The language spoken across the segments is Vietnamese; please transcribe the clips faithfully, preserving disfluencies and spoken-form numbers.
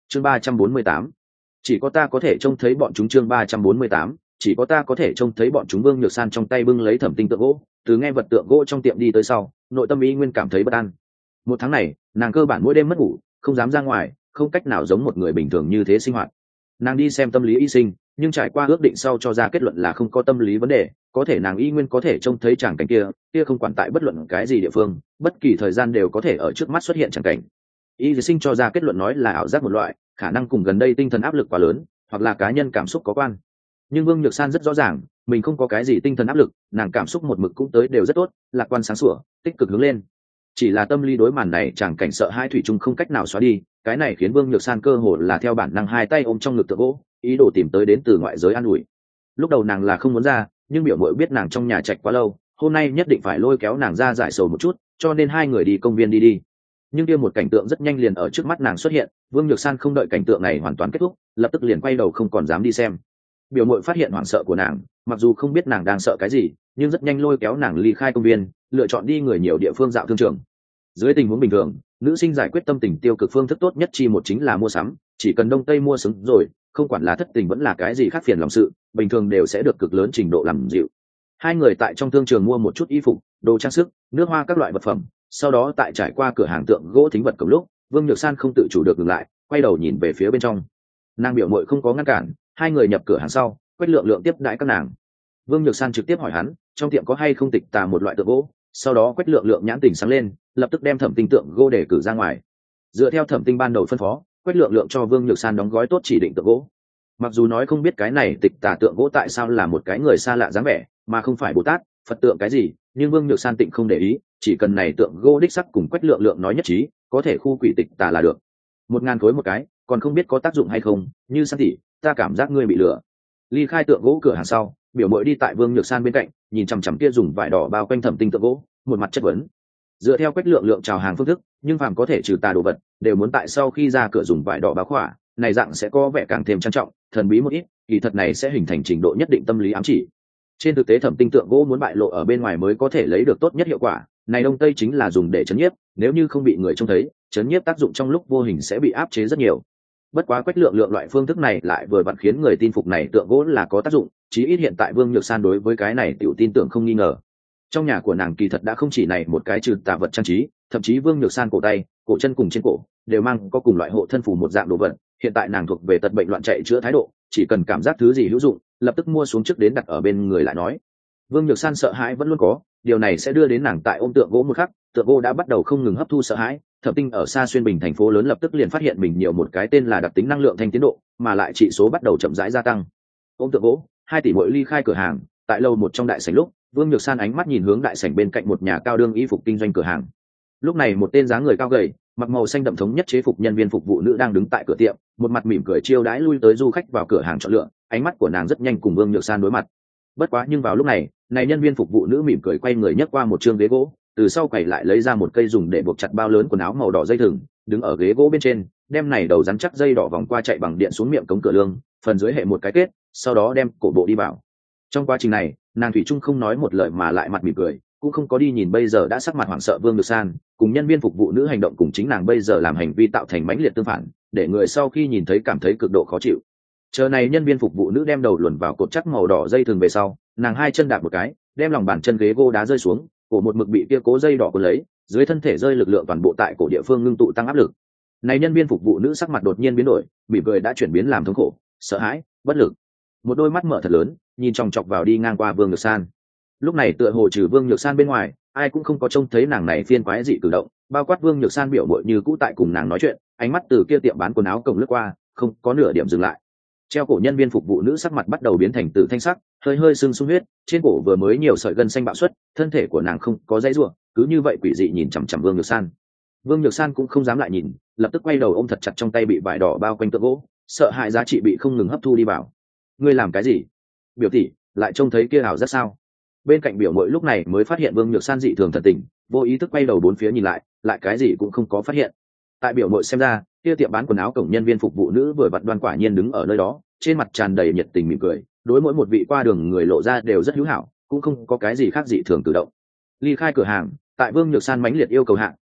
chương ba trăm bốn mươi tám, chỉ có ta có thể trông thấy bọn chúng. Chương ba trăm bốn mươi tám, chỉ có ta có thể trông thấy bọn chúng. Vương Nhược San trong tay bưng lấy thẩm tinh tượng gỗ, từ nghe vật tượng gỗ trong tiệm đi tới sau, nội tâm ý nguyên cảm thấy bất an. Một tháng này, nàng cơ bản mỗi đêm mất ngủ, không dám ra ngoài, không cách nào giống một người bình thường như thế sinh hoạt. Nàng đi xem tâm lý y sinh, nhưng trải qua ước định sau cho ra kết luận là không có tâm lý vấn đề, có thể nàng y nguyên có thể trông thấy tràng cảnh kia, kia không quản tại bất luận cái gì địa phương, bất kỳ thời gian đều có thể ở trước mắt xuất hiện tràng cảnh. Y sinh cho ra kết luận nói là ảo giác một loại, khả năng cùng gần đây tinh thần áp lực quá lớn, hoặc là cá nhân cảm xúc có quan. Nhưng Vương Nhược San rất rõ ràng, mình không có cái gì tinh thần áp lực, nàng cảm xúc một mực cũng tới đều rất tốt, lạc quan sáng sủa, tích cực hướng lên. Chỉ là tâm lý đối màn này tràng cảnh sợ hai thủy chung không cách nào xóa đi, cái này khiến Vương Nhược San cơ hồ là theo bản năng hai tay ôm trong ngực tượng gỗ, ý đồ tìm tới đến từ ngoại giới an ủi. Lúc đầu nàng là không muốn ra, nhưng biểu muội biết nàng trong nhà trạch quá lâu, hôm nay nhất định phải lôi kéo nàng ra giải sầu một chút, cho nên hai người đi công viên đi đi. Nhưng kia một cảnh tượng rất nhanh liền ở trước mắt nàng xuất hiện, Vương Nhược San không đợi cảnh tượng này hoàn toàn kết thúc, lập tức liền quay đầu không còn dám đi xem. Biểu muội phát hiện hoảng sợ của nàng, mặc dù không biết nàng đang sợ cái gì, nhưng rất nhanh lôi kéo nàng ly khai công viên, lựa chọn đi người nhiều địa phương dạo thương trường. Dưới tình huống bình thường, nữ sinh giải quyết tâm tình tiêu cực phương thức tốt nhất chi một chính là mua sắm, chỉ cần đông tây mua sắm rồi, không quản là thất tình vẫn là cái gì khác phiền lòng sự, bình thường đều sẽ được cực lớn trình độ làm dịu. Hai người tại trong thương trường mua một chút y phục, đồ trang sức, nước hoa các loại vật phẩm, sau đó tại trải qua cửa hàng tượng gỗ thính vật cầm lúc, Vương Nhược San không tự chủ được dừng lại, quay đầu nhìn về phía bên trong. Nàng biểu muội không có ngăn cản, hai người nhập cửa hàng sau, Quách Lượng Lượng tiếp đãi các nàng. Vương Nhược San trực tiếp hỏi hắn, trong tiệm có hay không tịch tà một loại tượng gỗ, sau đó Quách Lượng Lượng nhãn tình sáng lên, lập tức đem thẩm tinh tượng gỗ để cử ra ngoài. Dựa theo thẩm tinh ban đầu phân phó, Quách Lượng Lượng cho Vương Nhược San đóng gói tốt chỉ định tượng gỗ. Mặc dù nói không biết cái này tịch tà tượng gỗ tại sao là một cái người xa lạ dáng vẻ, mà không phải Bồ Tát, Phật tượng cái gì, nhưng Vương Nhược San tịnh không để ý, chỉ cần này tượng gỗ đích sắc cùng Quách Lượng Lượng nói nhất trí, có thể khu quỷ tịch tà là được. Một ngàn khối một cái, còn không biết có tác dụng hay không, như San tỷ, ta cảm giác ngươi bị lừa. Ly khai tượng gỗ cửa hàng sau, biểu muội đi tại Vương Nhược San bên cạnh, nhìn chằm chằm kia dùng vải đỏ bao quanh thẩm tinh tượng gỗ, một mặt chất vấn. Dựa theo Quách Lượng Lượng chào hàng phương thức, nhưng phàm có thể trừ tà đồ vật, đều muốn tại sau khi ra cửa dùng vải đỏ bao khỏa, này dạng sẽ có vẻ càng thêm trang trọng, thần bí một ít, kỳ thật này sẽ hình thành trình độ nhất định tâm lý ám chỉ. Trên thực tế thẩm tinh tượng gỗ muốn bại lộ ở bên ngoài mới có thể lấy được tốt nhất hiệu quả, này đông tây chính là dùng để chấn nhiếp, nếu như không bị người trông thấy, chấn nhiếp tác dụng trong lúc vô hình sẽ bị áp chế rất nhiều. Bất quá Quách Lượng Lượng loại phương thức này lại vừa vặn khiến người tin phục này tượng gỗ là có tác dụng, chí ít hiện tại Vương Nhược San đối với cái này tiểu tin tưởng không nghi ngờ. Trong nhà của nàng kỳ thật đã không chỉ này một cái trừ tà vật trang trí, thậm chí Vương Nhược San cổ tay, cổ chân cùng trên cổ đều mang có cùng loại hộ thân phù một dạng đồ vật, hiện tại nàng thuộc về tật bệnh loạn chạy chữa thái độ, chỉ cần cảm giác thứ gì hữu dụng, lập tức mua xuống trước đến đặt ở bên người lại nói. Vương Nhược San sợ hãi vẫn luôn có, điều này sẽ đưa đến nàng tại ôm tượng gỗ một khắc, tượng gỗ đã bắt đầu không ngừng hấp thu sợ hãi. Thẩm Tinh ở xa xuyên bình thành phố lớn lập tức liền phát hiện mình nhiều một cái tên là đặc tính năng lượng thanh tiến độ, mà lại trị số bắt đầu chậm rãi gia tăng. Ôm tượng gỗ, hai tỷ muội ly khai cửa hàng, tại lâu một trong đại sảnh lúc, Vương Nhược San ánh mắt nhìn hướng đại sảnh bên cạnh một nhà cao đương y phục kinh doanh cửa hàng. Lúc này một tên dáng người cao gầy, mặc màu xanh đậm thống nhất chế phục nhân viên phục vụ nữ đang đứng tại cửa tiệm, một mặt mỉm cười chiêu đãi lui tới du khách vào cửa hàng chọn lựa, ánh mắt của nàng rất nhanh cùng Vương Nhược San đối mặt. Bất quá nhưng vào lúc này, này nhân viên phục vụ nữ mỉm cười quay người nhấc qua một chương ghế gỗ, từ sau quầy lại lấy ra một cây dùng để buộc chặt bao lớn quần áo màu đỏ dây thừng, đứng ở ghế gỗ bên trên, đem này đầu rắn chắc dây đỏ vòng qua chạy bằng điện xuống miệng cống cửa lương, phần dưới hệ một cái kết, sau đó đem cổ bộ đi vào. Trong quá trình này, nàng thủy chung không nói một lời mà lại mặt mỉm cười, cũng không có đi nhìn bây giờ đã sắc mặt hoảng sợ Vương Nhược San, cùng nhân viên phục vụ nữ hành động cùng chính nàng bây giờ làm hành vi tạo thành mãnh liệt tương phản, để người sau khi nhìn thấy cảm thấy cực độ khó chịu. Chờ này nhân viên phục vụ nữ đem đầu luồn vào cột chắc màu đỏ dây thừng về sau, nàng hai chân đạp một cái, đem lòng bàn chân ghế gỗ đá rơi xuống, cổ một mực bị kia cố dây đỏ cuốn lấy, dưới thân thể rơi lực lượng toàn bộ tại cổ địa phương ngưng tụ tăng áp lực. Này nhân viên phục vụ nữ sắc mặt đột nhiên biến đổi, mỉm cười đã chuyển biến làm thống khổ, sợ hãi, bất lực. Một đôi mắt mở thật lớn, nhìn chòng chọc vào đi ngang qua Vương Nhược San. Lúc này tựa hồ trừ Vương Nhược San bên ngoài, ai cũng không có trông thấy nàng này phiên quái dị cử động, bao quát Vương Nhược San biểu muội như cũ tại cùng nàng nói chuyện, ánh mắt từ kia tiệm bán quần áo cổng lướt qua, không có nửa điểm dừng lại. Treo cổ nhân viên phục vụ nữ sắc mặt bắt đầu biến thành tử thanh sắc, hơi hơi sưng sung huyết, trên cổ vừa mới nhiều sợi gân xanh bạo xuất, thân thể của nàng không có dãy rủa, cứ như vậy quỷ dị nhìn chằm chằm Vương Nhược San. Vương Nhược San cũng không dám lại nhìn, lập tức quay đầu ôm thật chặt trong tay bị vải đỏ bao quanh tượng gỗ, sợ hãi giá trị bị không ngừng hấp thu đi vào. Ngươi làm cái gì? Biểu tỷ, lại trông thấy kia ảo giác sao? Bên cạnh biểu muội lúc này mới phát hiện Vương Nhược San dị thường thần tình, vô ý thức quay đầu bốn phía nhìn lại, lại cái gì cũng không có phát hiện. Tại biểu muội xem ra, kia tiệm bán quần áo cổng nhân viên phục vụ nữ vừa vặn đoan quả nhiên đứng ở nơi đó, trên mặt tràn đầy nhiệt tình mỉm cười, đối mỗi một vị qua đường người lộ ra đều rất hữu hảo, cũng không có cái gì khác dị thường tự động. Ly khai cửa hàng, tại Vương Nhược San mãnh liệt yêu cầu hạ,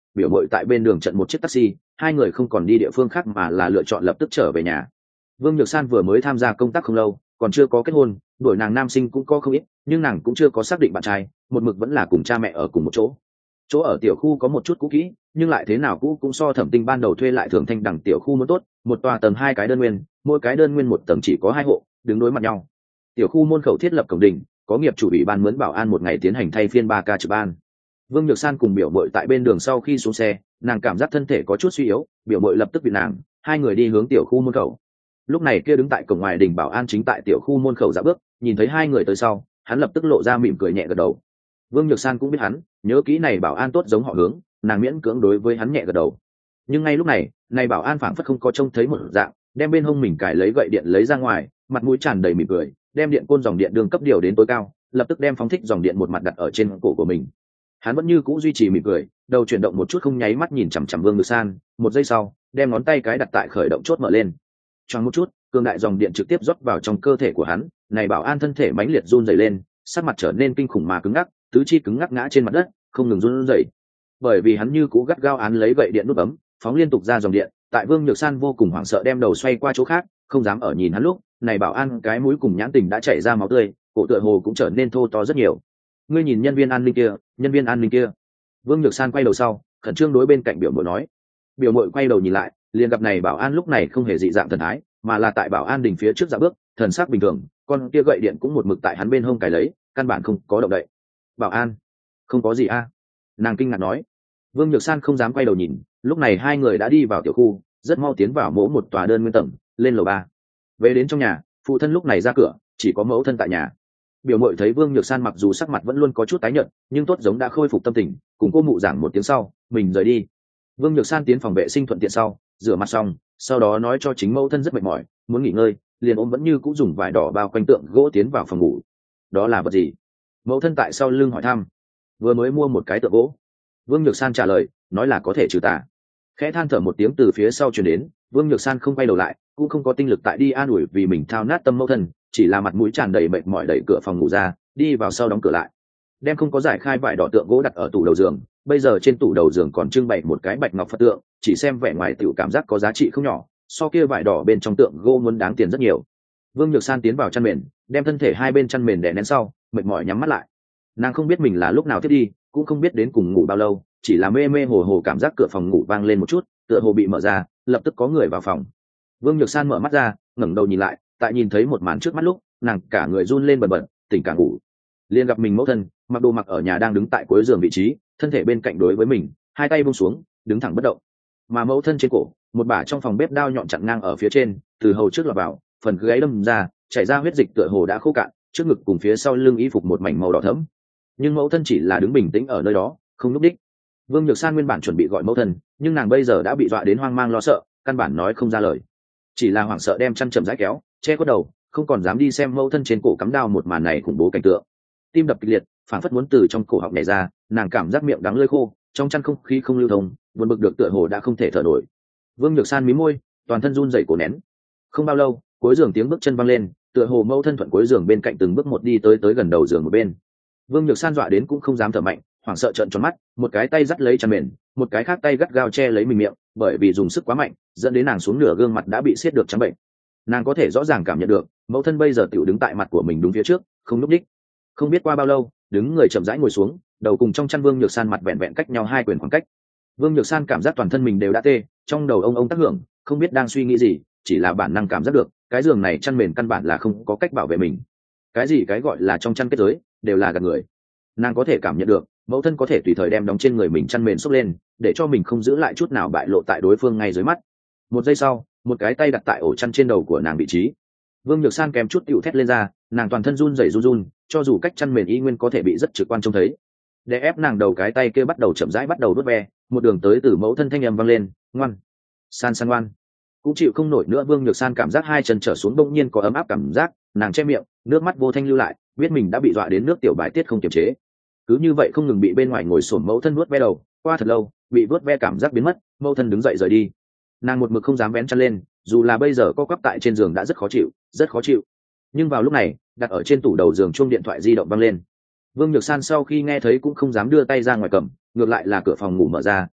biểu mội tại bên đường trận một chiếc taxi, hai người không còn đi địa phương khác mà là lựa chọn lập tức trở về nhà. Vương Nhược San vừa mới tham gia công tác không lâu, còn chưa có kết hôn, đuổi nàng nam sinh cũng có không ít, nhưng nàng cũng chưa có xác định bạn trai, một mực vẫn là cùng cha mẹ ở cùng một chỗ. Chỗ ở tiểu khu có một chút cũ kỹ, nhưng lại thế nào cũ cũng so Thẩm Tinh ban đầu thuê lại Thường Thanh đẳng tiểu khu muốn tốt, một tòa tầng hai cái đơn nguyên, mỗi cái đơn nguyên một tầng chỉ có hai hộ, đứng đối mặt nhau. Tiểu khu môn khẩu thiết lập cổng đình, có nghiệp chủ ủy ban mướn bảo an một ngày tiến hành thay phiên ba ca trực ban. Vương Nhược San cùng biểu mội tại bên đường sau khi xuống xe, nàng cảm giác thân thể có chút suy yếu, biểu mội lập tức bị nàng, hai người đi hướng tiểu khu môn khẩu. Lúc này kia đứng tại cổng ngoài đình bảo an chính tại tiểu khu môn khẩu dạo bước, nhìn thấy hai người tới sau, hắn lập tức lộ ra mỉm cười nhẹ gật đầu. Vương Nhược San cũng biết hắn, nhớ kỹ này bảo an tốt giống họ Hướng, nàng miễn cưỡng đối với hắn nhẹ gật đầu. Nhưng ngay lúc này, này bảo an phảng phất không có trông thấy một dạng, đem bên hông mình cài lấy gậy điện lấy ra ngoài, mặt mũi tràn đầy mỉm cười, đem điện côn dòng điện đường cấp điều đến tối cao, lập tức đem phóng thích dòng điện một mặt đặt ở trên cổ của mình. Hắn vẫn như cũ duy trì mỉm cười, đầu chuyển động một chút không nháy mắt nhìn chằm chằm Vương Nhược San, một giây sau, đem ngón tay cái đặt tại khởi động chốt mở lên. Choáng một chút, cường đại dòng điện trực tiếp rót vào trong cơ thể của hắn, này bảo an thân thể mãnh liệt run rẩy lên, sắc mặt trở nên kinh khủng mà cứng ngắc, tứ chi cứng ngắc ngã trên mặt đất, không ngừng run rẩy. Bởi vì hắn như cũ gắt gao án lấy gậy điện nút bấm, phóng liên tục ra dòng điện, tại Vương Nhược San vô cùng hoảng sợ đem đầu xoay qua chỗ khác, không dám ở nhìn hắn lúc, này bảo an cái mũi cùng nhãn tình đã chảy ra máu tươi, cổ tựa hồ cũng trở nên thô to rất nhiều. Ngươi nhìn nhân viên an ninh kia, nhân viên an ninh kia. Vương Nhược San quay đầu sau, khẩn trương đối bên cạnh biểu mội nói. Biểu mội quay đầu nhìn lại, liền gặp này bảo an lúc này không hề dị dạng thần thái, mà là tại bảo an đình phía trước dạo bước, thần sắc bình thường, con kia gậy điện cũng một mực tại hắn bên hông cài lấy, căn bản không có động đậy. Bảo an, không có gì a? À? Nàng kinh ngạc nói. Vương Nhược San không dám quay đầu nhìn, lúc này hai người đã đi vào tiểu khu, rất mau tiến vào mỗi một tòa đơn nguyên tầng, lên lầu ba. Về đến trong nhà, phụ thân lúc này ra cửa, chỉ có mẫu thân tại nhà. Biểu mội thấy Vương Nhược San mặc dù sắc mặt vẫn luôn có chút tái nhợt, nhưng tốt giống đã khôi phục tâm tình, cùng cô mụ giảng một tiếng sau, mình rời đi. Vương Nhược San tiến phòng vệ sinh thuận tiện sau, rửa mặt xong, sau đó nói cho chính mẫu thân rất mệt mỏi, muốn nghỉ ngơi, liền ôm vẫn như cũng dùng vải đỏ bao quanh tượng gỗ tiến vào phòng ngủ. Đó là vật gì? Mẫu thân tại sau lưng hỏi thăm. Vừa mới mua một cái tượng gỗ. Vương Nhược San trả lời, nói là có thể trừ tà. Khẽ than thở một tiếng từ phía sau truyền đến, Vương Nhược San không quay đầu lại, cũng không có tinh lực tại đi an ủi vì mình thao nát tâm mẫu thân, chỉ là mặt mũi tràn đầy mệt mỏi đẩy cửa phòng ngủ ra, đi vào sau đóng cửa lại. Đem không có giải khai vải đỏ tượng gỗ đặt ở tủ đầu giường, bây giờ trên tủ đầu giường còn trưng bày một cái bạch ngọc Phật tượng, chỉ xem vẻ ngoài tiểu cảm giác có giá trị không nhỏ, so kia vải đỏ bên trong tượng gỗ muốn đáng tiền rất nhiều. Vương Nhược San tiến vào chăn mền, đem thân thể hai bên chăn mền đè nén sau, mệt mỏi nhắm mắt lại. Nàng không biết mình là lúc nào thiết đi, cũng không biết đến cùng ngủ bao lâu, chỉ là mê mê hồ hồ cảm giác cửa phòng ngủ vang lên một chút, tựa hồ bị mở ra, lập tức có người vào phòng. Vương Nhược San mở mắt ra, ngẩng đầu nhìn lại, tại nhìn thấy một màn trước mắt lúc, nàng cả người run lên bần bật, tỉnh cả ngủ. Liền gặp mình mẫu thân, mặc đồ mặc ở nhà đang đứng tại cuối giường vị trí, thân thể bên cạnh đối với mình, hai tay buông xuống, đứng thẳng bất động. Mà mẫu thân trên cổ, một bả trong phòng bếp đao nhọn chặn ngang ở phía trên, từ hầu trước lọt vào, phần gáy đâm ra, chảy ra huyết dịch tựa hồ đã khô cạn, trước ngực cùng phía sau lưng y phục một mảnh màu đỏ thẫm. Nhưng mẫu thân chỉ là đứng bình tĩnh ở nơi đó, không lúc đích. Vương Nhược San nguyên bản chuẩn bị gọi mẫu thân, nhưng nàng bây giờ đã bị dọa đến hoang mang lo sợ, căn bản nói không ra lời, chỉ là hoảng sợ đem chăn chậm rãi kéo, che khuất đầu, không còn dám đi xem mẫu thân trên cổ cắm đao một màn này khủng bố cảnh tượng. Tim đập kịch liệt, phản phất muốn từ trong cổ họng nhảy ra, nàng cảm giác miệng đắng lưỡi khô, trong chăn không khí không lưu thông, buồn bực được tựa hồ đã không thể thở nổi. Vương Nhược San mí môi, toàn thân run rẩy cổ nén. Không bao lâu, cuối giường tiếng bước chân vang lên, tựa hồ mẫu thân thuận cuối giường bên cạnh từng bước một đi tới tới gần đầu giường một bên. Vương Nhược San dọa đến cũng không dám thở mạnh, hoảng sợ trợn tròn mắt, một cái tay dắt lấy chăn mền, một cái khác tay gắt gao che lấy mình miệng, bởi vì dùng sức quá mạnh, dẫn đến nàng xuống nửa gương mặt đã bị siết được trắng bệnh. Nàng có thể rõ ràng cảm nhận được, mẫu thân bây giờ tiểu đứng tại mặt của mình đúng phía trước, không núp đích. Không biết qua bao lâu, đứng người chậm rãi ngồi xuống, đầu cùng trong chăn Vương Nhược San mặt vẹn vẹn cách nhau hai quyền khoảng cách. Vương Nhược San cảm giác toàn thân mình đều đã tê, trong đầu ông ông tác hưởng, không biết đang suy nghĩ gì, chỉ là bản năng cảm giác được, cái giường này chăn mền căn bản là không có cách bảo vệ mình. Cái gì cái gọi là trong chăn kết giới, đều là gạt người. Nàng có thể cảm nhận được, mẫu thân có thể tùy thời đem đóng trên người mình chăn mền xốc lên, để cho mình không giữ lại chút nào bại lộ tại đối phương ngay dưới mắt. Một giây sau, một cái tay đặt tại ổ chăn trên đầu của nàng vị trí. Vương Nhược San kèm chút tựu thét lên ra, nàng toàn thân run rẩy run run, cho dù cách chăn mền y nguyên có thể bị rất trực quan trông thấy. Để ép nàng đầu cái tay kia bắt đầu chậm rãi bắt đầu đốt ve, một đường tới từ mẫu thân thanh âm vang lên, ngoan, San San ngoan. Cũng chịu không nổi nữa, Vương Nhược San cảm giác hai chân trở xuống bỗng nhiên có ấm áp cảm giác, nàng che miệng, nước mắt vô thanh lưu lại, biết mình đã bị dọa đến nước tiểu bài tiết không kiềm chế. Cứ như vậy không ngừng bị bên ngoài ngồi xổm mẫu thân vuốt ve đầu, qua thật lâu, bị vuốt ve cảm giác biến mất, mẫu thân đứng dậy rời đi. Nàng một mực không dám vén chăn lên, dù là bây giờ co quắp tại trên giường đã rất khó chịu, rất khó chịu. Nhưng vào lúc này, đặt ở trên tủ đầu giường chuông điện thoại di động vang lên. Vương Nhược San sau khi nghe thấy cũng không dám đưa tay ra ngoài cầm, ngược lại là cửa phòng ngủ mở ra,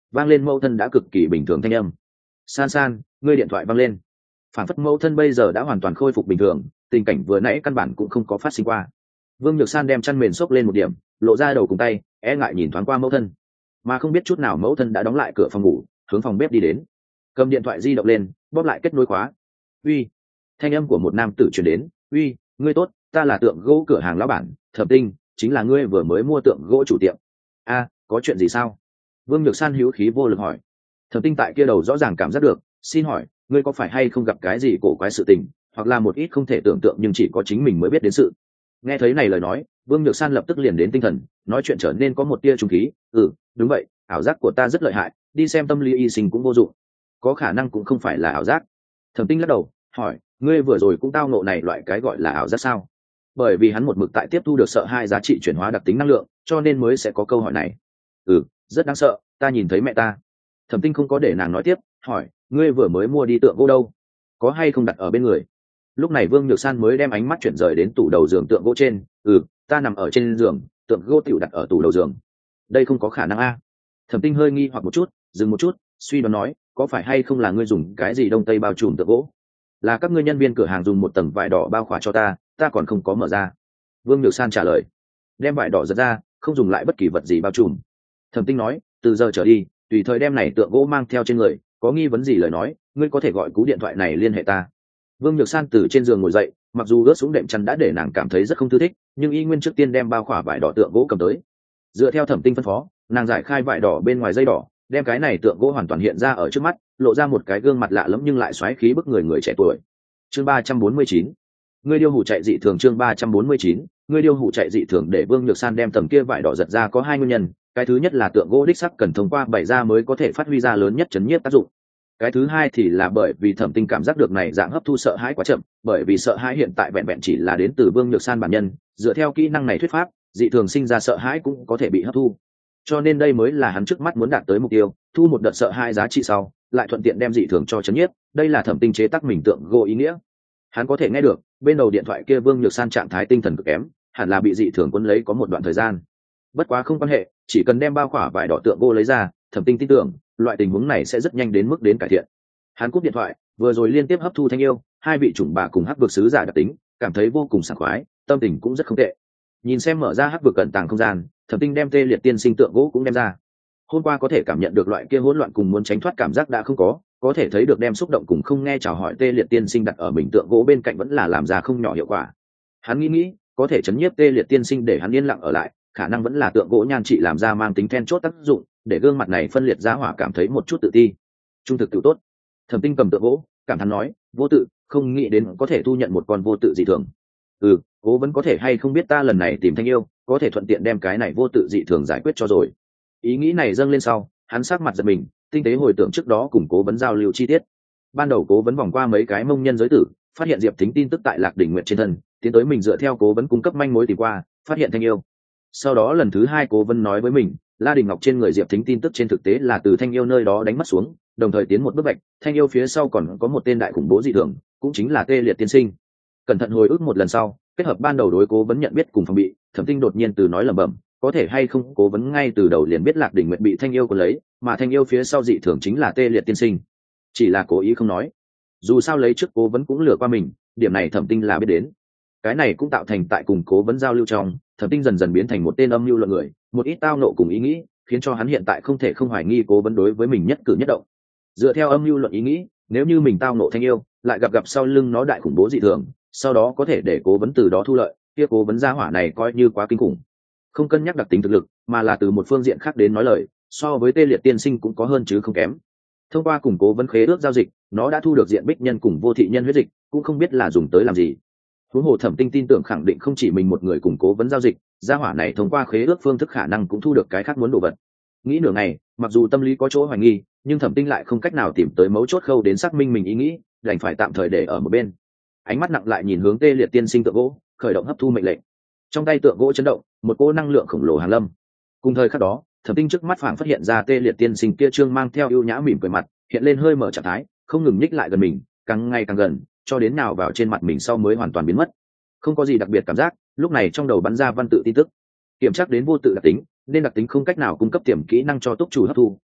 vang lên mẫu thân đã cực kỳ bình thường thanh âm. San San, ngươi điện thoại vang lên. Phản phất mẫu thân bây giờ đã hoàn toàn khôi phục bình thường, tình cảnh vừa nãy căn bản cũng không có phát sinh qua. Vương Nhược San đem chăn mền xốc lên một điểm, lộ ra đầu cùng tay, e ngại nhìn thoáng qua mẫu thân, mà không biết chút nào mẫu thân đã đóng lại cửa phòng ngủ, hướng phòng bếp đi đến, cầm điện thoại di động lên, bóp lại kết nối khóa. Uy, thanh âm của một nam tử truyền đến. Uy, ngươi tốt, ta là Tượng Gỗ cửa hàng lão bản, Thẩm Tinh, chính là ngươi vừa mới mua tượng gỗ chủ tiệm. A, có chuyện gì sao? Vương Nhược San hữu khí vô lực hỏi. Thẩm Tinh tại kia đầu rõ ràng cảm giác được, xin hỏi, ngươi có phải hay không gặp cái gì cổ quái sự tình, hoặc là một ít không thể tưởng tượng nhưng chỉ có chính mình mới biết đến sự? Nghe thấy này lời nói, Vương Nhược San lập tức liền đến tinh thần, nói chuyện trở nên có một tia trung khí. Ừ, đúng vậy, ảo giác của ta rất lợi hại, đi xem tâm lý y sinh cũng vô dụng, có khả năng cũng không phải là ảo giác. Thẩm Tinh lắc đầu, hỏi, ngươi vừa rồi cũng tao ngộ này loại cái gọi là ảo giác sao? Bởi vì hắn một mực tại tiếp thu được sợ hai giá trị chuyển hóa đặc tính năng lượng, cho nên mới sẽ có câu hỏi này. Ừ, rất đáng sợ, ta nhìn thấy mẹ ta. Thẩm Tinh không có để nàng nói tiếp, hỏi, ngươi vừa mới mua đi tượng gỗ đâu, có hay không đặt ở bên người? Lúc này Vương Nhược San mới đem ánh mắt chuyển rời đến tủ đầu giường tượng gỗ trên. Ừ, ta nằm ở trên giường, tượng gỗ tiểu đặt ở tủ đầu giường. Đây không có khả năng a. Thẩm Tinh hơi nghi hoặc một chút, dừng một chút, suy đoán nói, có phải hay không là ngươi dùng cái gì đông tây bao trùm tượng gỗ? Là các ngươi nhân viên cửa hàng dùng một tầng vải đỏ bao khỏa cho ta, ta còn không có mở ra. Vương Nhược San trả lời. Đem vải đỏ giật ra, không dùng lại bất kỳ vật gì bao trùm. Thẩm Tinh nói, từ giờ trở đi, tùy thời đem này tượng gỗ mang theo trên người, có nghi vấn gì lời nói, ngươi có thể gọi cú điện thoại này liên hệ ta. Vương Nhược San từ trên giường ngồi dậy, mặc dù ướt xuống đệm chăn đã để nàng cảm thấy rất không thư thích, nhưng y nguyên trước tiên đem bao khỏa vải đỏ tượng gỗ cầm tới. Dựa theo Thẩm Tinh phân phó, nàng giải khai vải đỏ bên ngoài dây đỏ, đem cái này tượng gỗ hoàn toàn hiện ra ở trước mắt, lộ ra một cái gương mặt lạ lẫm nhưng lại xoáy khí bức người người trẻ tuổi. Chương ba trăm bốn mươi chín, ngươi điêu hủ chạy dị thường. Chương ba trăm bốn mươi chín, ngươi điêu hủ chạy dị thường. Để Vương Nhược San đem tầng kia vải đỏ giật ra có hai nguyên nhân, cái thứ nhất là tượng gỗ đích sắc cần thông qua bày ra mới có thể phát huy ra lớn nhất chấn nhiếp tác dụng. Cái thứ hai thì là bởi vì Thẩm Tinh cảm giác được này dạng hấp thu sợ hãi quá chậm, bởi vì sợ hãi hiện tại vẹn vẹn chỉ là đến từ Vương Nhược San bản nhân, dựa theo kỹ năng này thuyết pháp, dị thường sinh ra sợ hãi cũng có thể bị hấp thu. Cho nên đây mới là hắn trước mắt muốn đạt tới mục tiêu, thu một đợt sợ hãi giá trị sau, lại thuận tiện đem dị thường cho chấn nhiếp, đây là Thẩm Tinh chế tác mình tượng gỗ ý nghĩa. Hắn có thể nghe được, bên đầu điện thoại kia Vương Nhược San trạng thái tinh thần cực kém, hẳn là bị dị thường cuốn lấy có một đoạn thời gian. Bất quá không quan hệ, chỉ cần đem bao khỏa vải đỏ tượng gỗ lấy ra, Thẩm Tinh tin tưởng, loại tình huống này sẽ rất nhanh đến mức đến cải thiện. Hắn cúp điện thoại, vừa rồi liên tiếp hấp thu thanh yêu, hai vị chủng bà cùng hắc vực sứ giả đặc tính, cảm thấy vô cùng sảng khoái, tâm tình cũng rất không tệ. Nhìn xem mở ra hắc vực cẩn tàng không gian, Thẩm Tinh đem tê liệt tiên sinh tượng gỗ cũng đem ra. Hôm qua có thể cảm nhận được loại kia hỗn loạn cùng muốn tránh thoát cảm giác đã không có, có thể thấy được đem xúc động cùng không nghe chào hỏi tê liệt tiên sinh đặt ở mình tượng gỗ bên cạnh vẫn là làm ra không nhỏ hiệu quả. Hắn nghĩ nghĩ, có thể chấn nhiếp tê liệt tiên sinh để hắn yên lặng ở lại, khả năng then là tượng gỗ nhan trị làm ra mang tính then chốt tác dụng, để gương mặt này phân liệt giá hỏa cảm thấy một chút tự ti. Trung thực tự tốt. Thẩm Tinh cầm tượng gỗ, cảm thán nói, vô tự, không nghĩ đến có thể thu nhận một con vô tự dị thường. Ừ, cố vẫn có thể hay không biết ta lần này tìm thanh yêu, có thể thuận tiện đem cái này vô tự dị thường giải quyết cho rồi. Ý nghĩ này dâng lên sau, hắn sắc mặt giật mình, tinh tế hồi tưởng trước đó cùng cố vấn giao lưu chi tiết. Ban đầu cố vấn vòng qua mấy cái mông nhân giới tử, phát hiện Diệp Thính tin tức tại Lạc Đỉnh Nguyệt trên thân, tiến tới mình dựa theo cố vấn cung cấp manh mối tìm qua, phát hiện thanh yêu. Sau đó lần thứ hai cố vấn nói với mình, La Đình Ngọc trên người Diệp Thính tin tức trên thực tế là từ thanh yêu nơi đó đánh mất xuống, đồng thời tiến một bước bạch, thanh yêu phía sau còn có một tên đại khủng bố dị thường, cũng chính là tê liệt tiên sinh. Cẩn thận hồi ức một lần sau, kết hợp ban đầu đối cố vấn nhận biết cùng phòng bị, Thẩm Tinh đột nhiên từ nói lẩm bẩm, có thể hay không cố vấn ngay từ đầu liền biết Lạc Đỉnh Nguyệt bị thanh yêu của lấy, mà thanh yêu phía sau dị thường chính là tê liệt tiên sinh, chỉ là cố ý không nói. Dù sao lấy trước cố vấn cũng lừa qua mình, điểm này Thẩm Tinh là biết đến. Cái này cũng tạo thành tại cùng cố vấn giao lưu trong, Thẩm Tinh dần dần biến thành một tên âm mưu luận người, một ít tao nộ cùng ý nghĩ, khiến cho hắn hiện tại không thể không hoài nghi cố vấn đối với mình nhất cử nhất động. Dựa theo âm mưu luận ý nghĩ, nếu như mình tao nộ thanh yêu, lại gặp gặp sau lưng nó đại khủng bố dị thường, sau đó có thể để cố vấn từ đó thu lợi, kia cố vấn gia hỏa này coi như quá kinh khủng. Không cân nhắc đặc tính thực lực, mà là từ một phương diện khác đến nói lời, so với tê liệt tiên sinh cũng có hơn chứ không kém. Thông qua củng cố vấn khế ước giao dịch, nó đã thu được diện bích nhân cùng vô thị nhân huyết dịch, cũng không biết là dùng tới làm gì. Huống hồ Thẩm Tinh tin tưởng khẳng định không chỉ mình một người củng cố vấn giao dịch, gia hỏa này thông qua khế ước phương thức khả năng cũng thu được cái khác muốn đồ vật. Nghĩ nửa ngày, mặc dù tâm lý có chỗ hoài nghi, nhưng Thẩm Tinh lại không cách nào tìm tới mấu chốt khâu đến xác minh mình ý nghĩ, đành phải tạm thời để ở một bên. Ánh mắt nặng lại nhìn hướng tê liệt tiên sinh tượng gỗ, khởi động hấp thu mệnh lệnh. Trong tay tượng gỗ chấn động, một cỗ năng lượng khổng lồ hàn lâm. Cùng thời khắc đó, Thẩm Tinh trước mắt phảng phát hiện ra tê liệt tiên sinh kia trương mang theo ưu nhã mỉm cười mặt, hiện lên hơi mở trạng thái, không ngừng nhích lại gần mình, càng ngày càng gần, cho đến nào vào trên mặt mình sau mới hoàn toàn biến mất. Không có gì đặc biệt cảm giác, lúc này trong đầu bắn ra văn tự tin tức. Kiểm tra đến vô tự đặc tính, nên đặc tính không cách nào cung cấp tiềm kỹ năng cho túc chủ hấp thu,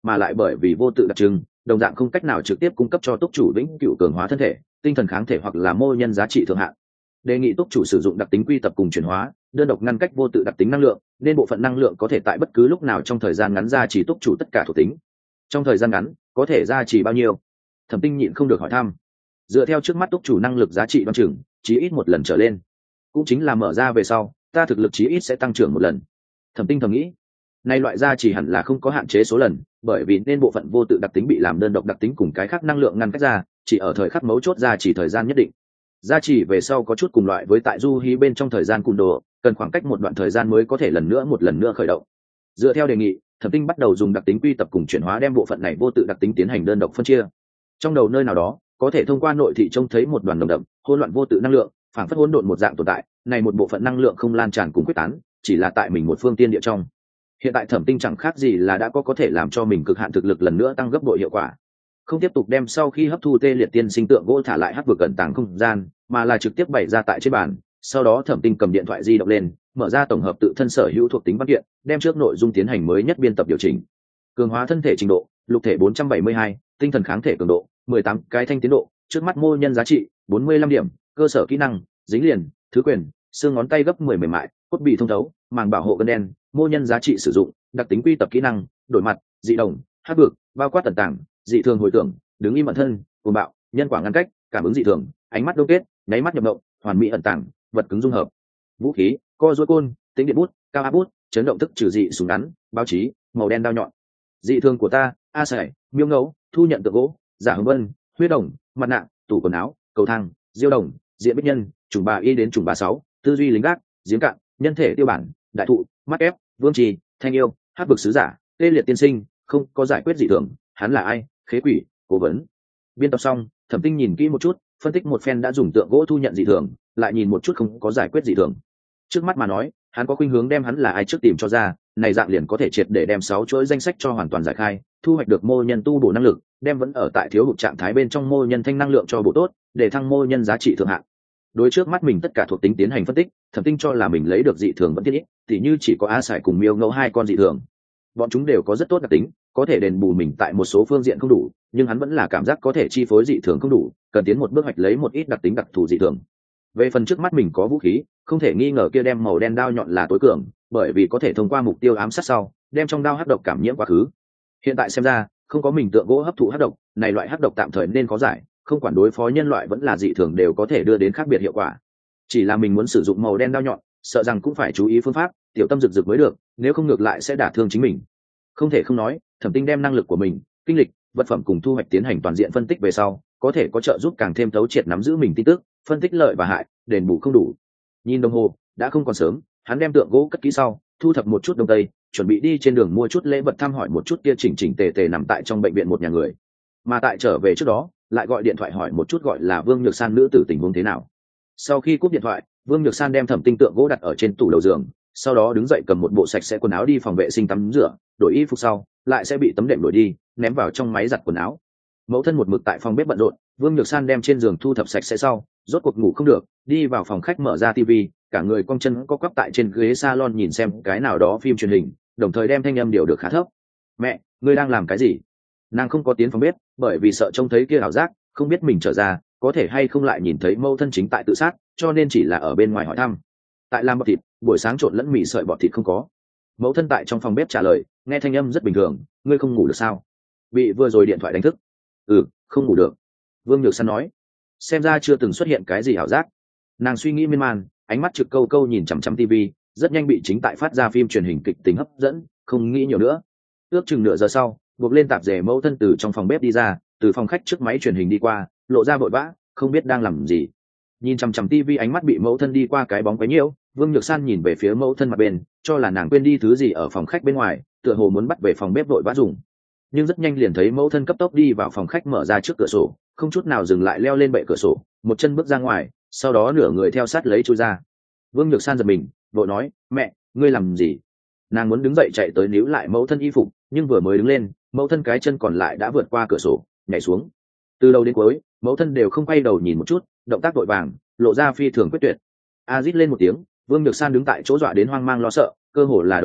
mà lại bởi vì vô tự đặc trưng đồng dạng không cách nào trực tiếp cung cấp cho túc chủ vĩnh cửu cường hóa thân thể, tinh thần kháng thể hoặc là mô nhân giá trị thượng hạn. Đề nghị túc chủ sử dụng đặc tính quy tập cùng chuyển hóa, đơn độc ngăn cách vô tự đặc tính năng lượng, nên bộ phận năng lượng có thể tại bất cứ lúc nào trong thời gian ngắn gia trì túc chủ tất cả thuộc tính. Trong thời gian ngắn có thể gia trì bao nhiêu? Thẩm Tinh nhịn không được hỏi thăm. Dựa theo trước mắt túc chủ năng lực giá trị đoán chừng chí ít một lần trở lên, cũng chính là mở ra về sau ta thực lực chí ít sẽ tăng trưởng một lần. Thẩm Tinh thầm nghĩ, nay loại gia trì hẳn là không có hạn chế số lần, bởi vì nên bộ phận vô tự đặc tính bị làm đơn độc đặc tính cùng cái khác năng lượng ngăn cách ra, chỉ ở thời khắc mấu chốt gia trì thời gian nhất định. Gia trì về sau có chút cùng loại với tại du hí bên trong thời gian cùn đồ, cần khoảng cách một đoạn thời gian mới có thể lần nữa một lần nữa khởi động. Dựa theo đề nghị, Thẩm Tinh bắt đầu dùng đặc tính quy tập cùng chuyển hóa đem bộ phận này vô tự đặc tính tiến hành đơn độc phân chia. Trong đầu nơi nào đó có thể thông qua nội thị trông thấy một đoàn đồng đậm hỗn loạn vô tự năng lượng, phảng phất hỗn độn một dạng tồn tại, này một bộ phận năng lượng không lan tràn cùng quyết tán, chỉ là tại mình một phương tiên địa trong. Hiện tại Thẩm Tinh chẳng khác gì là đã có có thể làm cho mình cực hạn thực lực lần nữa tăng gấp bội hiệu quả. Không tiếp tục đem sau khi hấp thu tê liệt tiên sinh tượng gỗ thả lại hắc vực cẩn tàng không gian, mà là trực tiếp bày ra tại trên bàn. Sau đó Thẩm Tinh cầm điện thoại di động lên, mở ra tổng hợp tự thân sở hữu thuộc tính văn kiện, đem trước nội dung tiến hành mới nhất biên tập điều chỉnh. Cường hóa thân thể trình độ, lục thể bốn trăm bảy mươi hai, tinh thần kháng thể cường độ mười tám cái thanh tiến độ, trước mắt mô nhân giá trị bốn mươi lăm điểm, cơ sở kỹ năng dính liền, thứ quyền, xương ngón tay gấp mười mềm mại, cốt bị thông thấu, màng bảo hộ gân đen, mô nhân giá trị sử dụng, đặc tính quy tập kỹ năng, đổi mặt, dị đồng, hắc vực, bao quát tần tảng, dị thường hồi tưởng, đứng im ẩn thân, cuồng bạo, nhân quả ngăn cách, cảm ứng dị thường, ánh mắt đông kết, nháy mắt nhập động, hoàn mỹ ẩn tàng, vật cứng dung hợp. Vũ khí, co duỗi côn, tính điện bút, cao áp bút, chấn động thức trừ dị súng ngắn, báo chí, màu đen đao nhọn. Dị thường của ta, a sải, miêu ngấu, thu nhận tượng gỗ, giả hồng vân, huyết đồng, mặt nạ, tủ quần áo, cầu thang, diêu đồng, diện bích nhân, trùng bà y đến trùng bà sáu, tư duy lính gác, giếng cạn, nhân thể tiêu bản, đại thụ, mắt ép, vương trì, thanh yêu, hát vực sứ giả, tê liệt tiên sinh, không có giải quyết dị thường, hắn là ai? Khế quỷ, cố vấn. Biên tập xong, Thẩm Tinh nhìn kỹ một chút, phân tích một phen đã dùng tượng gỗ thu nhận dị thường, lại nhìn một chút không có giải quyết dị thường. Trước mắt mà nói, hắn có khuynh hướng đem hắn là ai trước tìm cho ra, này dạng liền có thể triệt để đem sáu chuỗi danh sách cho hoàn toàn giải khai, thu hoạch được mô nhân tu bổ năng lực, đem vẫn ở tại thiếu hụt trạng thái bên trong mô nhân thanh năng lượng cho bổ tốt, để thăng mô nhân giá trị thượng hạn. Đối trước mắt mình tất cả thuộc tính tiến hành phân tích, Thẩm Tinh cho là mình lấy được dị thường vẫn tiết ít, tỉ như chỉ có á sải cùng miêu ngẫu hai con dị thường. Bọn chúng đều có rất tốt đặc tính, có thể đền bù mình tại một số phương diện không đủ, nhưng hắn vẫn là cảm giác có thể chi phối dị thường không đủ, cần tiến một bước hoạch lấy một ít đặc tính đặc thù dị thường. Về phần trước mắt mình có vũ khí, không thể nghi ngờ kia đem màu đen đao nhọn là tối cường, bởi vì có thể thông qua mục tiêu ám sát sau, đem trong đao hắc độc cảm nhiễm quá khứ. Hiện tại xem ra, không có mình tượng gỗ hấp thụ hắc độc, này loại hắc độc tạm thời nên có giải, không quản đối phó nhân loại vẫn là dị thường đều có thể đưa đến khác biệt hiệu quả. Chỉ là mình muốn sử dụng màu đen đao nhọn, sợ rằng cũng phải chú ý phương pháp, tiểu tâm rực rực mới được, nếu không ngược lại sẽ đả thương chính mình. Không thể không nói, Thẩm Tinh đem năng lực của mình, kinh lịch, vật phẩm cùng thu hoạch tiến hành toàn diện phân tích về sau, có thể có trợ giúp càng thêm thấu triệt nắm giữ mình tin tức, phân tích lợi và hại, đền bù không đủ. Nhìn đồng hồ, đã không còn sớm, hắn đem tượng gỗ cất kỹ sau, thu thập một chút đông tây, chuẩn bị đi trên đường mua chút lễ vật thăm hỏi một chút kia chỉnh chỉnh tề tề nằm tại trong bệnh viện một nhà người. Mà tại trở về trước đó, lại gọi điện thoại hỏi một chút gọi là Vương Nhược San nữ tử tình huống thế nào. Sau khi cúp điện thoại, Vương Nhược San đem Thẩm Tinh tượng gỗ đặt ở trên tủ đầu giường, sau đó đứng dậy cầm một bộ sạch sẽ quần áo đi phòng vệ sinh tắm rửa, đổi y phục sau, lại sẽ bị tấm đệm đổi đi, ném vào trong máy giặt quần áo. Mẫu thân một mực tại phòng bếp bận rộn, Vương Nhược San đem trên giường thu thập sạch sẽ sau, rốt cuộc ngủ không được, đi vào phòng khách mở ra tivi, cả người cong chân co quắp tại trên ghế salon nhìn xem cái nào đó phim truyền hình, đồng thời đem thanh âm điều được khá thấp. "Mẹ, ngươi đang làm cái gì?" Nàng không có tiến phòng bếp, bởi vì sợ trông thấy kia ảo giác, không biết mình trở ra, có thể hay không lại nhìn thấy mẫu thân chính tại tự sát, cho nên chỉ là ở bên ngoài hỏi thăm. Tại làm bọt thịt, buổi sáng trộn lẫn mì sợi bọt thịt không có. Mẫu thân tại trong phòng bếp trả lời, nghe thanh âm rất bình thường, "Ngươi không ngủ được sao? Bị vừa rồi điện thoại đánh thức?" "Ừ, không ngủ được." Vương Nhược San nói. Xem ra chưa từng xuất hiện cái gì ảo giác. Nàng suy nghĩ miên man, ánh mắt trực câu câu nhìn chằm chằm tivi, rất nhanh bị chính tại phát ra phim truyền hình kịch tính hấp dẫn, không nghĩ nhiều nữa. Ước chừng nửa giờ sau, buộc lên tạp dề mẫu thân từ trong phòng bếp đi ra, từ phòng khách trước máy truyền hình đi qua, lộ ra vội vã, không biết đang làm gì. Nhìn chằm chằm tivi, ánh mắt bị mẫu thân đi qua cái bóng quấy nhiễu, Vương Nhược San nhìn về phía mẫu thân mặt bên, cho là nàng quên đi thứ gì ở phòng khách bên ngoài, tựa hồ muốn bắt về phòng bếp vội vã dùng. Nhưng rất nhanh liền thấy mẫu thân cấp tốc đi vào phòng khách, mở ra trước cửa sổ, không chút nào dừng lại leo lên bệ cửa sổ, một chân bước ra ngoài, sau đó nửa người theo sát lấy chui ra. Vương Nhược San giật mình, vội nói, "Mẹ, ngươi làm gì?" Nàng muốn đứng dậy chạy tới níu lại mẫu thân y phục, nhưng vừa mới đứng lên, mẫu thân cái chân còn lại đã vượt qua cửa sổ, nhảy xuống. Từ đầu đến cuối, mẫu thân đều không quay đầu nhìn một chút, động tác vội vàng, lộ ra phi thường quyết tuyệt. A rít lên một tiếng, Vương Nhược San đứng tại chỗ dọa đến hoang mang lo sợ, cơ hồ là đồng thời,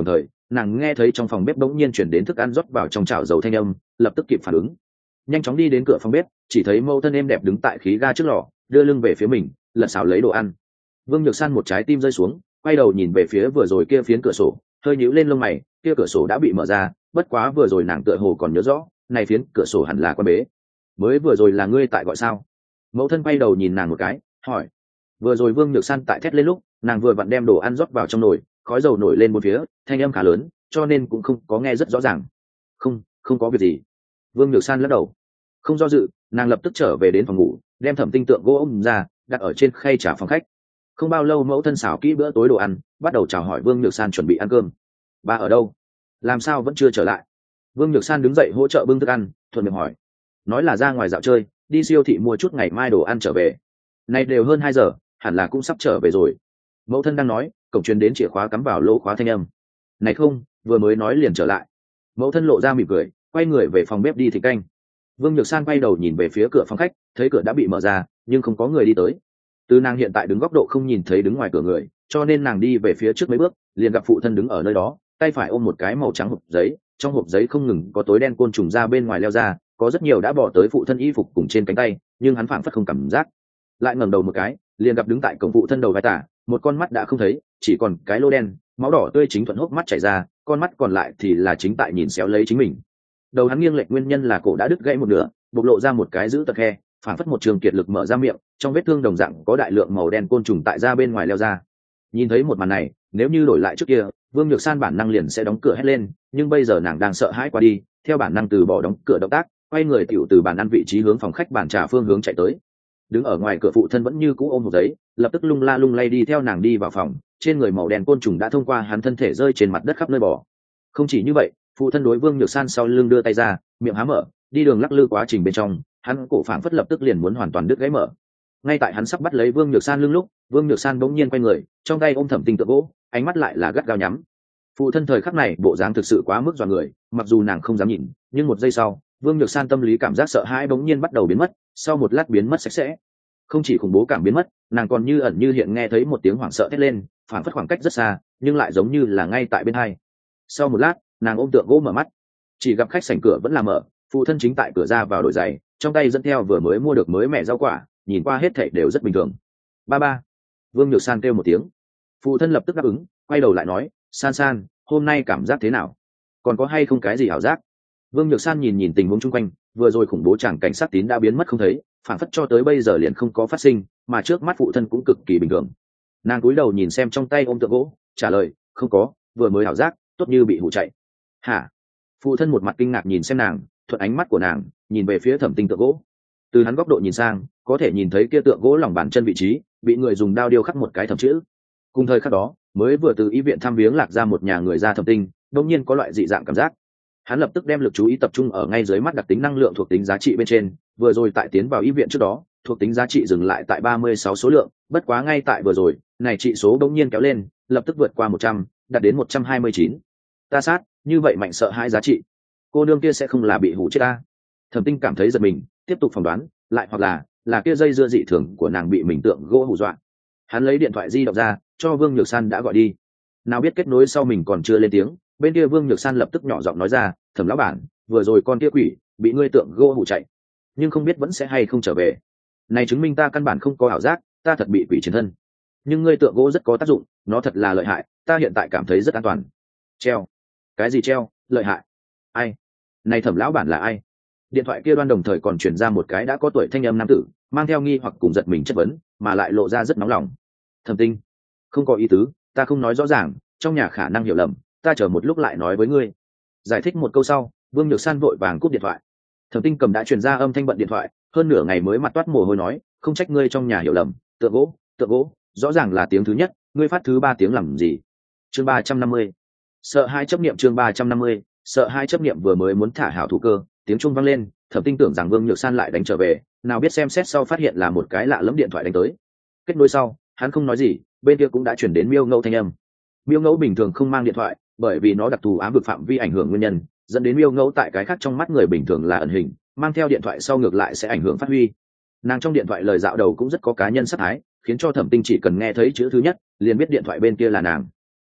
nàng nghe thấy trong phòng bếp bỗng nhiên chuyển đến thức ăn rót vào trong chảo dầu thanh âm, lập tức kịp phản ứng, nhanh chóng đi đến cửa phòng bếp, chỉ thấy mẫu thân êm đẹp đứng tại khí ga trước lò, đưa lưng về phía mình, lật xào lấy đồ ăn. Vương Nhược San một trái tim rơi xuống, quay đầu nhìn về phía vừa rồi kia phiến cửa sổ, hơi nhíu lên lông mày, kia cửa sổ đã bị mở ra, bất quá vừa rồi nàng tựa hồ còn nhớ rõ, này phiến cửa sổ hẳn là quan bế. Mới vừa rồi là ngươi tại gọi sao? Mẫu thân quay đầu nhìn nàng một cái, hỏi. Vừa rồi Vương Nhược San tại thét lên lúc, nàng vừa vặn đem đồ ăn rót vào trong nồi, khói dầu nổi lên một phía, thanh âm khá lớn, cho nên cũng không có nghe rất rõ ràng. Không, không có việc gì. Vương Nhược San lắc đầu. Không do dự, nàng lập tức trở về đến phòng ngủ, đem Thẩm Tinh tượng gỗ ôm ra, đặt ở trên khay trà phòng khách. Không bao lâu mẫu thân xào kỹ bữa tối đồ ăn, bắt đầu chào hỏi Vương Nhược San chuẩn bị ăn cơm. Ba ở đâu? Làm sao vẫn chưa trở lại? Vương Nhược San đứng dậy hỗ trợ bưng thức ăn, thuận miệng hỏi. Nói là ra ngoài dạo chơi, đi siêu thị mua chút ngày mai đồ ăn trở về. Này đều hơn hai giờ, hẳn là cũng sắp trở về rồi. Mẫu thân đang nói, cổng truyền đến chìa khóa cắm vào lỗ khóa thanh âm. Này không, vừa mới nói liền trở lại. Mẫu thân lộ ra mỉm cười, quay người về phòng bếp đi thịt canh. Vương Nhược San quay đầu nhìn về phía cửa phòng khách, thấy cửa đã bị mở ra, nhưng không có người đi tới. Từ nàng hiện tại đứng góc độ không nhìn thấy đứng ngoài cửa người, cho nên nàng đi về phía trước mấy bước, liền gặp phụ thân đứng ở nơi đó, tay phải ôm một cái màu trắng hộp giấy, trong hộp giấy không ngừng có tối đen côn trùng ra bên ngoài leo ra, có rất nhiều đã bỏ tới phụ thân y phục cùng trên cánh tay, nhưng hắn phảng phất không cảm giác. Lại ngẩng đầu một cái, liền gặp đứng tại cổng phụ thân đầu vai tả, một con mắt đã không thấy, chỉ còn cái lô đen, máu đỏ tươi chính thuận hốc mắt chảy ra, con mắt còn lại thì là chính tại nhìn xéo lấy chính mình. Đầu hắn nghiêng lệch nguyên nhân là cổ đã đứt gãy một nửa, bộc lộ ra một cái giữ tật khe, phảng phất một trường kiệt lực mở ra miệng, trong vết thương đồng dạng có đại lượng màu đen côn trùng tại ra bên ngoài leo ra. Nhìn thấy một màn này, nếu như đổi lại trước kia, Vương Nhược San bản năng liền sẽ đóng cửa hét lên, nhưng bây giờ nàng đang sợ hãi qua đi, theo bản năng từ bỏ đóng cửa động tác, quay người tiểu từ bàn ăn vị trí hướng phòng khách bàn trà phương hướng chạy tới. Đứng ở ngoài cửa phụ thân vẫn như cũ ôm một giấy, lập tức lung la lung lay đi theo nàng đi vào phòng, trên người màu đen côn trùng đã thông qua hắn thân thể rơi trên mặt đất khắp nơi bỏ. Không chỉ như vậy, phụ thân đối Vương Nhược San sau lưng đưa tay ra, miệng há mở, đi đường lắc lư quá trình bên trong, hắn cổ phảng phất lập tức liền muốn hoàn toàn đứt gãy mở. Ngay tại hắn sắp bắt lấy Vương Nhược San lưng lúc, Vương Nhược San bỗng nhiên quay người, trong tay ôm Thẩm Tinh tượng gỗ, ánh mắt lại là gắt gao nhắm. Phụ thân thời khắc này bộ dáng thực sự quá mức dọa người, mặc dù nàng không dám nhìn, nhưng một giây sau, Vương Nhược San tâm lý cảm giác sợ hãi bỗng nhiên bắt đầu biến mất, sau một lát biến mất sạch sẽ. Không chỉ khủng bố cảm biến mất, nàng còn như ẩn như hiện nghe thấy một tiếng hoảng sợ thét lên, phảng phất khoảng cách rất xa, nhưng lại giống như là ngay tại bên hai. Sau một lát, nàng ôm tượng gỗ mở mắt, chỉ gặp khách sảnh cửa vẫn là mở, phụ thân chính tại cửa ra vào đổi giày, trong tay dẫn theo vừa mới mua được mới mẻ rau quả, nhìn qua hết thảy đều rất bình thường. Ba ba. Vương Nhược San kêu một tiếng. Phụ thân lập tức đáp ứng, quay đầu lại nói, San San, hôm nay cảm giác thế nào? Còn có hay không cái gì ảo giác? Vương Nhược San nhìn nhìn tình huống chung quanh, vừa rồi khủng bố chẳng cảnh sát tín đã biến mất không thấy, phản phất cho tới bây giờ liền không có phát sinh, mà trước mắt phụ thân cũng cực kỳ bình thường. Nàng cúi đầu nhìn xem trong tay ôm tượng gỗ, trả lời, không có, vừa mới ảo giác, tốt như bị hụ chạy. Hả? Phụ thân một mặt kinh ngạc nhìn xem nàng, thuận ánh mắt của nàng, nhìn về phía Thẩm Tinh tượng gỗ. Từ hắn góc độ nhìn sang, có thể nhìn thấy kia tượng gỗ lòng bàn chân vị trí, bị người dùng đao điêu khắc một cái thẩm chữ. Cùng thời khắc đó, mới vừa từ y viện thăm viếng lạc ra một nhà người ra Thẩm Tinh, đột nhiên có loại dị dạng cảm giác. Hắn lập tức đem lực chú ý tập trung ở ngay dưới mắt đặc tính năng lượng thuộc tính giá trị bên trên, vừa rồi tại tiến vào y viện trước đó, thuộc tính giá trị dừng lại tại ba mươi sáu số lượng, bất quá ngay tại vừa rồi, này trị số đột nhiên kéo lên, lập tức vượt qua một trăm, đạt đến một trăm hai mươi chín. Ta sát, như vậy mạnh sợ hãi giá trị. Cô nương kia sẽ không là bị hủ chết ta. Thẩm Tinh cảm thấy giật mình, tiếp tục phỏng đoán, lại hoặc là là kia dây dưa dị thường của nàng bị mình tượng gỗ hù dọa. Hắn lấy điện thoại di động ra, cho Vương Nhược San đã gọi đi. Nào biết kết nối sau mình còn chưa lên tiếng, bên kia Vương Nhược San lập tức nhỏ giọng nói ra, Thẩm lão bản, vừa rồi con kia quỷ bị ngươi tượng gỗ hù chạy, nhưng không biết vẫn sẽ hay không trở về. Này chứng minh ta căn bản không có ảo giác, ta thật bị quỷ chiến thân. Nhưng ngươi tượng gỗ rất có tác dụng, nó thật là lợi hại, ta hiện tại cảm thấy rất an toàn. Treo? Cái gì treo? Lợi hại? Ai? Này Thẩm lão bản là ai? Điện thoại kia đoan đồng thời còn chuyển ra một cái đã có tuổi thanh âm nam tử, mang theo nghi hoặc cùng giật mình chất vấn, mà lại lộ ra rất nóng lòng. Thẩm Tinh, không có ý tứ, ta không nói rõ ràng, trong nhà khả năng hiểu lầm, ta chờ một lúc lại nói với ngươi. Giải thích một câu sau, Vương Nhược San vội vàng cúp điện thoại. Thẩm Tinh cầm đã truyền ra âm thanh bận điện thoại, hơn nửa ngày mới mặt toát mồ hôi nói, không trách ngươi trong nhà hiểu lầm, tượng gỗ, tượng gỗ, rõ ràng là tiếng thứ nhất, ngươi phát thứ ba tiếng làm gì? Chương ba trăm năm mươi. Sợ hai chấp niệm chương ba trăm năm mươi, sợ hai chấp niệm vừa mới muốn thả hảo thủ cơ, tiếng chuông vang lên, Thẩm Tinh tưởng rằng Vương Nhược San lại đánh trở về, nào biết xem xét sau phát hiện là một cái lạ lẫm điện thoại đánh tới. Kết nối sau, hắn không nói gì, bên kia cũng đã chuyển đến Miêu Ngẫu thanh âm. Miêu Ngẫu bình thường không mang điện thoại, bởi vì nó đặc thù ám vực phạm vi ảnh hưởng nguyên nhân, dẫn đến Miêu Ngẫu tại cái khác trong mắt người bình thường là ẩn hình, mang theo điện thoại sau ngược lại sẽ ảnh hưởng phát huy. Nàng trong điện thoại lời dạo đầu cũng rất có cá nhân sắc thái, khiến cho Thẩm Tinh chỉ cần nghe thấy chữ thứ nhất, liền biết điện thoại bên kia là nàng.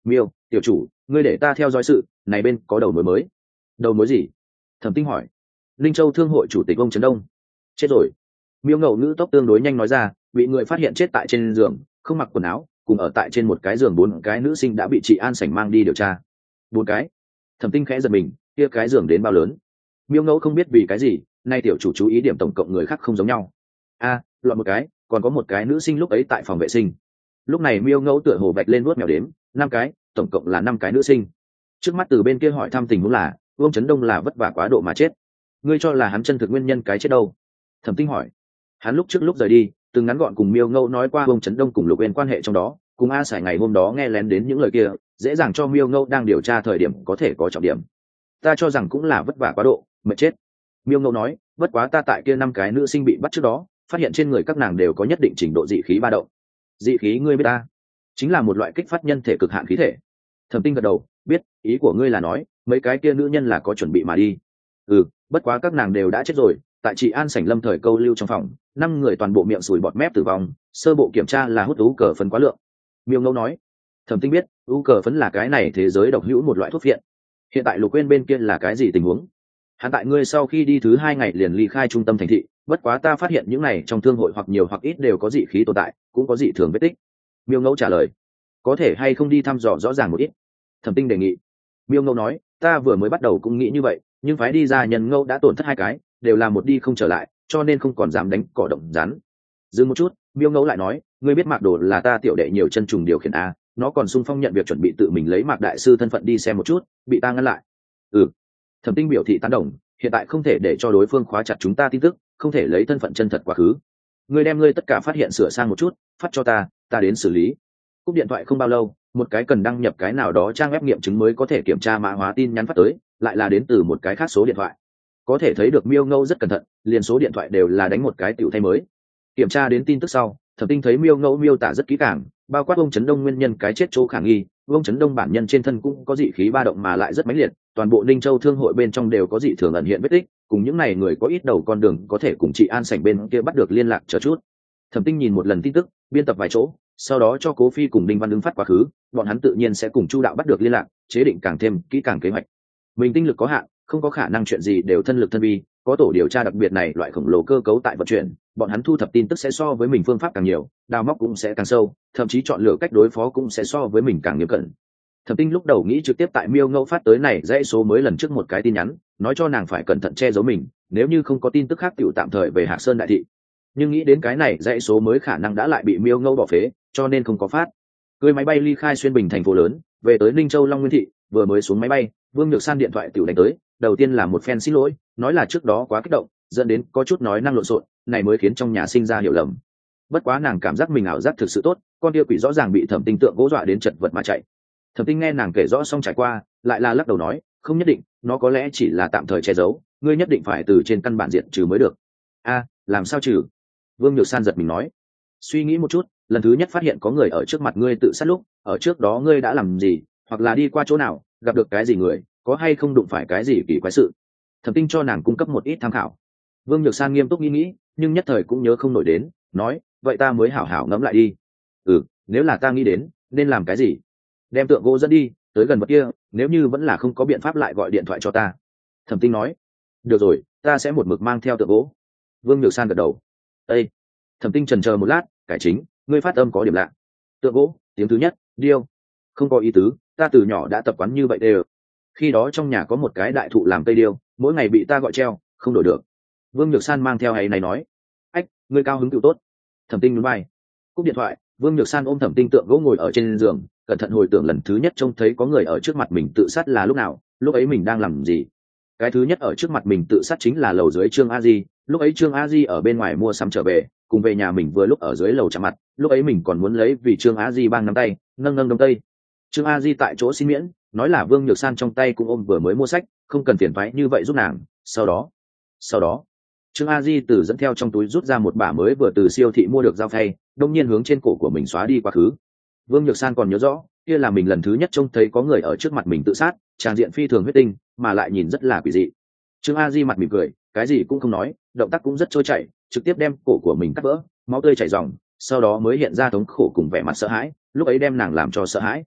Miêu, tiểu chủ, ngươi để ta theo dõi sự này, bên có đầu mối mới. Đầu mối gì? Thẩm Tinh hỏi. Linh Châu thương hội chủ tịch ông Trấn Đông chết rồi. Miêu ngậu ngữ tốc tương đối nhanh nói ra, bị người phát hiện chết tại trên giường, không mặc quần áo, cùng ở tại trên một cái giường bốn cái nữ sinh đã bị chị An Sảnh mang đi điều tra. Bốn cái? Thẩm Tinh khẽ giật mình, kia cái giường đến bao lớn? Miêu ngẫu không biết vì cái gì, nay tiểu chủ chú ý điểm tổng cộng người khác không giống nhau. A, à, loại một cái, còn có một cái nữ sinh lúc ấy tại phòng vệ sinh. Lúc này Miêu ngẫu tựa hồ vạch lên vuốt mèo đếm, năm cái, tổng cộng là năm cái nữ sinh. Trước mắt từ bên kia hỏi thăm tình huống là, Vương Trấn Đông là vất vả quá độ mà chết. Ngươi cho là hắn chân thực nguyên nhân cái chết đâu? Thẩm Tinh hỏi. Hắn lúc trước lúc rời đi, từng ngắn gọn cùng Miêu ngẫu nói qua Vương Trấn Đông cùng Lục Uyên quan hệ trong đó, cùng A Sải ngày hôm đó nghe lén đến những lời kia, dễ dàng cho Miêu ngẫu đang điều tra thời điểm có thể có trọng điểm. Ta cho rằng cũng là vất vả quá độ, mệt chết. Miêu ngẫu nói, bất quá ta tại kia năm cái nữ sinh bị bắt trước đó, phát hiện trên người các nàng đều có nhất định trình độ dị khí ba động. Dị khí ngươi biết ta? Chính là một loại kích phát nhân thể cực hạn khí thể. Thẩm Tinh gật đầu, biết, ý của ngươi là nói mấy cái kia nữ nhân là có chuẩn bị mà đi. Ừ, bất quá các nàng đều đã chết rồi. Tại chị An Sảnh lâm thời câu lưu trong phòng, năm người toàn bộ miệng sùi bọt mép tử vong, sơ bộ kiểm tra là hút ú cờ phấn quá lượng. Miêu ngẫu nói. Thẩm Tinh biết, ú cờ phấn là cái này thế giới độc hữu một loại thuốc phiện. Hiện tại Lục Uyên bên kia là cái gì tình huống? Hắn tại ngươi sau khi đi thứ hai ngày liền ly khai trung tâm thành thị, bất quá ta phát hiện những này trong thương hội hoặc nhiều hoặc ít đều có dị khí tồn tại, cũng có dị thường vết tích. Miêu ngẫu trả lời. Có thể hay không đi thăm dò rõ ràng một ít? Thẩm Tinh đề nghị. Miêu ngẫu nói, ta vừa mới bắt đầu cũng nghĩ như vậy, nhưng phái đi ra nhân ngẫu đã tổn thất hai cái, đều là một đi không trở lại, cho nên không còn dám đánh cỏ động rắn. Dừng một chút, Miêu ngẫu lại nói, ngươi biết Mạc Đồ là ta tiểu đệ nhiều chân trùng điều khiển a, nó còn xung phong nhận việc chuẩn bị tự mình lấy Mạc đại sư thân phận đi xem một chút, bị ta ngăn lại. Ừ. Thẩm Tinh biểu thị tán đồng, hiện tại không thể để cho đối phương khóa chặt chúng ta tin tức, không thể lấy thân phận chân thật quá khứ. Ngươi đem ngươi tất cả phát hiện sửa sang một chút, phát cho ta, ta đến xử lý. Cúp điện thoại không bao lâu, một cái cần đăng nhập cái nào đó trang web nghiệm chứng mới có thể kiểm tra mã hóa tin nhắn phát tới, lại là đến từ một cái khác số điện thoại. Có thể thấy được Miêu ngẫu rất cẩn thận, liền số điện thoại đều là đánh một cái tiểu thay mới. Kiểm tra đến tin tức sau, Thẩm Tinh thấy Miêu ngẫu miêu tả rất kỹ càng, bao quát ông Trấn Đông nguyên nhân cái chết chỗ khả nghi, ông Trấn Đông bản nhân trên thân cũng có dị khí ba động mà lại rất mãnh liệt, toàn bộ Ninh Châu thương hội bên trong đều có dị thường ẩn hiện vết tích, cùng những này người có ít đầu con đường có thể cùng chị An Sảnh bên kia bắt được liên lạc chờ chút. Thẩm Tinh nhìn một lần tin tức, biên tập vài chỗ, sau đó cho Cố Phi cùng Đinh Văn ứng phát quá khứ, bọn hắn tự nhiên sẽ cùng Chu đạo bắt được liên lạc, chế định càng thêm kỹ càng kế hoạch. Mình tinh lực có hạn, không có khả năng chuyện gì đều thân lực thân vi, có tổ điều tra đặc biệt này loại khổng lồ cơ cấu tại vận chuyển, bọn hắn thu thập tin tức sẽ so với mình phương pháp càng nhiều, đào móc cũng sẽ càng sâu, thậm chí chọn lựa cách đối phó cũng sẽ so với mình càng nghiêm cẩn. Thẩm Tinh lúc đầu nghĩ trực tiếp tại Miêu ngẫu phát tới này dãy số mới lần trước một cái tin nhắn, nói cho nàng phải cẩn thận che giấu mình, nếu như không có tin tức khác tiểu tạm thời về Hạc Sơn đại thị. Nhưng nghĩ đến cái này dãy số mới khả năng đã lại bị Miêu ngẫu bỏ phế, cho nên không có phát. Cưỡi máy bay ly khai xuyên bình thành phố lớn, về tới Ninh Châu Long Nguyên thị, vừa mới xuống máy bay, Vương Nhược San điện thoại tiểu đánh tới, đầu tiên là một phen xin lỗi, nói là trước đó quá kích động, dẫn đến có chút nói năng lộn xộn, này mới khiến trong nhà sinh ra hiểu lầm. Bất quá nàng cảm giác mình ảo giác thực sự tốt, con kia quỷ rõ ràng bị Thẩm Tinh tượng gỗ dọa đến chật vật mà chạy. Thẩm Tinh nghe nàng kể rõ xong trải qua, lại là lắc đầu nói, không nhất định, nó có lẽ chỉ là tạm thời che giấu, ngươi nhất định phải từ trên căn bản diệt trừ mới được. A, làm sao trừ? Vương Nhược San giật mình nói. Suy nghĩ một chút, lần thứ nhất phát hiện có người ở trước mặt ngươi tự sát lúc, ở trước đó ngươi đã làm gì, hoặc là đi qua chỗ nào, gặp được cái gì người, có hay không đụng phải cái gì kỳ quái sự. Thẩm Tinh cho nàng cung cấp một ít tham khảo. Vương Nhược San nghiêm túc nghĩ nghĩ, nhưng nhất thời cũng nhớ không nổi đến, nói, vậy ta mới hảo hảo ngẫm lại đi. Ừ, nếu là ta nghĩ đến, nên làm cái gì? Đem tượng gỗ dẫn đi, tới gần vật kia, nếu như vẫn là không có biện pháp lại gọi điện thoại cho ta. Thẩm Tinh nói, được rồi, ta sẽ một mực mang theo tượng gỗ. Vương Nhược San gật đầu. Ê! Thẩm Tinh chần chờ một lát, cải chính, ngươi phát âm có điểm lạ. Tượng gỗ, tiếng thứ nhất, điêu. Không có ý tứ, ta từ nhỏ đã tập quán như vậy đều. Khi đó trong nhà có một cái đại thụ làm cây điêu, mỗi ngày bị ta gọi treo, không đổi được. Vương Nhược San mang theo hay này nói, ách, ngươi cao hứng cựu tốt. Thẩm Tinh nhún vai. Cúp điện thoại, Vương Nhược San ôm Thẩm Tinh tượng gỗ ngồi ở trên giường, cẩn thận hồi tưởng lần thứ nhất trông thấy có người ở trước mặt mình tự sát là lúc nào, lúc ấy mình đang làm gì. Cái thứ nhất ở trước mặt mình tự sát chính là lầu dưới Trương A Di, lúc ấy Trương A Di ở bên ngoài mua sắm trở về, cùng về nhà mình vừa lúc ở dưới lầu chạm mặt, lúc ấy mình còn muốn lấy vì Trương A Di bang nắm tay, nâng nâng đông tây. Trương A Di tại chỗ xin miễn, nói là Vương Nhược San trong tay cũng ôm vừa mới mua sách, không cần phiền toái như vậy giúp nàng. Sau đó, sau đó, Trương A Di từ dẫn theo trong túi rút ra một bả mới vừa từ siêu thị mua được dao phay, đông nhiên hướng trên cổ của mình xóa đi quá khứ. Vương Nhược San còn nhớ rõ, kia là mình lần thứ nhất trông thấy có người ở trước mặt mình tự sát, tràng diện phi thường huyết tinh, mà lại nhìn rất là quỷ dị. Trương A Di mặt mỉm cười, cái gì cũng không nói, động tác cũng rất trôi chảy, trực tiếp đem cổ của mình cắt vỡ, máu tươi chảy ròng, sau đó mới hiện ra thống khổ cùng vẻ mặt sợ hãi, lúc ấy đem nàng làm cho sợ hãi.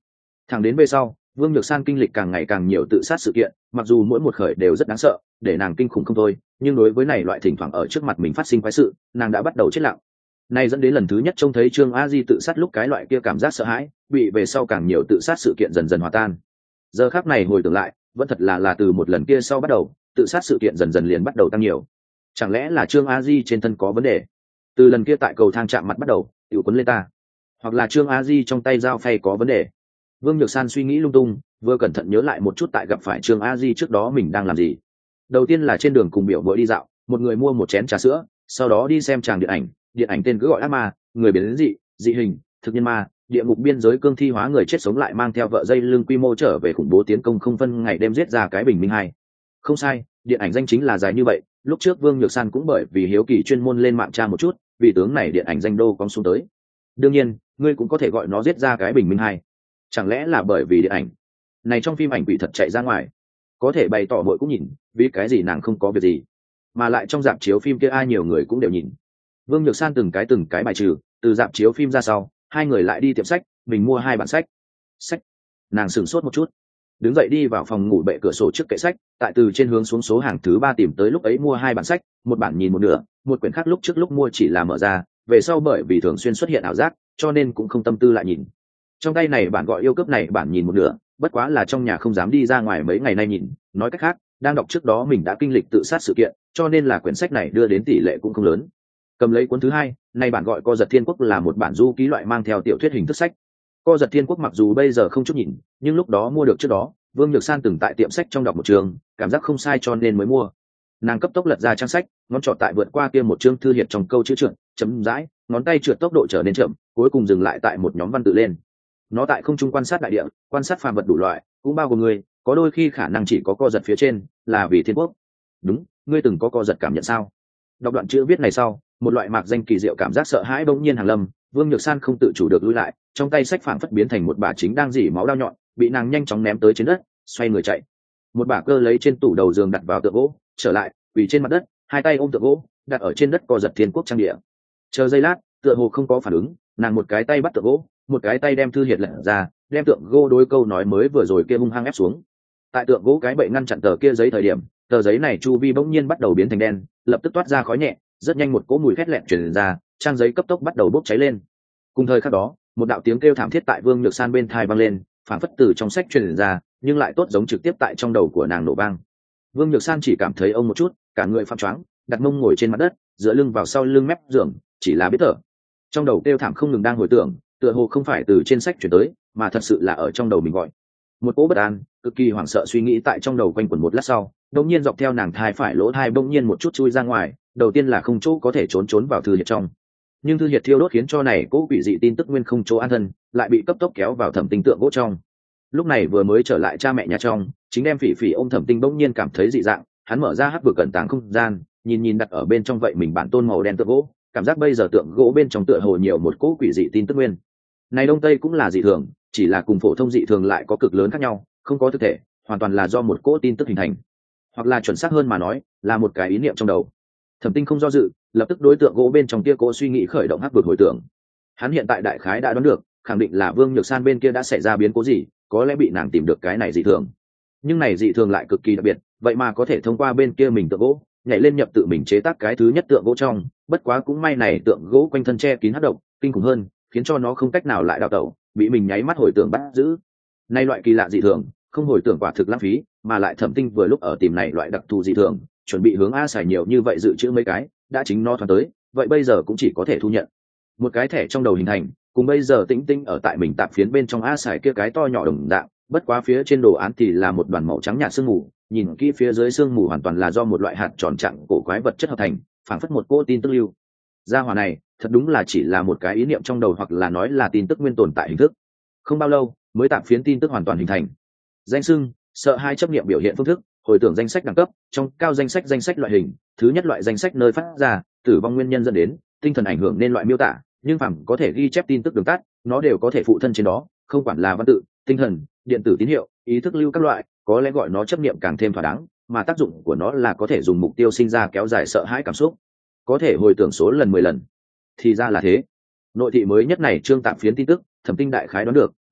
Thẳng đến về sau, Vương Nhược San kinh lịch càng ngày càng nhiều tự sát sự kiện, mặc dù mỗi một khởi đều rất đáng sợ, để nàng kinh khủng không thôi, nhưng đối với này loại thỉnh thoảng ở trước mặt mình phát sinh quái sự, nàng đã bắt đầu chết lặng. Này dẫn đến lần thứ nhất trông thấy Trương A Di tự sát lúc cái loại kia cảm giác sợ hãi, bị về sau càng nhiều tự sát sự kiện dần dần hòa tan. Giờ khắc này hồi tưởng lại, vẫn thật là là từ một lần kia sau bắt đầu, tự sát sự kiện dần dần liền bắt đầu tăng nhiều. Chẳng lẽ là Trương A Di trên thân có vấn đề? Từ lần kia tại cầu thang chạm mặt bắt đầu, tiểu quấn lên ta, hoặc là Trương A Di trong tay dao phay có vấn đề. Vương Nhược San suy nghĩ lung tung, vừa cẩn thận nhớ lại một chút tại gặp phải Trương A Di trước đó mình đang làm gì. Đầu tiên là trên đường cùng biểu muội đi dạo, một người mua một chén trà sữa, sau đó đi xem tràng điện ảnh, điện ảnh tên cứ gọi ác ma, người biến dị, dị hình, thực nhân ma, địa ngục biên giới cương thi hóa người chết sống lại mang theo vợ dây lưng quy mô trở về khủng bố tiến công không phân ngày đêm giết ra cái bình minh hai. Không sai, điện ảnh danh chính là dài như vậy, lúc trước Vương Nhược San cũng bởi vì hiếu kỳ chuyên môn lên mạng tra một chút, vì tướng này điện ảnh danh đô cong xuống tới. Đương nhiên, ngươi cũng có thể gọi nó giết ra cái bình minh hai. Chẳng lẽ là bởi vì điện ảnh này trong phim ảnh quỷ thật chạy ra ngoài, có thể bày tỏ muội cũng nhìn, vì cái gì nàng không có việc gì, mà lại trong dạp chiếu phim kia ai nhiều người cũng đều nhìn. Vương Nhược San từng cái từng cái bài trừ, từ dạp chiếu phim ra sau, hai người lại đi tiệm sách, mình mua hai bản sách. Sách. Nàng sửng sốt một chút, đứng dậy đi vào phòng ngủ bệ cửa sổ trước kệ sách, tại từ trên hướng xuống số hàng thứ ba tìm tới lúc ấy mua hai bản sách, một bản nhìn một nửa, một quyển khác lúc trước lúc mua chỉ là mở ra, về sau bởi vì thường xuyên xuất hiện ảo giác, cho nên cũng không tâm tư lại nhìn. Trong tay này bản gọi yêu cướp này bản nhìn một nửa, bất quá là trong nhà không dám đi ra ngoài mấy ngày nay nhìn, nói cách khác, đang đọc trước đó mình đã kinh lịch tự sát sự kiện, cho nên là quyển sách này đưa đến tỷ lệ cũng không lớn. Cầm lấy cuốn thứ hai, này bản gọi Co Giật Thiên Quốc là một bản du ký loại mang theo tiểu thuyết hình thức sách. Co Giật Thiên Quốc mặc dù bây giờ không chút nhìn, nhưng lúc đó mua được trước đó, Vương Nhược San từng tại tiệm sách trong đọc một trường, cảm giác không sai cho nên mới mua. Nàng cấp tốc lật ra trang sách, ngón trỏ tại vượt qua kia một chương thư hiệt trong câu chữ trượt, chấm dãi, ngón tay trượt tốc độ trở nên chậm, cuối cùng dừng lại tại một nhóm văn tự lên. Nó tại không trung quan sát đại địa, quan sát phàm vật đủ loại, cũng bao gồm người, có đôi khi khả năng chỉ có co giật phía trên, là vì thiên quốc. Đúng, ngươi từng có co giật cảm nhận sao? Đọc đoạn chữ viết này sau, một loại mạc danh kỳ diệu cảm giác sợ hãi bỗng nhiên hàng lâm, Vương Nhược San không tự chủ được lùi lại, trong tay sách phảng phất biến thành một bả chính đang dỉ máu đao nhọn, bị nàng nhanh chóng ném tới trên đất, xoay người chạy. Một bả cơ lấy trên tủ đầu giường đặt vào tượng gỗ, trở lại, quỳ trên mặt đất, hai tay ôm tượng gỗ, đặt ở trên đất co giật thiên quốc trang địa. Chờ giây lát, tựa hồ không có phản ứng, nàng một cái tay bắt tượng gỗ, một cái tay đem thư hiệt lật ra, đem tượng gỗ đối câu nói mới vừa rồi kia hung hăng ép xuống. Tại tượng gỗ cái bậy ngăn chặn tờ kia giấy thời điểm, tờ giấy này chu vi bỗng nhiên bắt đầu biến thành đen, lập tức toát ra khói nhẹ, rất nhanh một cỗ mùi khét lẹn truyền ra, trang giấy cấp tốc bắt đầu bốc cháy lên. Cùng thời khắc đó, một đạo tiếng kêu thảm thiết tại Vương Nhược San bên tai vang lên, phản phất từ trong sách truyền ra, nhưng lại tốt giống trực tiếp tại trong đầu của nàng nổ vang. Vương Nhược San chỉ cảm thấy ông một chút, cả người phạm choáng, đặt mông ngồi trên mặt đất, dựa lưng vào sau lưng mép giường, chỉ là biết thở. Trong đầu kêu thảm không ngừng đang hồi tưởng, tựa hồ không phải từ trên sách truyền tới, mà thật sự là ở trong đầu mình gọi. Một cỗ bất an, cực kỳ hoảng sợ suy nghĩ tại trong đầu quanh quẩn một lát sau, đột nhiên dọc theo nàng thai phải lỗ thai bỗng nhiên một chút chui ra ngoài, đầu tiên là không chỗ có thể trốn trốn vào thư hiệt trong. Nhưng thư hiệt thiêu đốt khiến cho này cỗ quỷ dị tin tức nguyên không chỗ an thân, lại bị cấp tốc kéo vào thẩm tinh tượng gỗ trong. Lúc này vừa mới trở lại cha mẹ nhà trong, chính đem phỉ phỉ ôm thẩm tinh bỗng nhiên cảm thấy dị dạng, hắn mở ra hắc vực cẩn tàng không gian, nhìn nhìn đặt ở bên trong vậy mình bản tôn màu đen tượng gỗ, cảm giác bây giờ tượng gỗ bên trong tựa hồ nhiều một cỗ quỷ dị tin tức nguyên. Này đông tây cũng là dị thường, chỉ là cùng phổ thông dị thường lại có cực lớn khác nhau, không có thực thể, hoàn toàn là do một cỗ tin tức hình thành, hoặc là chuẩn xác hơn mà nói, là một cái ý niệm trong đầu. Thẩm tinh không do dự, lập tức đối tượng gỗ bên trong kia cỗ suy nghĩ khởi động hắc vực hồi tưởng. Hắn hiện tại đại khái đã đoán được, khẳng định là Vương Nhược San bên kia đã xảy ra biến cố gì, có lẽ bị nàng tìm được cái này dị thường. Nhưng này dị thường lại cực kỳ đặc biệt, vậy mà có thể thông qua bên kia mình tượng gỗ, nhảy lên nhập tự mình chế tác cái thứ nhất tượng gỗ trong, bất quá cũng may này tượng gỗ quanh thân che kín hắc độc, kinh khủng hơn, khiến cho nó không cách nào lại đào tẩu, bị mình nháy mắt hồi tưởng bắt giữ. Nay loại kỳ lạ dị thường, không hồi tưởng quả thực lãng phí, mà lại Thẩm tinh vừa lúc ở tìm này loại đặc thù dị thường, chuẩn bị hướng A xài nhiều như vậy dự trữ mấy cái, đã chính nó thoáng tới, vậy bây giờ cũng chỉ có thể thu nhận. Một cái thẻ trong đầu hình thành, cùng bây giờ tĩnh tinh ở tại mình tạp phiến bên trong A xài kia cái to nhỏ đồng dạng, bất quá phía trên đồ án thì là một đoàn màu trắng nhạt sương mù, nhìn kỹ phía dưới sương mù hoàn toàn là do một loại hạt tròn trạng cổ quái vật chất hợp thành, phảng phất một cỗ tin tức lưu. Gia hỏa này, thật đúng là chỉ là một cái ý niệm trong đầu hoặc là nói là tin tức nguyên tồn tại hình thức. Không bao lâu, mới tạp phiến tin tức hoàn toàn hình thành. Danh xưng, sợ hai chấp niệm biểu hiện phương thức, hồi tưởng danh sách đẳng cấp, trong cao danh sách danh sách loại hình, thứ nhất loại danh sách nơi phát ra, tử vong nguyên nhân dẫn đến, tinh thần ảnh hưởng nên loại miêu tả, nhưng phàm có thể ghi chép tin tức đường tắt, nó đều có thể phụ thân trên đó, không quản là văn tự, tinh thần, điện tử tín hiệu, ý thức lưu các loại, có lẽ gọi nó chấp niệm càng thêm thỏa đáng, mà tác dụng của nó là có thể dùng mục tiêu sinh ra kéo dài sợ hãi cảm xúc, có thể hồi tưởng số lần mười lần. Thì ra là thế. Nội thị mới nhất này trương tạm phiến tin tức, Thẩm tinh đại khái đoán được,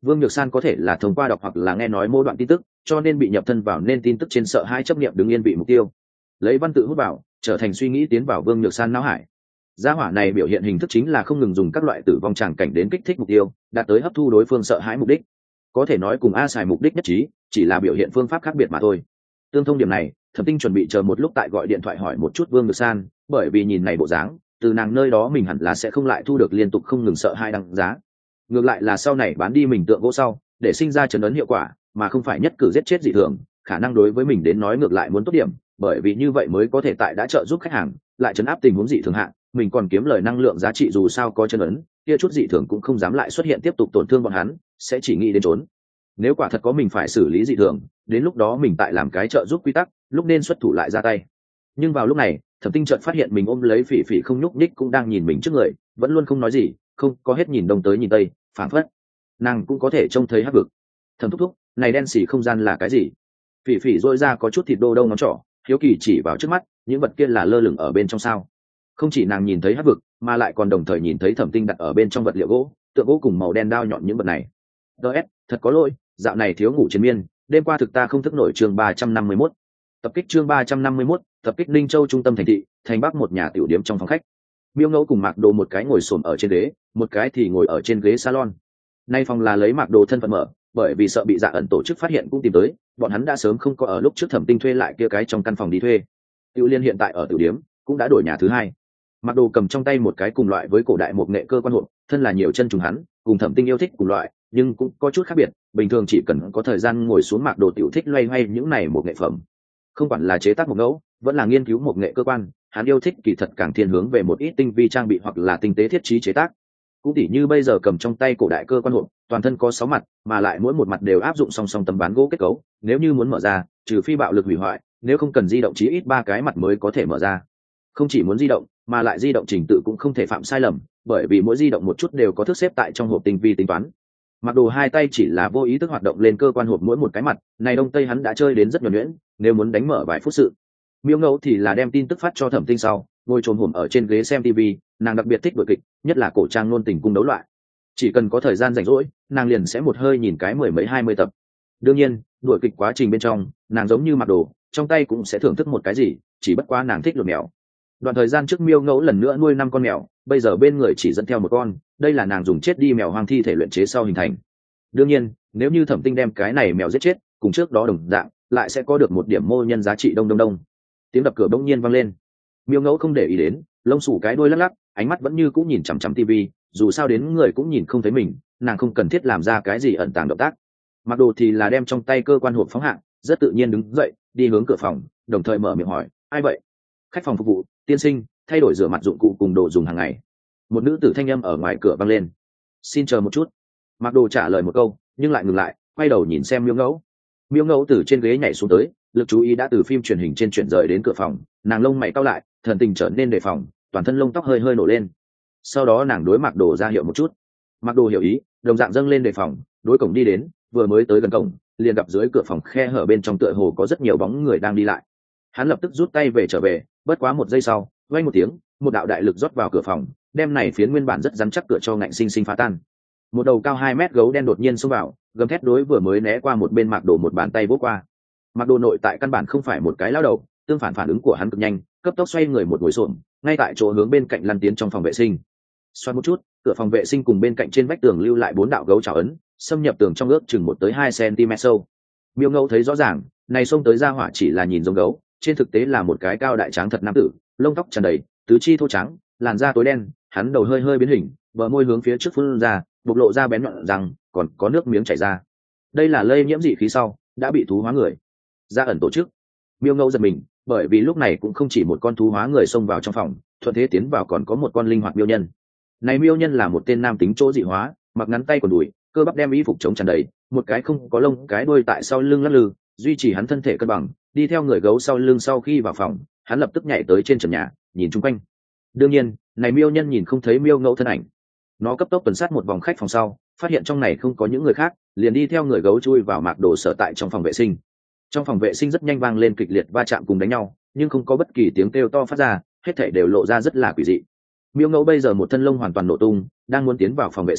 Vương Nhược San có thể là thông qua đọc hoặc là nghe nói mô đoạn tin tức, cho nên bị nhập thân vào nên tin tức trên sợ hai chấp niệm đứng yên vị mục tiêu, lấy văn tự hút vào, trở thành suy nghĩ tiến vào Vương Nhược San não hải. Gia hỏa này biểu hiện hình thức chính là không ngừng dùng các loại tử vong tràng cảnh đến kích thích mục tiêu, đạt tới hấp thu đối phương sợ hãi mục đích. Có thể nói cùng A Sài mục đích nhất trí, chỉ là biểu hiện phương pháp khác biệt mà thôi. Tương thông điểm này, Thẩm Tinh chuẩn bị chờ một lúc tại gọi điện thoại hỏi một chút Vương Nhược San, bởi vì nhìn này bộ dáng, từ nàng nơi đó mình hẳn là sẽ không lại thu được liên tục không ngừng sợ hãi đăng giá. Ngược lại là sau này bán đi mình tượng gỗ sau, để sinh ra chấn ấn hiệu quả, mà không phải nhất cử giết chết dị thường, khả năng đối với mình đến nói ngược lại muốn tốt điểm, bởi vì như vậy mới có thể tại đã trợ giúp khách hàng, lại chấn áp tình huống dị thường hạ, mình còn kiếm lời năng lượng giá trị dù sao có chân ấn, kia chút dị thường cũng không dám lại xuất hiện tiếp tục tổn thương bọn hắn, sẽ chỉ nghĩ đến trốn. Nếu quả thật có mình phải xử lý dị thường, đến lúc đó mình tại làm cái trợ giúp quy tắc, lúc nên xuất thủ lại ra tay. Nhưng vào lúc này, Thẩm Tinh chợt phát hiện mình ôm lấy Phỉ Phỉ không nhúc nhích cũng đang nhìn mình trước người, vẫn luôn không nói gì, không có hết nhìn đông tới nhìn tây, phảng phất nàng cũng có thể trông thấy hắc vực. Thẩm thúc thúc, này đen xì không gian là cái gì? Phỉ Phỉ rôi ra có chút thịt đô đâu ngón trỏ, hiếu kỳ chỉ vào trước mắt, những vật kia là lơ lửng ở bên trong sao? Không chỉ nàng nhìn thấy hắc vực, mà lại còn đồng thời nhìn thấy Thẩm Tinh đặt ở bên trong vật liệu gỗ, tượng gỗ cùng màu đen đao nhọn những vật này. ds thật có lỗi, dạo này thiếu ngủ chiến miên, đêm qua thực ta không thức nổi. Chương ba trăm năm mươi mốt, tập kích. Chương ba trăm năm mươi mốt, tập kích. Ninh Châu trung tâm thành thị, thành bắc một nhà tiểu điếm trong phòng khách, Miêu Ngẫu cùng Mạc Đồ một cái ngồi xổm ở trên ghế, một cái thì ngồi ở trên ghế salon. Nay phòng là lấy Mạc Đồ thân phận mở, bởi vì sợ bị Dạ ẩn tổ chức phát hiện cũng tìm tới, bọn hắn đã sớm không có ở lúc trước Thẩm Tinh thuê lại kia cái trong căn phòng đi thuê. Tiểu Liên hiện tại ở tiểu điếm, cũng đã đổi nhà thứ hai. Mạc Đồ cầm trong tay một cái cùng loại với cổ đại một nghệ cơ quan hộp, thân là nhiều chân trùng hắn, cùng Thẩm Tinh yêu thích cùng loại, nhưng cũng có chút khác biệt. Bình thường chỉ cần có thời gian ngồi xuống Mạc Đồ tiểu thích loay hoay những này một nghệ phẩm. Không quản là chế tác một ngẫu, vẫn là nghiên cứu một nghệ cơ quan, hắn yêu thích kỳ thật càng thiên hướng về một ít tinh vi trang bị hoặc là tinh tế thiết trí chế tác. Cũng tỉ như bây giờ cầm trong tay cổ đại cơ quan hộp, toàn thân có sáu mặt, mà lại mỗi một mặt đều áp dụng song song tấm ván gỗ kết cấu, nếu như muốn mở ra, trừ phi bạo lực hủy hoại, nếu không cần di động chí ít ba cái mặt mới có thể mở ra. Không chỉ muốn di động, mà lại di động trình tự cũng không thể phạm sai lầm, bởi vì mỗi di động một chút đều có thức xếp tại trong hộp tinh vi tính toán. Mặc đồ hai tay chỉ là vô ý thức hoạt động lên cơ quan hộp mỗi một cái mặt, này đông tây hắn đã chơi đến rất nhuần nhuyễn, nếu muốn đánh mở vài phút sự. Miêu Ngẫu thì là đem tin tức phát cho Thẩm Tinh sau, ngồi trồm hổm ở trên ghế xem tivi, nàng đặc biệt thích vở kịch, nhất là cổ trang ngôn tình cung đấu loại. Chỉ cần có thời gian rảnh rỗi, nàng liền sẽ một hơi nhìn cái mười mấy hai mươi tập. Đương nhiên, đuổi kịch quá trình bên trong, nàng giống như Mặc Đồ, trong tay cũng sẽ thưởng thức một cái gì, chỉ bất quá nàng thích lột mèo. Đoạn thời gian trước Miêu Ngẫu lần nữa nuôi năm con mèo, bây giờ bên người chỉ dẫn theo một con, đây là nàng dùng chết đi mèo hoang thi thể luyện chế sau hình thành. Đương nhiên, nếu như Thẩm Tinh đem cái này mèo giết chết, cùng trước đó đồng dạng, lại sẽ có được một điểm mô nhân giá trị đông đông đông. Tiếng đập cửa bỗng nhiên vang lên. Miêu Ngẫu không để ý đến, lông xù cái đuôi lắc lắc, ánh mắt vẫn như cũng nhìn chằm chằm tivi, dù sao đến người cũng nhìn không thấy mình, nàng không cần thiết làm ra cái gì ẩn tàng động tác. Mặc Đồ thì là đem trong tay cơ quan hộp phóng hạng, rất tự nhiên đứng dậy, đi hướng cửa phòng, đồng thời mở miệng hỏi, ai vậy? Khách phòng phục vụ, tiên sinh, thay đổi rửa mặt dụng cụ cùng đồ dùng hàng ngày. Một nữ tử thanh âm ở ngoài cửa vang lên. Xin chờ một chút. Mặc Đồ trả lời một câu, nhưng lại ngừng lại, quay đầu nhìn xem Miêu Ngẫu. Miêu Ngẫu từ trên ghế nhảy xuống tới, lực chú ý đã từ phim truyền hình trên chuyển rời đến cửa phòng, nàng lông mày cau lại, thần tình trở nên đề phòng, toàn thân lông tóc hơi hơi nổ lên. Sau đó nàng đối Mạc Đồ ra hiệu một chút. Mạc Đồ hiểu ý, đồng dạng dâng lên đề phòng, đối cổng đi đến, vừa mới tới gần cổng, liền gặp dưới cửa phòng khe hở bên trong tựa hồ có rất nhiều bóng người đang đi lại. Hắn lập tức rút tay về trở về, bất quá một giây sau, vang một tiếng, một đạo đại lực rót vào cửa phòng, đem này phiến nguyên bản rất rắn chắc cửa cho ngạnh sinh sinh phá tan. Một đầu cao hai mét gấu đen đột nhiên xông vào, gầm thét đối vừa mới né qua một bên Mạc Đồ một bàn tay vỗ qua. Mạc Đồ nội tại căn bản không phải một cái lao đầu, tương phản phản ứng của hắn cực nhanh, cấp tốc xoay người một ngồi xổm, ngay tại chỗ hướng bên cạnh lăn tiến trong phòng vệ sinh. Xoay một chút, cửa phòng vệ sinh cùng bên cạnh trên vách tường lưu lại bốn đạo gấu trảo ấn, xâm nhập tường trong ước chừng một tới hai cm sâu. Miêu Ngẫu thấy rõ ràng, này xông tới ra hỏa chỉ là nhìn giống gấu, trên thực tế là một cái cao đại tráng thật nam tử, lông tóc tràn đầy, tứ chi thô trắng, làn da tối đen, hắn đầu hơi hơi biến hình, bờ môi hướng phía trước phun ra, bộc lộ ra bén nhọn răng, còn có nước miếng chảy ra. Đây là lây nhiễm dị khí sau, đã bị thú hóa người. Ra ẩn tổ chức. Miêu Ngẫu giật mình, bởi vì lúc này cũng không chỉ một con thú hóa người xông vào trong phòng, thuận thế tiến vào còn có một con linh hoạt miêu nhân. Này miêu nhân là một tên nam tính chỗ dị hóa, mặc ngắn tay còn đùi, cơ bắp đem y phục chống tràn đầy, một cái không có lông cái đuôi tại sau lưng lắc lư, duy trì hắn thân thể cân bằng, đi theo người gấu sau lưng. Sau khi vào phòng, hắn lập tức nhảy tới trên trần nhà, nhìn chung quanh. Đương nhiên, này miêu nhân nhìn không thấy Miêu Ngẫu thân ảnh. Nó cấp tốc tuần sát một vòng khách phòng sau, phát hiện trong này không có những người khác, liền đi theo người gấu chui vào Mạc Đồ sở tại trong phòng vệ sinh. Trong phòng vệ sinh rất nhanh vang lên kịch liệt va chạm cùng đánh nhau, nhưng không có bất kỳ tiếng kêu to phát ra, hết thảy đều lộ ra rất là quỷ dị. Miêu Ngẫu bây giờ một thân lông hoàn toàn nổ tung, đang muốn tiến vào phòng vệ sinh,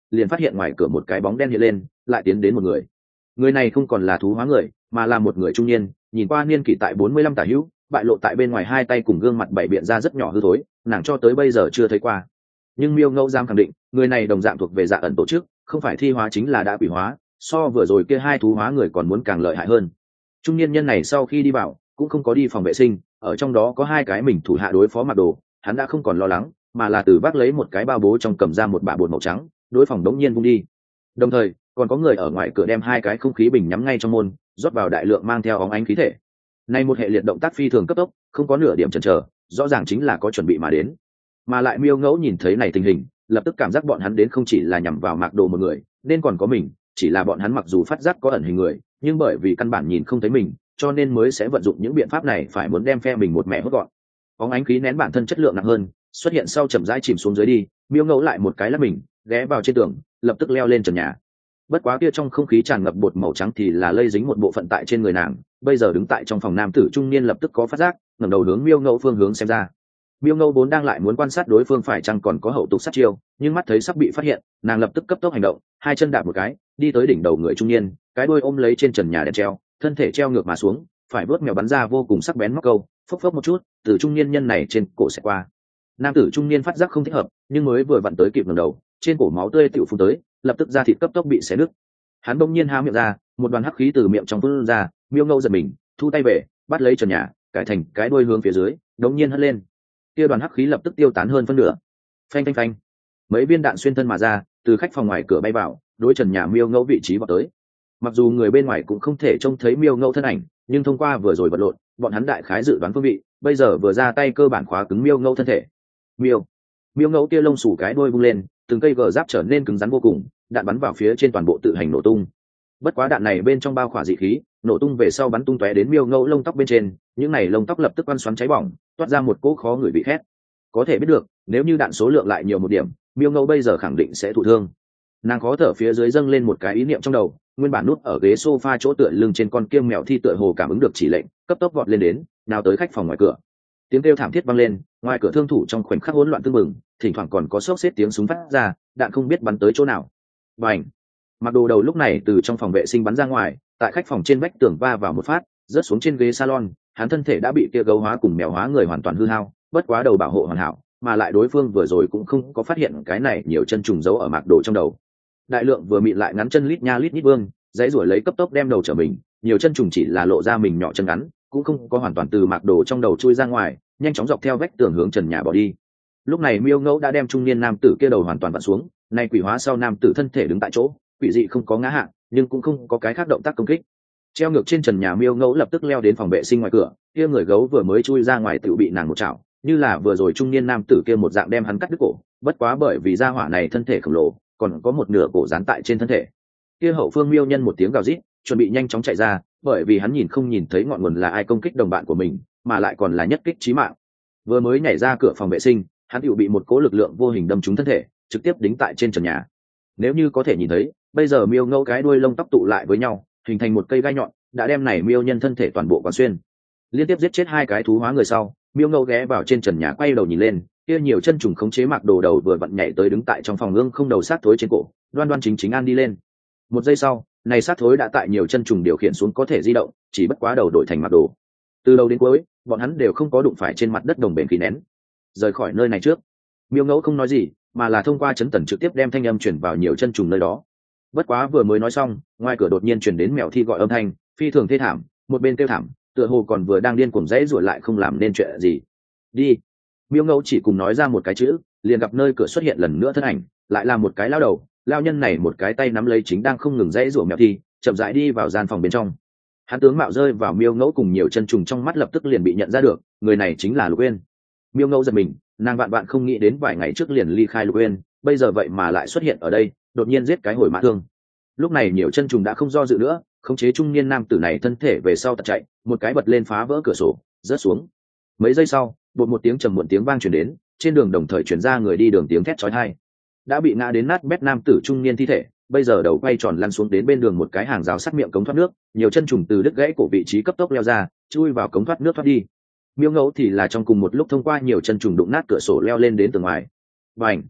liền phát hiện ngoài cửa một cái bóng đen hiện lên, lại tiến đến một người. Người này không còn là thú hóa người, mà là một người trung niên, nhìn qua niên kỷ tại bốn mươi lăm tả hữu, bại lộ tại bên ngoài hai tay cùng gương mặt bảy biện ra rất nhỏ hư thối, nàng cho tới bây giờ chưa thấy qua. Nhưng Miêu Ngẫu dám khẳng định, người này đồng dạng thuộc về dạ ẩn tổ chức, không phải thi hóa chính là đã quỷ hóa, so vừa rồi kia hai thú hóa người còn muốn càng lợi hại hơn. Trung niên nhân này sau khi đi vào, cũng không có đi phòng vệ sinh, ở trong đó có hai cái mình thủ hạ đối phó mặc đồ, hắn đã không còn lo lắng, mà là từ vác lấy một cái bao bố trong cầm ra một bả bột màu trắng, đối phòng đống nhiên vung đi. Đồng thời, còn có người ở ngoài cửa đem hai cái không khí bình nhắm ngay trong môn, rót vào đại lượng mang theo óng ánh khí thể. Này một hệ liệt động tác phi thường cấp tốc, không có nửa điểm chần chờ, rõ ràng chính là có chuẩn bị mà đến. Mà lại Miêu Ngẫu nhìn thấy này tình hình, lập tức cảm giác bọn hắn đến không chỉ là nhằm vào Mạc Đồ một người, nên còn có mình, chỉ là bọn hắn mặc dù phát giác có ẩn hình người, nhưng bởi vì căn bản nhìn không thấy mình, cho nên mới sẽ vận dụng những biện pháp này, phải muốn đem phe mình một mẹ hốt gọn. Óng ánh khí nén bản thân chất lượng nặng hơn, xuất hiện sau chậm rãi chìm xuống dưới đi, Miêu Ngẫu lại một cái lắc mình, ghé vào trên tường, lập tức leo lên trần nhà. Bất quá kia trong không khí tràn ngập bột màu trắng thì là lây dính một bộ phận tại trên người nàng, bây giờ đứng tại trong phòng nam tử trung niên lập tức có phát giác, ngẩng đầu hướng Miêu Ngẫu phương hướng xem ra. Miêu Ngẫu vốn đang lại muốn quan sát đối phương phải chăng còn có hậu tục sát chiêu, nhưng mắt thấy sắp bị phát hiện, nàng lập tức cấp tốc hành động, hai chân đạp một cái, đi tới đỉnh đầu người trung niên, cái đuôi ôm lấy trên trần nhà đèn treo, thân thể treo ngược mà xuống, phải vớt mèo bắn ra vô cùng sắc bén móc câu, phốc phốc một chút, từ trung niên nhân này trên cổ sẽ qua. Nam tử trung niên phát giác không thích hợp, nhưng mới vừa vặn tới kịp ngẩng đầu, trên cổ máu tươi tựu phun tới, lập tức da thịt cấp tốc bị xé nứt. Hắn bỗng nhiên há miệng ra, một đoàn hắc khí từ miệng trong phun ra, Miêu Ngẫu giật mình, thu tay về, bắt lấy trần nhà, cải thành cái đuôi hướng phía dưới, đống nhiên hất lên. Kia đoàn hắc khí lập tức tiêu tán hơn phân nửa. Phanh phanh phanh, mấy viên đạn xuyên thân mà ra, từ khách phòng ngoài cửa bay vào, đối trần nhà Miêu Ngẫu vị trí vào tới. Mặc dù người bên ngoài cũng không thể trông thấy Miêu Ngẫu thân ảnh, nhưng thông qua vừa rồi vật lộn, bọn hắn đại khái dự đoán phương vị, bây giờ vừa ra tay cơ bản khóa cứng Miêu Ngẫu thân thể. Miêu, Miêu Ngẫu kia lông xù cái đuôi vung lên, từng cây gờ giáp trở nên cứng rắn vô cùng, đạn bắn vào phía trên toàn bộ tự hành nổ tung. Bất quá đạn này bên trong bao khỏa dị khí, nổ tung về sau bắn tung tóe đến Miêu Ngẫu lông tóc bên trên, những này lông tóc lập tức quăn xoắn cháy bỏng, toát ra một cỗ khó ngửi vị khét. Có thể biết được, nếu như đạn số lượng lại nhiều một điểm, Miêu Ngẫu bây giờ khẳng định sẽ thụ thương. Nàng khó thở phía dưới dâng lên một cái ý niệm trong đầu, nguyên bản nút ở ghế sofa chỗ tựa lưng trên con kiêm mèo thi tựa hồ cảm ứng được chỉ lệnh, cấp tốc vọt lên đến, nào tới khách phòng ngoài cửa. Tiếng kêu thảm thiết vang lên, ngoài cửa thương thủ trong khoảnh khắc hỗn loạn tương mừng, thỉnh thoảng còn có xốc xếp tiếng súng phát ra, đạn không biết bắn tới chỗ nào. Bành! Mặc Đồ đầu lúc này từ trong phòng vệ sinh bắn ra ngoài, tại khách phòng trên vách tường va vào một phát, rớt xuống trên ghế salon, hắn thân thể đã bị kia gấu hóa cùng mèo hóa người hoàn toàn hư hao, bất quá đầu bảo hộ hoàn hảo, mà lại đối phương vừa rồi cũng không có phát hiện cái này nhiều chân trùng giấu ở Mạc Đồ trong đầu. Đại lượng vừa mịn lại ngắn chân lít nha lít nhít vương, dãy ruổi lấy cấp tốc đem đầu trở mình, nhiều chân trùng chỉ là lộ ra mình nhỏ chân ngắn, cũng không có hoàn toàn từ Mạc Đồ trong đầu chui ra ngoài, nhanh chóng dọc theo vách tường hướng trần nhà bỏ đi. Lúc này Miêu Ngẫu đã đem trung niên nam tử kia đầu hoàn toàn vặn xuống, nay quỷ hóa sau nam tử thân thể đứng tại chỗ, quỷ dị không có ngã hạ, nhưng cũng không có cái khác động tác công kích. Treo ngược trên trần nhà Miêu Ngẫu lập tức leo đến phòng vệ sinh ngoài cửa, kia người gấu vừa mới chui ra ngoài tự bị nàng một chảo, như là vừa rồi trung niên nam tử kia một dạng đem hắn cắt đứt cổ, bất quá bởi vì gia hỏa này thân thể khổng lồ, còn có một nửa cổ dán tại trên thân thể. Kia hậu phương Miêu Nhân một tiếng gào rít, chuẩn bị nhanh chóng chạy ra, bởi vì hắn nhìn không nhìn thấy ngọn nguồn là ai công kích đồng bạn của mình, mà lại còn là nhất kích chí mạng. Vừa mới nhảy ra cửa phòng vệ sinh, hắn tự bị một cỗ lực lượng vô hình đâm trúng thân thể, trực tiếp đính tại trên trần nhà. Nếu như có thể nhìn thấy, bây giờ Miêu Ngẫu cái đuôi lông tóc tụ lại với nhau, hình thành một cây gai nhọn, đã đem này Miêu Nhân thân thể toàn bộ quán xuyên. Liên tiếp giết chết hai cái thú hóa người sau, Miêu Ngẫu ghé vào trên trần nhà quay đầu nhìn lên, kia nhiều chân trùng khống chế Mạc Đồ đầu vừa vặn nhảy tới đứng tại trong phòng ương không đầu sát thối trên cổ, đoan đoan chính chính an đi lên. Một giây sau, này sát thối đã tại nhiều chân trùng điều khiển xuống có thể di động, chỉ bất quá đầu đổi thành Mạc Đồ. Từ đầu đến cuối, bọn hắn đều không có đụng phải trên mặt đất đồng bền khí nén. Rời khỏi nơi này trước, Miêu Ngẫu không nói gì, mà là thông qua chấn tần trực tiếp đem thanh âm chuyển vào nhiều chân trùng nơi đó. Bất quá vừa mới nói xong, ngoài cửa đột nhiên chuyển đến mèo thi gọi âm thanh, phi thường thê thảm, một bên kêu thảm, tựa hồ còn vừa đang điên cuồng dãy rủa lại không làm nên chuyện gì. Đi. Miêu Ngẫu chỉ cùng nói ra một cái chữ, liền gặp nơi cửa xuất hiện lần nữa thân ảnh, lại là một cái lao đầu, lao nhân này một cái tay nắm lấy chính đang không ngừng dãy rủa mèo thi, chậm rãi đi vào gian phòng bên trong. Hắn tướng mạo rơi vào Miêu Ngẫu cùng nhiều chân trùng trong mắt lập tức liền bị nhận ra được, người này chính là Lục Uyên. Miêu Ngẫu giật mình, nàng vạn vạn không nghĩ đến vài ngày trước liền ly khai Lục Uyên, bây giờ vậy mà lại xuất hiện ở đây, đột nhiên giết cái hồi mã thương. Lúc này nhiều chân trùng đã không do dự nữa, khống chế trung niên nam tử này thân thể về sau tạt chạy, một cái bật lên phá vỡ cửa sổ, rớt xuống. Mấy giây sau, bột một tiếng trầm muộn tiếng vang truyền đến, trên đường đồng thời truyền ra người đi đường tiếng thét chói tai. Đã bị ngã đến nát bét nam tử trung niên thi thể, bây giờ đầu quay tròn lăn xuống đến bên đường một cái hàng rào sắt miệng cống thoát nước, nhiều chân trùng từ đứt gãy cổ vị trí cấp tốc leo ra, chui vào cống thoát nước thoát đi. Miêu Ngẫu thì là trong cùng một lúc thông qua nhiều chân trùng đụng nát cửa sổ leo lên đến tường ngoài. Bành!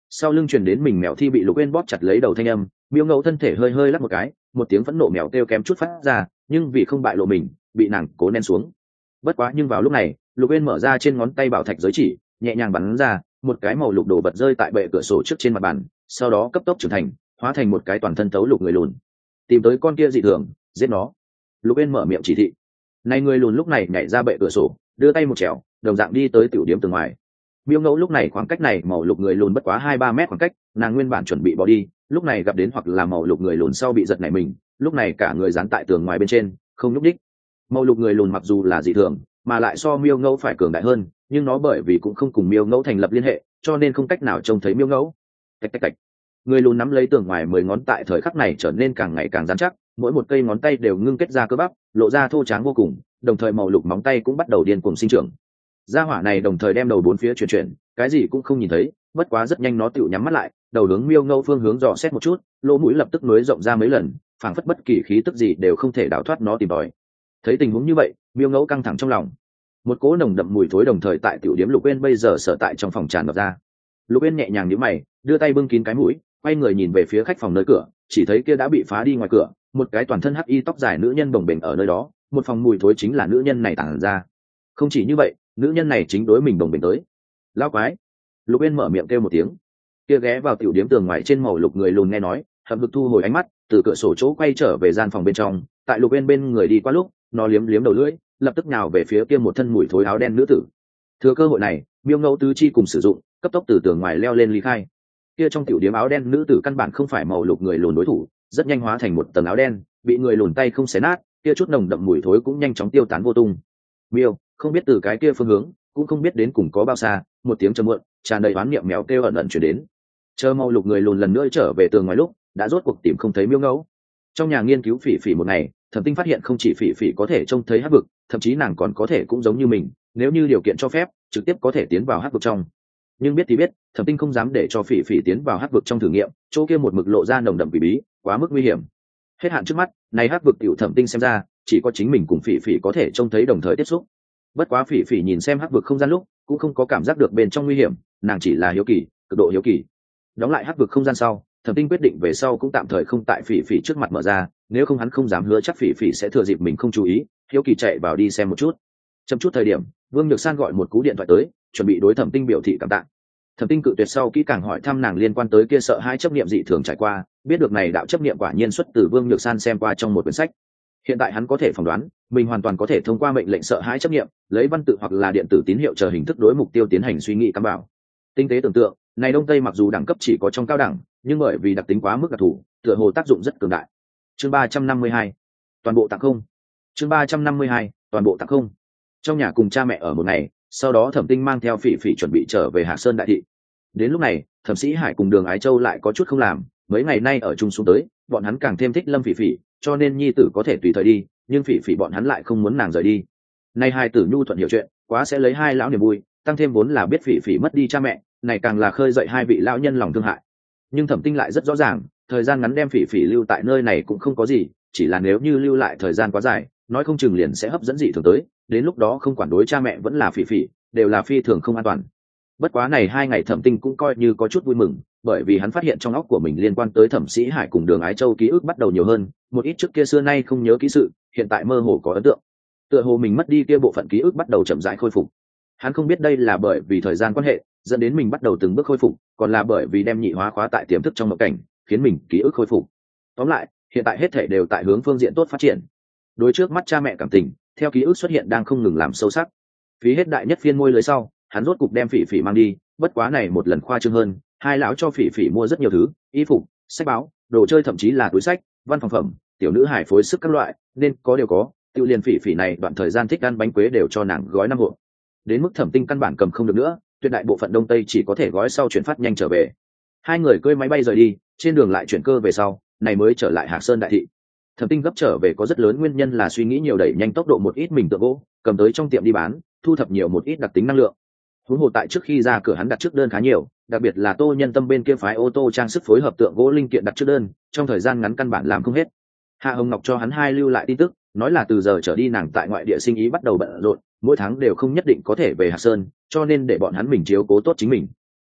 Sau lưng truyền đến mình mèo thi bị Lục Uyên bóp chặt lấy đầu thanh âm, miêu ngẫu thân thể hơi hơi lắc một cái, một tiếng phẫn nộ mèo kêu kém chút phát ra, nhưng vì không bại lộ mình, bị nàng cố nén xuống. Bất quá nhưng vào lúc này, Lục Uyên mở ra trên ngón tay bảo thạch giới chỉ, nhẹ nhàng bắn ra, một cái màu lục đồ vật rơi tại bệ cửa sổ trước trên mặt bàn, sau đó cấp tốc trưởng thành, hóa thành một cái toàn thân tấu lục người lùn. Tìm tới con kia dị thường, giết nó. Lục Uyên mở miệng chỉ thị. Này người lùn lúc này nhảy ra bệ cửa sổ, đưa tay một chèo, đồng dạng đi tới tiểu điểm từ ngoài. Miêu ngẫu lúc này khoảng cách này màu lục người lùn bất quá hai ba mét khoảng cách, nàng nguyên bản chuẩn bị bỏ đi, lúc này gặp đến hoặc là màu lục người lùn sau bị giật nảy mình, lúc này cả người dán tại tường ngoài bên trên, không nhúc đích. Màu lục người lùn mặc dù là dị thường, mà lại so miêu ngẫu phải cường đại hơn, nhưng nó bởi vì cũng không cùng miêu ngẫu thành lập liên hệ, cho nên không cách nào trông thấy miêu ngẫu. Tạch tạch tạch. Người lùn nắm lấy tường ngoài mười ngón tại thời khắc này trở nên càng ngày càng rắn chắc, mỗi một cây ngón tay đều ngưng kết ra cơ bắp, lộ ra thô tráng vô cùng, đồng thời màu lục móng tay cũng bắt đầu điên cuồng sinh trưởng. Gia hỏa này đồng thời đem đầu bốn phía chuyển chuyển, cái gì cũng không nhìn thấy, bất quá rất nhanh nó tựu nhắm mắt lại, đầu hướng miêu ngẫu phương hướng dò xét một chút, lỗ mũi lập tức nối rộng ra mấy lần, phảng phất bất kỳ khí tức gì đều không thể đào thoát nó tìm tòi. Thấy tình huống như vậy, miêu ngẫu căng thẳng trong lòng. Một cỗ nồng đậm mùi thối đồng thời tại tiểu điểm Lục Uyên bây giờ sở tại trong phòng tràn ngập ra. Lục Uyên nhẹ nhàng nhíu mày, đưa tay bưng kín cái mũi, quay người nhìn về phía khách phòng nơi cửa, chỉ thấy kia đã bị phá đi ngoài cửa, một cái toàn thân hắc y tóc dài nữ nhân bồng bềnh ở nơi đó, một phòng mùi thối chính là nữ nhân này tản ra. Không chỉ như vậy, nữ nhân này chính đối mình bồng bềnh tới. Lão quái. Lục Uyên mở miệng kêu một tiếng. Kia ghé vào tiểu điểm tường ngoài trên màu lục người lùn nghe nói, hậm hực thu hồi ánh mắt, từ cửa sổ chỗ quay trở về gian phòng bên trong, tại Lục Uyên bên người đi qua lúc, nó liếm liếm đầu lưỡi, lập tức nhào về phía kia một thân mùi thối áo đen nữ tử. Thừa cơ hội này, miêu ngẫu tứ chi cùng sử dụng, cấp tốc từ tường ngoài leo lên ly khai. Kia trong tiểu điểm áo đen nữ tử căn bản không phải màu lục người lùn đối thủ, rất nhanh hóa thành một tầng áo đen, bị người lùn tay không xé nát, kia chút nồng đậm mùi thối cũng nhanh chóng tiêu tán vô tung. Miêu, không biết từ cái kia phương hướng, cũng không biết đến cùng có bao xa, một tiếng trầm muộn, tràn đầy oán niệm mèo kêu ẩn ẩn truyền đến. Chờ màu lục người lùn lần nữa trở về tường ngoài lúc, đã rốt cuộc tìm không thấy miêu ngẫu. Trong nhà nghiên cứu phỉ phỉ một ngày, Thẩm Tinh phát hiện không chỉ phỉ phỉ có thể trông thấy hắc vực, thậm chí nàng còn có thể cũng giống như mình, nếu như điều kiện cho phép, trực tiếp có thể tiến vào hắc vực trong. Nhưng biết thì biết, Thẩm Tinh không dám để cho phỉ phỉ tiến vào hắc vực trong thử nghiệm, chỗ kia một mực lộ ra nồng đậm quỷ bí, quá mức nguy hiểm. Hết hạn trước mắt, này hắc vực tiểu Thẩm Tinh xem ra, chỉ có chính mình cùng phỉ phỉ có thể trông thấy đồng thời tiếp xúc. Bất quá phỉ phỉ nhìn xem hắc vực không gian lúc, cũng không có cảm giác được bên trong nguy hiểm, nàng chỉ là hiếu kỳ, cực độ hiếu kỳ. Đóng lại hắc vực không gian sau, Thẩm Tinh quyết định về sau cũng tạm thời không tại phỉ phỉ trước mặt mở ra, nếu không hắn không dám hứa chắc phỉ phỉ sẽ thừa dịp mình không chú ý, hiếu kỳ chạy vào đi xem một chút. Chậm chút thời điểm, Vương Nhược San gọi một cú điện thoại tới, chuẩn bị đối Thẩm Tinh biểu thị cảm tạ. Thẩm Tinh cự tuyệt sau kỹ càng hỏi thăm nàng liên quan tới kia sợ hai chấp niệm dị thường trải qua, biết được này đạo chấp niệm quả nhiên xuất từ Vương Nhược San xem qua trong một quyển sách. Hiện tại hắn có thể phỏng đoán, mình hoàn toàn có thể thông qua mệnh lệnh sợ hãi chấp niệm, lấy văn tự hoặc là điện tử tín hiệu chờ hình thức đối mục tiêu tiến hành suy nghĩ cắm bảo. Tinh tế tưởng tượng, này đông tây mặc dù đẳng cấp chỉ có trong cao đẳng, nhưng bởi vì đặc tính quá mức đặc thù, tựa hồ tác dụng rất cường đại. Chương ba trăm năm mươi hai, toàn bộ tặng không. Chương ba trăm năm mươi hai, toàn bộ tặng không. Trong nhà cùng cha mẹ ở một ngày, sau đó Thẩm Tinh mang theo Phỉ Phỉ chuẩn bị trở về Hạ Sơn đại thị. Đến lúc này, Thẩm Sĩ Hải cùng Đường Ái Châu lại có chút không làm, mấy ngày nay ở chung xuống tới, bọn hắn càng thêm thích Lâm Phỉ Phỉ, cho nên nhi tử có thể tùy thời đi, nhưng Phỉ Phỉ bọn hắn lại không muốn nàng rời đi. Nay hai tử nhu thuận hiểu chuyện, quá sẽ lấy hai lão niềm vui, tăng thêm vốn là biết Phỉ Phỉ mất đi cha mẹ, này càng là khơi dậy hai vị lão nhân lòng thương hại. Nhưng Thẩm Tinh lại rất rõ ràng, thời gian ngắn đem Phỉ Phỉ lưu tại nơi này cũng không có gì, chỉ là nếu như lưu lại thời gian quá dài, nói không chừng liền sẽ hấp dẫn dị thường tới, đến lúc đó không quản đối cha mẹ vẫn là Phỉ Phỉ, đều là phi thường không an toàn. Bất quá này hai ngày Thẩm Tinh cũng coi như có chút vui mừng, bởi vì hắn phát hiện trong óc của mình liên quan tới Thẩm Sĩ Hải cùng Đường Ái Châu ký ức bắt đầu nhiều hơn, một ít trước kia xưa nay không nhớ ký sự, hiện tại mơ hồ có ấn tượng. Tựa hồ mình mất đi kia bộ phận ký ức bắt đầu chậm rãi khôi phục. Hắn không biết đây là bởi vì thời gian quan hệ, dẫn đến mình bắt đầu từng bước khôi phục, còn là bởi vì đem nhị hóa khóa tại tiềm thức trong mộng cảnh, khiến mình ký ức khôi phục. Tóm lại, hiện tại hết thể đều tại hướng phương diện tốt phát triển. Đối trước mắt cha mẹ cảm tình, theo ký ức xuất hiện đang không ngừng làm sâu sắc. Phí hết đại nhất phiên môi lưới sau, hắn rốt cục đem Phỉ Phỉ mang đi, bất quá này một lần khoa trương hơn, hai lão cho Phỉ Phỉ mua rất nhiều thứ, y phục, sách báo, đồ chơi thậm chí là túi sách, văn phòng phẩm, tiểu nữ hải phối sức các loại, nên có đều có. Tiêu liền Phỉ Phỉ này đoạn thời gian thích ăn bánh quế đều cho nàng gói năm hộp. Đến mức Thẩm Tinh căn bản cầm không được nữa, tuyệt đại bộ phận đông tây chỉ có thể gói sau chuyển phát nhanh trở về. Hai người cưỡi máy bay rời đi, trên đường lại chuyển cơ về sau, này mới trở lại Hạc Sơn đại thị. Thẩm Tinh gấp trở về có rất lớn nguyên nhân là suy nghĩ nhiều đẩy nhanh tốc độ một ít mình tượng gỗ, cầm tới trong tiệm đi bán, thu thập nhiều một ít đặc tính năng lượng. Huống hồ tại trước khi ra cửa hắn đặt trước đơn khá nhiều, đặc biệt là Tô Nhân Tâm bên kia phái ô tô trang sức phối hợp tượng gỗ linh kiện đặt trước đơn, trong thời gian ngắn căn bản làm không hết. Hạ Hồng Ngọc cho hắn hai lưu lại tin tức, nói là từ giờ trở đi nàng tại ngoại địa sinh ý bắt đầu bận rộn, mỗi tháng đều không nhất định có thể về Hạc Sơn, cho nên để bọn hắn mình chiếu cố tốt chính mình.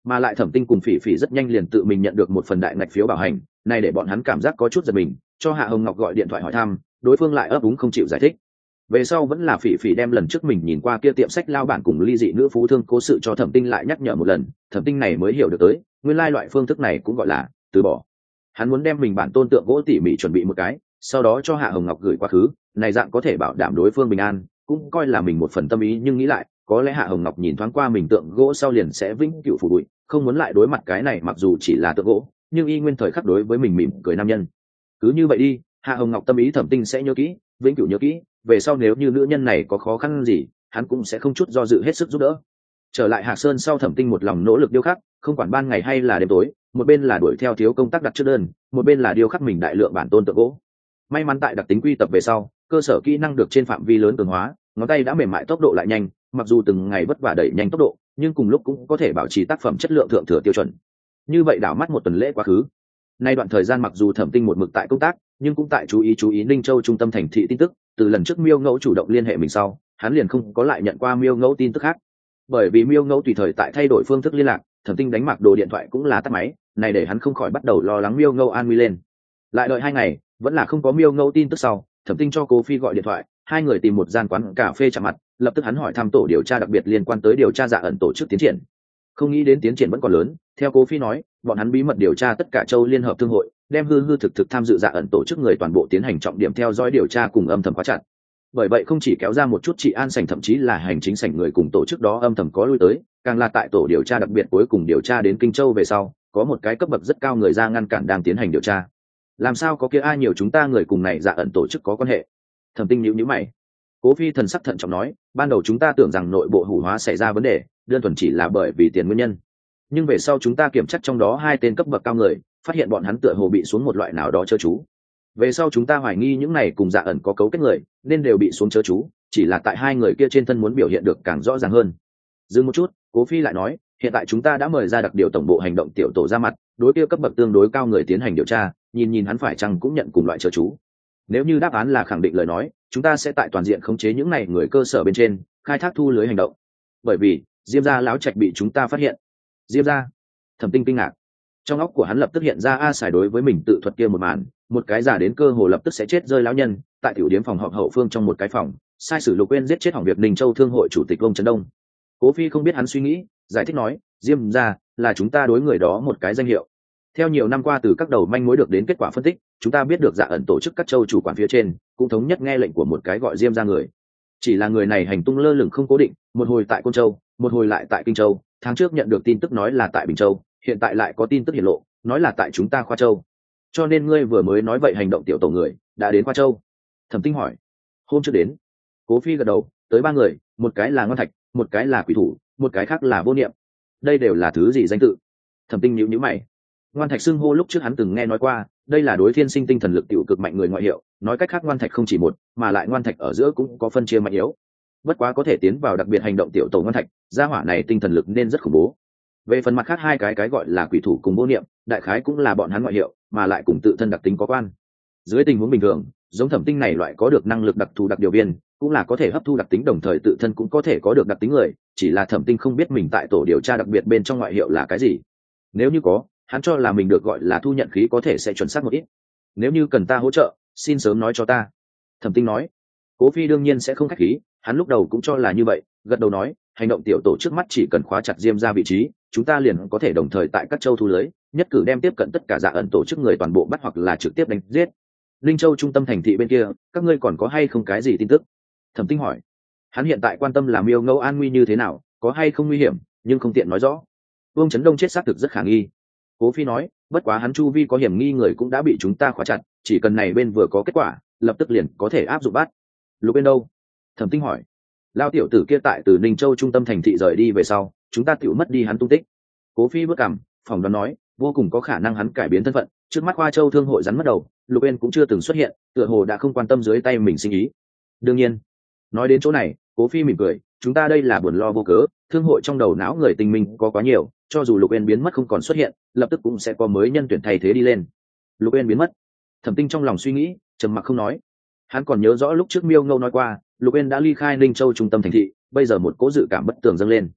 mà lại Thẩm Tinh cùng Phỉ Phỉ rất nhanh liền tự mình nhận được một phần đại ngạch phiếu bảo hành, này để bọn hắn cảm giác có chút giật mình, cho Hạ Hồng Ngọc gọi điện thoại hỏi thăm, đối phương lại ấp úng không chịu giải thích. Về sau vẫn là Phỉ Phỉ đem lần trước mình nhìn qua kia tiệm sách lao bản cùng ly dị nữ phú thương cố sự cho Thẩm Tinh lại nhắc nhở một lần, Thẩm Tinh này mới hiểu được tới, nguyên lai loại phương thức này cũng gọi là từ bỏ. Hắn muốn đem mình bản tôn tượng gỗ tỉ mỉ chuẩn bị một cái, sau đó cho Hạ Hồng Ngọc gửi quá khứ, này dạng có thể bảo đảm đối phương bình an, cũng coi là mình một phần tâm ý, nhưng nghĩ lại, có lẽ Hạ Hồng Ngọc nhìn thoáng qua mình tượng gỗ sau liền sẽ vĩnh cửu phủ bụi, không muốn lại đối mặt cái này mặc dù chỉ là tượng gỗ, nhưng y nguyên thời khắc đối với mình mỉm cười nam nhân. Cứ như vậy đi, Hạ Hồng Ngọc tâm ý Thẩm Tinh sẽ nhớ kỹ, vĩnh cửu nhớ kỹ, về sau nếu như nữ nhân này có khó khăn gì, hắn cũng sẽ không chút do dự hết sức giúp đỡ. Trở lại Hạc Sơn sau, Thẩm Tinh một lòng nỗ lực điêu khắc, không quản ban ngày hay là đêm tối, một bên là đuổi theo thiếu công tác đặt trước đơn, một bên là điêu khắc mình đại lượng bản tôn tượng gỗ. May mắn tại đặc tính quy tập về sau, cơ sở kỹ năng được trên phạm vi lớn cường hóa, ngón tay đã mềm mại, tốc độ lại nhanh, mặc dù từng ngày vất vả đẩy nhanh tốc độ, nhưng cùng lúc cũng có thể bảo trì tác phẩm chất lượng thượng thừa tiêu chuẩn. Như vậy đảo mắt một tuần lễ quá khứ. Nay đoạn thời gian mặc dù Thẩm Tinh một mực tại công tác, nhưng cũng tại chú ý chú ý Ninh Châu trung tâm thành thị tin tức, từ lần trước Miêu Ngẫu chủ động liên hệ mình sau, hắn liền không có lại nhận qua Miêu Ngẫu tin tức khác. Bởi vì Miêu Ngẫu tùy thời tại thay đổi phương thức liên lạc, Thẩm Tinh đánh mặc đồ điện thoại cũng là tắt máy, này để hắn không khỏi bắt đầu lo lắng Miêu Ngẫu an nguy lên. Lại đợi hai ngày, vẫn là không có Miêu Ngẫu tin tức sau, Thẩm Tinh cho Cố Phi gọi điện thoại, hai người tìm một gian quán cà phê chạm mặt, lập tức hắn hỏi thăm tổ điều tra đặc biệt liên quan tới điều tra Dạ ẩn tổ chức tiến triển. Không nghĩ đến tiến triển vẫn còn lớn, theo Cố Phi nói, bọn hắn bí mật điều tra tất cả châu liên hợp thương hội, đem hư hư thực thực tham dự Dạ ẩn tổ chức người toàn bộ tiến hành trọng điểm theo dõi điều tra cùng âm thầm khóa chặt. Bởi vậy không chỉ kéo ra một chút trị an sảnh, thậm chí là hành chính sảnh người cùng tổ chức đó âm thầm có lui tới, càng là tại tổ điều tra đặc biệt cuối cùng điều tra đến Kinh Châu về sau, có một cái cấp bậc rất cao người ra ngăn cản đang tiến hành điều tra. Làm sao có kia ai nhiều chúng ta người cùng này Dạ ẩn tổ chức có quan hệ? Thẩm Tinh nhíu nhíu mày. Cố Phi thần sắc thận trọng nói, ban đầu chúng ta tưởng rằng nội bộ hủ hóa xảy ra vấn đề, đơn thuần chỉ là bởi vì tiền nguyên nhân. Nhưng về sau chúng ta kiểm tra trong đó hai tên cấp bậc cao người, phát hiện bọn hắn tựa hồ bị xuống một loại nào đó chớ chú. Về sau chúng ta hoài nghi những này cùng Dạ ẩn có cấu kết người, nên đều bị xuống chớ chú, chỉ là tại hai người kia trên thân muốn biểu hiện được càng rõ ràng hơn. Dừng một chút, Cố Phi lại nói, hiện tại chúng ta đã mời ra đặc điều tổng bộ hành động tiểu tổ ra mặt, đối kia cấp bậc tương đối cao người tiến hành điều tra, nhìn nhìn hắn phải chăng cũng nhận cùng loại chớ chú. Nếu như đáp án là khẳng định lời nói, chúng ta sẽ tại toàn diện khống chế những này người cơ sở bên trên, khai thác thu lưới hành động. Bởi vì Diêm gia lão trạch bị chúng ta phát hiện. Diêm gia? Thẩm Tinh kinh ngạc. Trong óc của hắn lập tức hiện ra A Sải đối với mình tự thuật kia một màn, một cái giả đến cơ hồ lập tức sẽ chết rơi lão nhân, tại tiểu điếm phòng họp hậu phương trong một cái phòng, sai sử Lục Uyên giết chết hỏng việc Ninh Châu thương hội chủ tịch Ông Trấn Đông. Cố Phi không biết hắn suy nghĩ, giải thích nói, Diêm gia là chúng ta đối người đó một cái danh hiệu. Theo nhiều năm qua từ các đầu manh mối được đến kết quả phân tích, chúng ta biết được Dạ ẩn tổ chức các châu chủ quản phía trên cũng thống nhất nghe lệnh của một cái gọi Diêm gia người. Chỉ là người này hành tung lơ lửng không cố định, một hồi tại Côn Châu, một hồi lại tại Kinh Châu. Tháng trước nhận được tin tức nói là tại Bình Châu, hiện tại lại có tin tức hiển lộ, nói là tại chúng ta Khoa Châu. Cho nên ngươi vừa mới nói vậy hành động tiểu tổ người đã đến Khoa Châu. Thẩm Tinh hỏi. Hôm trước đến. Cố Phi gật đầu, tới ba người, một cái là Ngoan Thạch, một cái là Quỷ Thủ, một cái khác là Vô Niệm. Đây đều là thứ gì danh tự? Thẩm Tinh nhíu nhíu mày. Ngoan Thạch xưng hô lúc trước hắn từng nghe nói qua, đây là đối thiên sinh tinh thần lực tiểu cực mạnh người ngoại hiệu, nói cách khác Ngoan Thạch không chỉ một, mà lại Ngoan Thạch ở giữa cũng có phân chia mạnh yếu. Bất quá có thể tiến vào đặc biệt hành động tiểu tổ Ngoan Thạch, gia hỏa này tinh thần lực nên rất khủng bố. Về phần mặt khác hai cái cái gọi là Quỷ Thủ cùng Vô Niệm, đại khái cũng là bọn hắn ngoại hiệu, mà lại cùng tự thân đặc tính có quan. Dưới tình huống bình thường, giống Thẩm Tinh này loại có được năng lực đặc thù đặc điều viên, cũng là có thể hấp thu đặc tính đồng thời tự thân cũng có thể có được đặc tính người, chỉ là Thẩm Tinh không biết mình tại tổ điều tra đặc biệt bên trong ngoại hiệu là cái gì. Nếu như có, hắn cho là mình được gọi là thu nhận khí có thể sẽ chuẩn xác một ít. Nếu như cần ta hỗ trợ, xin sớm nói cho ta. Thẩm Tinh nói. Cố Phi đương nhiên sẽ không khách khí, hắn lúc đầu cũng cho là như vậy, gật đầu nói, hành động tiểu tổ trước mắt chỉ cần khóa chặt Diêm gia vị trí, chúng ta liền có thể đồng thời tại các châu thu lưới, nhất cử đem tiếp cận tất cả Dạ ẩn tổ chức người toàn bộ bắt hoặc là trực tiếp đánh giết. Linh Châu trung tâm thành thị bên kia, các ngươi còn có hay không cái gì tin tức? Thẩm Tinh hỏi. Hắn hiện tại quan tâm là Miêu Ngẫu an nguy như thế nào, có hay không nguy hiểm, nhưng không tiện nói rõ. Vương Trấn Đông chết xác thực rất khả nghi. Cố Phi nói, bất quá hắn chu vi có hiểm nghi người cũng đã bị chúng ta khóa chặt, chỉ cần này bên vừa có kết quả, lập tức liền có thể áp dụng bắt. Lục bên đâu? Thẩm Tinh hỏi. Lao tiểu tử kia tại từ Ninh Châu trung tâm thành thị rời đi về sau, chúng ta tiểu mất đi hắn tung tích. Cố Phi bước cằm, phỏng đoán nói, vô cùng có khả năng hắn cải biến thân phận, trước mắt Khoa Châu thương hội rắn mất đầu, Lục bên cũng chưa từng xuất hiện, tựa hồ đã không quan tâm dưới tay mình sinh ý. Đương nhiên, nói đến chỗ này, Cố Phi mỉm cười, chúng ta đây là buồn lo vô cớ, thương hội trong đầu não người tinh minh có quá nhiều, cho dù Lục Uyên biến mất không còn xuất hiện, lập tức cũng sẽ có mới nhân tuyển thay thế đi lên. Lục Uyên biến mất. Thẩm Tinh trong lòng suy nghĩ, trầm mặc không nói. Hắn còn nhớ rõ lúc trước Miêu Ngâu nói qua, Lục Uyên đã ly khai Ninh Châu trung tâm thành thị, bây giờ một cố dự cảm bất tường dâng lên.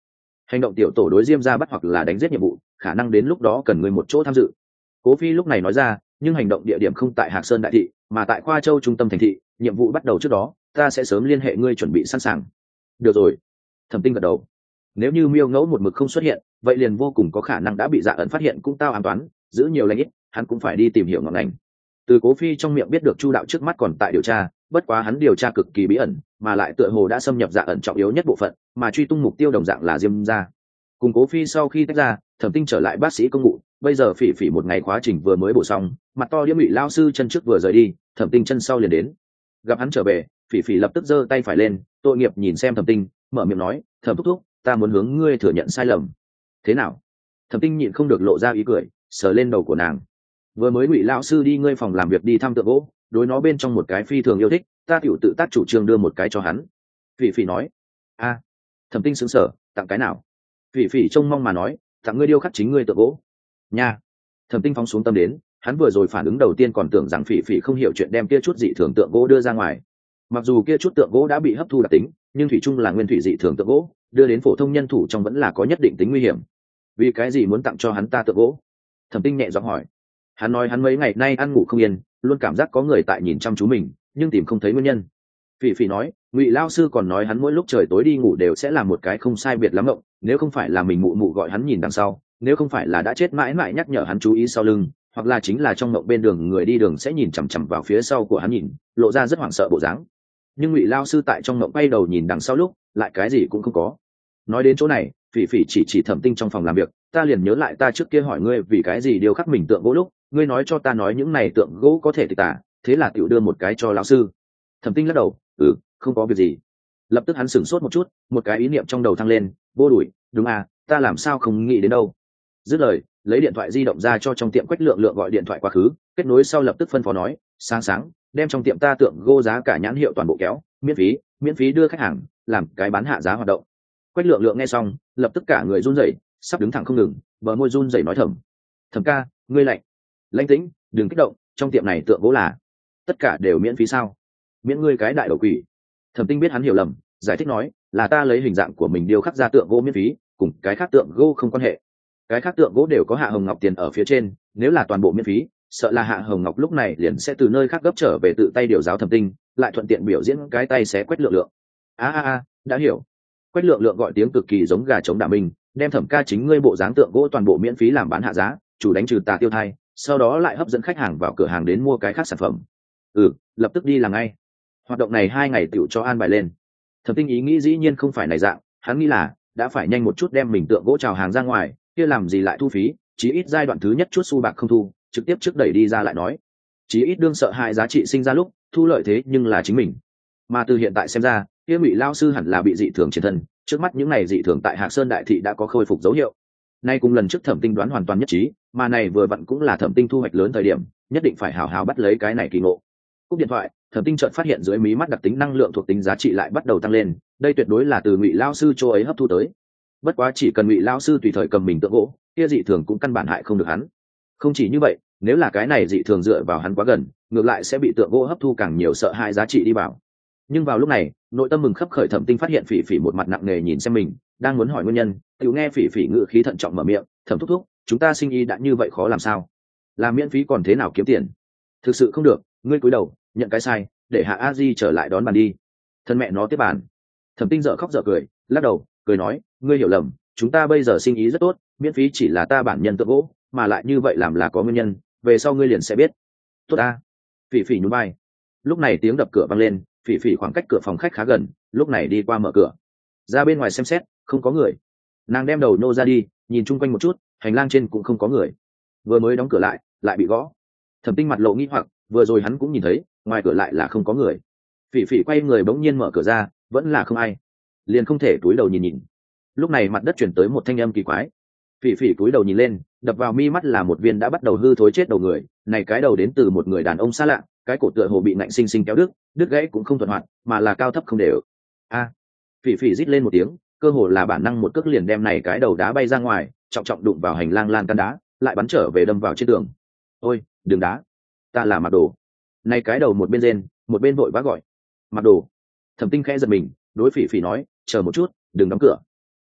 hành động tiểu tổ đối Diêm gia bắt hoặc là đánh giết nhiệm vụ, khả năng đến lúc đó cần người một chỗ tham dự. Cố Phi lúc này nói ra, nhưng hành động địa điểm không tại Hạc Sơn đại thị, mà tại Khoa Châu trung tâm thành thị, nhiệm vụ bắt đầu trước đó, ta sẽ sớm liên hệ ngươi chuẩn bị sẵn sàng. Được rồi. Thẩm Tinh gật đầu. Nếu như Miêu Ngẫu một mực không xuất hiện, vậy liền vô cùng có khả năng đã bị Dạ ẩn phát hiện cũng tao ám toán, giữ nhiều lãnh ít, hắn cũng phải đi tìm hiểu ngọn ngành. Từ Cố Phi trong miệng biết được Chu đạo trước mắt còn tại điều tra, bất quá hắn điều tra cực kỳ bí ẩn, mà lại tựa hồ đã xâm nhập Dạ ẩn trọng yếu nhất bộ phận, mà truy tung mục tiêu đồng dạng là Diêm gia. Cùng Cố Phi sau khi tách ra, Thẩm Tinh trở lại bác sĩ công vụ, bây giờ Phỉ Phỉ một ngày khóa trình vừa mới bổ xong, mặt to điếm bị lao sư chân trước vừa rời đi, Thẩm Tinh chân sau liền đến. Gặp hắn trở về, Phỉ Phỉ lập tức giơ tay phải lên, tội nghiệp nhìn xem Thẩm Tinh, mở miệng nói, Thẩm thúc thúc, ta muốn hướng ngươi thừa nhận sai lầm. Thế nào? Thẩm Tinh nhịn không được lộ ra ý cười, sờ lên đầu của nàng. Vừa mới Ngụy lão sư đi ngươi phòng làm việc đi thăm tượng gỗ, đối nó bên trong một cái phi thường yêu thích, ta tiểu tự tác chủ trương đưa một cái cho hắn. Phỉ Phỉ nói. A. Thẩm Tinh sững sờ, tặng cái nào? Phỉ Phỉ trông mong mà nói, tặng ngươi điêu khắc chính ngươi tượng gỗ. Nha. Thẩm Tinh phóng xuống tâm đến, hắn vừa rồi phản ứng đầu tiên còn tưởng rằng Phỉ Phỉ không hiểu chuyện đem kia chút dị thường tượng gỗ đưa ra ngoài. Mặc dù kia chút tượng gỗ đã bị hấp thu đặc tính, nhưng thủy chung là nguyên thủy dị thường tượng gỗ, đưa đến phổ thông nhân thủ trong vẫn là có nhất định tính nguy hiểm. Vì cái gì muốn tặng cho hắn ta tượng gỗ? Thẩm Tinh nhẹ giọng hỏi. Hắn nói hắn mấy ngày nay ăn ngủ không yên, luôn cảm giác có người tại nhìn chăm chú mình, nhưng tìm không thấy nguyên nhân. Phỉ Phỉ nói, Ngụy lão sư còn nói hắn mỗi lúc trời tối đi ngủ đều sẽ làm một cái không sai biệt lắm mộng, nếu không phải là mình mụ mụ gọi hắn nhìn đằng sau, nếu không phải là đã chết mãi mãi nhắc nhở hắn chú ý sau lưng, hoặc là chính là trong mộng bên đường người đi đường sẽ nhìn chằm chằm vào phía sau của hắn nhìn, lộ ra rất hoảng sợ bộ dáng. Nhưng Ngụy lão sư tại trong mộng bay đầu nhìn đằng sau lúc, lại cái gì cũng không có. Nói đến chỗ này, Phỉ Phỉ chỉ chỉ Thẩm Tinh trong phòng làm việc, ta liền nhớ lại ta trước kia hỏi ngươi vì cái gì điều khắc mình tượng gỗ lúc, ngươi nói cho ta nói những này tượng gỗ có thể tịch tả, thế là tiểu đưa một cái cho lão sư. Thẩm Tinh lắc đầu, ừ, không có việc gì. Lập tức hắn sửng sốt một chút, một cái ý niệm trong đầu thăng lên, vô đuổi, đúng à, ta làm sao không nghĩ đến đâu. Dứt lời, lấy điện thoại di động ra cho trong tiệm Quách Lượng Lượng gọi điện thoại quá khứ, kết nối sau lập tức phân phó nói, sáng sáng, đem trong tiệm ta tượng gỗ giá cả nhãn hiệu toàn bộ kéo, miễn phí, miễn phí đưa khách hàng, làm cái bán hạ giá hoạt động. Quách Lượng Lượng nghe xong, lập tức cả người run rẩy, sắp đứng thẳng không ngừng, bờ môi run rẩy nói thầm, Thẩm ca, ngươi lạnh. Lãnh Tĩnh, đừng kích động, trong tiệm này tượng gỗ là tất cả đều miễn phí sao? Miễn ngươi cái đại đầu quỷ. Thẩm Tinh biết hắn hiểu lầm, giải thích nói, là ta lấy hình dạng của mình điêu khắc ra tượng gỗ miễn phí, cùng cái khác tượng gỗ không quan hệ. Cái khác tượng gỗ đều có Hạ Hồng Ngọc tiền ở phía trên, nếu là toàn bộ miễn phí, sợ là Hạ Hồng Ngọc lúc này liền sẽ từ nơi khác gấp trở về tự tay điều giáo Thẩm Tinh, lại thuận tiện biểu diễn cái tay xé Quách Lượng Lượng. A a a, đã hiểu. Quách Lượng Lượng gọi tiếng cực kỳ giống gà trống đả minh, đem Thẩm ca chính ngươi bộ dáng tượng gỗ toàn bộ miễn phí làm bán hạ giá, chủ đánh trừ tà tiêu thai, sau đó lại hấp dẫn khách hàng vào cửa hàng đến mua cái khác sản phẩm. Ừ, lập tức đi làm ngay. Hoạt động này hai ngày tiểu cho an bài lên. Thẩm Tinh ý nghĩ dĩ nhiên không phải này dạng, hắn nghĩ là đã phải nhanh một chút đem mình tượng gỗ chào hàng ra ngoài, kia làm gì lại thu phí, chí ít giai đoạn thứ nhất chút xu bạc không thu, trực tiếp trước đẩy đi ra lại nói. Chí ít đương sợ hại giá trị sinh ra lúc, thu lợi thế nhưng là chính mình. Mà từ hiện tại xem ra, kia Ngụy lão sư hẳn là bị dị thường chiến thân, trước mắt những này dị thường tại Hạc Sơn đại thị đã có khôi phục dấu hiệu. Nay cùng lần trước Thẩm Tinh đoán hoàn toàn nhất trí, mà này vừa vặn cũng là Thẩm Tinh thu hoạch lớn thời điểm, nhất định phải hào hào bắt lấy cái này kỳ ngộ. Cúp điện thoại, Thẩm Tinh chợt phát hiện dưới mí mắt đặc tính năng lượng thuộc tính giá trị lại bắt đầu tăng lên, đây tuyệt đối là từ Ngụy lão sư chỗ ấy hấp thu tới. Bất quá chỉ cần Ngụy lão sư tùy thời cầm mình tượng gỗ, kia dị thường cũng căn bản hại không được hắn. Không chỉ như vậy, nếu là cái này dị thường dựa vào hắn quá gần, ngược lại sẽ bị tượng gỗ hấp thu càng nhiều sợ hãi giá trị đi vào. Nhưng vào lúc này, nội tâm mừng khấp khởi Thẩm Tinh phát hiện Phỉ Phỉ một mặt nặng nề nhìn xem mình, đang muốn hỏi nguyên nhân, tiểu nghe Phỉ Phỉ ngữ khí thận trọng mở miệng, Thẩm thúc thúc, chúng ta sinh ý đã như vậy khó làm sao? Làm miễn phí còn thế nào kiếm tiền? Thực sự không được, ngươi cúi đầu, nhận cái sai, để Hạ A Di trở lại đón bàn đi. Thân mẹ nó tiếp bàn. Thẩm Tinh dở khóc dở cười, lắc đầu, cười nói, ngươi hiểu lầm, chúng ta bây giờ sinh ý rất tốt, miễn phí chỉ là ta bản nhân tượng gỗ, mà lại như vậy làm là có nguyên nhân, về sau ngươi liền sẽ biết. Tốt a. Phỉ Phỉ nhún vai. Lúc này tiếng đập cửa vang lên, Phỉ Phỉ khoảng cách cửa phòng khách khá gần, lúc này đi qua mở cửa. Ra bên ngoài xem xét, không có người. Nàng đem đầu nô ra đi, nhìn chung quanh một chút, hành lang trên cũng không có người. Vừa mới đóng cửa lại, lại bị gõ. Thẩm Tinh mặt lộ nghi hoặc, vừa rồi hắn cũng nhìn thấy, ngoài cửa lại là không có người. Phỉ Phỉ quay người bỗng nhiên mở cửa ra, vẫn là không ai. Liền không thể cúi đầu nhìn nhìn. Lúc này mặt đất chuyển tới một thanh âm kỳ quái. Phỉ Phỉ cúi đầu nhìn lên, đập vào mi mắt là một viên đã bắt đầu hư thối chết đầu người, này cái đầu đến từ một người đàn ông xa lạ, cái cổ tựa hồ bị nạnh sinh sinh kéo đứt, đứt gãy cũng không thuận hoạt, mà là cao thấp không đều. A! Phỉ Phỉ rít lên một tiếng, cơ hồ là bản năng một cước liền đem này cái đầu đá bay ra ngoài, trọng trọng đụng vào hành lang lan can đá, lại bắn trở về đâm vào trên tường. Ôi, đừng đá, ta là Mặc Đồ. Này cái đầu một bên rên, một bên vội vã gọi, Mặc Đồ. Thẩm Tinh khẽ giật mình, đối Phỉ Phỉ nói, chờ một chút, đừng đóng cửa.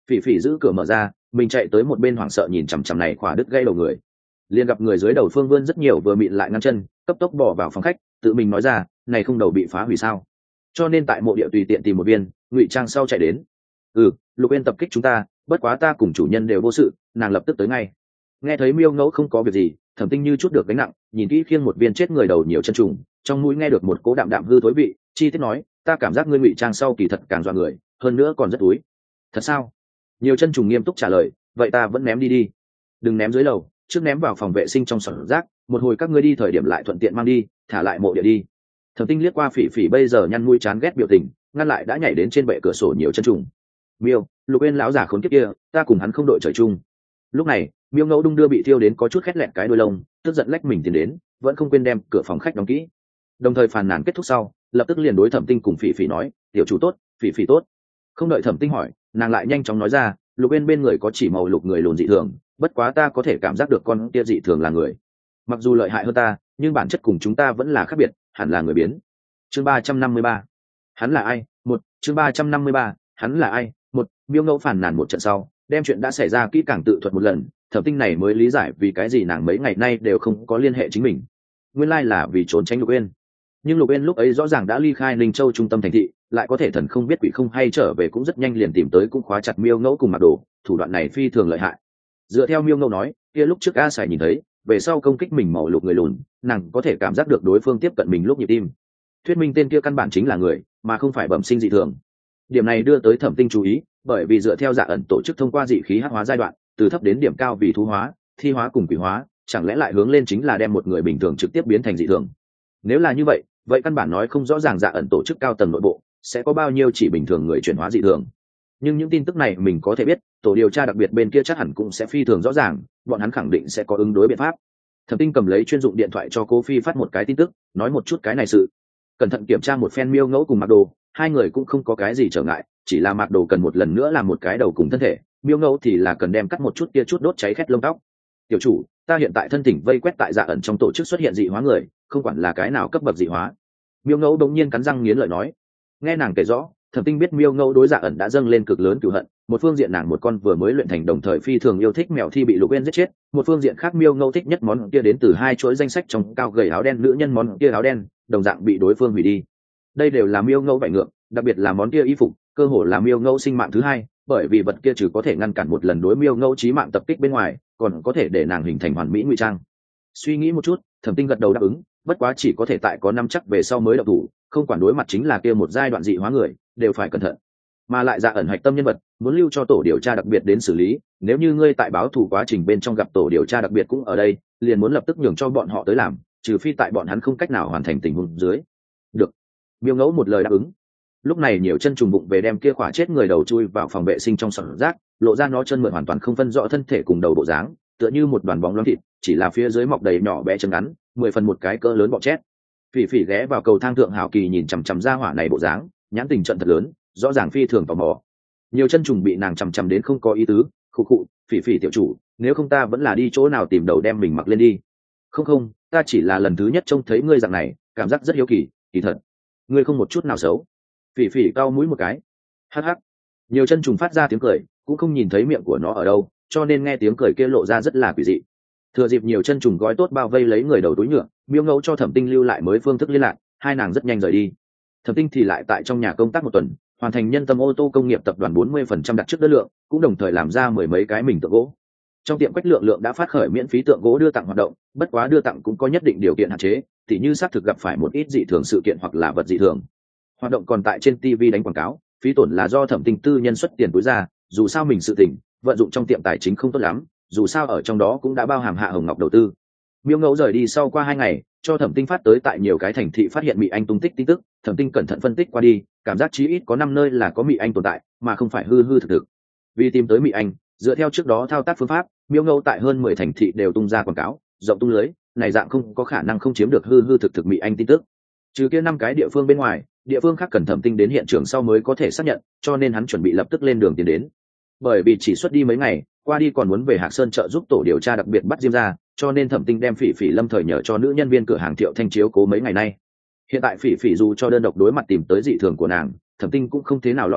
Phỉ phỉ giữ cửa mở ra, mình chạy tới một bên hoảng sợ nhìn chằm chằm này khỏa đứt gãy đầu người. Liền gặp người dưới đầu phương vươn rất nhiều vừa mịn lại ngăn chân, cấp tốc bỏ vào phòng khách, tự mình nói ra, này không đầu bị phá hủy sao? Cho nên tại mộ địa tùy tiện tìm một viên, ngụy trang sau chạy đến. Ừ, Lục Uyên tập kích chúng ta, bất quá ta cùng chủ nhân đều vô sự, nàng lập tức tới ngay. Nghe thấy Miêu Ngẫu không có việc gì, Thẩm Tinh như chút được gánh nặng, nhìn kỹ khiêng một viên chết người đầu nhiều chân trùng, trong mũi nghe được một cố đạm đạm hư thối vị, chi tiết nói, ta cảm giác ngươi ngụy trang sau kỳ thật càng dọa người, hơn nữa còn rất túi. Thật sao? Nhiều chân trùng nghiêm túc trả lời, vậy ta vẫn ném đi đi. Đừng ném dưới lầu, trước ném vào phòng vệ sinh trong sọt rác, một hồi các ngươi đi thời điểm lại thuận tiện mang đi, thả lại mộ địa đi. Thẩm Tinh liếc qua Phỉ Phỉ bây giờ nhăn mũi chán ghét biểu tình, ngăn lại đã nhảy đến trên bệ cửa sổ nhiều chân trùng. Miêu, Lục Uyên lão già khốn kiếp kia, ta cùng hắn không đội trời chung. Lúc này, Miêu Ngẫu đung đưa bị thiêu đến có chút khét lẹt cái đuôi lông, tức giận lách mình tiến đến, vẫn không quên đem cửa phòng khách đóng kỹ. Đồng thời phàn nàn kết thúc sau, lập tức liền đối Thẩm Tinh cùng Phỉ Phỉ nói, tiểu chủ tốt, Phỉ Phỉ tốt. Không đợi Thẩm Tinh hỏi, nàng lại nhanh chóng nói ra, Lục Uyên bên người có chỉ màu lục người lùn dị thường, bất quá ta có thể cảm giác được con kia dị thường là người. Mặc dù lợi hại hơn ta, nhưng bản chất cùng chúng ta vẫn là khác biệt, hẳn là người biến. Chương ba trăm năm mươi ba, hắn là ai? Một, chương ba trăm năm mươi ba, hắn là ai? Một, Miêu Ngẫu phản nàn một trận sau, đem chuyện đã xảy ra kỹ càng tự thuật một lần, Thẩm Tinh này mới lý giải vì cái gì nàng mấy ngày nay đều không có liên hệ chính mình. Nguyên lai là vì trốn tránh Lục Uyên. Nhưng Lục Uyên lúc ấy rõ ràng đã ly khai Ninh Châu trung tâm thành thị, lại có thể thần không biết quỷ không hay trở về cũng rất nhanh liền tìm tới cũng khóa chặt Miêu Ngẫu cùng Mặc Đồ, thủ đoạn này phi thường lợi hại. Dựa theo Miêu Ngẫu nói, kia lúc trước A Sải nhìn thấy, về sau công kích mình màu lục người lùn, nàng có thể cảm giác được đối phương tiếp cận mình lúc nhịp tim. Thuyết minh tên kia căn bản chính là người, mà không phải bẩm sinh dị thường. Điểm này đưa tới Thẩm Tinh chú ý, bởi vì dựa theo Dạ ẩn tổ chức thông qua dị khí hắc hóa giai đoạn, từ thấp đến điểm cao vì thú hóa, thi hóa cùng quỷ hóa, chẳng lẽ lại hướng lên chính là đem một người bình thường trực tiếp biến thành dị thường. Nếu là như vậy, vậy căn bản nói không rõ ràng Dạ ẩn tổ chức cao tầng nội bộ sẽ có bao nhiêu chỉ bình thường người chuyển hóa dị thường. Nhưng những tin tức này mình có thể biết, tổ điều tra đặc biệt bên kia chắc hẳn cũng sẽ phi thường rõ ràng, bọn hắn khẳng định sẽ có ứng đối biện pháp. Thẩm Tinh cầm lấy chuyên dụng điện thoại cho Cố Phi phát một cái tin tức, nói một chút cái này sự. Cẩn thận kiểm tra một phen Miêu Ngẫu cùng Mặc Đồ, hai người cũng không có cái gì trở ngại, chỉ là Mặc Đồ cần một lần nữa làm một cái đầu cùng thân thể, Miêu Ngẫu thì là cần đem cắt một chút tia chút đốt cháy khét lông tóc. Tiểu chủ, ta hiện tại thân thỉnh vây quét tại Dạ ẩn trong tổ chức xuất hiện dị hóa người, không quản là cái nào cấp bậc dị hóa. Miêu Ngẫu đột nhiên cắn răng nghiến lợi nói. Nghe nàng kể rõ, Thẩm Tinh biết Miêu Ngẫu đối Dạ ẩn đã dâng lên cực lớn cừu hận, một phương diện nàng một con vừa mới luyện thành đồng thời phi thường yêu thích mèo thi bị Lục Uyên giết chết, một phương diện khác Miêu Ngẫu thích nhất món kia đến từ hai chuỗi danh sách trong cao gầy áo đen nữ nhân món kia áo đen, đồng dạng bị đối phương hủy đi. Đây đều là Miêu Ngẫu vải ngượng, đặc biệt là món kia y phục, cơ hồ là Miêu Ngẫu sinh mạng thứ hai, bởi vì vật kia trừ có thể ngăn cản một lần đối Miêu Ngẫu chí mạng tập kích bên ngoài, còn có thể để nàng hình thành hoàn mỹ ngụy trang. Suy nghĩ một chút, Thẩm Tinh gật đầu đáp ứng, bất quá chỉ có thể tại có năm chắc về sau mới động thủ, không quản đối mặt chính là kia một giai đoạn dị hóa người, đều phải cẩn thận. Mà lại Dạ ẩn hạch tâm nhân vật, muốn lưu cho tổ điều tra đặc biệt đến xử lý, nếu như ngươi tại báo thù quá trình bên trong gặp tổ điều tra đặc biệt cũng ở đây, liền muốn lập tức nhường cho bọn họ tới làm, trừ phi tại bọn hắn không cách nào hoàn thành tình huống dưới. Được. Miêu Ngẫu một lời đáp ứng. Lúc này nhiều chân trùng bụng về đem kia khỏa chết người đầu chui vào phòng vệ sinh trong sọt rác, lộ ra nó chân mượn hoàn toàn không phân rõ thân thể cùng đầu bộ dáng, tựa như một đoàn bóng loáng thịt, chỉ là phía dưới mọc đầy nhỏ bé chân ngắn, mười phần một cái cỡ lớn bọ chét. Phỉ Phỉ ghé vào cầu thang thượng hảo kỳ nhìn chằm chằm ra hỏa này bộ dáng, nhãn tình trận thật lớn, rõ ràng phi thường tò mò. Nhiều chân trùng bị nàng chằm chằm đến không có ý tứ, khụ khụ, Phỉ Phỉ tiểu chủ, nếu không ta vẫn là đi chỗ nào tìm đầu đem mình mặc lên đi. Không không, ta chỉ là lần thứ nhất trông thấy ngươi dạng này, cảm giác rất hiếu kỳ, kỳ thật. Ngươi không một chút nào xấu. Phỉ Phỉ cau mũi một cái. Hắc hắc. Nhiều chân trùng phát ra tiếng cười, cũng không nhìn thấy miệng của nó ở đâu, cho nên nghe tiếng cười kia lộ ra rất là quỷ dị. Thừa dịp nhiều chân trùng gói tốt bao vây lấy người đầu túi nhựa, Miêu Ngẫu cho Thẩm Tinh lưu lại mới phương thức liên lạc, hai nàng rất nhanh rời đi. Thẩm Tinh thì lại tại trong nhà công tác một tuần, hoàn thành nhân tâm ô tô công nghiệp tập đoàn bốn mươi phần trăm đặt trước đơn lượng, cũng đồng thời làm ra mười mấy cái mình tượng gỗ. Trong tiệm Quách Lượng Lượng đã phát khởi miễn phí tượng gỗ đưa tặng hoạt động, bất quá đưa tặng cũng có nhất định điều kiện hạn chế, tỉ như xác thực gặp phải một ít dị thường sự kiện hoặc là vật dị thường. Hoạt động còn tại trên ti vi đánh quảng cáo, phí tổn là do Thẩm Tinh tư nhân xuất tiền túi ra, dù sao mình sự tình, vận dụng trong tiệm tài chính không tốt lắm, dù sao ở trong đó cũng đã bao hàm Hạ Hồng Ngọc đầu tư. Miêu Ngẫu rời đi sau qua hai ngày, cho Thẩm Tinh phát tới tại nhiều cái thành thị phát hiện Mị Anh tung tích tin tức, Thẩm Tinh cẩn thận phân tích qua đi, cảm giác chí ít có năm nơi là có Mị Anh tồn tại, mà không phải hư hư thực thực. Vì tìm tới Mị Anh, dựa theo trước đó thao tác phương pháp, Miêu Ngẫu tại hơn mười thành thị đều tung ra quảng cáo, rộng tung lưới, này dạng không có khả năng không chiếm được hư hư thực thực Mị Anh tin tức. Trừ kia năm cái địa phương bên ngoài, địa phương khác cần Thẩm Tinh đến hiện trường sau mới có thể xác nhận, cho nên hắn chuẩn bị lập tức lên đường tiến đến. Bởi vì chỉ xuất đi mấy ngày, qua đi còn muốn về Hạc Sơn trợ giúp tổ điều tra đặc biệt bắt Diêm ra, cho nên Thẩm Tinh đem Phỉ Phỉ lâm thời nhờ cho nữ nhân viên cửa hàng Thiệu Thanh chiếu cố mấy ngày nay. Hiện tại Phỉ Phỉ dù cho đơn độc đối mặt tìm tới dị thường của nàng, Thẩm Tinh cũng không thế nào lo lắng,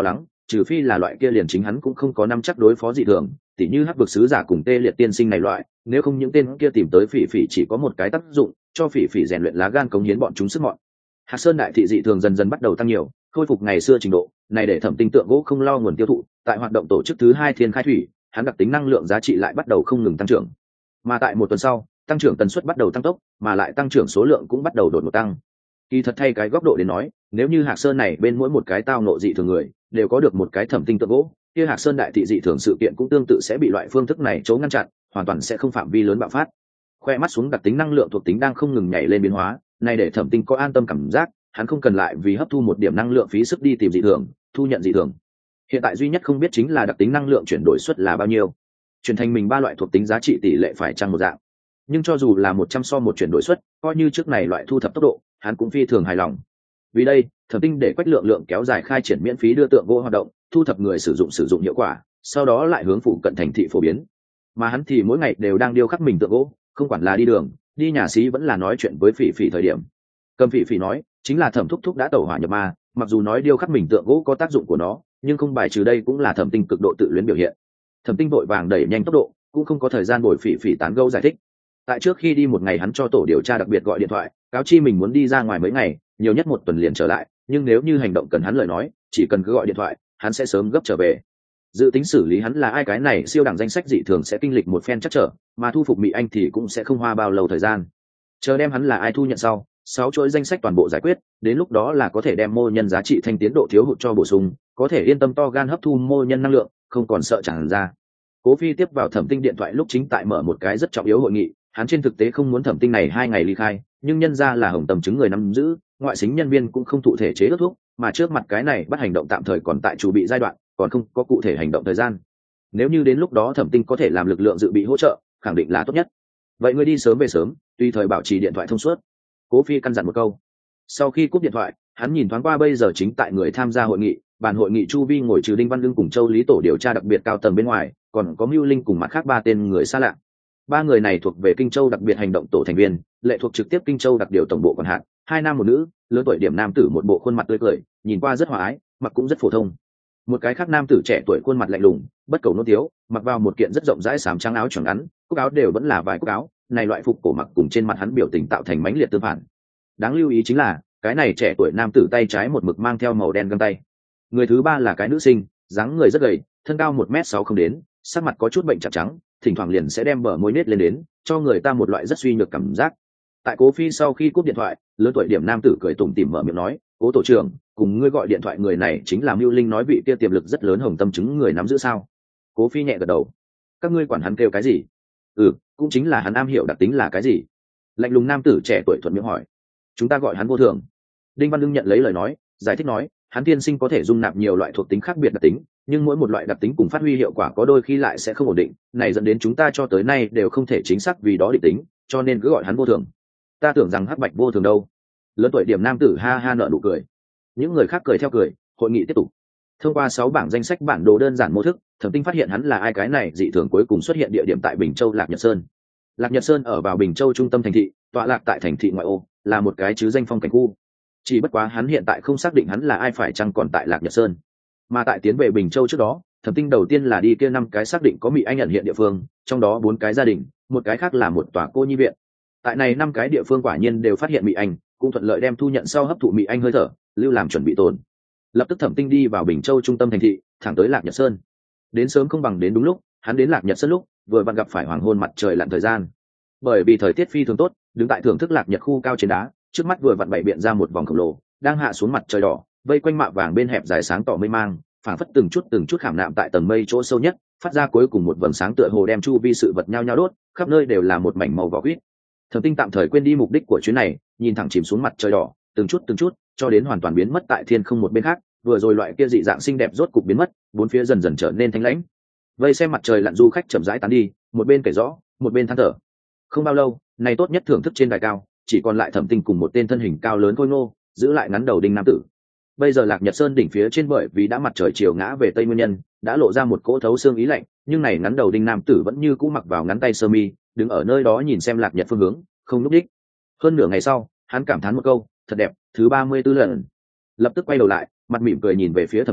trừ phi là loại kia liền chính hắn cũng không có nắm chắc đối phó dị thường, tỉ như hắc vực sứ giả cùng tê liệt tiên sinh này loại, nếu không những tên kia tìm tới phỉ phỉ chỉ có một cái tác dụng, cho phỉ phỉ rèn luyện lá gan cống hiến bọn chúng sức mọn. Hạc Sơn đại thị dị thường dần dần bắt đầu tăng nhiều, khôi phục ngày xưa trình độ, này để Thẩm Tinh tượng gỗ không lo nguồn tiêu thụ, tại hoạt động tổ chức thứ hai Thiên Khai Thủy, hắn đặc tính năng lượng giá trị lại bắt đầu không ngừng tăng trưởng. Mà tại một tuần sau, tăng trưởng tần suất bắt đầu tăng tốc, mà lại tăng trưởng số lượng cũng bắt đầu đột ngột tăng. Kỳ thật thay cái góc độ đến nói, nếu như Hạc Sơn này bên mỗi một cái tao ngộ dị thường người, đều có được một cái Thẩm Tinh tượng gỗ, kia Hạc Sơn đại thị dị thường sự kiện cũng tương tự sẽ bị loại phương thức này chấu ngăn chặn, hoàn toàn sẽ không phạm vi lớn bạo phát. Khoe mắt xuống đặc tính năng lượng thuộc tính đang không ngừng nhảy lên biến hóa, này để Thẩm Tinh có an tâm cảm giác, hắn không cần lại vì hấp thu một điểm năng lượng phí sức đi tìm dị thường, thu nhận dị thường. Hiện tại duy nhất không biết chính là đặc tính năng lượng chuyển đổi suất là bao nhiêu, chuyển thành mình ba loại thuộc tính giá trị tỷ lệ phải chăng một dạng. Nhưng cho dù là một trăm so một chuyển đổi suất, coi như trước này loại thu thập tốc độ, hắn cũng phi thường hài lòng. Vì đây, Thẩm Tinh để Quách Lượng Lượng kéo dài khai triển miễn phí đưa tượng gỗ hoạt động, thu thập người sử dụng sử dụng hiệu quả, sau đó lại hướng phụ cận thành thị phổ biến. Mà hắn thì mỗi ngày đều đang điêu khắc mình tượng gỗ, không quản là đi đường, đi nhà xí vẫn là nói chuyện với Phỉ Phỉ thời điểm. Cầm Phỉ Phỉ nói, chính là Thẩm Thúc Thúc đã tẩu hỏa nhập ma, mặc dù nói điêu khắc mình tượng gỗ có tác dụng của nó, nhưng không bài trừ đây cũng là Thẩm Tinh cực độ tự luyến biểu hiện. Thẩm Tinh vội vàng đẩy nhanh tốc độ, cũng không có thời gian bồi Phỉ Phỉ tán gẫu giải thích. Tại trước khi đi một ngày hắn cho tổ điều tra đặc biệt gọi điện thoại, cáo chi mình muốn đi ra ngoài mấy ngày, nhiều nhất một tuần liền trở lại, nhưng nếu như hành động cần hắn lời nói, chỉ cần cứ gọi điện thoại, hắn sẽ sớm gấp trở về. Dự tính xử lý hắn là ai cái này siêu đẳng danh sách dị thường sẽ kinh lịch một phen chắc trở, mà thu phục Mỹ Anh thì cũng sẽ không hoa bao lâu thời gian. Chờ đem hắn là ai thu nhận sau, sáu chuỗi danh sách toàn bộ giải quyết, đến lúc đó là có thể đem mô nhân giá trị thanh tiến độ thiếu hụt cho bổ sung, có thể yên tâm to gan hấp thu mô nhân năng lượng, không còn sợ tràn ra. Cố Phi tiếp vào Thẩm Tinh điện thoại lúc chính tại mở một cái rất trọng yếu hội nghị, hắn trên thực tế không muốn Thẩm Tinh này hai ngày ly khai, nhưng nhân ra là hồng tầm chứng người nắm giữ, ngoại xính nhân viên cũng không thụ thể chế ước thuốc, mà trước mặt cái này bắt hành động tạm thời còn tại chuẩn bị giai đoạn, còn không có cụ thể hành động thời gian. Nếu như đến lúc đó Thẩm Tinh có thể làm lực lượng dự bị hỗ trợ, khẳng định là tốt nhất. Vậy ngươi đi sớm về sớm, tùy thời bảo trì điện thoại thông suốt. Cố Phi căn dặn một câu. Sau khi cúp điện thoại, hắn nhìn thoáng qua bây giờ chính tại người tham gia hội nghị, bàn hội nghị chu vi ngồi trừ Đinh Văn Lương cùng Châu Lý tổ điều tra đặc biệt cao tầng bên ngoài, còn có Mưu Linh cùng mặt khác ba tên người xa lạ. Ba người này thuộc về Kinh Châu đặc biệt hành động tổ thành viên, lệ thuộc trực tiếp Kinh Châu đặc điều tổng bộ quản hạt, hai nam một nữ, lớn tuổi điểm nam tử một bộ khuôn mặt tươi cười, nhìn qua rất hòa ái, mặc cũng rất phổ thông. Một cái khác nam tử trẻ tuổi khuôn mặt lạnh lùng, bất cầu nô thiếu, mặc vào một kiện rất rộng rãi xám trắng áo choàng ngắn, cúc áo đều vẫn là vài cúc áo, này loại phục cổ mặc cùng trên mặt hắn biểu tình tạo thành mãnh liệt tương phản. Đáng lưu ý chính là, cái này trẻ tuổi nam tử tay trái một mực mang theo màu đen găng tay. Người thứ ba là cái nữ sinh, dáng người rất gầy, thân cao một mét sáu không đến, sắc mặt có chút bệnh chặt trắng, thỉnh thoảng liền sẽ đem bờ môi nết lên đến, cho người ta một loại rất suy nhược cảm giác. Tại Cố Phi sau khi cúp điện thoại, lớn tuổi điểm nam tử cười tủm tỉm mở miệng nói, Cố tổ trưởng, cùng ngươi gọi điện thoại người này chính là Mưu Linh nói vị kia tiềm lực rất lớn hồng tâm chứng người nắm giữ sao? Cố Phi nhẹ gật đầu. Các ngươi quản hắn kêu cái gì? Ừ, cũng chính là hắn am hiểu đặc tính là cái gì? Lạnh lùng nam tử trẻ tuổi thuận miệng hỏi. Chúng ta gọi hắn vô thường. Đinh Văn Lương nhận lấy lời nói, giải thích nói, hắn tiên sinh có thể dung nạp nhiều loại thuộc tính khác biệt đặc tính, nhưng mỗi một loại đặc tính cùng phát huy hiệu quả có đôi khi lại sẽ không ổn định, này dẫn đến chúng ta cho tới nay đều không thể chính xác vì đó định tính, cho nên cứ gọi hắn vô thường. Ta tưởng rằng hắc bạch vô thường đâu. Lớn tuổi điểm nam tử ha ha nở nụ cười. Những người khác cười theo cười, hội nghị tiếp tục. Thông qua sáu bảng danh sách bản đồ đơn giản mô thức, Thẩm Tinh phát hiện hắn là ai cái này dị thường cuối cùng xuất hiện địa điểm tại Bình Châu Lạc Nhật Sơn. Lạc Nhật Sơn ở vào Bình Châu trung tâm thành thị, tọa lạc tại thành thị ngoại ô, là một cái chứ danh phong cảnh khu. Chỉ bất quá hắn hiện tại không xác định hắn là ai phải chăng còn tại Lạc Nhật Sơn. Mà tại tiến về Bình Châu trước đó, Thẩm Tinh đầu tiên là đi kia năm cái xác định có Mỹ Anh nhận hiện địa phương, trong đó bốn cái gia đình, một cái khác là một tòa cô nhi viện. Tại này năm cái địa phương quả nhiên đều phát hiện Mỹ Anh, cũng thuận lợi đem thu nhận sau hấp thụ Mỹ Anh hơi thở, lưu làm chuẩn bị tồn. Lập tức Thẩm Tinh đi vào Bình Châu trung tâm thành thị, thẳng tới Lạc Nhật Sơn. Đến sớm không bằng đến đúng lúc, hắn đến Lạc Nhật Sơn lúc vừa vặn gặp phải hoàng hôn mặt trời lặn thời gian. Bởi vì thời tiết phi thường tốt, đứng tại thưởng thức Lạc Nhật khu cao trên đá, trước mắt vừa vặn bày biện ra một vòng khổng lồ, đang hạ xuống mặt trời đỏ, vây quanh mạ vàng bên hẹp dài sáng tỏ mây mang, phảng phất từng chút từng chút khảm nạm tại tầng mây chỗ sâu nhất, phát ra cuối cùng một vầng sáng tựa hồ đem chu vi sự vật nhau nhau đốt, khắp nơi đều là một mảnh màu vỏ quýt. Thẩm Tinh tạm thời quên đi mục đích của chuyến này, nhìn thẳng chìm xuống mặt trời đỏ, từng chút từng chút, cho đến hoàn toàn biến mất tại thiên không một bên khác, vừa rồi loại kia dị dạng xinh đẹp rốt cục biến mất, bốn phía dần dần trở nên thanh lãnh. Vây xem mặt trời lặn du khách chậm rãi tán đi, một bên kể rõ, một bên than thở. Không bao lâu, này tốt nhất thưởng thức trên đài cao, chỉ còn lại Thẩm Tinh cùng một tên thân hình cao lớn khôi ngô, giữ lại ngắn đầu đinh nam tử. Bây giờ Lạc Nhật Sơn đỉnh phía trên bởi vì đã mặt trời chiều ngã về tây nguyên nhân, đã lộ ra một cỗ thấu xương ý lạnh, nhưng này ngắn đầu đinh nam tử vẫn như cũ mặc vào ngắn tay sơ mi, đứng ở nơi đó nhìn xem Lạc Nhật phương hướng, không núp đích. Hơn nửa ngày sau, hắn cảm thán một câu, thật đẹp, thứ ba mươi tư lần. Lập tức quay đầu lại, mặt mỉm cười nhìn về phía Thẩm Tinh,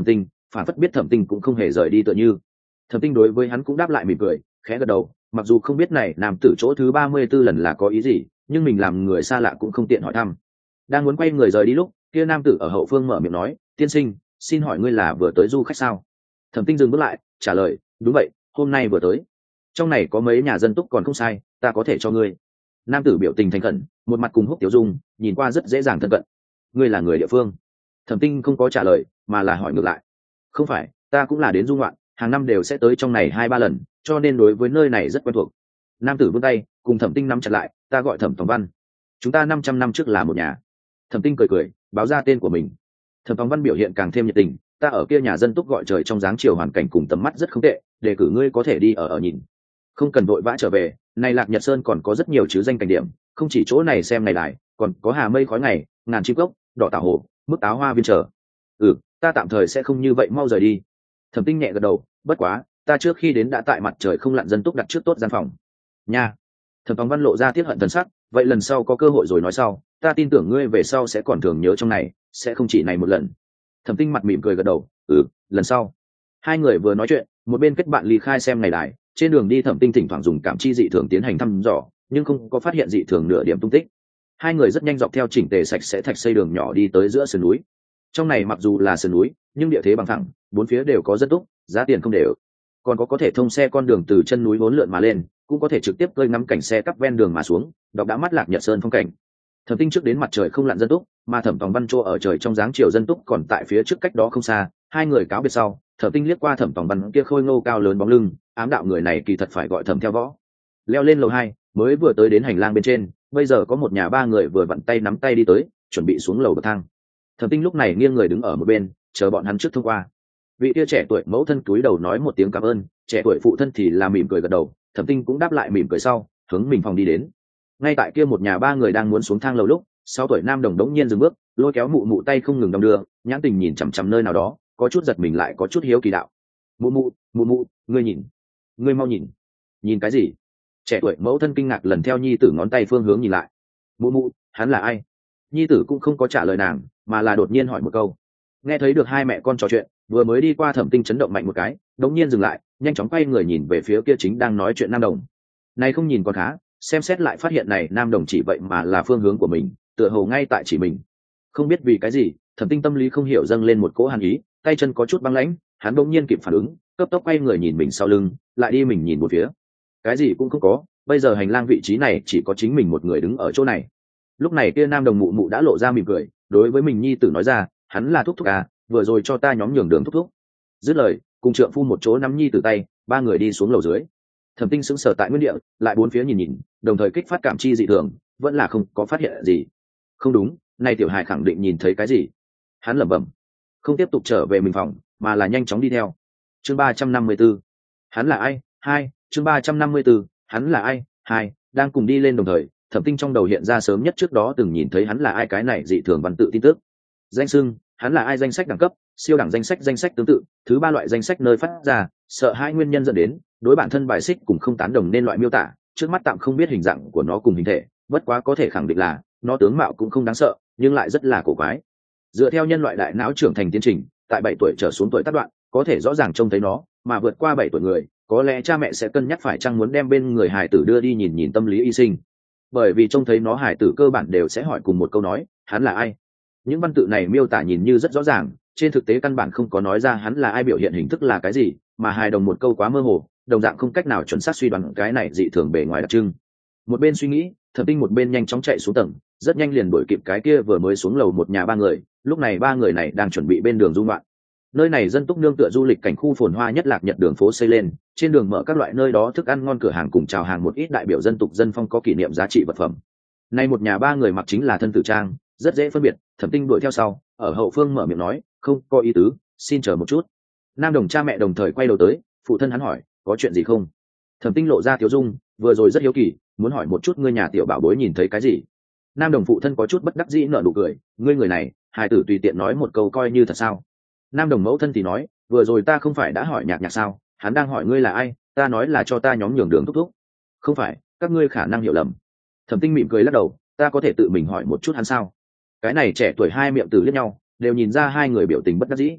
phản phất biết thẩm tinh cũng không hề rời đi tựa như. Thẩm tinh đối với hắn cũng đáp lại mỉm cười, khẽ gật đầu, mặc dù không biết này nam tử chỗ thứ ba mươi 34 lần là có ý gì, nhưng mình làm người xa lạ cũng không tiện hỏi thăm. Đang muốn quay người rời đi lúc, kia nam tử ở hậu phương mở miệng nói, tiên sinh, xin hỏi ngươi là vừa tới du khách sao? Thẩm tinh dừng bước lại, trả lời, đúng vậy, hôm nay vừa tới. Trong này có mấy nhà dân túc còn không sai, ta có thể cho ngươi. Nam tử biểu tình thành khẩn, một mặt cùng húc tiểu dung, nhìn qua rất dễ dàng thân cận. Ngươi là người địa phương? Thẩm tinh không có trả lời, mà là hỏi ngược lại. Không phải, ta cũng là đến du ngoạn, hàng năm đều sẽ tới trong này hai ba lần, cho nên đối với nơi này rất quen thuộc. Nam tử vươn tay, cùng thẩm tinh nắm chặt lại, ta gọi thẩm tòng văn. Chúng ta năm trăm năm trước là một nhà. Thẩm tinh cười cười, báo ra tên của mình. Thẩm tòng văn biểu hiện càng thêm nhiệt tình, ta ở kia nhà dân túc gọi trời trong dáng chiều hoàn cảnh cùng tầm mắt rất không tệ, đề cử ngươi có thể đi ở ở nhìn. Không cần vội vã trở về, này Lạc Nhật Sơn còn có rất nhiều chứ danh cảnh điểm, không chỉ chỗ này xem này đài, còn có hà mây khói ngày, ngàn chim cốc, đỏ tảo hồ, mức áo hoa viên trở. Ừ, ta tạm thời sẽ không như vậy mau rời đi. Thẩm tinh nhẹ gật đầu, bất quá, ta trước khi đến đã tại mặt trời không lặn dân túc đặt trước tốt gian phòng. Nha. Thẩm Tòng Văn lộ ra tiếc hận thần sắc, vậy lần sau có cơ hội rồi nói sau, ta tin tưởng ngươi về sau sẽ còn thường nhớ trong này, sẽ không chỉ này một lần. Thẩm tinh mặt mỉm cười gật đầu, ừ, lần sau. Hai người vừa nói chuyện, một bên kết bạn ly khai xem này đài, trên đường đi Thẩm tinh thỉnh thoảng dùng cảm chi dị thường tiến hành thăm dò, nhưng không có phát hiện dị thường nửa điểm tung tích. Hai người rất nhanh dọc theo chỉnh tề sạch sẽ thạch xây đường nhỏ đi tới giữa sườn núi. Trong này mặc dù là sườn núi, nhưng địa thế bằng thẳng, bốn phía đều có dân túc, giá tiền không đều. Còn có có thể thông xe con đường từ chân núi vốn lượn mà lên, cũng có thể trực tiếp cơi ngắm cảnh xe cắp ven đường mà xuống, đọc đã mắt Lạc Nhật Sơn phong cảnh. Thẩm tinh trước đến mặt trời không lặn dân túc, mà Thẩm Tòng Văn chỗ ở trời trong dáng chiều dân túc còn tại phía trước cách đó không xa. Hai người cáo biệt sau, Thẩm tinh liếc qua Thẩm Tòng Văn kia khôi ngô cao lớn bóng lưng, ám đạo người này kỳ thật phải gọi Thẩm theo võ. Leo lên lầu hai, mới vừa tới đến hành lang bên trên, bây giờ có một nhà ba người vừa vặn tay nắm tay đi tới, chuẩn bị xuống lầu bậc thang. Thẩm tinh lúc này nghiêng người đứng ở một bên, chờ bọn hắn trước thông qua. Vị tia trẻ tuổi mẫu thân cúi đầu nói một tiếng cảm ơn, trẻ tuổi phụ thân thì là mỉm cười gật đầu. Thẩm tinh cũng đáp lại mỉm cười sau, hướng mình phòng đi đến. Ngay tại kia một nhà ba người đang muốn xuống thang lầu lúc, sáu tuổi nam đồng đống nhiên dừng bước, lôi kéo mụ mụ tay không ngừng đong đưa, nhãn tình nhìn chằm chằm nơi nào đó, có chút giật mình lại có chút hiếu kỳ đạo. Mụ mụ, mụ mụ, ngươi nhìn, ngươi mau nhìn. Nhìn cái gì? Trẻ tuổi mẫu thân kinh ngạc lần theo nhi tử ngón tay phương hướng nhìn lại. Mụ mụ, hắn là ai? Nhi tử cũng không có trả lời nàng, mà là đột nhiên hỏi một câu. Nghe thấy được hai mẹ con trò chuyện, vừa mới đi qua Thẩm tinh chấn động mạnh một cái, đống nhiên dừng lại, nhanh chóng quay người nhìn về phía kia chính đang nói chuyện nam đồng. Này không nhìn còn khá, xem xét lại phát hiện này nam đồng chỉ vậy mà là phương hướng của mình, tựa hồ ngay tại chỉ mình. Không biết vì cái gì, Thẩm tinh tâm lý không hiểu dâng lên một cỗ hàn ý, tay chân có chút băng lãnh, hắn đống nhiên kịp phản ứng, cấp tốc quay người nhìn mình sau lưng, lại đi mình nhìn một phía. Cái gì cũng không có, bây giờ hành lang vị trí này chỉ có chính mình một người đứng ở chỗ này. Lúc này kia nam đồng mụ mụ đã lộ ra mỉm cười, đối với mình nhi tử nói ra, hắn là thúc thúc à, vừa rồi cho ta nhóm nhường đường thúc thúc. Dứt lời, cùng trượng phu một chỗ nắm nhi tử tay, ba người đi xuống lầu dưới. Thẩm tinh sững sờ tại nguyên địa, lại bốn phía nhìn nhìn, đồng thời kích phát cảm chi dị thường, vẫn là không có phát hiện gì. Không đúng, này tiểu hài khẳng định nhìn thấy cái gì. Hắn lẩm bẩm, không tiếp tục trở về mình phòng, mà là nhanh chóng đi theo. Chương ba trăm năm mươi 34. Hắn là ai? Hai. Chương ba trăm năm mươi 34. Hắn là ai? Hai. Đang cùng đi lên đồng thời, Thẩm tinh trong đầu hiện ra sớm nhất trước đó từng nhìn thấy hắn là ai cái này dị thường văn tự tin tức. Danh xưng, hắn là ai danh sách đẳng cấp, siêu đẳng danh sách danh sách tương tự, thứ ba loại danh sách nơi phát ra, sợ hai nguyên nhân dẫn đến, đối bản thân bài xích cùng không tán đồng nên loại miêu tả, trước mắt tạm không biết hình dạng của nó cùng hình thể, bất quá có thể khẳng định là, nó tướng mạo cũng không đáng sợ, nhưng lại rất là cổ quái. Dựa theo nhân loại đại não trưởng thành tiến trình, tại bảy tuổi trở xuống tuổi tác đoạn, có thể rõ ràng trông thấy nó, mà vượt qua bảy tuổi người, có lẽ cha mẹ sẽ cân nhắc phải chăng muốn đem bên người hài tử đưa đi nhìn nhìn tâm lý y sinh. Bởi vì trông thấy nó hài tử cơ bản đều sẽ hỏi cùng một câu nói, hắn là ai? Những văn tự này miêu tả nhìn như rất rõ ràng, trên thực tế căn bản không có nói ra hắn là ai biểu hiện hình thức là cái gì, mà hài đồng một câu quá mơ hồ, đồng dạng không cách nào chuẩn xác suy đoán cái này dị thường bề ngoài đặc trưng. Một bên suy nghĩ, Thẩm tinh một bên nhanh chóng chạy xuống tầng, rất nhanh liền đuổi kịp cái kia vừa mới xuống lầu một nhà ba người, lúc này ba người này đang chuẩn bị bên đường du ngoạn. Nơi này dân túc nương tựa du lịch cảnh khu phồn hoa nhất Lạc Nhật đường phố xây lên, trên đường mở các loại nơi đó thức ăn ngon cửa hàng cùng chào hàng một ít đại biểu dân tộc dân phong có kỷ niệm giá trị vật phẩm. Nay một nhà ba người mặc chính là thân tử trang, rất dễ phân biệt. Thẩm tinh đuổi theo sau, ở hậu phương mở miệng nói, không có ý tứ, xin chờ một chút. Nam đồng cha mẹ đồng thời quay đầu tới, phụ thân hắn hỏi, có chuyện gì không? Thẩm tinh lộ ra thiếu dung, vừa rồi rất hiếu kỳ, muốn hỏi một chút ngươi nhà tiểu bảo bối nhìn thấy cái gì. Nam đồng phụ thân có chút bất đắc dĩ nở nụ cười, ngươi người này, hài tử tùy tiện nói một câu coi như thật sao? Nam đồng mẫu thân thì nói, vừa rồi ta không phải đã hỏi nhạc nhạc sao, hắn đang hỏi ngươi là ai, ta nói là cho ta nhóm nhường đường thúc thúc. Không phải, các ngươi khả năng hiểu lầm. Thẩm tinh mỉm cười lắc đầu, ta có thể tự mình hỏi một chút hắn sao? Cái này trẻ tuổi hai miệng tử liếc nhau, đều nhìn ra hai người biểu tình bất đắc dĩ.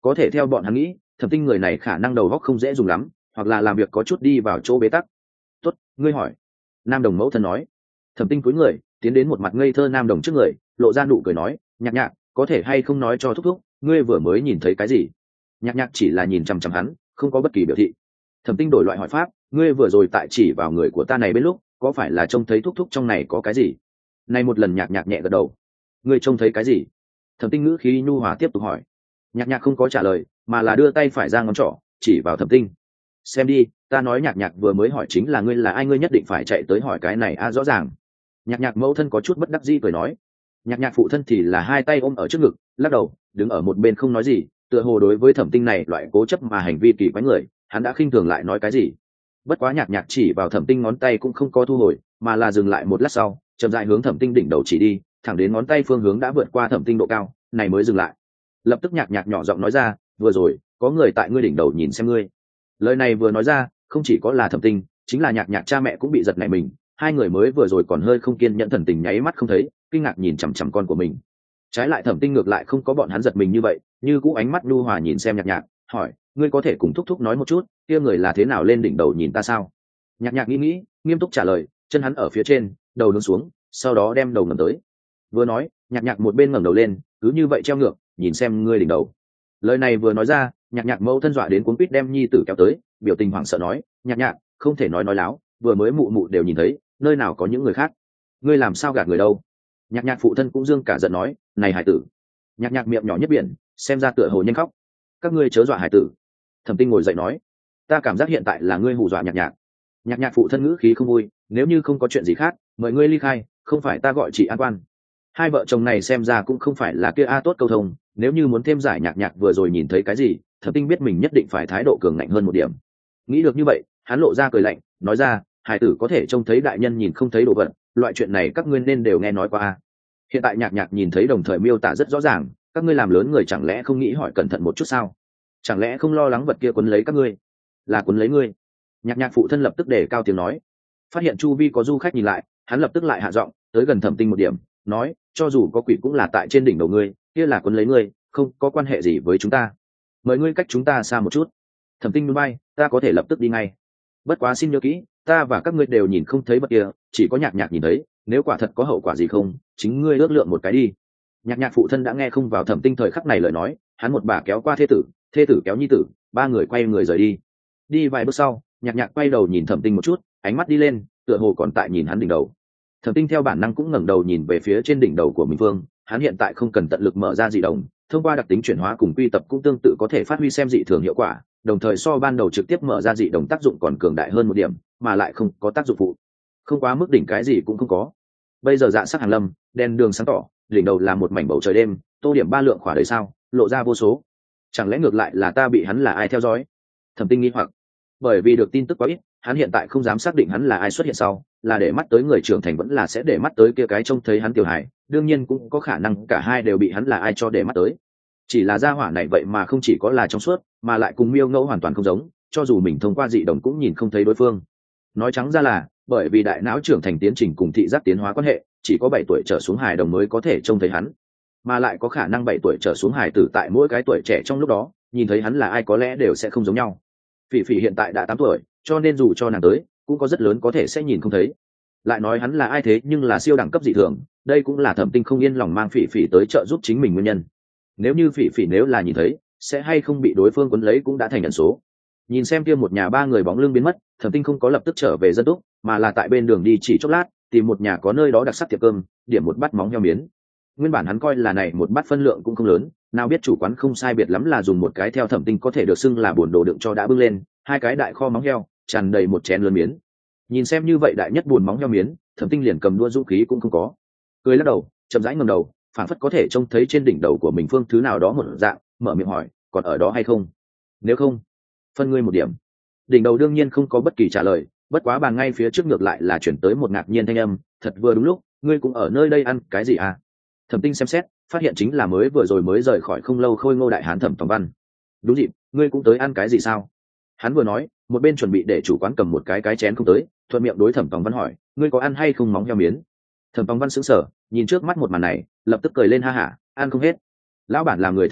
có thể theo bọn hắn nghĩ thẩm tinh người này khả năng đầu góc không dễ dùng lắm, hoặc là làm việc có chút đi vào chỗ bế tắc. Tốt, ngươi hỏi. Nam đồng mẫu thân nói. Thẩm tinh cúi người tiến đến một mặt ngây thơ nam đồng trước người, lộ ra nụ cười nói, nhạc nhạc có thể hay không nói cho thúc thúc ngươi vừa mới nhìn thấy cái gì? Nhạc nhạc chỉ là nhìn chằm chằm hắn, không có bất kỳ biểu thị. Thẩm tinh đổi loại hỏi pháp, ngươi vừa rồi tại chỉ vào người của ta này bên lúc có phải là trông thấy thúc thúc trong này có cái gì? Này một lần nhạc nhạc nhẹ gật đầu. Ngươi trông thấy cái gì? Thẩm tinh ngữ khí nhu hòa tiếp tục hỏi. Nhạc nhạc không có trả lời, mà là đưa tay phải ra ngón trỏ chỉ vào thẩm tinh. Xem đi, ta nói nhạc nhạc vừa mới hỏi chính là ngươi là ai, ngươi nhất định phải chạy tới hỏi cái này a à, rõ ràng. Nhạc nhạc mẫu thân có chút bất đắc dĩ cười nói. Nhạc nhạc phụ thân thì là hai tay ôm ở trước ngực, lắc đầu, đứng ở một bên không nói gì, tựa hồ đối với thẩm tinh này loại cố chấp mà hành vi kỳ quái người, hắn đã khinh thường lại nói cái gì. Bất quá nhạc nhạc chỉ vào thẩm tinh ngón tay cũng không có thu hồi, mà là dừng lại một lát sau, chậm rãi hướng thẩm tinh đỉnh đầu chỉ đi, thẳng đến ngón tay phương hướng đã vượt qua thẩm tinh độ cao, này mới dừng lại. Lập tức nhạc nhạc nhỏ giọng nói ra, vừa rồi có người tại ngươi đỉnh đầu nhìn xem ngươi. Lời này vừa nói ra, không chỉ có là thẩm tinh, chính là nhạc nhạc cha mẹ cũng bị giật nảy mình, hai người mới vừa rồi còn hơi không kiên nhẫn thần tình nháy mắt không thấy, kinh ngạc nhìn chằm chằm con của mình. Trái lại thẩm tinh ngược lại không có bọn hắn giật mình như vậy, như cũ ánh mắt nhu hòa nhìn xem nhạc nhạc, hỏi, ngươi có thể cùng thúc thúc nói một chút, kia người là thế nào lên đỉnh đầu nhìn ta sao? Nhạc nhạc nghĩ nghĩ, nghiêm túc trả lời, chân hắn ở phía trên, đầu hướng xuống, sau đó đem đầu ngẩng tới. Vừa nói, nhạc nhạc một bên ngẩng đầu lên, cứ như vậy treo ngược, nhìn xem ngươi đỉnh đầu. Lời này vừa nói ra, nhạc nhạc mẫu thân dọa đến cuống quýt đem nhi tử kéo tới, biểu tình hoảng sợ nói, nhạc nhạc không thể nói nói láo, vừa mới mụ mụ đều nhìn thấy, nơi nào có những người khác, ngươi làm sao gạt người đâu? Nhạc nhạc phụ thân cũng dương cả giận nói, này hải tử. Nhạc nhạc miệng nhỏ nhất biển, xem ra tựa hồ nhanh khóc. Các ngươi chớ dọa hải tử. Thẩm tinh ngồi dậy nói, ta cảm giác hiện tại là ngươi hù dọa nhạc nhạc. Nhạc nhạc phụ thân ngữ khí không vui, nếu như không có chuyện gì khác, mời ngươi ly khai, không phải ta gọi chị an quan. Hai vợ chồng này xem ra cũng không phải là kia a tốt câu thông, nếu như muốn thêm giải nhạc nhạc vừa rồi nhìn thấy cái gì, thẩm tinh biết mình nhất định phải thái độ cường ngạnh hơn một điểm. Nghĩ được như vậy, hắn lộ ra cười lạnh, nói ra, hải tử có thể trông thấy đại nhân nhìn không thấy đồ vật, loại chuyện này các ngươi nên đều nghe nói qua. Hiện tại nhạc nhạc nhìn thấy đồng thời miêu tả rất rõ ràng, các ngươi làm lớn người chẳng lẽ không nghĩ hỏi cẩn thận một chút sao? Chẳng lẽ không lo lắng vật kia quấn lấy các ngươi? Là quấn lấy ngươi? Nhạc nhạc phụ thân lập tức đề cao tiếng nói. Phát hiện chu vi có du khách nhìn lại, hắn lập tức lại hạ giọng, tới gần thẩm tinh một điểm, nói, cho dù có quỷ cũng là tại trên đỉnh đầu ngươi, kia là quấn lấy ngươi, không có quan hệ gì với chúng ta. Mời ngươi cách chúng ta xa một chút. Thẩm tinh núi bay, ta có thể lập tức đi ngay. Bất quá xin nhớ kỹ, ta và các ngươi đều nhìn không thấy vật kia, chỉ có nhạc nhạc nhìn thấy, nếu quả thật có hậu quả gì không, chính ngươi ước lượng một cái đi. Nhạc nhạc phụ thân đã nghe không vào thẩm tinh thời khắc này lời nói, hắn một bà kéo qua thê tử, thê tử kéo nhi tử, ba người quay người rời đi. Đi vài bước sau, nhạc nhạc quay đầu nhìn thẩm tinh một chút, ánh mắt đi lên, tựa hồ còn tại nhìn hắn đỉnh đầu. Thẩm tinh theo bản năng cũng ngẩng đầu nhìn về phía trên đỉnh đầu của mình phương, hắn hiện tại không cần tận lực mở ra dị đồng, thông qua đặc tính chuyển hóa cùng quy tập cũng tương tự có thể phát huy xem dị thường hiệu quả, đồng thời so ban đầu trực tiếp mở ra dị đồng tác dụng còn cường đại hơn một điểm, mà lại không có tác dụng phụ, không quá mức đỉnh cái gì cũng không có. Bây giờ dạ sắc hàng lâm, đèn đường sáng tỏ, đỉnh đầu là một mảnh bầu trời đêm, tô điểm ba lượng khỏa đời sao lộ ra vô số. Chẳng lẽ ngược lại là ta bị hắn là ai theo dõi? Thẩm tinh nghi hoặc, bởi vì được tin tức quá ít, hắn hiện tại không dám xác định hắn là ai xuất hiện sau, là để mắt tới người trưởng thành vẫn là sẽ để mắt tới kia cái trông thấy hắn tiểu hải, đương nhiên cũng có khả năng cả hai đều bị hắn là ai cho để mắt tới. Chỉ là gia hỏa này vậy mà không chỉ có là trong suốt, mà lại cùng miêu ngẫu hoàn toàn không giống, cho dù mình thông qua dị đồng cũng nhìn không thấy đối phương. Nói trắng ra là, bởi vì đại não trưởng thành tiến trình cùng thị giác tiến hóa quan hệ, chỉ có bảy tuổi trở xuống hài đồng mới có thể trông thấy hắn, mà lại có khả năng bảy tuổi trở xuống hài tử tại mỗi cái tuổi trẻ trong lúc đó, nhìn thấy hắn là ai có lẽ đều sẽ không giống nhau. Phỉ Phỉ hiện tại đã tám tuổi, cho nên dù cho nàng tới, cũng có rất lớn có thể sẽ nhìn không thấy. Lại nói hắn là ai thế nhưng là siêu đẳng cấp dị thường, đây cũng là Thẩm tinh không yên lòng mang Phỉ Phỉ tới trợ giúp chính mình nguyên nhân. Nếu như Phỉ Phỉ nếu là nhìn thấy, sẽ hay không bị đối phương quấn lấy cũng đã thành ẩn số. Nhìn xem kia một nhà ba người bóng lưng biến mất, Thẩm tinh không có lập tức trở về dân túc, mà là tại bên đường đi chỉ chốc lát, tìm một nhà có nơi đó đặc sắc tiệm cơm, điểm một bát móng heo miến. Nguyên bản hắn coi là này một bát phân lượng cũng không lớn, nào biết chủ quán không sai biệt lắm là dùng một cái theo Thẩm tinh có thể được xưng là buồn đồ đựng cho đã bưng lên, hai cái đại kho móng heo, tràn đầy một chén lớn miến. Nhìn xem như vậy đại nhất buồn móng heo miến, Thẩm tinh liền cầm đua dũng khí cũng không có, cười lắc đầu, chậm rãi ngẩng đầu, phản phất có thể trông thấy trên đỉnh đầu của mình phương thứ nào đó một dạng, mở miệng hỏi, còn ở đó hay không? Nếu không, phân ngươi một điểm. Đỉnh đầu đương nhiên không có bất kỳ trả lời, bất quá bàn ngay phía trước ngược lại là chuyển tới một ngạc nhiên thanh âm, thật vừa đúng lúc, ngươi cũng ở nơi đây ăn cái gì à? Thẩm tinh xem xét, phát hiện chính là mới vừa rồi mới rời khỏi không lâu khôi ngô đại hán Thẩm Tòng Văn. Đúng dịp, ngươi cũng tới ăn cái gì sao? Hắn vừa nói, một bên chuẩn bị để chủ quán cầm một cái cái chén không tới, thuận miệng đối Thẩm Tòng Văn hỏi, ngươi có ăn hay không móng heo miến? Thẩm Tòng Văn sững sờ, nhìn trước mắt một màn này, lập tức cười lên ha hả, ăn không hết. Lão bản làm người thực sự,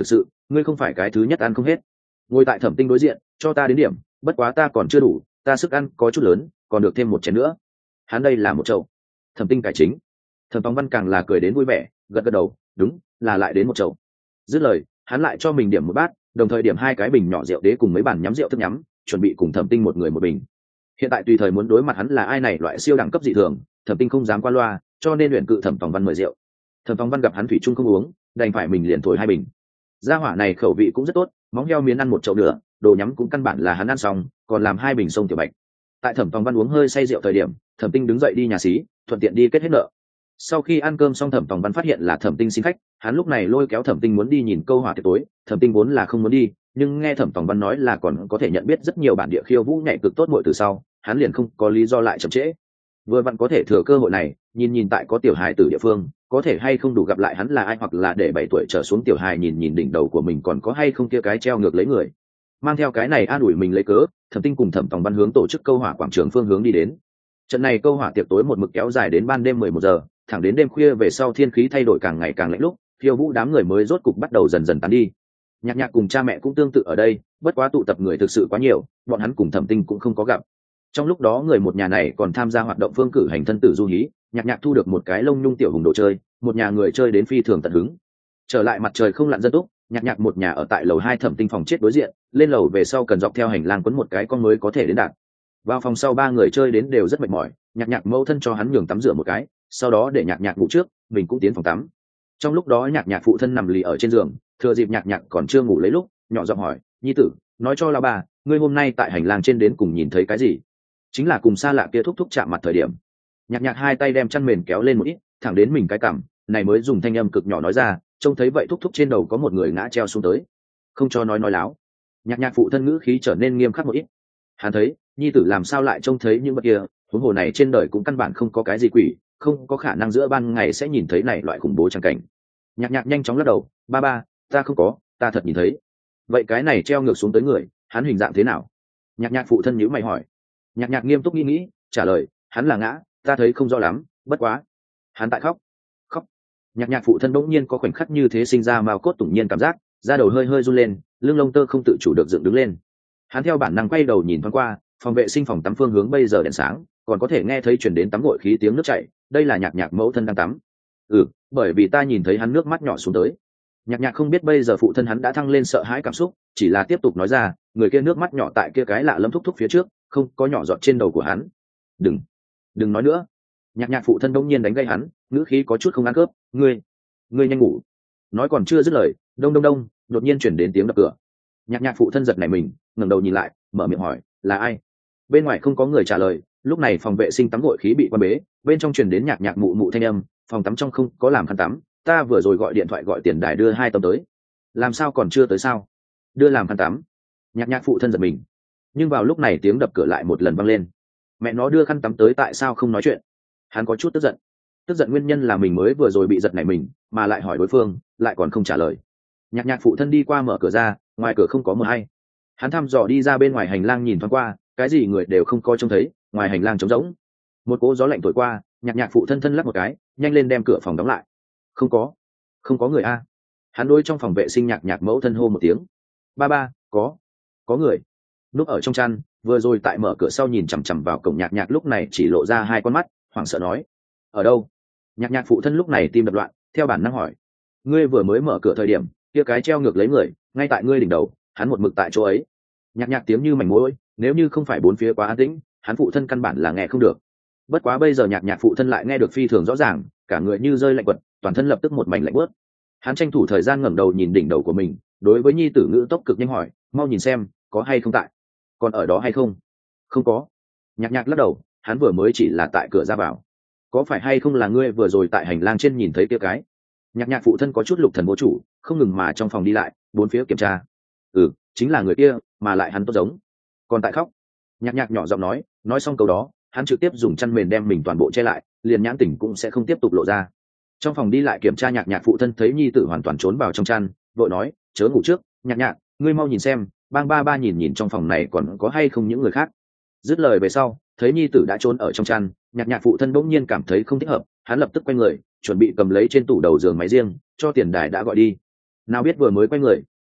ngươi không phải cái thứ nhất ăn không hết. Ngồi tại Thẩm Tinh đối diện, cho ta đến điểm, bất quá ta còn chưa đủ, ta sức ăn có chút lớn, còn được thêm một chén nữa. Hắn đây là một chậu. Thẩm Tinh cải chính. Thẩm Tòng Văn càng là cười đến vui vẻ, gật gật đầu, đúng, là lại đến một chậu. Dứt lời, hắn lại cho mình điểm một bát, đồng thời điểm hai cái bình nhỏ rượu đế cùng mấy bàn nhắm rượu thức nhắm, chuẩn bị cùng Thẩm Tinh một người một bình. Hiện tại tùy thời muốn đối mặt hắn là ai này loại siêu đẳng cấp dị thường, Thẩm Tinh không dám qua loa, cho nên luyện cự Thẩm Tòng Văn mời rượu. Thẩm Tòng Văn gặp hắn thủy chung không uống, đành phải mình liền thổi hai bình. Gia hỏa này khẩu vị cũng rất tốt, móng heo miến ăn một chậu nữa, đồ nhắm cũng căn bản là hắn ăn xong, còn làm hai bình sông tiểu bạch. Tại Thẩm Tòng Văn uống hơi say rượu thời điểm, Thẩm Tinh đứng dậy đi nhà xí, thuận tiện đi kết hết nợ. Sau khi ăn cơm xong, Thẩm Tòng Văn phát hiện là Thẩm Tinh xin khách, hắn lúc này lôi kéo Thẩm Tinh muốn đi nhìn câu hỏa tiệc tối. Thẩm Tinh vốn là không muốn đi, nhưng nghe Thẩm Tòng Văn nói là còn có thể nhận biết rất nhiều bản địa khiêu vũ nhảy cực tốt muội từ sau, hắn liền không có lý do lại chậm trễ. Vừa vặn có thể thừa cơ hội này, nhìn nhìn tại có tiểu hài từ địa phương, có thể hay không đủ gặp lại hắn là ai, hoặc là để bảy tuổi trở xuống tiểu hài nhìn nhìn đỉnh đầu của mình còn có hay không kia cái treo ngược lấy người. Mang theo cái này an ủi mình lấy cớ, Thẩm Tinh cùng Thẩm Tòng Văn hướng tổ chức câu hỏa quảng trường phương hướng đi đến. Trận này câu hỏa tiệc tối một mực kéo dài đến ban đêm mười một giờ, thẳng đến đêm khuya về sau thiên khí thay đổi càng ngày càng lạnh lúc, khiêu vũ đám người mới rốt cục bắt đầu dần dần tán đi. Nhạc Nhạc cùng cha mẹ cũng tương tự ở đây, bất quá tụ tập người thực sự quá nhiều, bọn hắn cùng Thẩm Tinh cũng không có gặp. Trong lúc đó người một nhà này còn tham gia hoạt động phương cử hành thân tử du hí, Nhạc Nhạc thu được một cái lông nhung tiểu hùng đồ chơi, một nhà người chơi đến phi thường tận hứng. Trở lại mặt trời không lặn dân túc, Nhạc Nhạc một nhà ở tại lầu hai Thẩm Tinh phòng chết đối diện, lên lầu về sau cần dọc theo hành lang quấn một cái con mới có thể đến đạt. Vào phòng sau ba người chơi đến đều rất mệt mỏi, Nhạc Nhạc mẫu thân cho hắn nhường tắm rửa một cái, sau đó để Nhạc Nhạc ngủ trước, mình cũng tiến phòng tắm. Trong lúc đó Nhạc Nhạc phụ thân nằm lì ở trên giường, thừa dịp Nhạc Nhạc còn chưa ngủ lấy lúc, nhỏ giọng hỏi, nhi tử, nói cho lão bà, ngươi hôm nay tại hành lang trên đến cùng nhìn thấy cái gì? Chính là cùng xa lạ kia thúc thúc chạm mặt thời điểm. Nhạc Nhạc hai tay đem chăn mền kéo lên một ít, thẳng đến mình cái cằm, này mới dùng thanh âm cực nhỏ nói ra, trông thấy vậy thúc thúc trên đầu có một người ngã treo xuống tới. Không cho nói nói láo. Nhạc Nhạc phụ thân ngữ khí trở nên nghiêm khắc một ít. Hắn thấy, nhi tử làm sao lại trông thấy những vật kia, huống hồ này trên đời cũng căn bản không có cái gì quỷ, không có khả năng giữa ban ngày sẽ nhìn thấy này loại khủng bố tràng cảnh. Nhạc Nhạc nhanh chóng lắc đầu, ba ba, ta không có, ta thật nhìn thấy. Vậy cái này treo ngược xuống tới người, hắn hình dạng thế nào? Nhạc Nhạc phụ thân nhíu mày hỏi. Nhạc Nhạc nghiêm túc nghĩ nghĩ, trả lời, hắn là ngã, ta thấy không rõ lắm, bất quá hắn tại khóc. Khóc. Nhạc Nhạc phụ thân bỗng nhiên có khoảnh khắc như thế sinh ra mao cốt tủng nhiên cảm giác, da đầu hơi hơi run lên, lưng lông tơ không tự chủ được dựng đứng lên. Hắn theo bản năng quay đầu nhìn thoáng qua, phòng vệ sinh phòng tắm phương hướng bây giờ đèn sáng, còn có thể nghe thấy chuyển đến tắm gội khí tiếng nước chảy, đây là Nhạc Nhạc mẫu thân đang tắm. Ừ, bởi vì ta nhìn thấy hắn nước mắt nhỏ xuống tới. Nhạc Nhạc không biết bây giờ phụ thân hắn đã thăng lên sợ hãi cảm xúc, chỉ là tiếp tục nói ra, người kia nước mắt nhỏ tại kia cái lạ lẫm thúc thúc phía trước, không có nhỏ giọt trên đầu của hắn. Đừng, đừng nói nữa. Nhạc Nhạc phụ thân đông nhiên đánh gây hắn, ngữ khí có chút không ăn khớp, ngươi, ngươi nhanh ngủ. Nói còn chưa dứt lời, đông đông đông, đột nhiên chuyển đến tiếng đập cửa. Nhạc Nhạc phụ thân giật nảy mình, ngẩng đầu nhìn lại, mở miệng hỏi, là ai? Bên ngoài không có người trả lời, lúc này phòng vệ sinh tắm gội khí bị quan bế, bên trong truyền đến Nhạc Nhạc mụ mụ thanh âm, phòng tắm trong không có làm khăn tắm, ta vừa rồi gọi điện thoại gọi tiền đài đưa hai tấm tới. Làm sao còn chưa tới sao? Đưa làm khăn tắm. Nhạc Nhạc phụ thân giật mình. Nhưng vào lúc này tiếng đập cửa lại một lần vang lên. Mẹ nó đưa khăn tắm tới tại sao không nói chuyện? Hắn có chút tức giận. Tức giận nguyên nhân là mình mới vừa rồi bị giật nảy mình, mà lại hỏi đối phương, lại còn không trả lời. Nhạc Nhạc phụ thân đi qua mở cửa ra, ngoài cửa không có mờ hay. Hắn thăm dò đi ra bên ngoài hành lang nhìn thoáng qua, cái gì người đều không coi trông thấy, ngoài hành lang trống rỗng. Một cỗ gió lạnh thổi qua, Nhạc Nhạc phụ thân thân lắc một cái, nhanh lên đem cửa phòng đóng lại. Không có, không có người a. Hắn đối trong phòng vệ sinh Nhạc Nhạc mẫu thân hô một tiếng. Ba ba, có, có người. Núp ở trong chăn, vừa rồi tại mở cửa sau nhìn chằm chằm vào cổng Nhạc Nhạc lúc này chỉ lộ ra hai con mắt, hoảng sợ nói, ở đâu? Nhạc Nhạc phụ thân lúc này tim đập loạn, theo bản năng hỏi, ngươi vừa mới mở cửa thời điểm, kia cái treo ngược lấy người, ngay tại ngươi đỉnh đầu, hắn một mực tại chỗ ấy. Nhạc Nhạc tiếng như mảnh mối, nếu như không phải bốn phía quá an tĩnh, hắn phụ thân căn bản là nghe không được. Bất quá bây giờ Nhạc Nhạc phụ thân lại nghe được phi thường rõ ràng, cả người như rơi lạnh quật, toàn thân lập tức một mảnh lạnh bớt. Hắn tranh thủ thời gian ngẩng đầu nhìn đỉnh đầu của mình, đối với nhi tử ngữ tốc cực nhanh hỏi, mau nhìn xem, có hay không tại? Còn ở đó hay không? Không có. Nhạc Nhạc lắc đầu, hắn vừa mới chỉ là tại cửa ra vào. Có phải hay không là ngươi vừa rồi tại hành lang trên nhìn thấy kia cái? Nhạc Nhạc phụ thân có chút lục thần vô chủ, không ngừng mà trong phòng đi lại, bốn phía kiểm tra. Ừ, chính là người kia, mà lại hắn tốt giống. Còn tại khóc. Nhạc Nhạc nhỏ giọng nói, nói xong câu đó, hắn trực tiếp dùng chăn mền đem mình toàn bộ che lại, liền nhãn tỉnh cũng sẽ không tiếp tục lộ ra. Trong phòng đi lại kiểm tra, Nhạc Nhạc phụ thân thấy nhi tử hoàn toàn trốn vào trong chăn, vội nói, chớ ngủ trước, Nhạc Nhạc, ngươi mau nhìn xem, bang ba ba nhìn nhìn trong phòng này còn có hay không những người khác. Dứt lời về sau, thấy nhi tử đã trốn ở trong chăn, Nhạc Nhạc phụ thân bỗng nhiên cảm thấy không thích hợp, hắn lập tức quay người, chuẩn bị cầm lấy trên tủ đầu giường máy riêng, cho tiền đài đã gọi đi. Nào biết vừa mới quay người,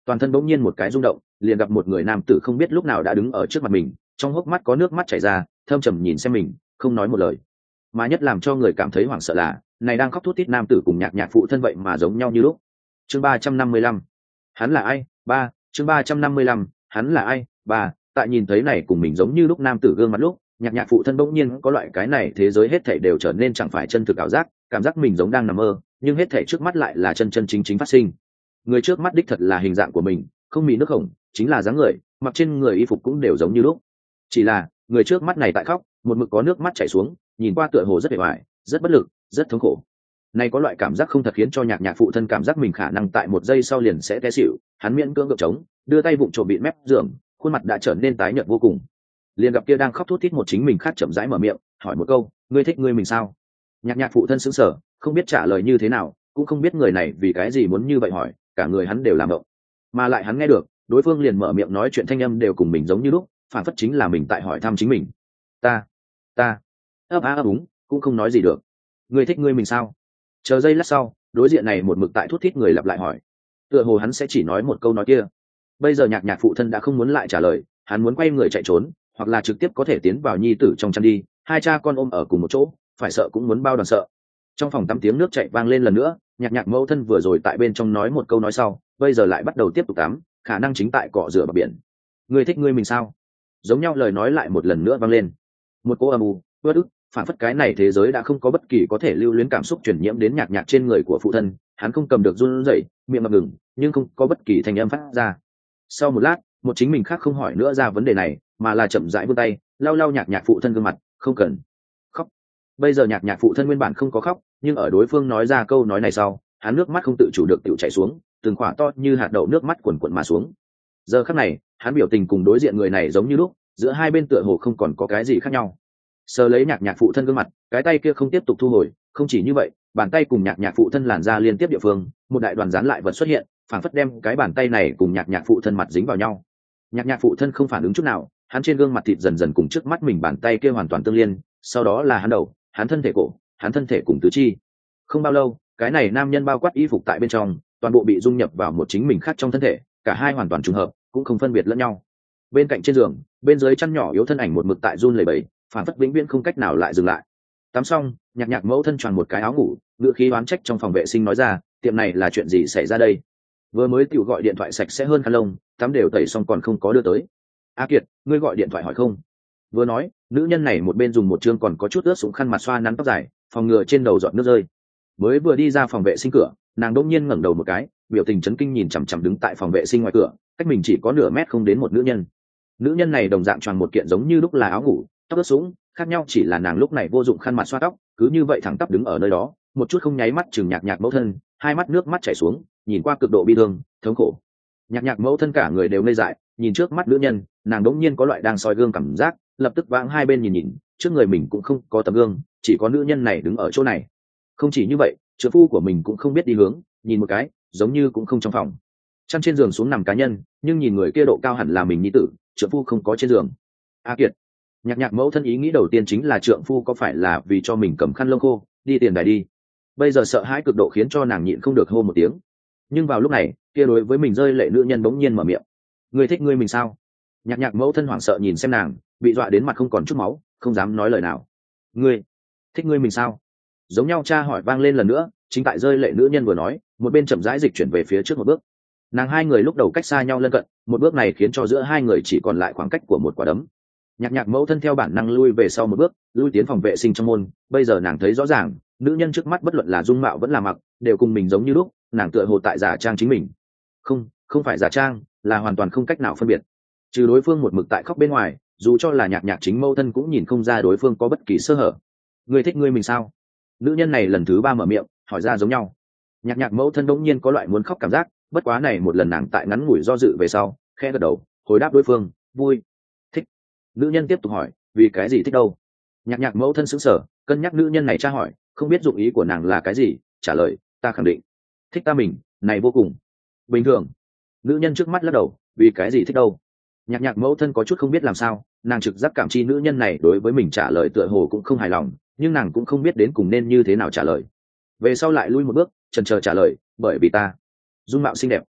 toàn thân bỗng nhiên một cái rung động, liền gặp một người nam tử không biết lúc nào đã đứng ở trước mặt mình, trong hốc mắt có nước mắt chảy ra, thâm trầm nhìn xem mình, không nói một lời. Mà nhất làm cho người cảm thấy hoảng sợ là, này đang khóc thút thít nam tử cùng nhạc nhạc phụ thân vậy mà giống nhau như lúc. Chương ba trăm năm mươi lăm, hắn là ai? Ba, chương ba trăm năm mươi lăm, hắn là ai? Ba, tại nhìn thấy này cùng mình giống như lúc nam tử gương mặt lúc, nhạc nhạc phụ thân bỗng nhiên có loại cái này thế giới hết thảy đều trở nên chẳng phải chân thực ảo giác, cảm giác mình giống đang nằm mơ, nhưng hết thảy trước mắt lại là chân chân chính chính phát sinh. Người trước mắt đích thật là hình dạng của mình, không mì nước hồng, chính là dáng người, mặc trên người y phục cũng đều giống như lúc. Chỉ là, người trước mắt này tại khóc, một mực có nước mắt chảy xuống, nhìn qua tựa hồ rất bề ngoài, rất bất lực, rất thống khổ. Này có loại cảm giác không thật khiến cho nhạc nhạc phụ thân cảm giác mình khả năng tại một giây sau liền sẽ té xỉu, hắn miễn cưỡng gượng chống, đưa tay vụng trộm bị mép giường, khuôn mặt đã trở nên tái nhợt vô cùng. Liền gặp kia đang khóc thút thít một chính mình khác chậm rãi mở miệng, hỏi một câu, ngươi thích ngươi mình sao? Nhạc nhạc phụ thân sững sờ, không biết trả lời như thế nào, cũng không biết người này vì cái gì muốn như vậy hỏi, cả người hắn đều làm động. Mà lại hắn nghe được, đối phương liền mở miệng nói chuyện thanh âm đều cùng mình giống như lúc, phản phất chính là mình tại hỏi thăm chính mình. Ta, ta, ấp á ấp úng, cũng không nói gì được. Ngươi thích ngươi mình sao? Chờ giây lát sau, đối diện này một mực tại thút thít người lặp lại hỏi. Tựa hồ hắn sẽ chỉ nói một câu nói kia. Bây giờ nhạc nhạc phụ thân đã không muốn lại trả lời, hắn muốn quay người chạy trốn, hoặc là trực tiếp có thể tiến vào nhi tử trong chăn đi, hai cha con ôm ở cùng một chỗ, phải sợ cũng muốn bao đoàn sợ. Trong phòng tắm tiếng nước chảy vang lên lần nữa, nhạc nhạc mẫu thân vừa rồi tại bên trong nói một câu nói sau, bây giờ lại bắt đầu tiếp tục tắm, khả năng chính tại cọ rửa bờ biển. Ngươi thích ngươi mình sao? Giống nhau lời nói lại một lần nữa vang lên. Một cô âm u, bất ức, phản phất cái này thế giới đã không có bất kỳ có thể lưu luyến cảm xúc truyền nhiễm đến nhạc nhạc trên người của phụ thân, hắn không cầm được run rẩy, miệng ngập ngừng, nhưng không có bất kỳ thanh âm phát ra. Sau một lát, một chính mình khác không hỏi nữa ra vấn đề này, mà là chậm rãi vươn tay, lau lau nhạc nhạc phụ thân gương mặt, không cần khóc. Bây giờ nhạc nhạc phụ thân nguyên bản không có khóc, nhưng ở đối phương nói ra câu nói này sau, hắn nước mắt không tự chủ được tự chảy xuống, từng khỏa to như hạt đậu nước mắt quần quần mà xuống. Giờ khắc này, hắn biểu tình cùng đối diện người này giống như lúc, giữa hai bên tựa hồ không còn có cái gì khác nhau. Sờ lấy nhạc nhạc phụ thân gương mặt, cái tay kia không tiếp tục thu hồi, không chỉ như vậy, bàn tay cùng nhạc nhạc phụ thân làn ra liên tiếp địa phương, một đại đoàn dán lại vật xuất hiện, phảng phất đem cái bàn tay này cùng nhạc nhạc phụ thân mặt dính vào nhau. Nhạc nhạc phụ thân không phản ứng chút nào, hắn trên gương mặt thịt dần dần cùng trước mắt mình bàn tay kia hoàn toàn tương liên, sau đó là hắn đầu, hắn thân thể cổ, hắn thân thể cùng tứ chi. Không bao lâu, cái này nam nhân bao quát y phục tại bên trong, toàn bộ bị dung nhập vào một chính mình khác trong thân thể, cả hai hoàn toàn trùng hợp, cũng không phân biệt lẫn nhau. Bên cạnh trên giường, bên dưới chăn nhỏ yếu thân ảnh một mực tại run lẩy bẩy, phản phất vĩnh viễn không cách nào lại dừng lại. Tắm xong, nhạc nhạc mẫu thân tròn một cái áo ngủ, ngựa khí oán trách trong phòng vệ sinh nói ra, tiệm này là chuyện gì xảy ra đây? Vừa mới tiểu gọi điện thoại sạch sẽ hơn khăn lông, tắm đều tẩy xong còn không có đưa tới. A Kiệt, ngươi gọi điện thoại hỏi không? Vừa nói, nữ nhân này một bên dùng một chương còn có chút ướt sũng khăn mặt xoa nắn tóc dài, phòng ngừa trên đầu giọt nước rơi. Mới vừa đi ra phòng vệ sinh cửa, nàng đột nhiên ngẩng đầu một cái, biểu tình chấn kinh nhìn chằm chằm đứng tại phòng vệ sinh ngoài cửa, cách mình chỉ có nửa mét không đến một nữ nhân. Nữ nhân này đồng dạng tròn một kiện giống như lúc là áo ngủ, tóc ướt sũng, khác nhau chỉ là nàng lúc này vô dụng khăn mặt xoa tóc, cứ như vậy thẳng tắp đứng ở nơi đó, một chút không nháy mắt chừng nhạc nhạc mẫu thân, hai mắt nước mắt chảy xuống, nhìn qua cực độ bi thương, thống khổ. Nhạc nhạc mẫu thân cả người đều ngây dại, nhìn trước mắt nữ nhân, nàng đống nhiên có loại đang soi gương cảm giác, lập tức vãng hai bên nhìn nhìn, trước người mình cũng không có tấm gương, chỉ có nữ nhân này đứng ở chỗ này. Không chỉ như vậy, trợ phu của mình cũng không biết đi hướng, nhìn một cái, giống như cũng không trong phòng. Chăn trên giường xuống nằm cá nhân, nhưng nhìn người kia độ cao hẳn là mình nhi tử, trợ phu không có trên giường. A Kiệt, nhạc nhạc mẫu thân ý nghĩ đầu tiên chính là trượng phu có phải là vì cho mình cầm khăn lông khô đi tiền đài đi. Bây giờ sợ hãi cực độ khiến cho nàng nhịn không được hô một tiếng. Nhưng vào lúc này, kia đối với mình rơi lệ nữ nhân bỗng nhiên mở miệng, ngươi thích ngươi mình sao? Nhạc nhạc mẫu thân hoảng sợ nhìn xem nàng, bị dọa đến mặt không còn chút máu, không dám nói lời nào. Ngươi thích ngươi mình sao? Giống nhau cha hỏi vang lên lần nữa, chính tại rơi lệ nữ nhân vừa nói, một bên chậm rãi dịch chuyển về phía trước một bước. Nàng hai người lúc đầu cách xa nhau lân cận, một bước này khiến cho giữa hai người chỉ còn lại khoảng cách của một quả đấm. Nhạc nhạc mẫu thân theo bản năng lui về sau một bước, lui tiến phòng vệ sinh trong môn. Bây giờ nàng thấy rõ ràng, nữ nhân trước mắt bất luận là dung mạo vẫn là mặc, đều cùng mình giống như lúc, nàng tựa hồ tại giả trang chính mình. Không, không phải giả trang, là hoàn toàn không cách nào phân biệt. Trừ đối phương một mực tại khóc bên ngoài, dù cho là nhạc nhạc chính mẫu thân cũng nhìn không ra đối phương có bất kỳ sơ hở. Ngươi thích ngươi mình sao? Nữ nhân này lần thứ ba mở miệng, hỏi ra giống nhau. Nhạc nhạc mẫu thân đống nhiên có loại muốn khóc cảm giác, bất quá này một lần nàng tại ngắn ngủi do dự về sau, khẽ gật đầu, hồi đáp đối phương, vui, thích. Nữ nhân tiếp tục hỏi, vì cái gì thích đâu? Nhạc nhạc mẫu thân sững sờ, cân nhắc nữ nhân này tra hỏi, không biết dụng ý của nàng là cái gì, trả lời, ta khẳng định thích ta mình, này vô cùng bình thường. Nữ nhân trước mắt lắc đầu, vì cái gì thích đâu? Nhạc nhạc mẫu thân có chút không biết làm sao, nàng trực giác cảm chi nữ nhân này đối với mình trả lời tựa hồ cũng không hài lòng, nhưng nàng cũng không biết đến cùng nên như thế nào trả lời. Về sau lại lui một bước, chần chờ trả lời, bởi vì ta dung mạo xinh đẹp.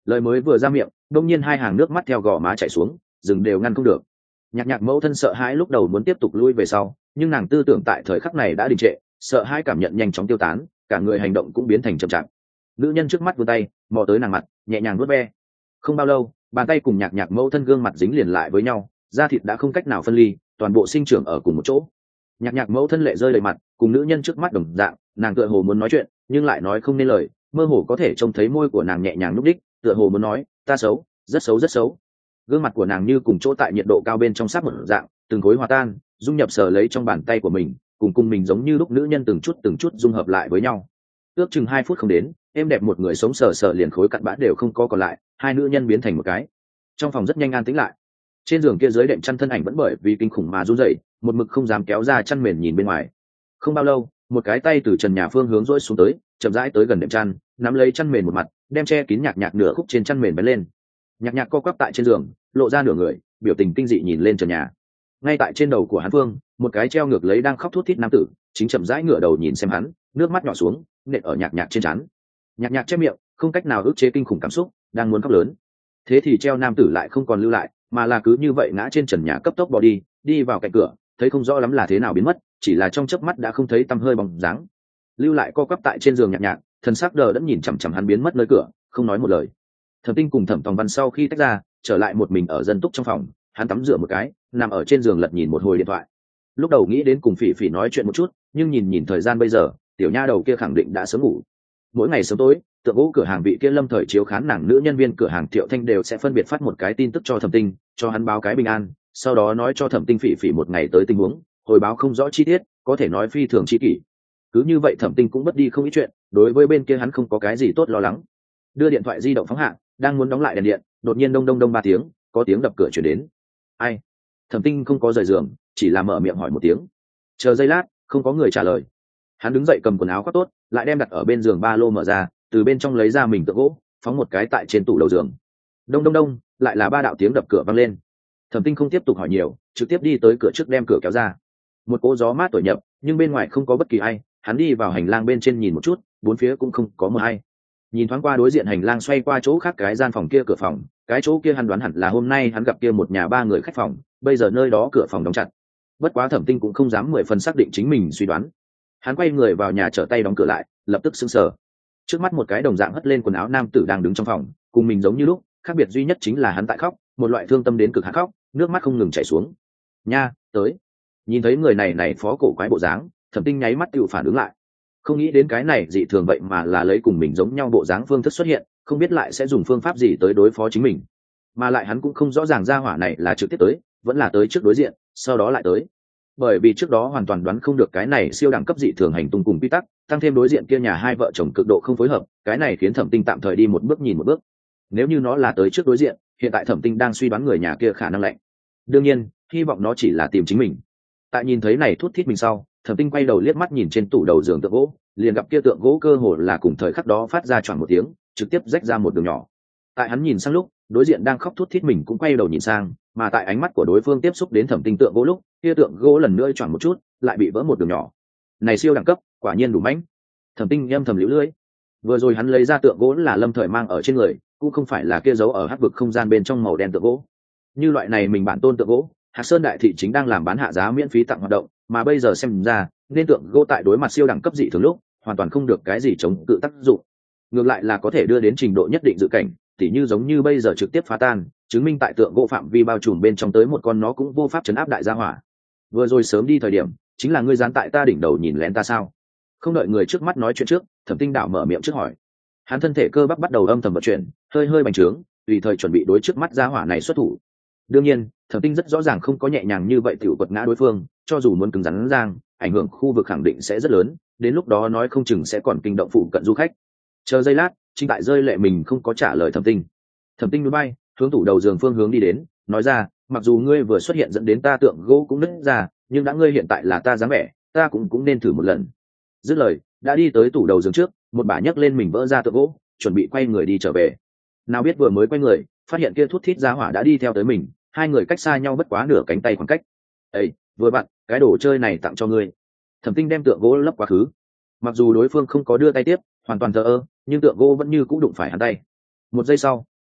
Lời mới vừa ra miệng, đông nhiên hai hàng nước mắt theo gò má chảy xuống, dừng đều ngăn không được. Nhạc nhạc mẫu thân sợ hãi lúc đầu muốn tiếp tục lui về sau, nhưng nàng tư tưởng tại thời khắc này đã đình trệ, sợ hãi cảm nhận nhanh chóng tiêu tán, cả người hành động cũng biến thành chậm chạp. Nữ nhân trước mắt vươn tay mò tới nàng mặt, nhẹ nhàng nuốt ve. Không bao lâu, bàn tay cùng nhạc nhạc mẫu thân gương mặt dính liền lại với nhau, da thịt đã không cách nào phân ly, toàn bộ sinh trưởng ở cùng một chỗ. Nhạc nhạc mẫu thân lệ rơi đầy mặt, cùng nữ nhân trước mắt đồng dạng, nàng tựa hồ muốn nói chuyện nhưng lại nói không nên lời, mơ hồ có thể trông thấy môi của nàng nhẹ nhàng núp đích, tựa hồ muốn nói ta xấu, rất xấu rất xấu. Gương mặt của nàng như cùng chỗ tại nhiệt độ cao bên trong sáp một dạng, từng khối hòa tan, dung nhập sờ lấy trong bàn tay của mình, cùng cùng mình giống như lúc nữ nhân từng chút từng chút dung hợp lại với nhau. Ước chừng hai phút không đến, êm đẹp một người sống sờ sờ liền khối cặn bã đều không có còn lại, hai nữ nhân biến thành một cái. Trong phòng rất nhanh an tĩnh lại. Trên giường kia dưới đệm chăn thân ảnh vẫn bởi vì kinh khủng mà run rẩy, một mực không dám kéo ra chăn mền nhìn bên ngoài. Không bao lâu, một cái tay từ trần nhà phương hướng rỗi xuống tới, chậm rãi tới gần đệm chăn, nắm lấy chăn mền một mặt, đem che kín nhạc nhạc nửa khúc trên chăn mền bén lên. Nhạc nhạc co quắp tại trên giường, lộ ra nửa người, biểu tình kinh dị nhìn lên trần nhà. Ngay tại trên đầu của hắn phương, một cái treo ngược lấy đang khóc thút thít nam tử, chính chậm rãi ngửa đầu nhìn xem hắn, nước mắt nhỏ xuống, nện ở nhạc nhạc trên trán. Nhạc nhạc che miệng, không cách nào ức chế kinh khủng cảm xúc, đang muốn khóc lớn. Thế thì treo nam tử lại không còn lưu lại, mà là cứ như vậy ngã trên trần nhà cấp tốc bỏ đi, đi vào cạnh cửa, thấy không rõ lắm là thế nào biến mất, chỉ là trong chớp mắt đã không thấy tăm hơi bóng dáng. Lưu lại co quắp tại trên giường nhạc nhạc, thần sắc đờ đẫn nhìn chằm chằm hắn biến mất nơi cửa, không nói một lời. Thẩm Tinh cùng Thẩm Tòng Văn sau khi tách ra, trở lại một mình ở dân túc trong phòng, hắn tắm rửa một cái, nằm ở trên giường lật nhìn một hồi điện thoại. Lúc đầu nghĩ đến cùng Phỉ Phỉ nói chuyện một chút, nhưng nhìn nhìn thời gian bây giờ, tiểu nha đầu kia khẳng định đã sớm ngủ. Mỗi ngày sớm tối, tượng gỗ cửa hàng vị kia lâm thời chiếu khán nàng nữ nhân viên cửa hàng Triệu Thanh đều sẽ phân biệt phát một cái tin tức cho Thẩm Tinh, cho hắn báo cái bình an, sau đó nói cho Thẩm Tinh Phỉ Phỉ một ngày tới tình huống, hồi báo không rõ chi tiết, có thể nói phi thường chi kỷ. Cứ như vậy Thẩm Tinh cũng mất đi không ít chuyện, đối với bên kia hắn không có cái gì tốt lo lắng. Đưa điện thoại di động phóng hạ, đang muốn đóng lại đèn điện, đột nhiên đông đông đông ba tiếng, có tiếng đập cửa chuyển đến. Ai? Thẩm Tinh không có rời giường, chỉ là mở miệng hỏi một tiếng. Chờ giây lát, không có người trả lời. Hắn đứng dậy cầm quần áo khoác tốt, lại đem đặt ở bên giường ba lô mở ra, từ bên trong lấy ra mình tượng gỗ, phóng một cái tại trên tủ đầu giường. Đông đông đông, lại là ba đạo tiếng đập cửa vang lên. Thẩm Tinh không tiếp tục hỏi nhiều, trực tiếp đi tới cửa trước đem cửa kéo ra. Một cỗ gió mát thổi nhập, nhưng bên ngoài không có bất kỳ ai. Hắn đi vào hành lang bên trên nhìn một chút, bốn phía cũng không có một ai. Nhìn thoáng qua đối diện hành lang xoay qua chỗ khác cái gian phòng kia cửa phòng, cái chỗ kia hắn đoán hẳn là hôm nay hắn gặp kia một nhà ba người khách phòng, bây giờ nơi đó cửa phòng đóng chặt. Bất quá Thẩm Tinh cũng không dám mười phần xác định chính mình suy đoán. Hắn quay người vào nhà trở tay đóng cửa lại, lập tức sững sờ. Trước mắt một cái đồng dạng hất lên quần áo nam tử đang đứng trong phòng, cùng mình giống như lúc, khác biệt duy nhất chính là hắn tại khóc, một loại thương tâm đến cực hạn khóc, nước mắt không ngừng chảy xuống. Nha, tới. Nhìn thấy người này này phó cổ quái bộ dáng, Thẩm Tinh nháy mắt tự phản ứng lại. Không nghĩ đến cái này dị thường vậy mà là lấy cùng mình giống nhau bộ dáng phương thức xuất hiện, không biết lại sẽ dùng phương pháp gì tới đối phó chính mình. Mà lại hắn cũng không rõ ràng ra hỏa này là trực tiếp tới, vẫn là tới trước đối diện, sau đó lại tới. Bởi vì trước đó hoàn toàn đoán không được cái này siêu đẳng cấp dị thường hành tung cùng quy tắc, tăng thêm đối diện kia nhà hai vợ chồng cực độ không phối hợp, cái này khiến Thẩm Tinh tạm thời đi một bước nhìn một bước. Nếu như nó là tới trước đối diện, hiện tại Thẩm Tinh đang suy đoán người nhà kia khả năng lạnh. Đương nhiên, hy vọng nó chỉ là tìm chính mình. Tại nhìn thấy này thút thít mình sau, Thẩm Tinh quay đầu liếc mắt nhìn trên tủ đầu giường tượng gỗ, liền gặp kia tượng gỗ cơ hồ là cùng thời khắc đó phát ra choảng một tiếng, trực tiếp rách ra một đường nhỏ. Tại hắn nhìn sang lúc, đối diện đang khóc thút thít mình cũng quay đầu nhìn sang, mà tại ánh mắt của đối phương tiếp xúc đến Thẩm Tinh tượng gỗ lúc, kia tượng gỗ lần nữa choảng một chút, lại bị vỡ một đường nhỏ. Này siêu đẳng cấp, quả nhiên đủ mãnh. Thẩm Tinh âm thầm liễu lưỡi. Vừa rồi hắn lấy ra tượng gỗ là lâm thời mang ở trên người, cũng không phải là kia giấu ở hắc vực không gian bên trong màu đen tượng gỗ. Như loại này mình bản tôn tượng gỗ, Hạc Sơn đại thị chính đang làm bán hạ giá miễn phí tặng hoạt động, mà bây giờ xem ra, nên tượng gỗ tại đối mặt siêu đẳng cấp dị thường lúc, hoàn toàn không được cái gì chống cự tác dụng. Ngược lại là có thể đưa đến trình độ nhất định dự cảnh, tỉ như giống như bây giờ trực tiếp phá tan, chứng minh tại tượng gỗ phạm vi bao trùm bên trong tới một con nó cũng vô pháp chấn áp đại gia hỏa. Vừa rồi sớm đi thời điểm, chính là ngươi dán tại ta đỉnh đầu nhìn lén ta sao? Không đợi người trước mắt nói chuyện trước, Thẩm Tinh đảo mở miệng trước hỏi. Hắn thân thể cơ bắp bắt đầu âm thầm vận chuyển, hơi hơi bành trướng, tùy thời chuẩn bị đối trước mắt gia hỏa này xuất thủ. Đương nhiên, Thẩm Tinh rất rõ ràng không có nhẹ nhàng như vậy tiểu quật ngã đối phương, cho dù muốn cứng rắn giang, ảnh hưởng khu vực khẳng định sẽ rất lớn, đến lúc đó nói không chừng sẽ còn kinh động phụ cận du khách. Chờ giây lát, chính tại rơi lệ mình không có trả lời Thẩm Tinh. Thẩm Tinh núi bay, hướng tủ đầu giường phương hướng đi đến, nói ra, mặc dù ngươi vừa xuất hiện dẫn đến ta tượng gỗ cũng nứt ra, nhưng đã ngươi hiện tại là ta dáng vẻ, ta cũng cũng nên thử một lần. Dứt lời, đã đi tới tủ đầu giường trước, một bả nhấc lên mình vỡ ra tượng gỗ, chuẩn bị quay người đi trở về. Nào biết vừa mới quay người, phát hiện kia thút thít gia hỏa đã đi theo tới mình, hai người cách xa nhau bất quá nửa cánh tay khoảng cách. Ê, vừa bạn, cái đồ chơi này tặng cho ngươi. Thẩm Tinh đem tượng gỗ lấp quá khứ. Mặc dù đối phương không có đưa tay tiếp, hoàn toàn thờ ơ, nhưng tượng gỗ vẫn như cũ đụng phải hắn tay. Một giây sau,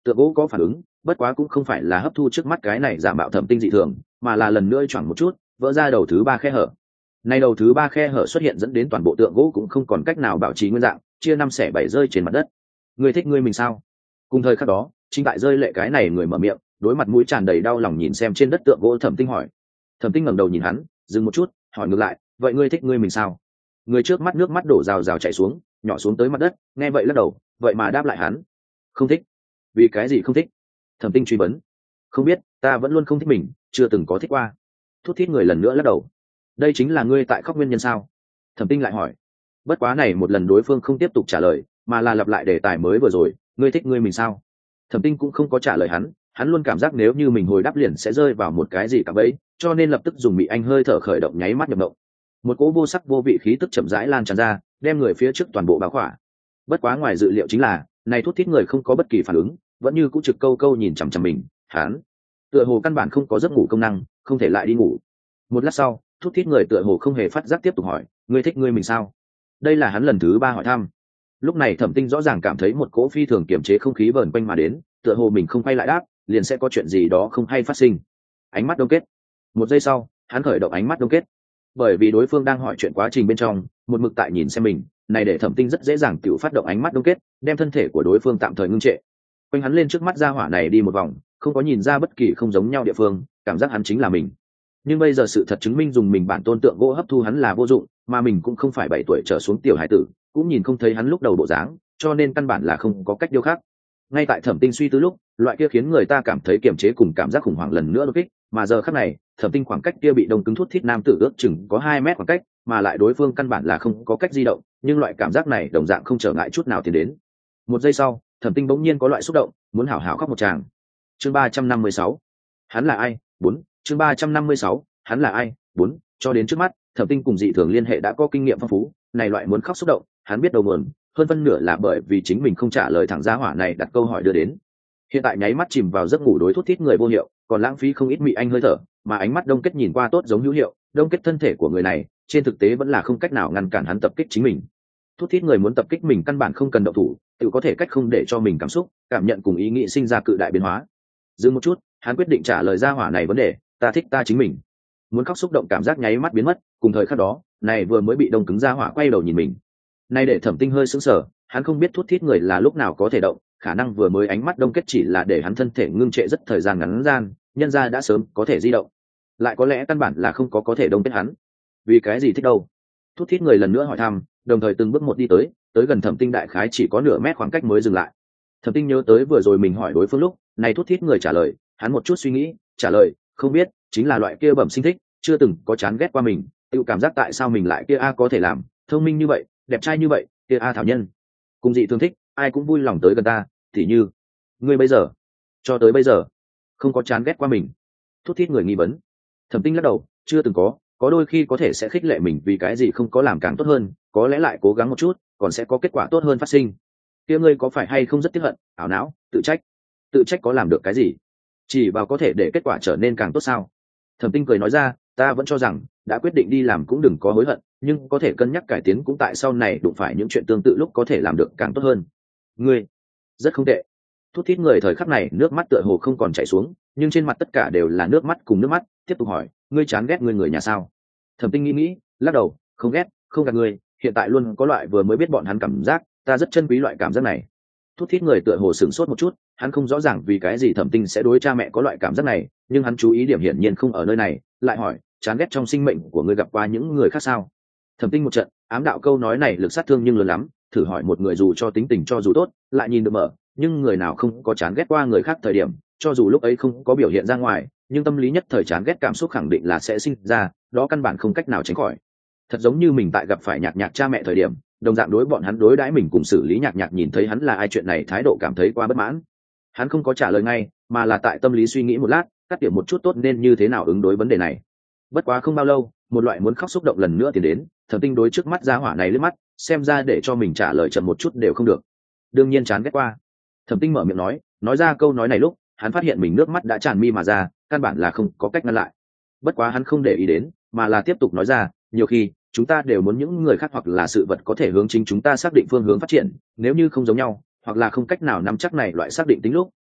Tượng gỗ có phản ứng, bất quá cũng không phải là hấp thu trước mắt cái này giả mạo thẩm tinh dị thường, mà là lần nữa choảng một chút vỡ ra đầu thứ ba khe hở. Nay đầu thứ ba khe hở xuất hiện dẫn đến toàn bộ tượng gỗ cũng không còn cách nào bảo trì nguyên dạng, chia năm xẻ bảy rơi trên mặt đất. Ngươi thích ngươi mình sao? Cùng thời khắc đó, chính tại rơi lệ cái này người mở miệng, đối mặt mũi tràn đầy đau lòng nhìn xem trên đất tượng gỗ thẩm tinh hỏi. Thẩm tinh ngẩng đầu nhìn hắn, dừng một chút, hỏi ngược lại, vậy ngươi thích ngươi mình sao? Người trước mắt nước mắt đổ rào rào chảy xuống, nhỏ xuống tới mặt đất, nghe vậy lắc đầu, vậy mà đáp lại hắn, không thích. Vì cái gì không thích? Thẩm tinh truy vấn. Không biết, ta vẫn luôn không thích mình, chưa từng có thích qua. Thút thít người lần nữa lắc đầu. Đây chính là ngươi tại khóc nguyên nhân sao? Thẩm tinh lại hỏi. Bất quá này một lần đối phương không tiếp tục trả lời, mà là lặp lại đề tài mới vừa rồi, ngươi thích ngươi mình sao? Thẩm tinh cũng không có trả lời hắn, hắn luôn cảm giác nếu như mình hồi đáp liền sẽ rơi vào một cái gì cả bấy, cho nên lập tức dùng bị anh hơi thở khởi động nháy mắt nhập động. Một cỗ vô sắc vô vị khí tức chậm rãi lan tràn ra, đem người phía trước toàn bộ bao khỏa. Bất quá ngoài dự liệu chính là, này thút thít người không có bất kỳ phản ứng, vẫn như cũ trực câu câu nhìn chằm chằm mình. Hắn tựa hồ căn bản không có giấc ngủ công năng, không thể lại đi ngủ. Một lát sau, thút thít người tựa hồ không hề phát giác tiếp tục hỏi, ngươi thích ngươi mình sao? Đây là hắn lần thứ ba hỏi thăm. Lúc này Thẩm tinh rõ ràng cảm thấy một cỗ phi thường kiềm chế không khí vờn quanh mà đến, tựa hồ mình không quay lại đáp liền sẽ có chuyện gì đó không hay phát sinh. Ánh mắt đông kết. Một giây sau, hắn khởi động ánh mắt đông kết. Bởi vì đối phương đang hỏi chuyện quá trình bên trong, một mực tại nhìn xem mình, này để Thẩm tinh rất dễ dàng tự phát động ánh mắt đông kết, đem thân thể của đối phương tạm thời ngưng trệ. Quanh hắn lên trước mắt ra hỏa này đi một vòng, không có nhìn ra bất kỳ không giống nhau địa phương, cảm giác hắn chính là mình. Nhưng bây giờ sự thật chứng minh dùng mình bản tôn tượng gỗ hấp thu hắn là vô dụng, mà mình cũng không phải bảy tuổi trở xuống tiểu hải tử, cũng nhìn không thấy hắn lúc đầu bộ dáng, cho nên căn bản là không có cách điều khác. Ngay tại Thẩm tinh suy tư lúc, loại kia khiến người ta cảm thấy kiềm chế cùng cảm giác khủng hoảng lần nữa đột kích, mà giờ khắc này, Thẩm tinh khoảng cách kia bị đông cứng thút thít nam tử ước chừng có hai mét khoảng cách, mà lại đối phương căn bản là không có cách di động, nhưng loại cảm giác này đồng dạng không trở ngại chút nào tiến đến. Một giây sau, Thẩm tinh bỗng nhiên có loại xúc động, muốn hảo hảo khóc một tràng. Chương ba trăm năm mươi sáu, hắn là ai? Bốn. Chương ba trăm năm mươi sáu, hắn là ai? Bốn. Cho đến trước mắt, Thẩm tinh cùng dị thường liên hệ đã có kinh nghiệm phong phú, này loại muốn khóc xúc động, hắn biết đầu nguồn, hơn phân nửa là bởi vì chính mình không trả lời thẳng giá hỏa này đặt câu hỏi đưa đến. Hiện tại nháy mắt chìm vào giấc ngủ đối thút thít người vô hiệu, còn lãng phí không ít mị anh hơi thở, mà ánh mắt đông kết nhìn qua tốt giống hữu hiệu, đông kết thân thể của người này, trên thực tế vẫn là không cách nào ngăn cản hắn tập kích chính mình. Thút thít người muốn tập kích mình căn bản không cần động thủ, tự có thể cách không để cho mình cảm xúc, cảm nhận cùng ý nghĩ sinh ra cự đại biến hóa. Dừng một chút, hắn quyết định trả lời ra hỏa này vấn đề, ta thích ta chính mình. Muốn khóc xúc động cảm giác nháy mắt biến mất, cùng thời khắc đó, này vừa mới bị đông cứng ra hỏa quay đầu nhìn mình. Nay để Thẩm tinh hơi sững sờ, hắn không biết thút thít người là lúc nào có thể động, khả năng vừa mới ánh mắt đông kết chỉ là để hắn thân thể ngưng trệ rất thời gian ngắn gian, nhân ra đã sớm có thể di động, lại có lẽ căn bản là không có có thể đông kết hắn. Vì cái gì thích đâu? Thút thít người lần nữa hỏi thăm, đồng thời từng bước một đi tới, tới gần Thẩm tinh đại khái chỉ có nửa mét khoảng cách mới dừng lại. Thẩm tinh nhớ tới vừa rồi mình hỏi đối phương lúc, này thút thít người trả lời, hắn một chút suy nghĩ, trả lời, không biết, chính là loại kia bẩm sinh thích, chưa từng có chán ghét qua mình, tự cảm giác tại sao mình lại kia a có thể làm, thông minh như vậy, đẹp trai như vậy, kia a thảo nhân, cùng dị thương thích, ai cũng vui lòng tới gần ta, thì như ngươi bây giờ, cho tới bây giờ, không có chán ghét qua mình. Thút thít người nghi vấn. Thẩm tinh lắc đầu, chưa từng có, có đôi khi có thể sẽ khích lệ mình vì cái gì không có làm càng tốt hơn, có lẽ lại cố gắng một chút, còn sẽ có kết quả tốt hơn phát sinh. Kia ngươi có phải hay không rất tiếc hận, ảo não, tự trách? Tự trách có làm được cái gì? Chỉ vào có thể để kết quả trở nên càng tốt sao? Thẩm tinh cười nói ra, ta vẫn cho rằng đã quyết định đi làm cũng đừng có hối hận, nhưng có thể cân nhắc cải tiến cũng tại sau này đụng phải những chuyện tương tự lúc có thể làm được càng tốt hơn. Ngươi rất không tệ. Thút thít người thời khắc này nước mắt tựa hồ không còn chảy xuống, nhưng trên mặt tất cả đều là nước mắt cùng nước mắt. Tiếp tục hỏi, ngươi chán ghét người người nhà sao? Thẩm tinh nghĩ nghĩ, lắc đầu, không ghét, không gạt ngươi, hiện tại luôn có loại vừa mới biết bọn hắn cảm giác, ta rất trân quý loại cảm giác này. Thút thít người tựa hồ sửng sốt một chút, hắn không rõ ràng vì cái gì Thẩm tinh sẽ đối cha mẹ có loại cảm giác này, nhưng hắn chú ý điểm hiển nhiên không ở nơi này, lại hỏi, chán ghét trong sinh mệnh của ngươi gặp qua những người khác sao? Thẩm tinh một trận ám đạo câu nói này lực sát thương nhưng lớn lắm, thử hỏi một người dù cho tính tình cho dù tốt, lại nhìn được mở, nhưng người nào không có chán ghét qua người khác thời điểm, cho dù lúc ấy không có biểu hiện ra ngoài, nhưng tâm lý nhất thời chán ghét cảm xúc khẳng định là sẽ sinh ra, đó căn bản không cách nào tránh khỏi. Thật giống như mình tại gặp phải nhạc nhạc cha mẹ thời điểm, đồng dạng đối bọn hắn đối đãi mình cùng xử lý nhạc nhạc nhìn thấy hắn là ai chuyện này thái độ cảm thấy quá bất mãn. Hắn không có trả lời ngay, mà là tại tâm lý suy nghĩ một lát, cắt điểm một chút tốt nên như thế nào ứng đối vấn đề này. Bất quá không bao lâu, một loại muốn khóc xúc động lần nữa tiến đến, Thẩm tinh đối trước mắt gia hỏa này lướt mắt, xem ra để cho mình trả lời chậm một chút đều không được. Đương nhiên chán ghét qua. Thẩm tinh mở miệng nói, nói ra câu nói này lúc, hắn phát hiện mình nước mắt đã tràn mi mà ra, căn bản là không có cách ngăn lại. Bất quá hắn không để ý đến, mà là tiếp tục nói ra, nhiều khi chúng ta đều muốn những người khác hoặc là sự vật có thể hướng chính chúng ta xác định phương hướng phát triển, nếu như không giống nhau, hoặc là không cách nào nắm chắc này loại xác định tính lúc,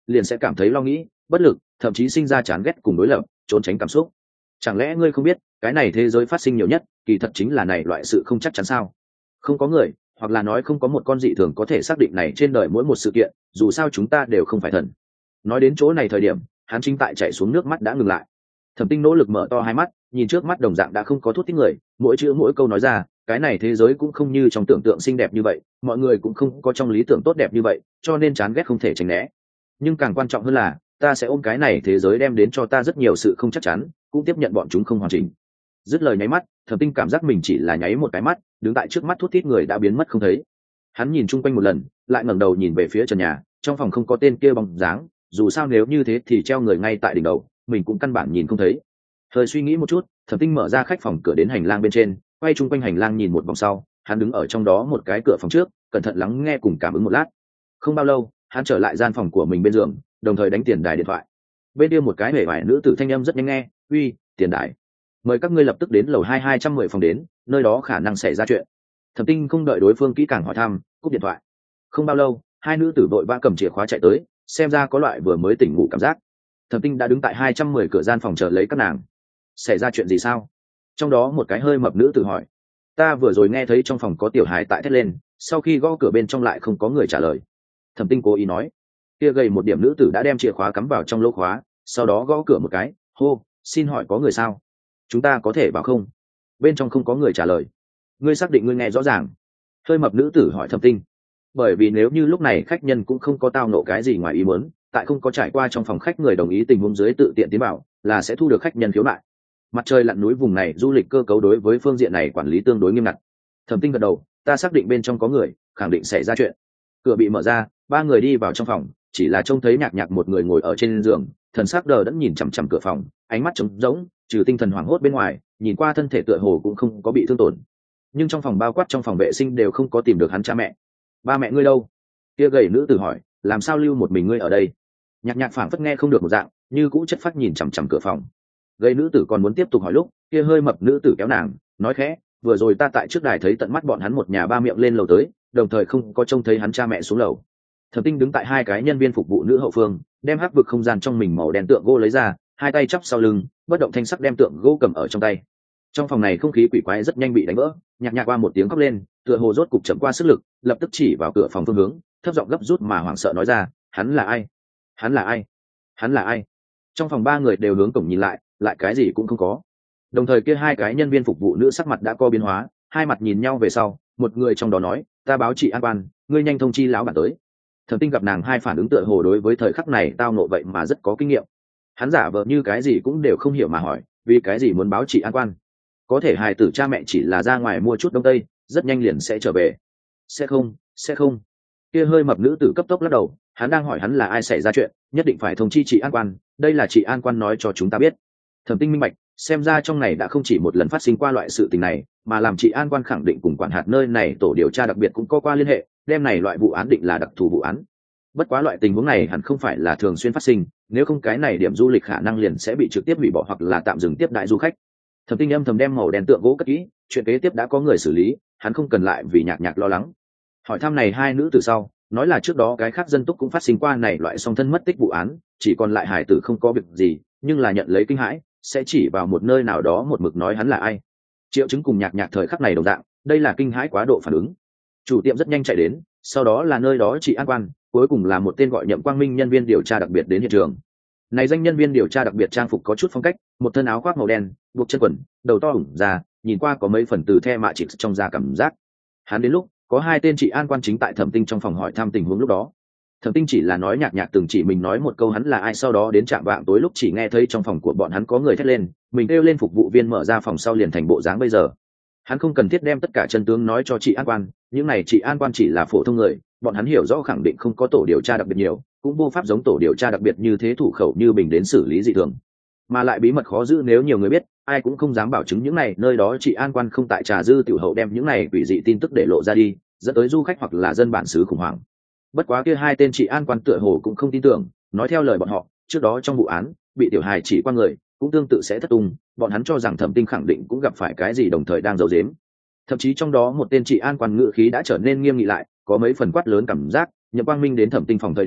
liền sẽ cảm thấy lo nghĩ, bất lực, thậm chí sinh ra chán ghét cùng đối lập, trốn tránh cảm xúc. Chẳng lẽ ngươi không biết cái này thế giới phát sinh nhiều nhất kỳ thật chính là này loại sự không chắc chắn sao? Không có người, hoặc là nói không có một con dị thường có thể xác định này trên đời mỗi một sự kiện, dù sao chúng ta đều không phải thần. Nói đến chỗ này thời điểm, hắn chính tại chạy xuống nước mắt đã ngừng lại. Thẩm Tinh nỗ lực mở to hai mắt, nhìn trước mắt đồng dạng đã không có thuốc thích người, mỗi chữ mỗi câu nói ra, cái này thế giới cũng không như trong tưởng tượng xinh đẹp như vậy, mọi người cũng không có trong lý tưởng tốt đẹp như vậy, cho nên chán ghét không thể tránh né. Nhưng càng quan trọng hơn là, ta sẽ ôm cái này thế giới đem đến cho ta rất nhiều sự không chắc chắn, cũng tiếp nhận bọn chúng không hoàn chỉnh. Dứt lời nháy mắt, Thẩm Tinh cảm giác mình chỉ là nháy một cái mắt, đứng tại trước mắt thuốc thít người đã biến mất không thấy. Hắn nhìn chung quanh một lần, lại ngẩng đầu nhìn về phía trần nhà, trong phòng không có tên kia bóng dáng, dù sao nếu như thế thì treo người ngay tại đỉnh đầu, mình cũng căn bản nhìn không thấy. Hơi suy nghĩ một chút, Thẩm Tinh mở ra khách phòng cửa đến hành lang bên trên, quay chung quanh hành lang nhìn một vòng sau, hắn đứng ở trong đó một cái cửa phòng trước, cẩn thận lắng nghe cùng cảm ứng một lát. Không bao lâu, hắn trở lại gian phòng của mình bên giường, đồng thời đánh tiền đài điện thoại. Bên kia một cái hề vải nữ tử thanh âm rất nhanh nghe, uy, tiền đài, mời các ngươi lập tức đến lầu hai hai trăm mười phòng đến, nơi đó khả năng xảy ra chuyện. Thẩm Tinh không đợi đối phương kỹ càng hỏi thăm, cúp điện thoại. Không bao lâu, hai nữ tử vội vã cầm chìa khóa chạy tới, xem ra có loại vừa mới tỉnh ngủ cảm giác. Thẩm Tinh đã đứng tại hai trăm mười cửa gian phòng chờ lấy các nàng. Xảy ra chuyện gì sao? Trong đó một cái hơi mập nữ tử hỏi. Ta vừa rồi nghe thấy trong phòng có tiểu hài tại thét lên, sau khi gõ cửa bên trong lại không có người trả lời. Thẩm Tinh cố ý nói. Kia gầy một điểm nữ tử đã đem chìa khóa cắm vào trong lỗ khóa, sau đó gõ cửa một cái, hô, xin hỏi có người sao? Chúng ta có thể vào không? Bên trong không có người trả lời. Ngươi xác định ngươi nghe rõ ràng? Hơi mập nữ tử hỏi Thẩm Tinh. Bởi vì nếu như lúc này khách nhân cũng không có tao nộ cái gì ngoài ý muốn, tại không có trải qua trong phòng khách người đồng ý tình huống dưới tự tiện tiến vào, là sẽ thu được khách nhân khiếu nại. Mặt trời lặn núi vùng này du lịch cơ cấu đối với phương diện này quản lý tương đối nghiêm ngặt. Thẩm Tinh gật đầu, ta xác định bên trong có người, khẳng định xảy ra chuyện. Cửa bị mở ra, ba người đi vào trong phòng, chỉ là trông thấy Nhạc Nhạc một người ngồi ở trên giường, thần sắc đờ đẫn nhìn chằm chằm cửa phòng, ánh mắt trống rỗng, trừ tinh thần hoảng hốt bên ngoài, nhìn qua thân thể tựa hồ cũng không có bị thương tổn. Nhưng trong phòng bao quát trong phòng vệ sinh đều không có tìm được hắn cha mẹ. Ba mẹ ngươi đâu? Kia gầy nữ tử hỏi, làm sao lưu một mình ngươi ở đây? Nhạc Nhạc phảng phất nghe không được một dạng, như cũ chất phát nhìn chằm chằm cửa phòng. Gầy nữ tử còn muốn tiếp tục hỏi lúc, kia hơi mập nữ tử kéo nàng, nói khẽ, vừa rồi ta tại trước đài thấy tận mắt bọn hắn một nhà ba miệng lên lầu tới, đồng thời không có trông thấy hắn cha mẹ xuống lầu. Thẩm Tinh đứng tại hai cái nhân viên phục vụ nữ hậu phương, đem hắc vực không gian trong mình màu đen tượng gỗ lấy ra, hai tay chắp sau lưng, bất động thanh sắc đem tượng gỗ cầm ở trong tay. Trong phòng này không khí quỷ quái rất nhanh bị đánh vỡ, Nhạc Nhạc qua một tiếng khóc lên, tựa hồ rốt cục chậm qua sức lực, lập tức chỉ vào cửa phòng phương hướng, thấp giọng gấp rút mà hoảng sợ nói ra, hắn là ai? Hắn là ai? Hắn là ai? Trong phòng ba người đều hướng cổng nhìn lại, lại cái gì cũng không có. Đồng thời kia hai cái nhân viên phục vụ nữ sắc mặt đã co biến hóa, hai mặt nhìn nhau về sau, một người trong đó nói, ta báo chị an quan, ngươi nhanh thông chi lão bản tới. Thẩm Tinh gặp nàng hai phản ứng tựa hồ đối với thời khắc này tao nộ vậy mà rất có kinh nghiệm. Hắn giả vờ như cái gì cũng đều không hiểu mà hỏi, vì cái gì muốn báo chị an quan? Có thể hài tử cha mẹ chỉ là ra ngoài mua chút đông tây, rất nhanh liền sẽ trở về. Sẽ không, sẽ không. Kia hơi mập nữ tử cấp tốc lắc đầu, hắn đang hỏi hắn là ai xảy ra chuyện, nhất định phải thông chi chị an quan, đây là chị an quan nói cho chúng ta biết. Thẩm Tinh minh bạch, xem ra trong này đã không chỉ một lần phát sinh qua loại sự tình này, mà làm chị an quan khẳng định cùng quản hạt nơi này tổ điều tra đặc biệt cũng có qua liên hệ, đem này loại vụ án định là đặc thù vụ án. Bất quá loại tình huống này hẳn không phải là thường xuyên phát sinh, nếu không cái này điểm du lịch khả năng liền sẽ bị trực tiếp hủy bỏ hoặc là tạm dừng tiếp đại du khách. Thẩm Tinh âm thầm đem màu đen tượng gỗ cất kỹ, chuyện kế tiếp đã có người xử lý, hắn không cần lại vì Nhạc Nhạc lo lắng. Hỏi thăm này hai nữ từ sau, nói là trước đó cái khác dân túc cũng phát sinh qua này loại song thân mất tích vụ án, chỉ còn lại hải tử không có việc gì, nhưng là nhận lấy kinh hãi, sẽ chỉ vào một nơi nào đó một mực nói hắn là ai. Triệu chứng cùng Nhạc Nhạc thời khắc này đồng dạng, đây là kinh hãi quá độ phản ứng. Chủ tiệm rất nhanh chạy đến, sau đó là nơi đó chị an quan, cuối cùng là một tên gọi Nhậm Quang Minh nhân viên điều tra đặc biệt đến hiện trường. Này danh nhân viên điều tra đặc biệt trang phục có chút phong cách, một thân áo khoác màu đen, buộc chân quần, đầu to ủng ra, nhìn qua có mấy phần từ the mạ chỉ trong da cảm giác. Hắn đến lúc có hai tên chị an quan chính tại Thẩm Tinh trong phòng hỏi thăm tình huống lúc đó. Thẩm Tinh chỉ là nói Nhạc Nhạc từng chỉ mình nói một câu hắn là ai, sau đó đến trạm vạng tối lúc chỉ nghe thấy trong phòng của bọn hắn có người thét lên, mình kêu lên phục vụ viên mở ra phòng sau liền thành bộ dáng bây giờ. Hắn không cần thiết đem tất cả chân tướng nói cho chị an quan, những này chị an quan chỉ là phổ thông người, bọn hắn hiểu rõ khẳng định không có tổ điều tra đặc biệt nhiều, cũng vô pháp giống tổ điều tra đặc biệt như thế thủ khẩu như bình đến xử lý dị thường, mà lại bí mật khó giữ, nếu nhiều người biết ai cũng không dám bảo chứng những này nơi đó chị an quan không tại trà dư tiểu hậu đem những này quỷ dị tin tức để lộ ra đi, dẫn tới du khách hoặc là dân bản xứ khủng hoảng. Bất quá kia hai tên chị an quan tựa hồ cũng không tin tưởng, nói theo lời bọn họ, trước đó trong vụ án bị tiểu hài chỉ qua người cũng tương tự sẽ thất tung, bọn hắn cho rằng Thẩm Tinh khẳng định cũng gặp phải cái gì đồng thời đang giấu giếm. Thậm chí trong đó một tên chị an quan ngự khí đã trở nên nghiêm nghị lại, có mấy phần quát lớn cảm giác. Nhậm Quang Minh đến Thẩm Tinh phòng thời điểm,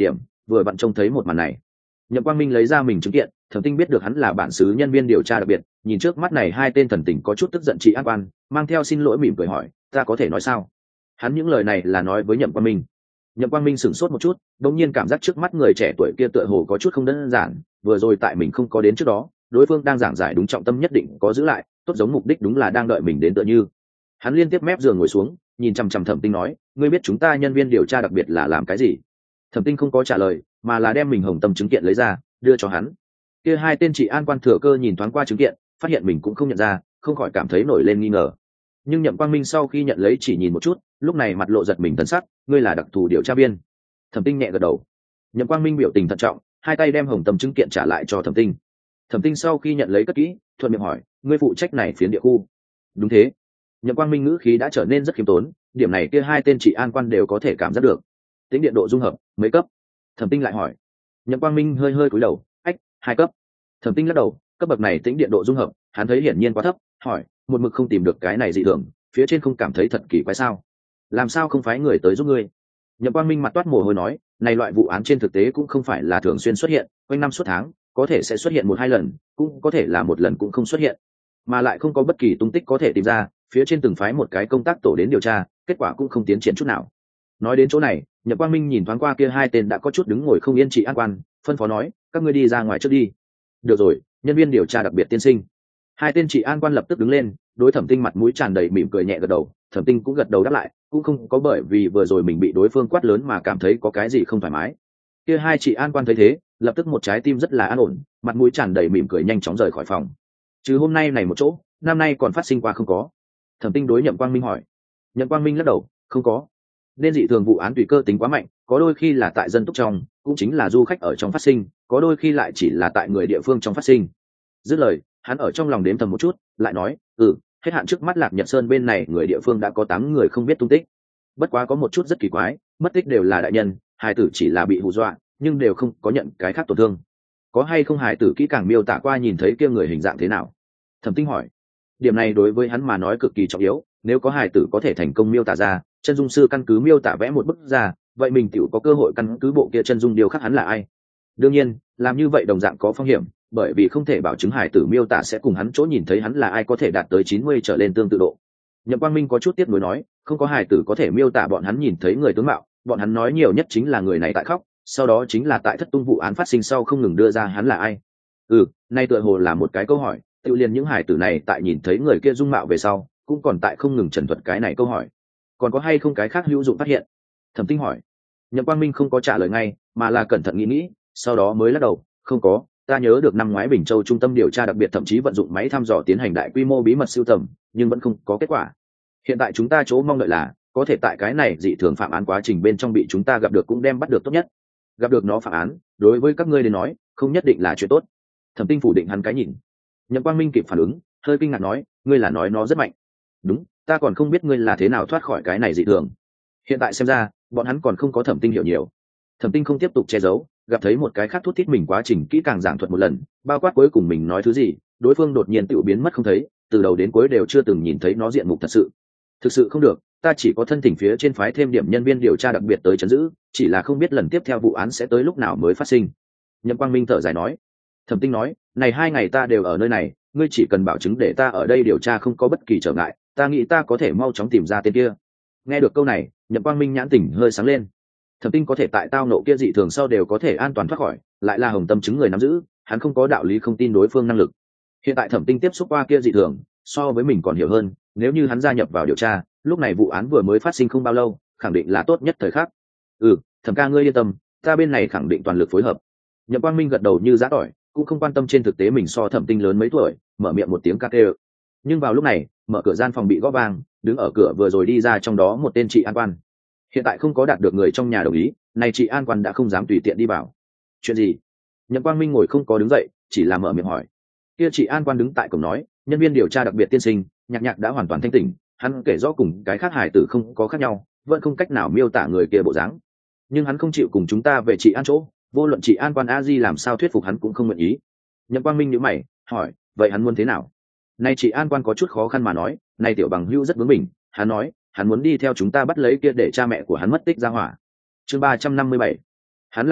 vừa vặn trông thấy một màn này. Nhậm Quang Minh lấy ra mình chứng kiện, Thẩm Tinh biết được hắn là bản xứ nhân viên điều tra đặc biệt, nhìn trước mắt này hai tên thần tình có chút tức giận trị an quan, mang theo xin lỗi mỉm cười hỏi, ta có thể nói sao? Hắn những lời này là nói với Nhậm Quang Minh. Nhậm Quang Minh sửng sốt một chút, đột nhiên cảm giác trước mắt người trẻ tuổi kia tựa hồ có chút không đơn giản, vừa rồi tại mình không có đến trước đó, đối phương đang giảng giải đúng trọng tâm nhất định có giữ lại, tốt giống mục đích đúng là đang đợi mình đến tựa như. Hắn liên tiếp mép giường ngồi xuống, nhìn chằm chằm Thẩm Tinh nói, ngươi biết chúng ta nhân viên điều tra đặc biệt là làm cái gì? Thẩm Tinh không có trả lời, mà là đem mình hồng tâm chứng kiện lấy ra, đưa cho hắn. Kia hai tên trị an quan thừa cơ nhìn thoáng qua chứng kiện, phát hiện mình cũng không nhận ra, không khỏi cảm thấy nổi lên nghi ngờ. Nhưng Nhậm Quang Minh sau khi nhận lấy chỉ nhìn một chút, lúc này mặt lộ giật mình tấn sắc, ngươi là đặc thù điều tra viên. Thẩm Tinh nhẹ gật đầu. Nhậm Quang Minh biểu tình thận trọng, hai tay đem hồng tâm chứng kiện trả lại cho Thẩm Tinh. Thẩm Tinh sau khi nhận lấy cất kỹ, thuận miệng hỏi, ngươi phụ trách này phiến địa khu? Đúng thế. Nhậm Quang Minh ngữ khí đã trở nên rất khiêm tốn, điểm này kia hai tên trị an quan đều có thể cảm giác được. Tính điện độ dung hợp mấy cấp? Thẩm Tinh lại hỏi. Nhậm Quang Minh hơi hơi cúi đầu, ách, hai cấp. Thẩm Tinh lắc đầu, cấp bậc này tính điện độ dung hợp, hắn thấy hiển nhiên quá thấp, hỏi, một mực không tìm được cái này dị thường, phía trên không cảm thấy thật kỳ quái sao? Làm sao không phái người tới giúp ngươi? Nhậm Quang Minh mặt toát mồ hôi nói, này loại vụ án trên thực tế cũng không phải là thường xuyên xuất hiện, quanh năm suốt tháng, có thể sẽ xuất hiện một hai lần, cũng có thể là một lần cũng không xuất hiện, mà lại không có bất kỳ tung tích có thể tìm ra, phía trên từng phái một cái công tác tổ đến điều tra, kết quả cũng không tiến triển chút nào. Nói đến chỗ này, Nhậm Quang Minh nhìn thoáng qua kia hai tên đã có chút đứng ngồi không yên trị an quan, phân phó nói, các ngươi đi ra ngoài trước đi. Được rồi, nhân viên điều tra đặc biệt tiên sinh. Hai tên trị an quan lập tức đứng lên, đối Thẩm Tinh mặt mũi tràn đầy mỉm cười nhẹ gật đầu, Thẩm Tinh cũng gật đầu đáp lại, cũng không có bởi vì vừa rồi mình bị đối phương quát lớn mà cảm thấy có cái gì không thoải mái. Kia hai trị an quan thấy thế, lập tức một trái tim rất là an ổn, mặt mũi tràn đầy mỉm cười nhanh chóng rời khỏi phòng. Chứ hôm nay này một chỗ, năm nay còn phát sinh qua không có? Thẩm Tinh đối Nhậm Quang Minh hỏi. Nhậm Quang Minh lắc đầu, không có. Nên dị thường vụ án tùy cơ tính quá mạnh, có đôi khi là tại dân túc trong, cũng chính là du khách ở trong phát sinh, có đôi khi lại chỉ là tại người địa phương trong phát sinh. Dứt lời, hắn ở trong lòng đếm thầm một chút, lại nói, ừ, hết hạn trước mắt Lạc Nhật Sơn bên này người địa phương đã có tám người không biết tung tích. Bất quá có một chút rất kỳ quái, mất tích đều là đại nhân, hài tử chỉ là bị hù dọa, nhưng đều không có nhận cái khác tổn thương. Có hay không hài tử kỹ càng miêu tả qua nhìn thấy kia người hình dạng thế nào? Thẩm Tinh hỏi. Điểm này đối với hắn mà nói cực kỳ trọng yếu, nếu có hài tử có thể thành công miêu tả ra, chân dung sư căn cứ miêu tả vẽ một bức ra, vậy mình tiểu có cơ hội căn cứ bộ kia chân dung điều khắc hắn là ai. Đương nhiên, làm như vậy đồng dạng có phong hiểm, bởi vì không thể bảo chứng hài tử miêu tả sẽ cùng hắn chỗ nhìn thấy hắn là ai có thể đạt tới chín mươi trở lên tương tự độ. Nhậm Quang Minh có chút tiếc nuối nói, không có hài tử có thể miêu tả bọn hắn nhìn thấy người tướng mạo, bọn hắn nói nhiều nhất chính là người này tại khóc, sau đó chính là tại thất tung vụ án phát sinh sau không ngừng đưa ra hắn là ai. Ừ, nay tựa hồ là một cái câu hỏi, tự liền những hài tử này tại nhìn thấy người kia dung mạo về sau, cũng còn tại không ngừng trần thuật cái này câu hỏi. Còn có hay không cái khác hữu dụng phát hiện? Thẩm Tinh hỏi. Nhậm Quang Minh không có trả lời ngay, mà là cẩn thận nghĩ nghĩ, sau đó mới lắc đầu, không có, ta nhớ được năm ngoái Bình Châu trung tâm điều tra đặc biệt thậm chí vận dụng máy thăm dò tiến hành đại quy mô bí mật sưu tầm, nhưng vẫn không có kết quả. Hiện tại chúng ta chỗ mong đợi là có thể tại cái này dị thường phạm án quá trình bên trong bị chúng ta gặp được cũng đem bắt được tốt nhất. Gặp được nó phạm án, đối với các ngươi đến nói, không nhất định là chuyện tốt. Thẩm Tinh phủ định hắn cái nhìn. Nhậm Quang Minh kịp phản ứng, hơi kinh ngạc nói, ngươi là nói nó rất mạnh? Đúng, ta còn không biết ngươi là thế nào thoát khỏi cái này dị thường. Hiện tại xem ra, bọn hắn còn không có Thẩm Tinh hiểu nhiều. Thẩm Tinh không tiếp tục che giấu, gặp thấy một cái khác thút thít mình quá trình kỹ càng giảng thuật một lần, bao quát cuối cùng mình nói thứ gì, đối phương đột nhiên tự biến mất không thấy, từ đầu đến cuối đều chưa từng nhìn thấy nó diện mục thật sự. Thực sự không được, ta chỉ có thân thỉnh phía trên phái thêm điểm nhân viên điều tra đặc biệt tới trấn giữ, chỉ là không biết lần tiếp theo vụ án sẽ tới lúc nào mới phát sinh. Nhậm Quang Minh thở dài nói. Thẩm Tinh nói, này hai ngày ta đều ở nơi này, ngươi chỉ cần bảo chứng để ta ở đây điều tra không có bất kỳ trở ngại, ta nghĩ ta có thể mau chóng tìm ra tên kia. Nghe được câu này, Nhậm Quang Minh nhãn tỉnh hơi sáng lên. Thẩm Tinh có thể tại tao nộ kia dị thường sau đều có thể an toàn thoát khỏi, lại là hồng tâm chứng người nắm giữ, hắn không có đạo lý không tin đối phương năng lực. Hiện tại Thẩm Tinh tiếp xúc qua kia dị thường, so với mình còn hiểu hơn, nếu như hắn gia nhập vào điều tra, lúc này vụ án vừa mới phát sinh không bao lâu, khẳng định là tốt nhất thời khắc. Ừ, Thẩm ca ngươi yên tâm, ta bên này khẳng định toàn lực phối hợp. Nhậm Quang Minh gật đầu như giã tỏi, cũng không quan tâm trên thực tế mình so Thẩm Tinh lớn mấy tuổi, mở miệng một tiếng ca kêu. Nhưng vào lúc này, mở cửa gian phòng bị gõ vang, đứng ở cửa vừa rồi đi ra trong đó một tên trị an quan. Hiện tại không có đạt được người trong nhà đồng ý, này chị an quan đã không dám tùy tiện đi vào. Chuyện gì? Nhậm Quang Minh ngồi không có đứng dậy, chỉ là mở miệng hỏi. Kia chị an quan đứng tại cổng nói, nhân viên điều tra đặc biệt tiên sinh, Nhạc Nhạc đã hoàn toàn thanh tỉnh, hắn kể rõ cùng cái khác hài tử không có khác nhau, vẫn không cách nào miêu tả người kia bộ dáng. Nhưng hắn không chịu cùng chúng ta về chị an chỗ, vô luận chị an quan a di làm sao thuyết phục hắn cũng không nguyện ý. Nhậm Quang Minh nhíu mày, hỏi, vậy hắn muốn thế nào? Nay chị an quan có chút khó khăn mà nói, này tiểu bằng hữu rất bướng bỉnh, hắn nói, hắn muốn đi theo chúng ta bắt lấy kia để cha mẹ của hắn mất tích ra hỏa. Chương ba trăm năm mươi bảy. Hắn là ai,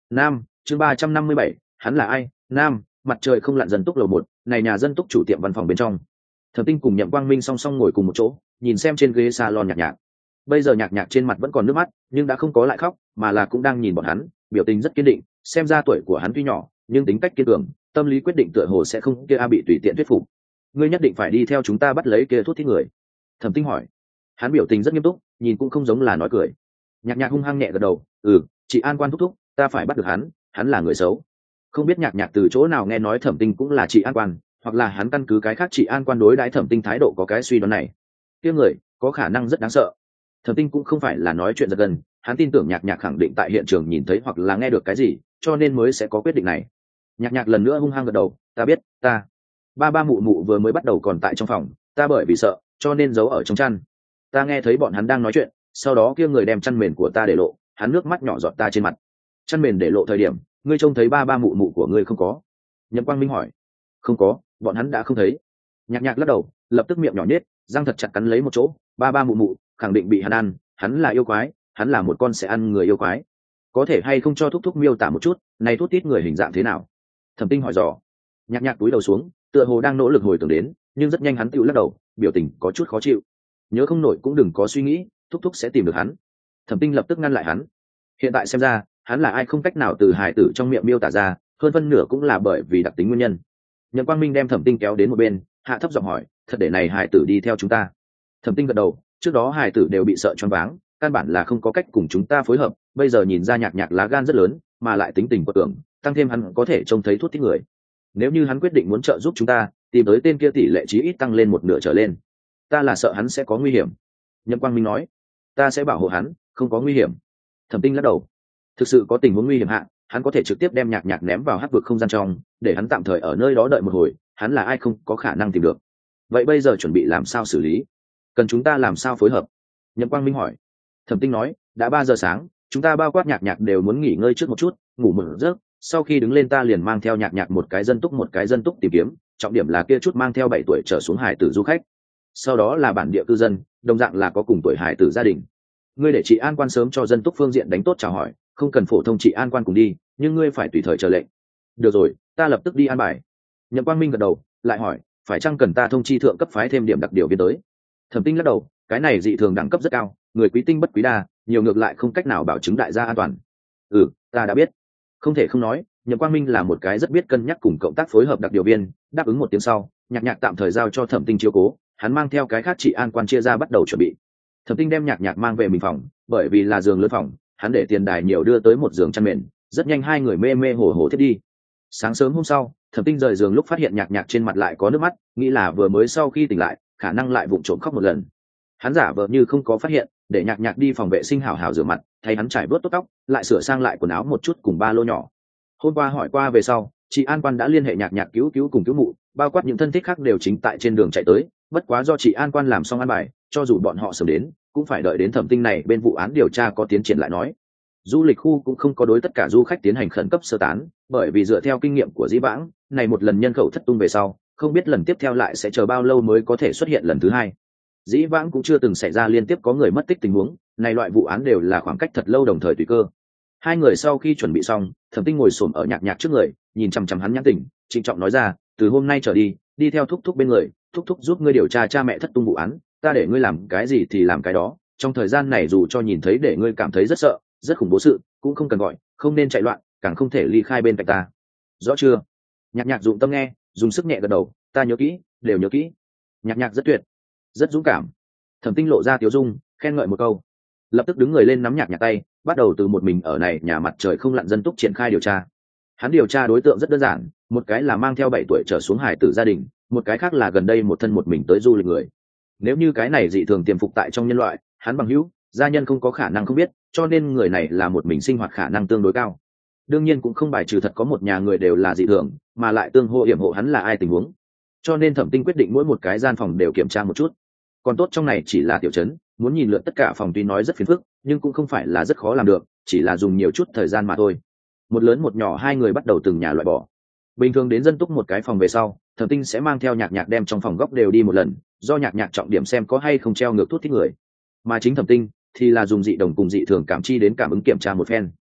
Nam, chương ba trăm năm mươi bảy, hắn là ai? Nam, mặt trời không lặn dân túc lầu một, này nhà dân túc chủ tiệm văn phòng bên trong. Thẩm Tinh cùng Nhậm Quang Minh song song ngồi cùng một chỗ, nhìn xem trên ghế salon Nhạc Nhạc. Bây giờ Nhạc Nhạc trên mặt vẫn còn nước mắt, nhưng đã không có lại khóc, mà là cũng đang nhìn bọn hắn, biểu tình rất kiên định, xem ra tuổi của hắn tuy nhỏ, nhưng tính cách kiên cường, tâm lý quyết định tựa hồ sẽ không kia a bị tùy tiện thuyết phục. Ngươi nhất định phải đi theo chúng ta bắt lấy kia thuốc thiết người. Thẩm Tinh hỏi. Hắn biểu tình rất nghiêm túc, nhìn cũng không giống là nói cười. Nhạc Nhạc hung hăng nhẹ gật đầu, "Ừ, chị An Quan thúc thúc, ta phải bắt được hắn, hắn là người xấu." Không biết Nhạc Nhạc từ chỗ nào nghe nói Thẩm Tinh cũng là chị An Quan, hoặc là hắn căn cứ cái khác chị An Quan đối đãi Thẩm Tinh thái độ có cái suy đoán này. Kia người có khả năng rất đáng sợ. Thẩm Tinh cũng không phải là nói chuyện giật gần, hắn tin tưởng Nhạc Nhạc khẳng định tại hiện trường nhìn thấy hoặc là nghe được cái gì, cho nên mới sẽ có quyết định này. Nhạc Nhạc lần nữa hung hăng gật đầu, "Ta biết, ta." Ba ba mụ mụ vừa mới bắt đầu còn tại trong phòng, ta bởi vì sợ, cho nên giấu ở trong chăn. Ta nghe thấy bọn hắn đang nói chuyện, sau đó kia người đem chăn mền của ta để lộ, hắn nước mắt nhỏ giọt ta trên mặt. Chăn mền để lộ thời điểm, ngươi trông thấy ba ba mụ mụ của ngươi không có? Nhậm Quang Minh hỏi. Không có, bọn hắn đã không thấy. Nhạc Nhạc lắc đầu, lập tức miệng nhỏ nhết, răng thật chặt cắn lấy một chỗ, ba ba mụ mụ khẳng định bị hắn ăn, hắn là yêu quái, hắn là một con sẽ ăn người yêu quái. Có thể hay không cho thúc thúc miêu tả một chút, này thuốc tít người hình dạng thế nào? Thẩm Tinh hỏi dò. Nhạc Nhạc túi đầu xuống, tựa hồ đang nỗ lực hồi tưởng đến, nhưng rất nhanh hắn tự lắc đầu, biểu tình có chút khó chịu. Nhớ không nổi cũng đừng có suy nghĩ, thúc thúc sẽ tìm được hắn. Thẩm Tinh lập tức ngăn lại hắn. Hiện tại xem ra, hắn là ai không cách nào từ hài tử trong miệng miêu tả ra, hơn phân nửa cũng là bởi vì đặc tính nguyên nhân. Nhậm Quang Minh đem Thẩm Tinh kéo đến một bên, hạ thấp giọng hỏi, thật để này hài tử đi theo chúng ta? Thẩm Tinh gật đầu, trước đó hài tử đều bị sợ choáng váng, căn bản là không có cách cùng chúng ta phối hợp, bây giờ nhìn ra Nhạc Nhạc lá gan rất lớn, mà lại tính tình quật cường, tăng thêm hắn có thể trông thấy thuốc thích người. Nếu như hắn quyết định muốn trợ giúp chúng ta, tìm tới tên kia tỷ lệ chí ít tăng lên một nửa trở lên. Ta là sợ hắn sẽ có nguy hiểm. Nhậm Quang Minh nói, ta sẽ bảo hộ hắn, không có nguy hiểm. Thẩm Tinh lắc đầu, thực sự có tình huống nguy hiểm hạ, hắn có thể trực tiếp đem Nhạc Nhạc ném vào hắc vực không gian trong, để hắn tạm thời ở nơi đó đợi một hồi, hắn là ai không có khả năng tìm được. Vậy bây giờ chuẩn bị làm sao xử lý? Cần chúng ta làm sao phối hợp? Nhậm Quang Minh hỏi. Thẩm Tinh nói, đã ba giờ sáng, chúng ta bao quát Nhạc Nhạc đều muốn nghỉ ngơi trước một chút, ngủ một giấc, sau khi đứng lên ta liền mang theo Nhạc Nhạc một cái dân túc một cái dân túc tìm kiếm, trọng điểm là kia chút mang theo bảy tuổi trở xuống hải tử du khách. Sau đó là bản địa cư dân, đồng dạng là có cùng tuổi hải tử gia đình. Ngươi để chị An Quan sớm cho dân túc phương diện đánh tốt chào hỏi, không cần phổ thông chị An Quan cùng đi, nhưng ngươi phải tùy thời chờ lệnh. Được rồi, ta lập tức đi an bài. Nhậm Quang Minh gật đầu, lại hỏi, phải chăng cần ta thông chi thượng cấp phái thêm điểm đặc điều viên tới? Thẩm Tinh lắc đầu, cái này dị thường đẳng cấp rất cao, người quý tinh bất quý đa, nhiều ngược lại không cách nào bảo chứng đại gia an toàn. Ừ, ta đã biết. Không thể không nói, Nhậm Quang Minh là một cái rất biết cân nhắc cùng cộng tác phối hợp đặc điều viên. Đáp ứng một tiếng sau, Nhạc Nhạc tạm thời giao cho Thẩm Tinh chiếu cố, hắn mang theo cái khác chị An Quan chia ra bắt đầu chuẩn bị. Thẩm Tinh đem Nhạc Nhạc mang về mình phòng, bởi vì là giường lớn phòng, hắn để tiền đài nhiều đưa tới một giường chăn mền, rất nhanh hai người mê mê hồ hồ thiết đi. Sáng sớm hôm sau, Thẩm Tinh rời giường lúc phát hiện Nhạc Nhạc trên mặt lại có nước mắt, nghĩ là vừa mới sau khi tỉnh lại, khả năng lại vụng trộm khóc một lần. Hắn giả vờ như không có phát hiện, để Nhạc Nhạc đi phòng vệ sinh hào hào rửa mặt, thay hắn trải bớt tốt tóc, lại sửa sang lại quần áo một chút cùng ba lô nhỏ. Hôm qua hỏi qua về sau, chị An Quan đã liên hệ Nhạc Nhạc cứu cứu cùng cứu mụ, bao quát những thân thích khác đều chính tại trên đường chạy tới. Bất quá do chị An Quan làm xong an bài, cho dù bọn họ sớm đến, cũng phải đợi đến Thẩm Tinh này bên vụ án điều tra có tiến triển lại nói. Du lịch khu cũng không có đối tất cả du khách tiến hành khẩn cấp sơ tán, bởi vì dựa theo kinh nghiệm của Dĩ Vãng, này một lần nhân khẩu thất tung về sau, không biết lần tiếp theo lại sẽ chờ bao lâu mới có thể xuất hiện lần thứ hai. Dĩ Vãng cũng chưa từng xảy ra liên tiếp có người mất tích tình huống, này loại vụ án đều là khoảng cách thật lâu đồng thời tùy cơ. Hai người sau khi chuẩn bị xong, Thẩm Tinh ngồi xổm ở Nhạc Nhạc trước người, nhìn chằm chằm hắn nhãn tỉnh, trịnh trọng nói ra, từ hôm nay trở đi, đi theo thúc thúc bên người, thúc thúc giúp ngươi điều tra cha mẹ thất tung vụ án, ta để ngươi làm cái gì thì làm cái đó. Trong thời gian này dù cho nhìn thấy để ngươi cảm thấy rất sợ, rất khủng bố sự, cũng không cần gọi, không nên chạy loạn, càng không thể ly khai bên cạnh ta. Rõ chưa? Nhạc Nhạc dụng tâm nghe, dùng sức nhẹ gật đầu, ta nhớ kỹ, đều nhớ kỹ. Nhạc Nhạc rất tuyệt, rất dũng cảm. Thẩm Tinh lộ ra tiếu dung, khen ngợi một câu, lập tức đứng người lên nắm Nhạc Nhạc tay, bắt đầu từ một mình ở này nhà mặt trời không lặn dân túc triển khai điều tra. Hắn điều tra đối tượng rất đơn giản, một cái là mang theo bảy tuổi trở xuống hải tử gia đình, một cái khác là gần đây một thân một mình tới du lịch người. Nếu như cái này dị thường tiềm phục tại trong nhân loại, hắn bằng hữu, gia nhân không có khả năng không biết, cho nên người này là một mình sinh hoạt khả năng tương đối cao. Đương nhiên cũng không bài trừ thật có một nhà người đều là dị thường, mà lại tương hô hiểm hộ hắn là ai tình huống. Cho nên Thẩm Tinh quyết định mỗi một cái gian phòng đều kiểm tra một chút. Còn tốt trong này chỉ là tiểu trấn, muốn nhìn lượt tất cả phòng tuy nói rất phiền phức, nhưng cũng không phải là rất khó làm được, chỉ là dùng nhiều chút thời gian mà thôi. Một lớn một nhỏ hai người bắt đầu từng nhà loại bỏ. Bình thường đến dân túc một cái phòng về sau, Thẩm Tinh sẽ mang theo Nhạc Nhạc đem trong phòng góc đều đi một lần, do Nhạc Nhạc trọng điểm xem có hay không treo ngược thuốc thích người. Mà chính Thẩm Tinh thì là dùng dị đồng cùng dị thường cảm chi đến cảm ứng kiểm tra một phen.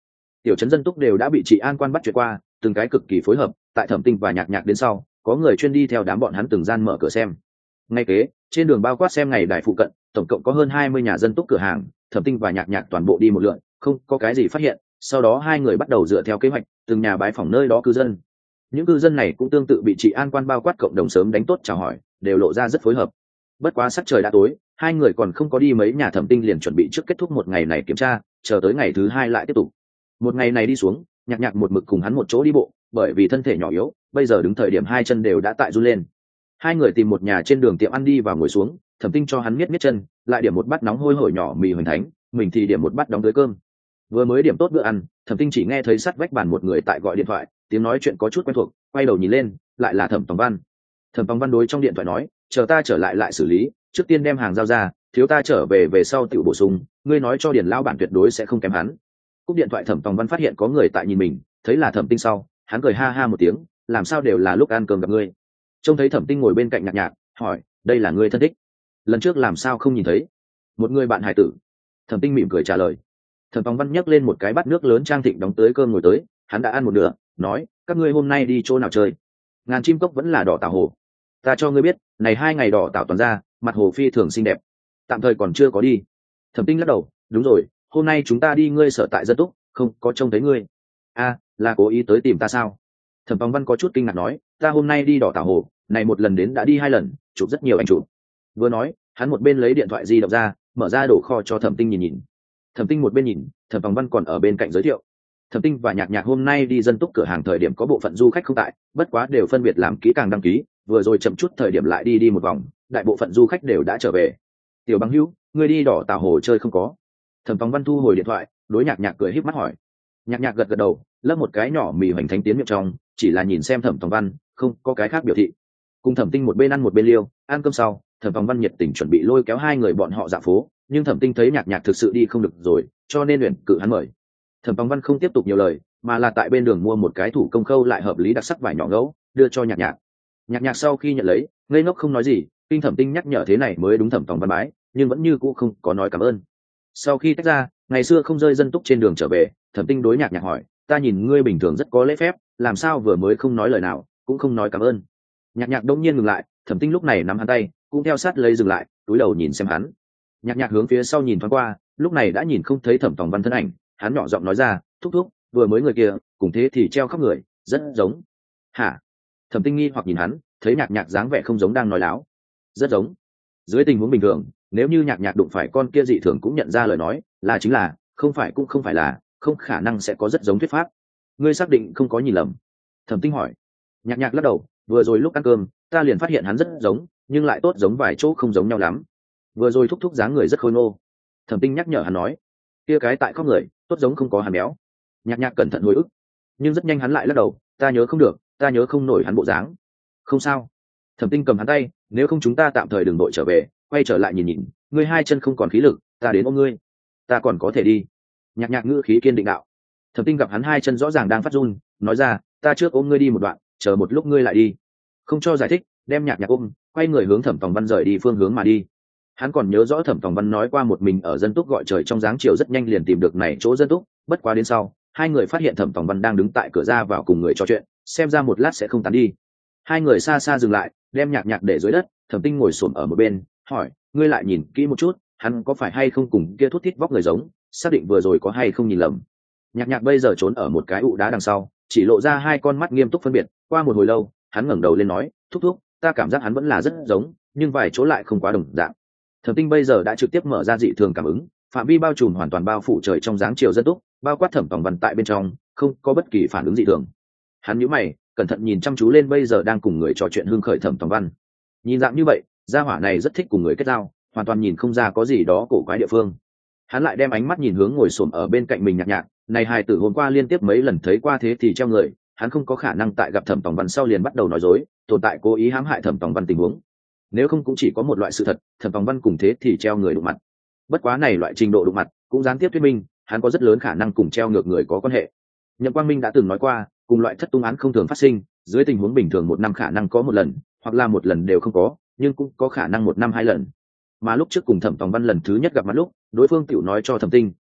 tiểu trấn dân túc đều đã bị trị an quan bắt chuyện qua, từng cái cực kỳ phối hợp. Tại Thẩm Tinh và Nhạc Nhạc đến sau, có người chuyên đi theo đám bọn hắn từng gian mở cửa xem. Ngay kế trên đường bao quát xem ngày đài phụ cận, tổng cộng có hơn hai mươi nhà dân túc cửa hàng. Thẩm Tinh và Nhạc Nhạc toàn bộ đi một lượt, không có cái gì phát hiện. Sau đó hai người bắt đầu dựa theo kế hoạch từng nhà bái phỏng nơi đó cư dân. Những cư dân này cũng tương tự bị trị an quan bao quát cộng đồng sớm đánh tốt chào hỏi, đều lộ ra rất phối hợp. Bất quá sắc trời đã tối, hai người còn không có đi mấy nhà. Thẩm Tinh liền chuẩn bị trước kết thúc một ngày này kiểm tra, chờ tới ngày thứ hai lại tiếp tục. Một ngày này đi xuống, Nhạc Nhạc một mực cùng hắn một chỗ đi bộ, bởi vì thân thể nhỏ yếu, bây giờ đứng thời điểm hai chân đều đã tại run lên. Hai người tìm một nhà trên đường tiệm ăn đi và ngồi xuống. Thẩm Tinh cho hắn miết miết chân, lại điểm một bát nóng hôi hổi nhỏ mì hoành thánh, mình thì điểm một bát đóng tới cơm. Vừa mới điểm tốt bữa ăn, Thẩm Tinh chỉ nghe thấy sát vách bàn một người tại gọi điện thoại, tiếng nói chuyện có chút quen thuộc, quay đầu nhìn lên, lại là Thẩm Tòng Văn. Thẩm Tòng Văn đối trong điện thoại nói, chờ ta trở lại lại xử lý, trước tiên đem hàng giao ra, thiếu ta trở về về sau tiểu bổ sung, ngươi nói cho Điền lão bản tuyệt đối sẽ không kém hắn. Cúp điện thoại, Thẩm Tòng Văn phát hiện có người tại nhìn mình, thấy là Thẩm Tinh sau, hắn cười ha ha một tiếng, làm sao đều là lúc ăn cơm gặp ngươi. Trông thấy Thẩm Tinh ngồi bên cạnh Nhạc Nhạc, hỏi, đây là ngươi thân thích? Lần trước làm sao không nhìn thấy? Một người bạn hài tử. Thẩm Tinh mỉm cười trả lời. Thẩm Tòng Văn nhấc lên một cái bát nước lớn trang thịnh đóng tới cơm ngồi tới, hắn đã ăn một nửa, nói, các ngươi hôm nay đi chỗ nào chơi? Ngàn chim cốc vẫn là đỏ tảo hồ. Ta cho ngươi biết, này hai ngày đỏ tảo toàn ra, mặt hồ phi thường xinh đẹp. Tạm thời còn chưa có đi. Thẩm Tinh lắc đầu, đúng rồi, hôm nay chúng ta đi ngươi sở tại dân túc, không có trông thấy ngươi. A, là cố ý tới tìm ta sao? Thẩm Tòng Văn có chút kinh ngạc nói, ta hôm nay đi đỏ tảo hồ, này một lần đến đã đi hai lần, chụp rất nhiều ảnh chụp. Vừa nói, hắn một bên lấy điện thoại di động ra, mở ra đổ kho cho Thẩm Tinh nhìn nhìn. Thẩm Tinh một bên nhìn, Thẩm Tòng Văn còn ở bên cạnh giới thiệu. Thẩm Tinh và Nhạc Nhạc hôm nay đi dân túc cửa hàng thời điểm có bộ phận du khách không tại, bất quá đều phân biệt làm kỹ càng đăng ký, vừa rồi chậm chút thời điểm lại đi đi một vòng, đại bộ phận du khách đều đã trở về. Tiểu Bằng Hữu, ngươi đi đỏ tảo hồ chơi không có? Thẩm Tòng Văn thu hồi điện thoại, đối Nhạc Nhạc cười híp mắt hỏi. Nhạc Nhạc gật gật đầu, lấp một cái nhỏ mì hoành thánh tiến miệng trong, chỉ là nhìn xem Thẩm Tòng Văn, không có cái khác biểu thị. Cùng Thẩm Tinh một bên ăn một bên liêu, ăn cơm sau, Thẩm Tòng Văn nhiệt tình chuẩn bị lôi kéo hai người bọn họ dạo phố, nhưng Thẩm Tinh thấy Nhạc Nhạc thực sự đi không được rồi, cho nên luyện cự hắn mời. Thẩm Tòng Văn không tiếp tục nhiều lời, mà là tại bên đường mua một cái thủ công khâu lại hợp lý đặc sắc vải nhỏ ngấu, đưa cho Nhạc Nhạc. Nhạc Nhạc sau khi nhận lấy, ngây ngốc không nói gì, kinh Thẩm Tinh nhắc nhở thế này mới đúng Thẩm Tòng Văn bái, nhưng vẫn như cũ không có nói cảm ơn. Sau khi tách ra, ngày xưa không rơi dân túc trên đường trở về, Thẩm Tinh đối Nhạc Nhạc hỏi, ta nhìn ngươi bình thường rất có lễ phép, làm sao vừa mới không nói lời nào, cũng không nói cảm ơn? Nhạc Nhạc đông nhiên ngừng lại, Thẩm Tinh lúc này nắm hắn tay, cũng theo sát lấy dừng lại, cúi đầu nhìn xem hắn. Nhạc Nhạc hướng phía sau nhìn thoáng qua, lúc này đã nhìn không thấy Thẩm Tòng Văn thân ảnh, hắn nhỏ giọng nói ra, thúc thúc, vừa mới người kia, cùng thế thì treo khắp người, rất giống. Hả? Thẩm Tinh nghi hoặc nhìn hắn, thấy Nhạc Nhạc dáng vẻ không giống đang nói láo. Rất giống. Dưới tình huống bình thường, nếu như Nhạc Nhạc đụng phải con kia dị thường cũng nhận ra lời nói, là chính là, không phải cũng không phải là, không khả năng sẽ có rất giống thuyết pháp. Ngươi xác định không có nhìn lầm? Thẩm Tinh hỏi. Nhạc Nhạc lắc đầu, vừa rồi lúc ăn cơm, ta liền phát hiện hắn rất giống, nhưng lại tốt giống vài chỗ không giống nhau lắm. Vừa rồi thúc thúc dáng người rất khôi ngô. Thẩm Tinh nhắc nhở hắn nói, kia cái tại khóc người, tốt giống không có hàm béo. Nhạc Nhạc cẩn thận hồi ức, nhưng rất nhanh hắn lại lắc đầu, ta nhớ không được, ta nhớ không nổi hắn bộ dáng. Không sao. Thẩm Tinh cầm hắn tay, nếu không chúng ta tạm thời đừng đội trở về, quay trở lại nhìn nhìn, ngươi hai chân không còn khí lực, ta đến ôm ngươi, ta còn có thể đi. Nhạc Nhạc ngữ khí kiên định đạo. Thẩm Tinh gặp hắn hai chân rõ ràng đang phát run, nói ra, ta trước ôm ngươi đi một đoạn, chờ một lúc ngươi lại đi. Không cho giải thích, đem Nhạc Nhạc ôm, quay người hướng Thẩm Tòng Văn rời đi phương hướng mà đi. Hắn còn nhớ rõ Thẩm Tòng Văn nói qua một mình ở dân túc gọi trời trong dáng chiều rất nhanh liền tìm được này chỗ dân túc, bất quá đến sau, hai người phát hiện Thẩm Tòng Văn đang đứng tại cửa ra vào cùng người trò chuyện, xem ra một lát sẽ không tán đi. Hai người xa xa dừng lại, đem Nhạc Nhạc để dưới đất, Thẩm Tinh ngồi xổm ở một bên, hỏi, ngươi lại nhìn kỹ một chút, hắn có phải hay không cùng kia thút thít vóc người giống, xác định vừa rồi có hay không nhìn lầm. Nhạc Nhạc bây giờ trốn ở một cái ụ đá đằng sau, chỉ lộ ra hai con mắt nghiêm túc phân biệt. Qua một hồi lâu, hắn ngẩng đầu lên nói, thúc thúc, ta cảm giác hắn vẫn là rất giống, nhưng vài chỗ lại không quá đồng dạng. Thẩm Tinh bây giờ đã trực tiếp mở ra dị thường cảm ứng, phạm vi bao trùm hoàn toàn bao phủ trời trong dáng chiều dân túc, bao quát Thẩm Tòng Văn tại bên trong, không có bất kỳ phản ứng dị thường. Hắn nhíu mày, cẩn thận nhìn chăm chú lên bây giờ đang cùng người trò chuyện hưng khởi Thẩm Tòng Văn. Nhìn dạng như vậy, gia hỏa này rất thích cùng người kết giao, hoàn toàn nhìn không ra có gì đó cổ quái địa phương. Hắn lại đem ánh mắt nhìn hướng ngồi xổm ở bên cạnh mình Nhạc Nhạc, này hài tử hôm qua liên tiếp mấy lần thấy qua thế thì treo người, hắn không có khả năng tại gặp Thẩm Tòng Văn sau liền bắt đầu nói dối, tồn tại cố ý hãm hại Thẩm Tòng Văn tình huống. Nếu không cũng chỉ có một loại sự thật, Thẩm Tòng Văn cùng thế thì treo người đụng mặt. Bất quá này loại trình độ đụng mặt cũng gián tiếp thuyết minh, hắn có rất lớn khả năng cùng treo ngược người có quan hệ. Nhậm Quang Minh đã từng nói qua, cùng loại thất tung án không thường phát sinh, dưới tình huống bình thường một năm khả năng có một lần, hoặc là một lần đều không có, nhưng cũng có khả năng một năm hai lần. Mà lúc trước cùng Thẩm Tòng Văn lần thứ nhất gặp mặt lúc, đối phương tiểu nói cho Thẩm Tinh,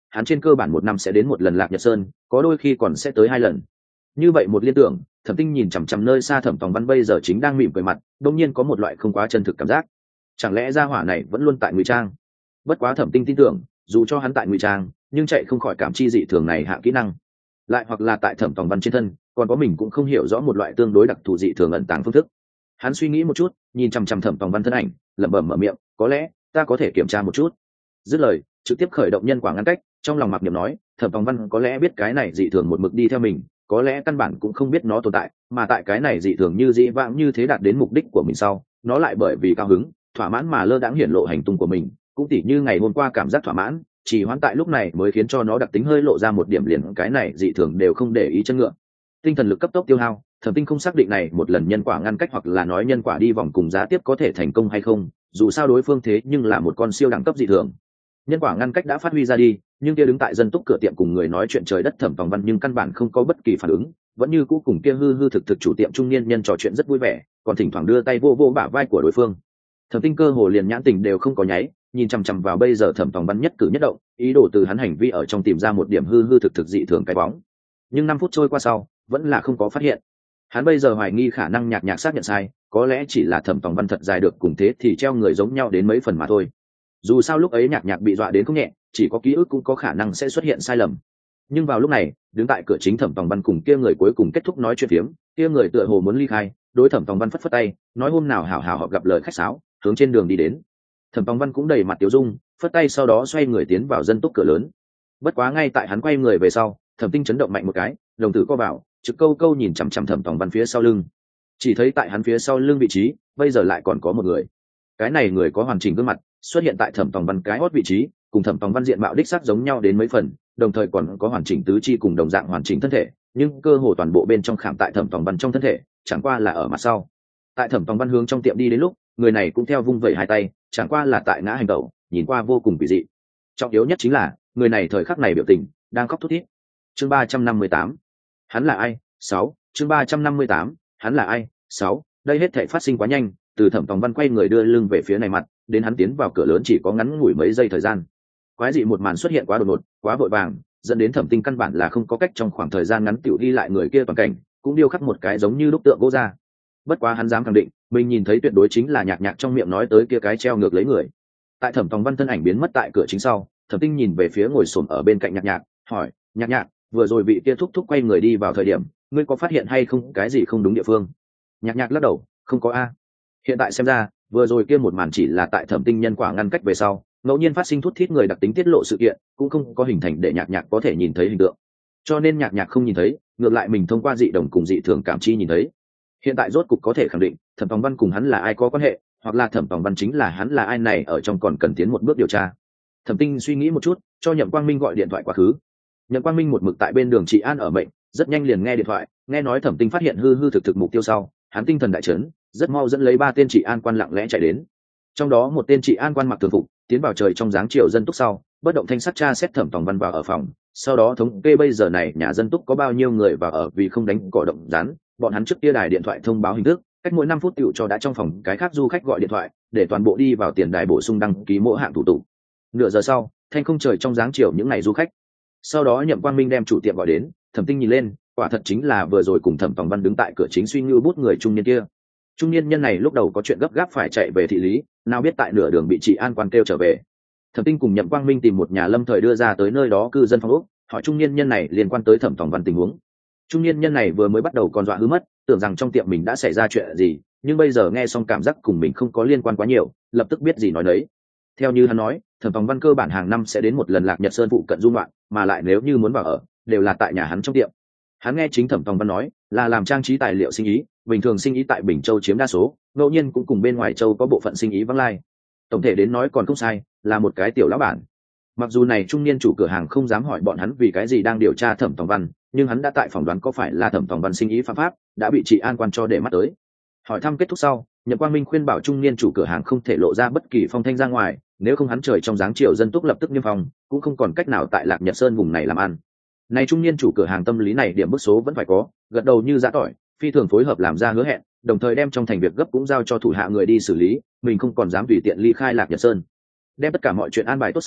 hắn trên cơ bản một năm sẽ đến một lần Lạc Nhật Sơn, có đôi khi còn sẽ tới hai lần. Như vậy một liên tưởng, Thẩm Tinh nhìn chằm chằm nơi xa Thẩm Tòng Văn bây giờ chính đang mỉm cười mặt, đột nhiên có một loại không quá chân thực cảm giác. Chẳng lẽ gia hỏa này vẫn luôn tại ngụy trang? Bất quá Thẩm Tinh tin tưởng, dù cho hắn tại ngụy trang, nhưng chạy không khỏi cảm chi dị thường này hạ kỹ năng. Lại hoặc là tại Thẩm Tòng Văn trên thân, còn có mình cũng không hiểu rõ một loại tương đối đặc thù dị thường ẩn tàng phương thức. Hắn suy nghĩ một chút, nhìn chằm chằm Thẩm Tòng Văn thân ảnh, lẩm bẩm mở miệng, có lẽ ta có thể kiểm tra một chút. Dứt lời, trực tiếp khởi động nhân quả ngăn cách, trong lòng mặc niệm nói, Thẩm Tòng Văn có lẽ biết cái này dị thường một mực đi theo mình, có lẽ căn bản cũng không biết nó tồn tại, mà tại cái này dị thường như dĩ vãng như thế đạt đến mục đích của mình sau, nó lại bởi vì cao hứng, thỏa mãn mà lơ đãng hiển lộ hành tung của mình, cũng tỉ như ngày hôm qua cảm giác thỏa mãn, chỉ hoãn tại lúc này mới khiến cho nó đặc tính hơi lộ ra một điểm liền cái này dị thường đều không để ý chân ngựa. Tinh thần lực cấp tốc tiêu hao, Thẩm Tinh không xác định này một lần nhân quả ngăn cách hoặc là nói nhân quả đi vòng cùng giá tiếp có thể thành công hay không, dù sao đối phương thế nhưng là một con siêu đẳng cấp dị thường. Nhân quả ngăn cách đã phát huy ra đi, nhưng kia đứng tại dân túc cửa tiệm cùng người nói chuyện trời đất Thẩm Tòng Văn nhưng căn bản không có bất kỳ phản ứng, vẫn như cũ cùng kia hư hư thực thực chủ tiệm trung niên nhân trò chuyện rất vui vẻ, còn thỉnh thoảng đưa tay vô vô bả vai của đối phương. Thẩm Tinh cơ hồ liền nhãn tình đều không có nháy, nhìn chằm chằm vào bây giờ Thẩm Tòng Văn nhất cử nhất động, ý đồ từ hắn hành vi ở trong tìm ra một điểm hư hư thực thực dị thường cái bóng. Nhưng năm phút trôi qua sau, vẫn là không có phát hiện. Hắn bây giờ hoài nghi khả năng nhạc nhạc xác nhận sai, có lẽ chỉ là Thẩm Tòng Văn thật dài được cùng thế thì treo người giống nhau đến mấy phần mà thôi. Dù sao lúc ấy nhạc nhạc bị dọa đến không nhẹ, chỉ có ký ức cũng có khả năng sẽ xuất hiện sai lầm. Nhưng vào lúc này, đứng tại cửa chính Thẩm Tòng Văn cùng kia người cuối cùng kết thúc nói chuyện phiếm, kia người tựa hồ muốn ly khai, đối Thẩm Tòng Văn phất phất tay, nói hôm nào hảo hảo họp gặp lời khách sáo, hướng trên đường đi đến. Thẩm Tòng Văn cũng đầy mặt tiêu dung, phất tay sau đó xoay người tiến vào dân túc cửa lớn. Bất quá ngay tại hắn quay người về sau, Thẩm Tinh chấn động mạnh một cái, đồng tử co vào, trực câu câu nhìn chằm chằm Thẩm Tòng Văn phía sau lưng. Chỉ thấy tại hắn phía sau lưng vị trí, bây giờ lại còn có một người. Cái này người có hoàn chỉnh gương mặt, xuất hiện tại Thẩm Tòng Văn cái hót vị trí, cùng Thẩm Tòng Văn diện mạo đích xác giống nhau đến mấy phần, đồng thời còn có hoàn chỉnh tứ chi cùng đồng dạng hoàn chỉnh thân thể, nhưng cơ hồ toàn bộ bên trong khảm tại Thẩm Tòng Văn trong thân thể, chẳng qua là ở mặt sau. Tại Thẩm Tòng Văn hướng trong tiệm đi đến lúc, người này cũng theo vung vẩy hai tay, chẳng qua là tại ngã hành động, nhìn qua vô cùng kỳ dị. Trọng yếu nhất chính là, người này thời khắc này biểu tình đang khóc thút thít. Chương ba trăm năm mươi tám, hắn là ai? sáu, chương ba trăm năm mươi tám, hắn là ai? sáu, đây hết thảy phát sinh quá nhanh, từ Thẩm Tòng Văn quay người đưa lưng về phía này mặt, đến hắn tiến vào cửa lớn chỉ có ngắn ngủi mấy giây thời gian. Quái dị một màn xuất hiện quá đột ngột, quá vội vàng, dẫn đến Thẩm Tinh căn bản là không có cách trong khoảng thời gian ngắn tiểu ghi lại người kia toàn cảnh, cũng điêu khắc một cái giống như đúc tượng gỗ ra. Bất quá hắn dám khẳng định, mình nhìn thấy tuyệt đối chính là nhạc nhạc trong miệng nói tới kia cái treo ngược lấy người. Tại Thẩm Tòng Văn thân ảnh biến mất tại cửa chính sau, Thẩm Tinh nhìn về phía ngồi xổm ở bên cạnh nhạc nhạc, hỏi, nhạc nhạc, vừa rồi vị kia thúc thúc quay người đi vào thời điểm, ngươi có phát hiện hay không cái gì không đúng địa phương? Nhạc nhạc lắc đầu, không có a. Hiện tại xem ra, vừa rồi kia một màn chỉ là tại Thẩm Tinh nhân quả ngăn cách về sau, ngẫu nhiên phát sinh thút thít người đặc tính tiết lộ sự kiện, cũng không có hình thành để nhạc nhạc có thể nhìn thấy hình tượng. Cho nên nhạc nhạc không nhìn thấy, ngược lại mình thông qua dị đồng cùng dị thường cảm chi nhìn thấy. Hiện tại rốt cục có thể khẳng định, Thẩm Tòng Văn cùng hắn là ai có quan hệ, hoặc là Thẩm Tòng Văn chính là hắn là ai này ở trong còn cần tiến một bước điều tra. Thẩm Tinh suy nghĩ một chút, cho Nhậm Quang Minh gọi điện thoại quá khứ. Nhậm Quang Minh một mực tại bên đường Trị An ở mệnh, rất nhanh liền nghe điện thoại, nghe nói Thẩm Tinh phát hiện hư hư thực thực mục tiêu sau, hắn tinh thần đại chấn, rất mau dẫn lấy ba tên Trị An quan lặng lẽ chạy đến. Trong đó một tên Trị An quan mặc thường phục, tiến vào trời trong dáng chiều dân túc sau, bất động thanh sắc tra xét Thẩm Tòng Văn vào ở phòng, sau đó thống kê bây giờ này nhà dân túc có bao nhiêu người vào ở vì không đánh cỏ động rắn, bọn hắn trước kia đài điện thoại thông báo hình thức, cách mỗi năm phút tựu cho đã trong phòng cái khác du khách gọi điện thoại, để toàn bộ đi vào tiền đài bổ sung đăng ký mỗi hạng thủ tục. Nửa giờ sau, thanh không trời trong dáng chiều những ngày du khách. Sau đó Nhậm Quang Minh đem chủ tiệm gọi đến, Thẩm Tinh nhìn lên, quả thật chính là vừa rồi cùng Thẩm Tòng Văn đứng tại cửa chính suy ngưu bút người trung niên kia. Trung niên nhân này lúc đầu có chuyện gấp gáp phải chạy về thị lý, nào biết tại nửa đường bị Trị An quan kêu trở về. Thẩm Tinh cùng Nhậm Quang Minh tìm một nhà lâm thời đưa ra tới nơi đó cư dân phong ốc, hỏi trung niên nhân này liên quan tới Thẩm Tòng Văn tình huống. Trung niên nhân này vừa mới bắt đầu còn dọa hư mất, tưởng rằng trong tiệm mình đã xảy ra chuyện gì, nhưng bây giờ nghe xong cảm giác cùng mình không có liên quan quá nhiều, lập tức biết gì nói đấy. Theo như hắn nói, Thẩm Tòng Văn cơ bản hàng năm sẽ đến một lần Lạc Nhật Sơn phụ cận du ngoạn, mà lại nếu như muốn vào ở, đều là tại nhà hắn trong tiệm. Hắn nghe chính Thẩm Tòng Văn nói, là làm trang trí tài liệu sinh ý, bình thường sinh ý tại Bình Châu chiếm đa số, ngẫu nhiên cũng cùng bên ngoài châu có bộ phận sinh ý vắng lai. Tổng thể đến nói còn không sai, là một cái tiểu lão bản. Mặc dù này trung niên chủ cửa hàng không dám hỏi bọn hắn vì cái gì đang điều tra Thẩm Tòng Văn, nhưng hắn đã tại phỏng đoán có phải là Thẩm Tòng Văn sinh ý phạm pháp, đã bị Trị An quan cho để mắt tới. Hỏi thăm kết thúc sau, Nhậm Quang Minh khuyên bảo trung niên chủ cửa hàng không thể lộ ra bất kỳ phong thanh ra ngoài, nếu không hắn trời trong dáng chiều dân túc lập tức niêm phong, cũng không còn cách nào tại Lạc Nhật Sơn vùng này làm ăn. Này trung niên chủ cửa hàng tâm lý này điểm bức số vẫn phải có, gật đầu như giã tỏi, phi thường phối hợp làm ra hứa hẹn, đồng thời đem trong thành việc gấp cũng giao cho thủ hạ người đi xử lý, mình không còn dám tùy tiện ly khai Lạc Nhật Sơn. Đem tất cả mọi chuyện an bài tốt sau,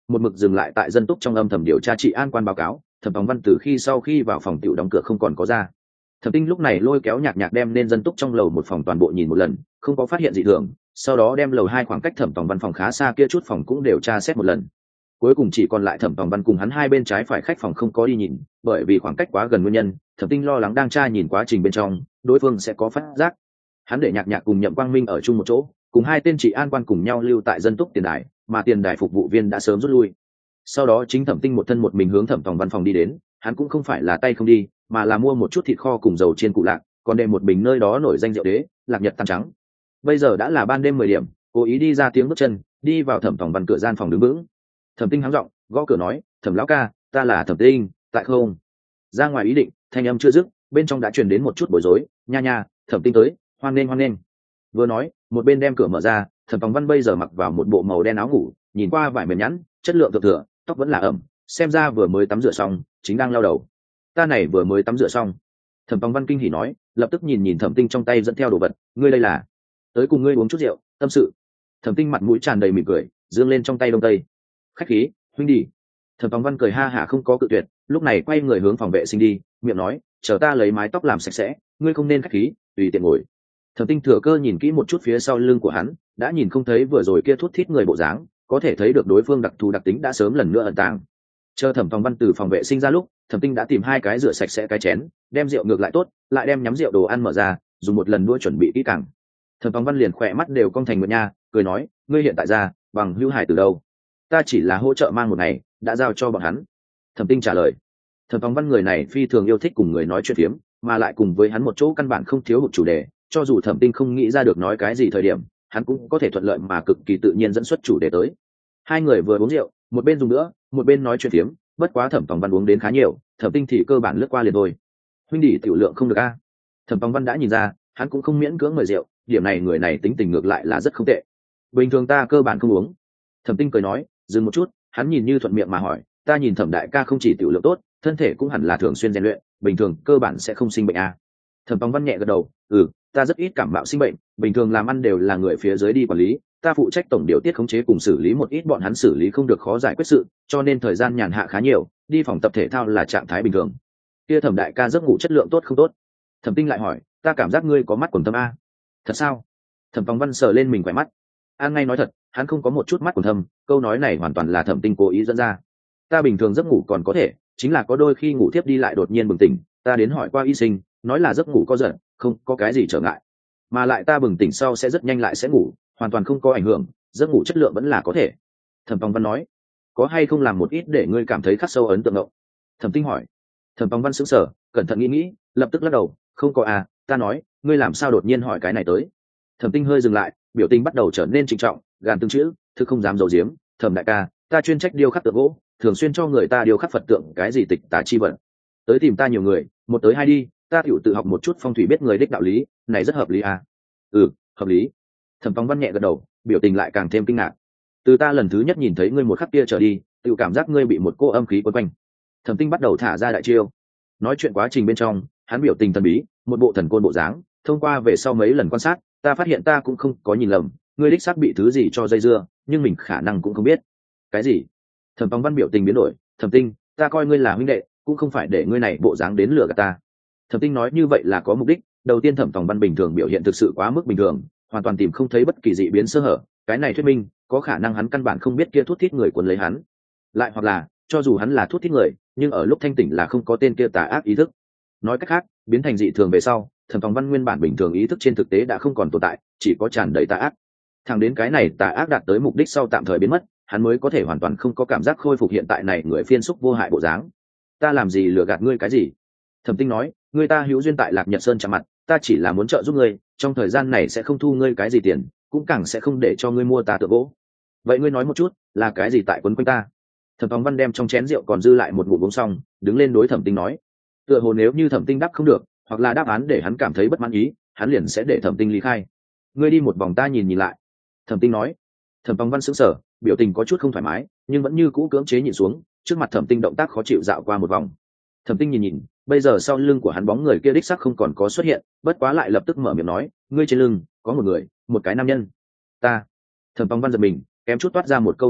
một mực dừng lại tại dân túc trong âm thầm điều tra trị an quan báo cáo. Thẩm Tòng Văn từ khi sau khi vào phòng tiểu đóng cửa không còn có ra. Thẩm Tinh lúc này lôi kéo Nhạc Nhạc đem lên dân túc trong lầu một phòng toàn bộ nhìn một lần, không có phát hiện gì thường, sau đó đem lầu hai khoảng cách Thẩm Tòng Văn phòng khá xa kia chút phòng cũng đều tra xét một lần. Cuối cùng chỉ còn lại Thẩm Tòng Văn cùng hắn hai bên trái phải khách phòng không có đi nhìn, bởi vì khoảng cách quá gần nguyên nhân, Thẩm Tinh lo lắng đang tra nhìn quá trình bên trong, đối phương sẽ có phát giác. Hắn để Nhạc Nhạc cùng Nhậm Quang Minh ở chung một chỗ, cùng hai tên trị an quan cùng nhau lưu tại dân túc tiền đài, mà tiền đài phục vụ viên đã sớm rút lui. Sau đó chính Thẩm Tinh một thân một mình hướng Thẩm Tòng Văn phòng đi đến, hắn cũng không phải là tay không đi, mà là mua một chút thịt kho cùng dầu chiên cụ lạc, còn đem một bình nơi đó nổi danh rượu đế, lạc nhật tam trắng. Bây giờ đã là ban đêm mười điểm, cố ý đi ra tiếng bước chân, đi vào Thẩm Tòng Văn cửa gian phòng đứng vững. Thẩm Tinh hắng giọng gõ cửa nói, Thẩm lão ca, ta là Thẩm Tinh, tại không? Ra ngoài ý định, thanh âm chưa dứt, bên trong đã truyền đến một chút bối rối, nha nha, Thẩm Tinh tới, hoan nghênh hoan nghênh. Vừa nói, một bên đem cửa mở ra, Thẩm Tòng Văn bây giờ mặc vào một bộ màu đen áo ngủ, nhìn qua vải mềm nhẵn, chất lượng thượng thừa, tóc vẫn là ẩm, xem ra vừa mới tắm rửa xong, chính đang lau đầu. Ta này vừa mới tắm rửa xong. Thẩm Tòng Văn kinh hỉ nói, lập tức nhìn nhìn Thẩm Tinh trong tay dẫn theo đồ vật, ngươi đây là? Tới cùng ngươi uống chút rượu, tâm sự. Thẩm Tinh mặt mũi tràn đầy mỉm cười, giương lên trong tay đông tây. Khách khí, huynh đi. Thẩm Tòng Văn cười ha hả không có cự tuyệt, lúc này quay người hướng phòng vệ sinh đi, miệng nói, chờ ta lấy mái tóc làm sạch sẽ, ngươi không nên khách khí, tùy tiện ngồi. Thẩm Tinh thừa cơ nhìn kỹ một chút phía sau lưng của hắn, đã nhìn không thấy vừa rồi kia thút thít người bộ dáng, có thể thấy được đối phương đặc thù đặc tính đã sớm lần nữa ẩn tàng. Chờ Thẩm Tòng Văn từ phòng vệ sinh ra lúc, Thẩm Tinh đã tìm hai cái rửa sạch sẽ cái chén, đem rượu ngược lại tốt, lại đem nhắm rượu đồ ăn mở ra, dùng một lần đũa chuẩn bị kỹ càng. Thẩm Tòng Văn liền khỏe mắt đều cong thành một nha, cười nói, ngươi hiện tại ra, bằng hữu hải từ đâu? Ta chỉ là hỗ trợ mang một ngày, đã giao cho bọn hắn. Thẩm Tinh trả lời. Thẩm Tòng Văn người này phi thường yêu thích cùng người nói chuyện phiếm, mà lại cùng với hắn một chỗ căn bản không thiếu hụt chủ đề, cho dù Thẩm Tinh không nghĩ ra được nói cái gì thời điểm, hắn cũng có thể thuận lợi mà cực kỳ tự nhiên dẫn xuất chủ đề tới. Hai người vừa uống rượu, một bên dùng nữa, một bên nói chuyện phiếm, bất quá Thẩm Tòng Văn uống đến khá nhiều, Thẩm Tinh thì cơ bản lướt qua liền thôi. Huynh đệ tiểu lượng không được a. Thẩm Tòng Văn đã nhìn ra, hắn cũng không miễn cưỡng mời rượu, điểm này người này tính tình ngược lại là rất không tệ. Bình thường ta cơ bản không uống. Thẩm Tinh cười nói, dừng một chút, hắn nhìn như thuận miệng mà hỏi, ta nhìn Thẩm đại ca không chỉ tiểu lượng tốt, thân thể cũng hẳn là thường xuyên rèn luyện, bình thường cơ bản sẽ không sinh bệnh a. Thẩm Tòng Văn nhẹ gật đầu, ừ, ta rất ít cảm mạo sinh bệnh, bình thường làm ăn đều là người phía dưới đi quản lý, ta phụ trách tổng điều tiết khống chế cùng xử lý một ít bọn hắn xử lý không được khó giải quyết sự, cho nên thời gian nhàn hạ khá nhiều, đi phòng tập thể thao là trạng thái bình thường. Kia Thẩm đại ca giấc ngủ chất lượng tốt không tốt? Thẩm Tinh lại hỏi, ta cảm giác ngươi có mắt quầng thâm a. Thật sao? Thẩm Tòng Văn sờ lên mình khỏe mắt. An ngay nói thật, hắn không có một chút mắt quầng thâm, câu nói này hoàn toàn là Thẩm Tinh cố ý dẫn ra. Ta bình thường giấc ngủ còn có thể, chính là có đôi khi ngủ thiếp đi lại đột nhiên bừng tỉnh, ta đến hỏi qua y sinh, nói là giấc ngủ có giật, không có cái gì trở ngại, mà lại ta bừng tỉnh sau sẽ rất nhanh lại sẽ ngủ, hoàn toàn không có ảnh hưởng, giấc ngủ chất lượng vẫn là có thể. Thẩm Tòng Văn nói, có hay không làm một ít để ngươi cảm thấy khắc sâu ấn tượng động? Thẩm Tinh hỏi. Thẩm Tòng Văn sững sờ, cẩn thận nghĩ nghĩ, lập tức lắc đầu, không có à, ta nói, ngươi làm sao đột nhiên hỏi cái này tới? Thẩm Tinh hơi dừng lại, biểu tình bắt đầu trở nên trịnh trọng, gàn từng chữ, thực không dám giấu giếm, Thẩm đại ca, ta chuyên trách điêu khắc tượng gỗ, thường xuyên cho người ta điêu khắc Phật tượng cái gì tịch tà chi vận. Tới tìm ta nhiều người, một tới hai đi, ta tiểu tự học một chút phong thủy biết người đích đạo lý, này rất hợp lý à? Ừ, hợp lý. Thẩm Tòng Văn nhẹ gật đầu, biểu tình lại càng thêm kinh ngạc. Từ ta lần thứ nhất nhìn thấy ngươi một khắc kia trở đi, tự cảm giác ngươi bị một cô âm khí quấn quanh. Thẩm Tinh bắt đầu thả ra đại chiêu. Nói chuyện quá trình bên trong, hắn biểu tình thần bí, một bộ thần côn bộ dáng, thông qua về sau mấy lần quan sát, ta phát hiện ta cũng không có nhìn lầm, ngươi đích xác bị thứ gì cho dây dưa, nhưng mình khả năng cũng không biết. Cái gì? Thẩm Tòng Văn biểu tình biến đổi, Thẩm Tinh, ta coi ngươi là huynh đệ, cũng không phải để ngươi này bộ dáng đến lừa gạt ta. Thẩm Tinh nói như vậy là có mục đích, đầu tiên Thẩm Tòng Văn bình thường biểu hiện thực sự quá mức bình thường, hoàn toàn tìm không thấy bất kỳ dị biến sơ hở, cái này thuyết minh có khả năng hắn căn bản không biết kia thuốc thít người cuốn lấy hắn, lại hoặc là cho dù hắn là thuốc thít người, nhưng ở lúc thanh tỉnh là không có tên kia tà ác ý thức. Nói cách khác, biến thành dị thường về sau, Thẩm Tòng Văn nguyên bản bình thường ý thức trên thực tế đã không còn tồn tại, chỉ có tràn đầy tà ác. Thẳng đến cái này tà ác đạt tới mục đích sau tạm thời biến mất, hắn mới có thể hoàn toàn không có cảm giác khôi phục hiện tại này người phiên xúc vô hại bộ dáng. Ta làm gì lừa gạt ngươi cái gì? Thẩm Tinh nói, ngươi ta hữu duyên tại Lạc Nhật Sơn chạm mặt, ta chỉ là muốn trợ giúp ngươi, trong thời gian này sẽ không thu ngươi cái gì tiền, cũng càng sẽ không để cho ngươi mua ta tượng gỗ. Vậy ngươi nói một chút, là cái gì tại quấn quanh ta? Thẩm Tòng Văn đem trong chén rượu còn dư lại một ngụm uống xong, đứng lên đối Thẩm Tinh nói, tựa hồ nếu như Thẩm Tinh đáp không được, hoặc là đáp án để hắn cảm thấy bất mãn ý, hắn liền sẽ để Thẩm Tinh ly khai. Ngươi đi một vòng ta nhìn nhìn lại. Thẩm Tinh nói. Thẩm Tòng Văn sững sờ, biểu tình có chút không thoải mái, nhưng vẫn như cũ cưỡng chế nhìn xuống, trước mặt Thẩm Tinh động tác khó chịu dạo qua một vòng. Thẩm Tinh nhìn nhìn, bây giờ sau lưng của hắn bóng người kia đích xác không còn có xuất hiện, bất quá lại lập tức mở miệng nói, ngươi trên lưng có một người, một cái nam nhân. Ta. Thẩm Tòng Văn giật mình, kém chút toát ra một câu thô tục,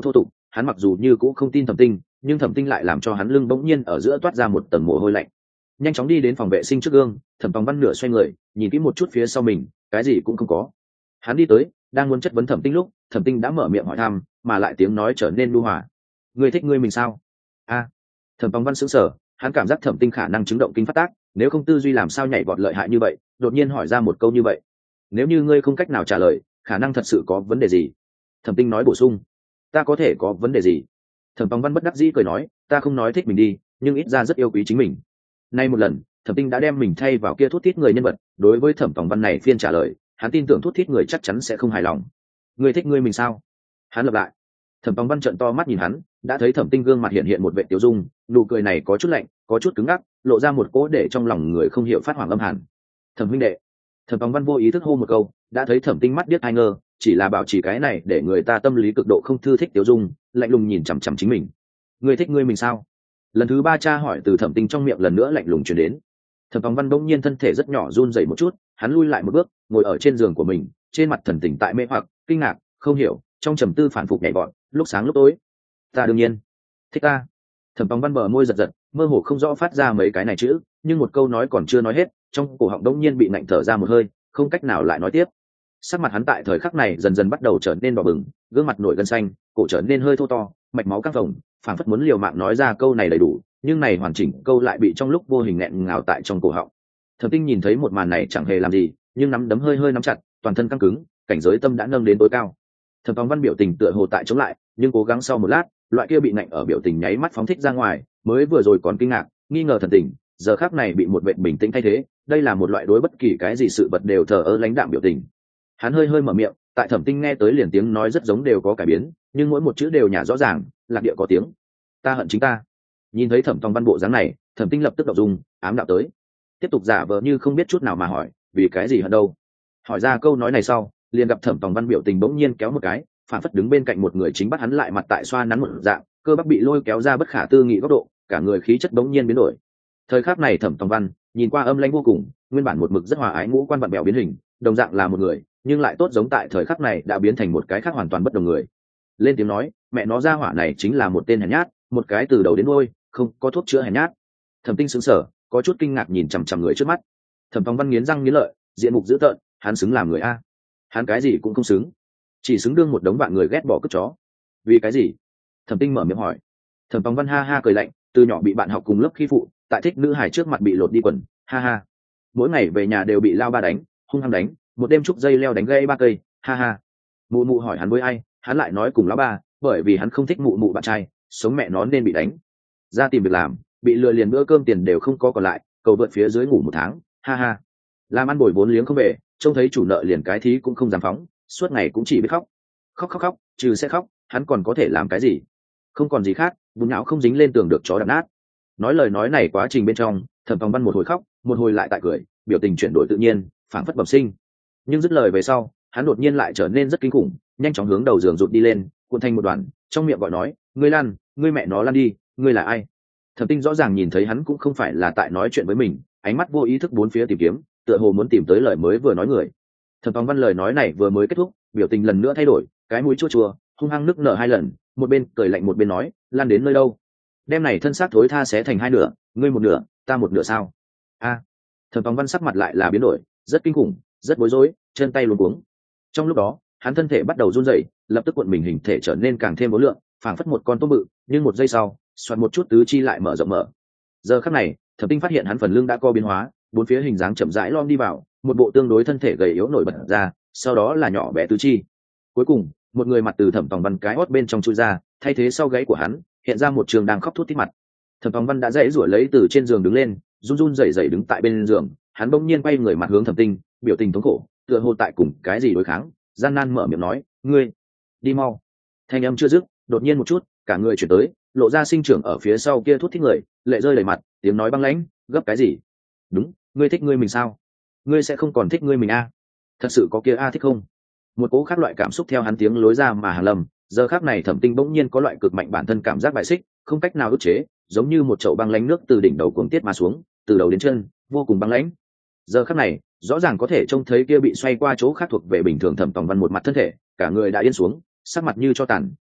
hắn mặc dù như cũng không tin thẩm tinh, nhưng thẩm tinh lại làm cho hắn lưng bỗng nhiên ở giữa toát ra một tầng mồ hôi lạnh. Nhanh chóng đi đến phòng vệ sinh trước gương, Thẩm Tòng Văn nửa xoay người, nhìn kỹ một chút phía sau mình, cái gì cũng không có. Hắn đi tới, đang muốn chất vấn thẩm tinh lúc, thẩm tinh đã mở miệng hỏi thăm, mà lại tiếng nói trở nên nhu hòa. Ngươi thích ngươi mình sao? A. Thẩm Tòng Văn sững sờ, hắn cảm giác thẩm tinh khả năng chứng động kinh phát tác, nếu không tư duy làm sao nhảy vọt lợi hại như vậy, đột nhiên hỏi ra một câu như vậy. Nếu như ngươi không cách nào trả lời, khả năng thật sự có vấn đề gì? Thẩm tinh nói bổ sung. Ta có thể có vấn đề gì? Thẩm Tòng Văn bất đắc dĩ cười nói, ta không nói thích mình đi, nhưng ít ra rất yêu quý chính mình. Nay một lần, thẩm tinh đã đem mình thay vào kia thút thít người nhân vật, đối với thẩm Tòng Văn này phiên trả lời, hắn tin tưởng thút thít người chắc chắn sẽ không hài lòng. Ngươi thích ngươi mình sao? Hắn lặp lại. Thẩm Tòng Văn trợn to mắt nhìn hắn, đã thấy thẩm tinh gương mặt hiện hiện một vệ tiêu dung, nụ cười này có chút lạnh, có chút cứng ngắc, lộ ra một cỗ để trong lòng người không hiểu phát hoảng âm hàn. Thẩm huynh đệ. Thẩm Tòng Văn vô ý thức hô một câu, đã thấy thẩm tinh mắt điếc hai ngơ, chỉ là bảo trì cái này để người ta tâm lý cực độ không thư thích tiêu dung, lạnh lùng nhìn chằm chằm chính mình. Ngươi thích ngươi mình sao? Lần thứ ba tra hỏi từ thẩm tinh trong miệng lần nữa lạnh lùng truyền đến. Thẩm Tòng Văn bỗng nhiên thân thể rất nhỏ run rẩy một chút, hắn lui lại một bước, ngồi ở trên giường của mình, trên mặt thần tình tại mê hoặc, kinh ngạc, không hiểu, trong trầm tư phản phục nhảy vọt, lúc sáng lúc tối. Ta đương nhiên thích ta. Thẩm Tòng Văn bờ môi giật giật, mơ hồ không rõ phát ra mấy cái này chữ, nhưng một câu nói còn chưa nói hết, trong cổ họng đống nhiên bị nạnh thở ra một hơi, không cách nào lại nói tiếp. Sắc mặt hắn tại thời khắc này dần dần bắt đầu trở nên đỏ bừng, gương mặt nổi gân xanh, cổ trở nên hơi thô to, mạch máu căng phồng, phảng phất muốn liều mạng nói ra câu này đầy đủ, nhưng này hoàn chỉnh câu lại bị trong lúc vô hình nghẹn ngào tại trong cổ họng. Thẩm Tinh nhìn thấy một màn này chẳng hề làm gì, nhưng nắm đấm hơi hơi nắm chặt, toàn thân căng cứng, cảnh giới tâm đã nâng đến tối cao. Thẩm Tòng Văn biểu tình tựa hồ tại chống lại, nhưng cố gắng sau một lát, loại kia bị nạnh ở biểu tình nháy mắt phóng thích ra ngoài, mới vừa rồi còn kinh ngạc, nghi ngờ thần tình, giờ khắc này bị một vệ bình tĩnh thay thế, đây là một loại đối bất kỳ cái gì sự vật đều thờ ơ lãnh đạm biểu tình. Hắn hơi hơi mở miệng, tại Thẩm Tinh nghe tới liền tiếng nói rất giống đều có cải biến, nhưng mỗi một chữ đều nhả rõ ràng, lạc địa có tiếng. Ta hận chính ta. Nhìn thấy Thẩm Tòng Văn bộ dáng này, Thẩm Tinh lập tức động dung, ám đạo tới, tiếp tục giả vờ như không biết chút nào mà hỏi, vì cái gì hận đâu? Hỏi ra câu nói này sau, liền gặp Thẩm Tòng Văn biểu tình bỗng nhiên kéo một cái, phản phất đứng bên cạnh một người chính bắt hắn lại mặt tại xoa nắn một dạng, cơ bắp bị lôi kéo ra bất khả tư nghị góc độ, cả người khí chất bỗng nhiên biến đổi. Thời khắc này Thẩm Tòng Văn nhìn qua âm lãnh vô cùng, nguyên bản một mực rất hòa ái ngũ quan vặn bèo biến hình, đồng dạng là một người, nhưng lại tốt giống tại thời khắc này đã biến thành một cái khác hoàn toàn bất đồng người. Lên tiếng nói, mẹ nó ra hỏa này chính là một tên hèn nhát, một cái từ đầu đến đuôi không có thuốc chữa hèn nhát. Thẩm Tinh sững sờ, có chút kinh ngạc nhìn chằm chằm người trước mắt. Thẩm Tòng Văn nghiến răng nghiến lợi, diện mục dữ tợn, hắn xứng làm người a? Hắn cái gì cũng không xứng, chỉ xứng đương một đống bạn người ghét bỏ cướp chó. Vì cái gì? Thẩm Tinh mở miệng hỏi. Thẩm Tòng Văn ha ha cười lạnh, từ nhỏ bị bạn học cùng lớp khi phụ, tại thích nữ hài trước mặt bị lột đi quần, ha ha. Mỗi ngày về nhà đều bị lao ba đánh, hung hăng đánh, một đêm trúc dây leo đánh gãy ba cây, ha ha. Mụ mụ hỏi hắn với ai, hắn lại nói cùng lão ba, bởi vì hắn không thích mụ mụ bạn trai, sống mẹ nó nên bị đánh. Ra tìm việc làm, bị lừa liền bữa cơm tiền đều không có còn lại, cầu vượt phía dưới ngủ một tháng, ha ha. Làm ăn bồi vốn liếng không về, trông thấy chủ nợ liền cái thí cũng không dám phóng, suốt ngày cũng chỉ biết khóc, khóc khóc khóc, trừ sẽ khóc, hắn còn có thể làm cái gì? Không còn gì khác, bùn não không dính lên tường được chó đập nát. Nói lời nói này quá trình bên trong, Thẩm Tòng Văn một hồi khóc, một hồi lại tại cười, biểu tình chuyển đổi tự nhiên, phảng phất bẩm sinh. Nhưng dứt lời về sau, hắn đột nhiên lại trở nên rất kinh khủng, nhanh chóng hướng đầu giường rụt đi lên, cuộn thành một đoàn, trong miệng gọi nói, ngươi lăn, ngươi mẹ nó lăn đi, ngươi là ai? Thẩm Tinh rõ ràng nhìn thấy hắn cũng không phải là tại nói chuyện với mình, ánh mắt vô ý thức bốn phía tìm kiếm, tựa hồ muốn tìm tới lời mới vừa nói người. Thẩm Tòng Văn lời nói này vừa mới kết thúc, biểu tình lần nữa thay đổi, cái mũi chua chua, hung hăng nức nở hai lần, một bên cười lạnh một bên nói, lan đến nơi đâu? Đem này thân xác thối tha xé thành hai nửa, ngươi một nửa, ta một nửa sao? A. À. Thẩm Tòng Văn sắc mặt lại là biến đổi, rất kinh khủng, rất bối rối, chân tay luống cuống. Trong lúc đó, hắn thân thể bắt đầu run rẩy, lập tức cuộn mình hình thể trở nên càng thêm vô lượng, phảng phất một con tôm bự, nhưng một giây sau, xoẹt một chút tứ chi lại mở rộng mở. Giờ khắc này, Thẩm Tinh phát hiện hắn phần lưng đã co biến hóa, bốn phía hình dáng chậm rãi lom đi vào, một bộ tương đối thân thể gầy yếu nổi bật ra, sau đó là nhỏ bé tứ chi. Cuối cùng, một người mặt từ Thẩm Tòng Văn cái hót bên trong chui ra, thay thế sau gáy của hắn, hiện ra một trường đang khóc thút thít mặt. Thẩm Tòng Văn đã dãy rủa lấy từ trên giường đứng lên, run run rẩy rẩy đứng tại bên giường, hắn bỗng nhiên quay người mặt hướng Thẩm Tinh, biểu tình thống khổ, tựa hồ tại cùng cái gì đối kháng, gian nan mở miệng nói, ngươi đi mau. Thanh âm chưa dứt, đột nhiên một chút, cả người chuyển tới, lộ ra sinh trưởng ở phía sau kia thút thít người, lệ rơi đầy mặt, tiếng nói băng lãnh, gấp cái gì? Đúng, ngươi thích ngươi mình sao? Ngươi sẽ không còn thích ngươi mình a? À? Thật sự có kia a à thích không? Một cố khác loại cảm xúc theo hắn tiếng lối ra mà hàng lầm, giờ khác này Thẩm Tinh bỗng nhiên có loại cực mạnh bản thân cảm giác bại xích, không cách nào ức chế, giống như một chậu băng lãnh nước từ đỉnh đầu cuồng tiết mà xuống, từ đầu đến chân, vô cùng băng lãnh. Giờ khắc này, rõ ràng có thể trông thấy kia bị xoay qua chỗ khác thuộc về bình thường Thẩm Tòng Văn một mặt thân thể, cả người đã yên xuống, sắc mặt như cho tàn,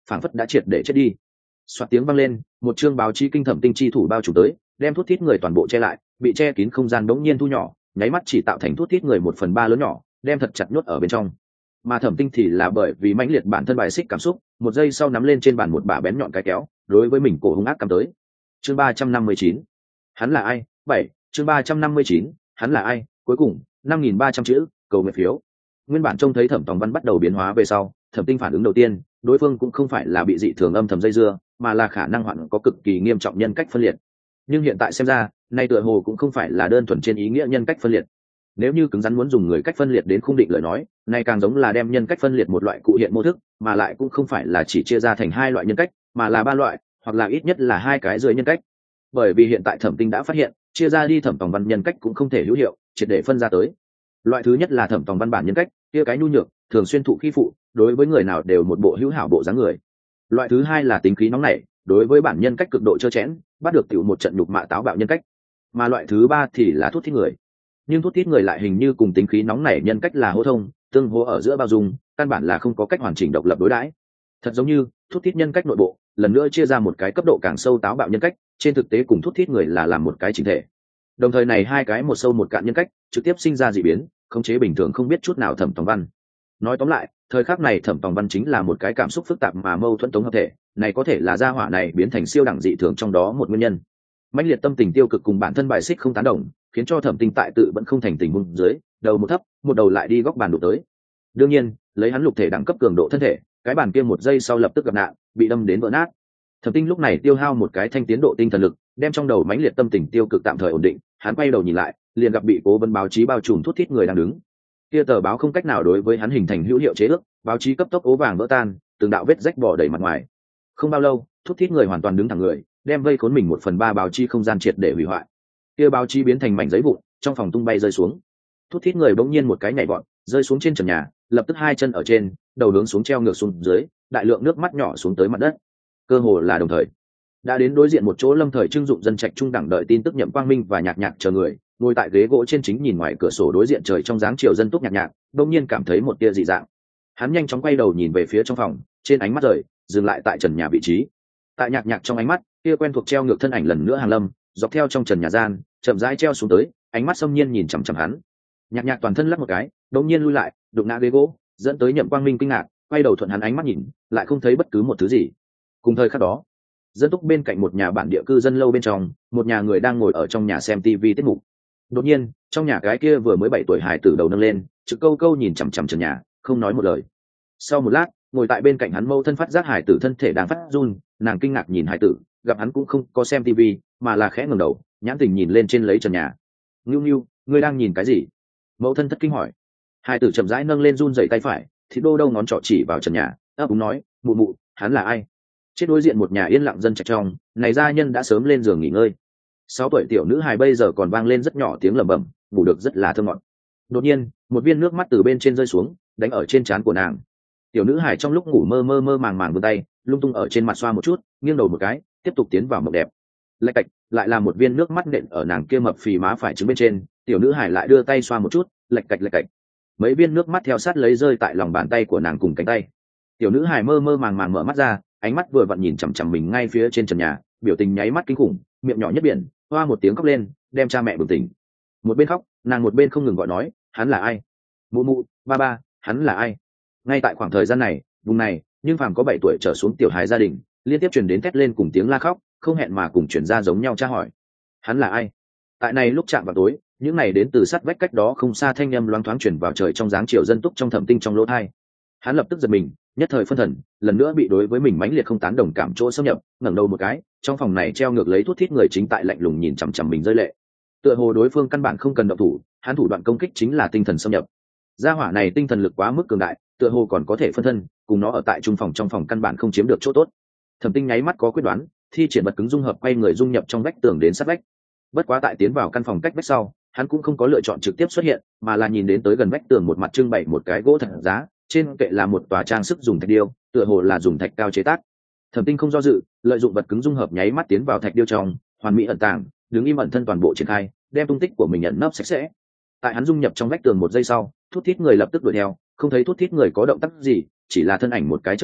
phảng phất đã triệt để chết đi. Soạt tiếng vang lên, một chương báo chí kinh thẩm tinh chi thủ bao trùm tới, đem thuốc thít người toàn bộ che lại, bị che kín không gian đống nhiên thu nhỏ, nháy mắt chỉ tạo thành thuốc thít người một phần ba lớn nhỏ, đem thật chặt nhốt ở bên trong. Mà thẩm tinh thì là bởi vì mãnh liệt bản thân bài xích cảm xúc, một giây sau nắm lên trên bàn một bả bén nhọn cái kéo, đối với mình cổ hung ác cắm tới. Chương ba trăm năm mươi chín, hắn là ai? Bảy. Chương ba trăm năm mươi chín, hắn là ai? Cuối cùng, năm nghìn ba trăm chữ, cầu nguyện phiếu. Nguyên bản trông thấy Thẩm Tòng Văn bắt đầu biến hóa về sau, Thẩm Tinh phản ứng đầu tiên, đối phương cũng không phải là bị dị thường âm thầm dây dưa, mà là khả năng hoạn có cực kỳ nghiêm trọng nhân cách phân liệt. Nhưng hiện tại xem ra, nay tựa hồ cũng không phải là đơn thuần trên ý nghĩa nhân cách phân liệt. Nếu như cứng rắn muốn dùng người cách phân liệt đến khung định lời nói, nay càng giống là đem nhân cách phân liệt một loại cụ hiện mô thức, mà lại cũng không phải là chỉ chia ra thành hai loại nhân cách, mà là ba loại, hoặc là ít nhất là hai cái dưới nhân cách. Bởi vì hiện tại Thẩm Tinh đã phát hiện, chia ra đi Thẩm Tòng Văn nhân cách cũng không thể hữu hiệu, triệt để phân ra tới. Loại thứ nhất là Thẩm Tòng Văn bản nhân cách, kia cái nhu nhược, thường xuyên thụ khi phụ, đối với người nào đều một bộ hữu hảo bộ dáng người. Loại thứ hai là tính khí nóng nảy, đối với bản nhân cách cực độ trơ chẽn, bắt được tiểu một trận nhục mạ táo bạo nhân cách. Mà loại thứ ba thì là thuốc thít người. Nhưng thuốc thít người lại hình như cùng tính khí nóng nảy nhân cách là hô thông, tương hỗ ở giữa bao dung, căn bản là không có cách hoàn chỉnh độc lập đối đãi. Thật giống như thuốc thít nhân cách nội bộ, lần nữa chia ra một cái cấp độ càng sâu táo bạo nhân cách, trên thực tế cùng thuốc thít người là làm một cái chỉnh thể. Đồng thời này hai cái một sâu một cạn nhân cách, trực tiếp sinh ra dị biến, khống chế bình thường không biết chút nào Thẩm Tòng Văn. Nói tóm lại, thời khắc này Thẩm Tòng Văn chính là một cái cảm xúc phức tạp mà mâu thuẫn tổng hợp thể, này có thể là gia hỏa này biến thành siêu đẳng dị thường trong đó một nguyên nhân. Mãnh liệt tâm tình tiêu cực cùng bản thân bài xích không tán đồng, khiến cho Thẩm Tinh tại tự vẫn không thành tình huống dưới, đầu một thấp, một đầu lại đi góc bàn đụng tới. Đương nhiên, lấy hắn lục thể đẳng cấp cường độ thân thể, cái bàn kia một giây sau lập tức gặp nạn, bị đâm đến vỡ nát. Thẩm Tinh lúc này tiêu hao một cái thanh tiến độ tinh thần lực, đem trong đầu mãnh liệt tâm tình tiêu cực tạm thời ổn định, hắn quay đầu nhìn lại, liền gặp bị cố vấn báo chí bao trùm thút thít người đang đứng. Kia tờ báo không cách nào đối với hắn hình thành hữu hiệu chế ước, báo chí cấp tốc ố vàng vỡ tan, từng đạo vết rách bỏ đầy mặt ngoài. Không bao lâu, thút thít người hoàn toàn đứng thẳng người, đem vây khốn mình một phần ba báo chí không gian triệt để hủy hoại. Kia báo chí biến thành mảnh giấy vụn, trong phòng tung bay rơi xuống. Thút thít người bỗng nhiên một cái nhảy vọt, rơi xuống trên trần nhà, lập tức hai chân ở trên, đầu hướng xuống treo ngược xuống dưới, đại lượng nước mắt nhỏ xuống tới mặt đất. Cơ hồ là đồng thời, đã đến đối diện một chỗ lâm thời trưng dụng dân trạch trung đẳng đợi tin tức Nhậm Quang Minh và Nhạc Nhạc chờ người, ngồi tại ghế gỗ trên chính nhìn ngoài cửa sổ đối diện trời trong dáng chiều dân túc Nhạc Nhạc, đột nhiên cảm thấy một tia dị dạng. Hắn nhanh chóng quay đầu nhìn về phía trong phòng, trên ánh mắt rời, dừng lại tại trần nhà vị trí. Tại Nhạc Nhạc trong ánh mắt, kia quen thuộc treo ngược thân ảnh lần nữa hàng lâm, dọc theo trong trần nhà gian, chậm rãi treo xuống tới, ánh mắt xâm nhiên nhìn chằm chằm hắn. Nhạc Nhạc toàn thân lắc một cái, đột nhiên lui lại, đụng ngã ghế gỗ, dẫn tới Nhậm Quang Minh kinh ngạc, quay đầu thuận hắn ánh mắt nhìn, lại không thấy bất cứ một thứ gì. Cùng thời khắc đó, dân túc bên cạnh một nhà bản địa cư dân lâu bên trong, một nhà người đang ngồi ở trong nhà xem tivi tiết mục. Đột nhiên, trong nhà cái kia vừa mới bảy tuổi hài tử đầu nâng lên, trực câu câu nhìn chằm chằm trần nhà, không nói một lời. Sau một lát, ngồi tại bên cạnh hắn mâu thân phát giác hài tử thân thể đang phát run, nàng kinh ngạc nhìn hài tử, gặp hắn cũng không có xem tivi, mà là khẽ ngẩng đầu, nhãn tình nhìn lên trên lấy trần nhà. "Ngưu Ngưu, ngươi đang nhìn cái gì?" Mẫu thân thất kinh hỏi. Hài tử chậm rãi nâng lên run rẩy tay phải, thì đô đâu ngón trỏ chỉ vào trần nhà, ấp úng nói, "Mụ mụ, hắn là ai?" Trên đối diện một nhà yên lặng dân trạch trong, này gia nhân đã sớm lên giường nghỉ ngơi. Sáu tuổi tiểu nữ hài bây giờ còn vang lên rất nhỏ tiếng lẩm bẩm, ngủ được rất là thơ ngọt. Đột nhiên, một viên nước mắt từ bên trên rơi xuống, đánh ở trên trán của nàng. Tiểu nữ hài trong lúc ngủ mơ mơ mơ màng màng vươn tay, lung tung ở trên mặt xoa một chút, nghiêng đầu một cái, tiếp tục tiến vào mộng đẹp. Lạch cạch, lại là một viên nước mắt nện ở nàng kia mập phì má phải trứng bên trên, tiểu nữ hài lại đưa tay xoa một chút, lạch cạch lạch cạch. Mấy viên nước mắt theo sát lấy rơi tại lòng bàn tay của nàng cùng cánh tay. Tiểu nữ hài mơ mơ màng màng mở mắt ra, ánh mắt vừa vặn nhìn chằm chằm mình ngay phía trên trần nhà, biểu tình nháy mắt kinh khủng, miệng nhỏ nhất biển, hoa một tiếng khóc lên, đem cha mẹ bừng tỉnh. Một bên khóc, nàng một bên không ngừng gọi nói, hắn là ai? Mụ mụ, ba ba, hắn là ai? Ngay tại khoảng thời gian này, vùng này, nhưng phàm có bảy tuổi trở xuống tiểu hài gia đình, liên tiếp truyền đến thét lên cùng tiếng la khóc, không hẹn mà cùng truyền ra giống nhau tra hỏi. Hắn là ai? Tại này lúc chạm vào tối, những này đến từ sát vách cách đó không xa thanh âm loáng thoáng truyền vào trời trong dáng chiều dân túc trong Thẩm Tinh trong lỗ tai. Hắn lập tức giật mình, nhất thời phân thần, lần nữa bị đối với mình mãnh liệt không tán đồng cảm chỗ xâm nhập, ngẩng đầu một cái, trong phòng này treo ngược lấy thuốc thít người chính tại lạnh lùng nhìn chằm chằm mình rơi lệ. Tựa hồ đối phương căn bản không cần động thủ, hắn thủ đoạn công kích chính là tinh thần xâm nhập. Gia hỏa này tinh thần lực quá mức cường đại, tựa hồ còn có thể phân thân, cùng nó ở tại trung phòng trong phòng căn bản không chiếm được chỗ tốt. Thẩm Tinh nháy mắt có quyết đoán, thi triển bật cứng dung hợp quay người dung nhập trong vách tường đến sát vách. Bất quá tại tiến vào căn phòng cách vách sau, hắn cũng không có lựa chọn trực tiếp xuất hiện, mà là nhìn đến tới gần vách tường một mặt trưng bày một cái gỗ thật giá, trên kệ là một tòa trang sức dùng thạch điêu, tựa hồ là dùng thạch cao chế tác. Thẩm Tinh không do dự, lợi dụng vật cứng dung hợp nháy mắt tiến vào thạch điêu trong, hoàn mỹ ẩn tàng, đứng im ẩn thân toàn bộ triển khai, đem tung tích của mình ẩn nấp sạch sẽ. Tại hắn dung nhập trong vách tường một giây sau, thút thít người lập tức đuổi theo, không thấy thút thít người có động tác gì, chỉ là thân ảnh một cái chớp động,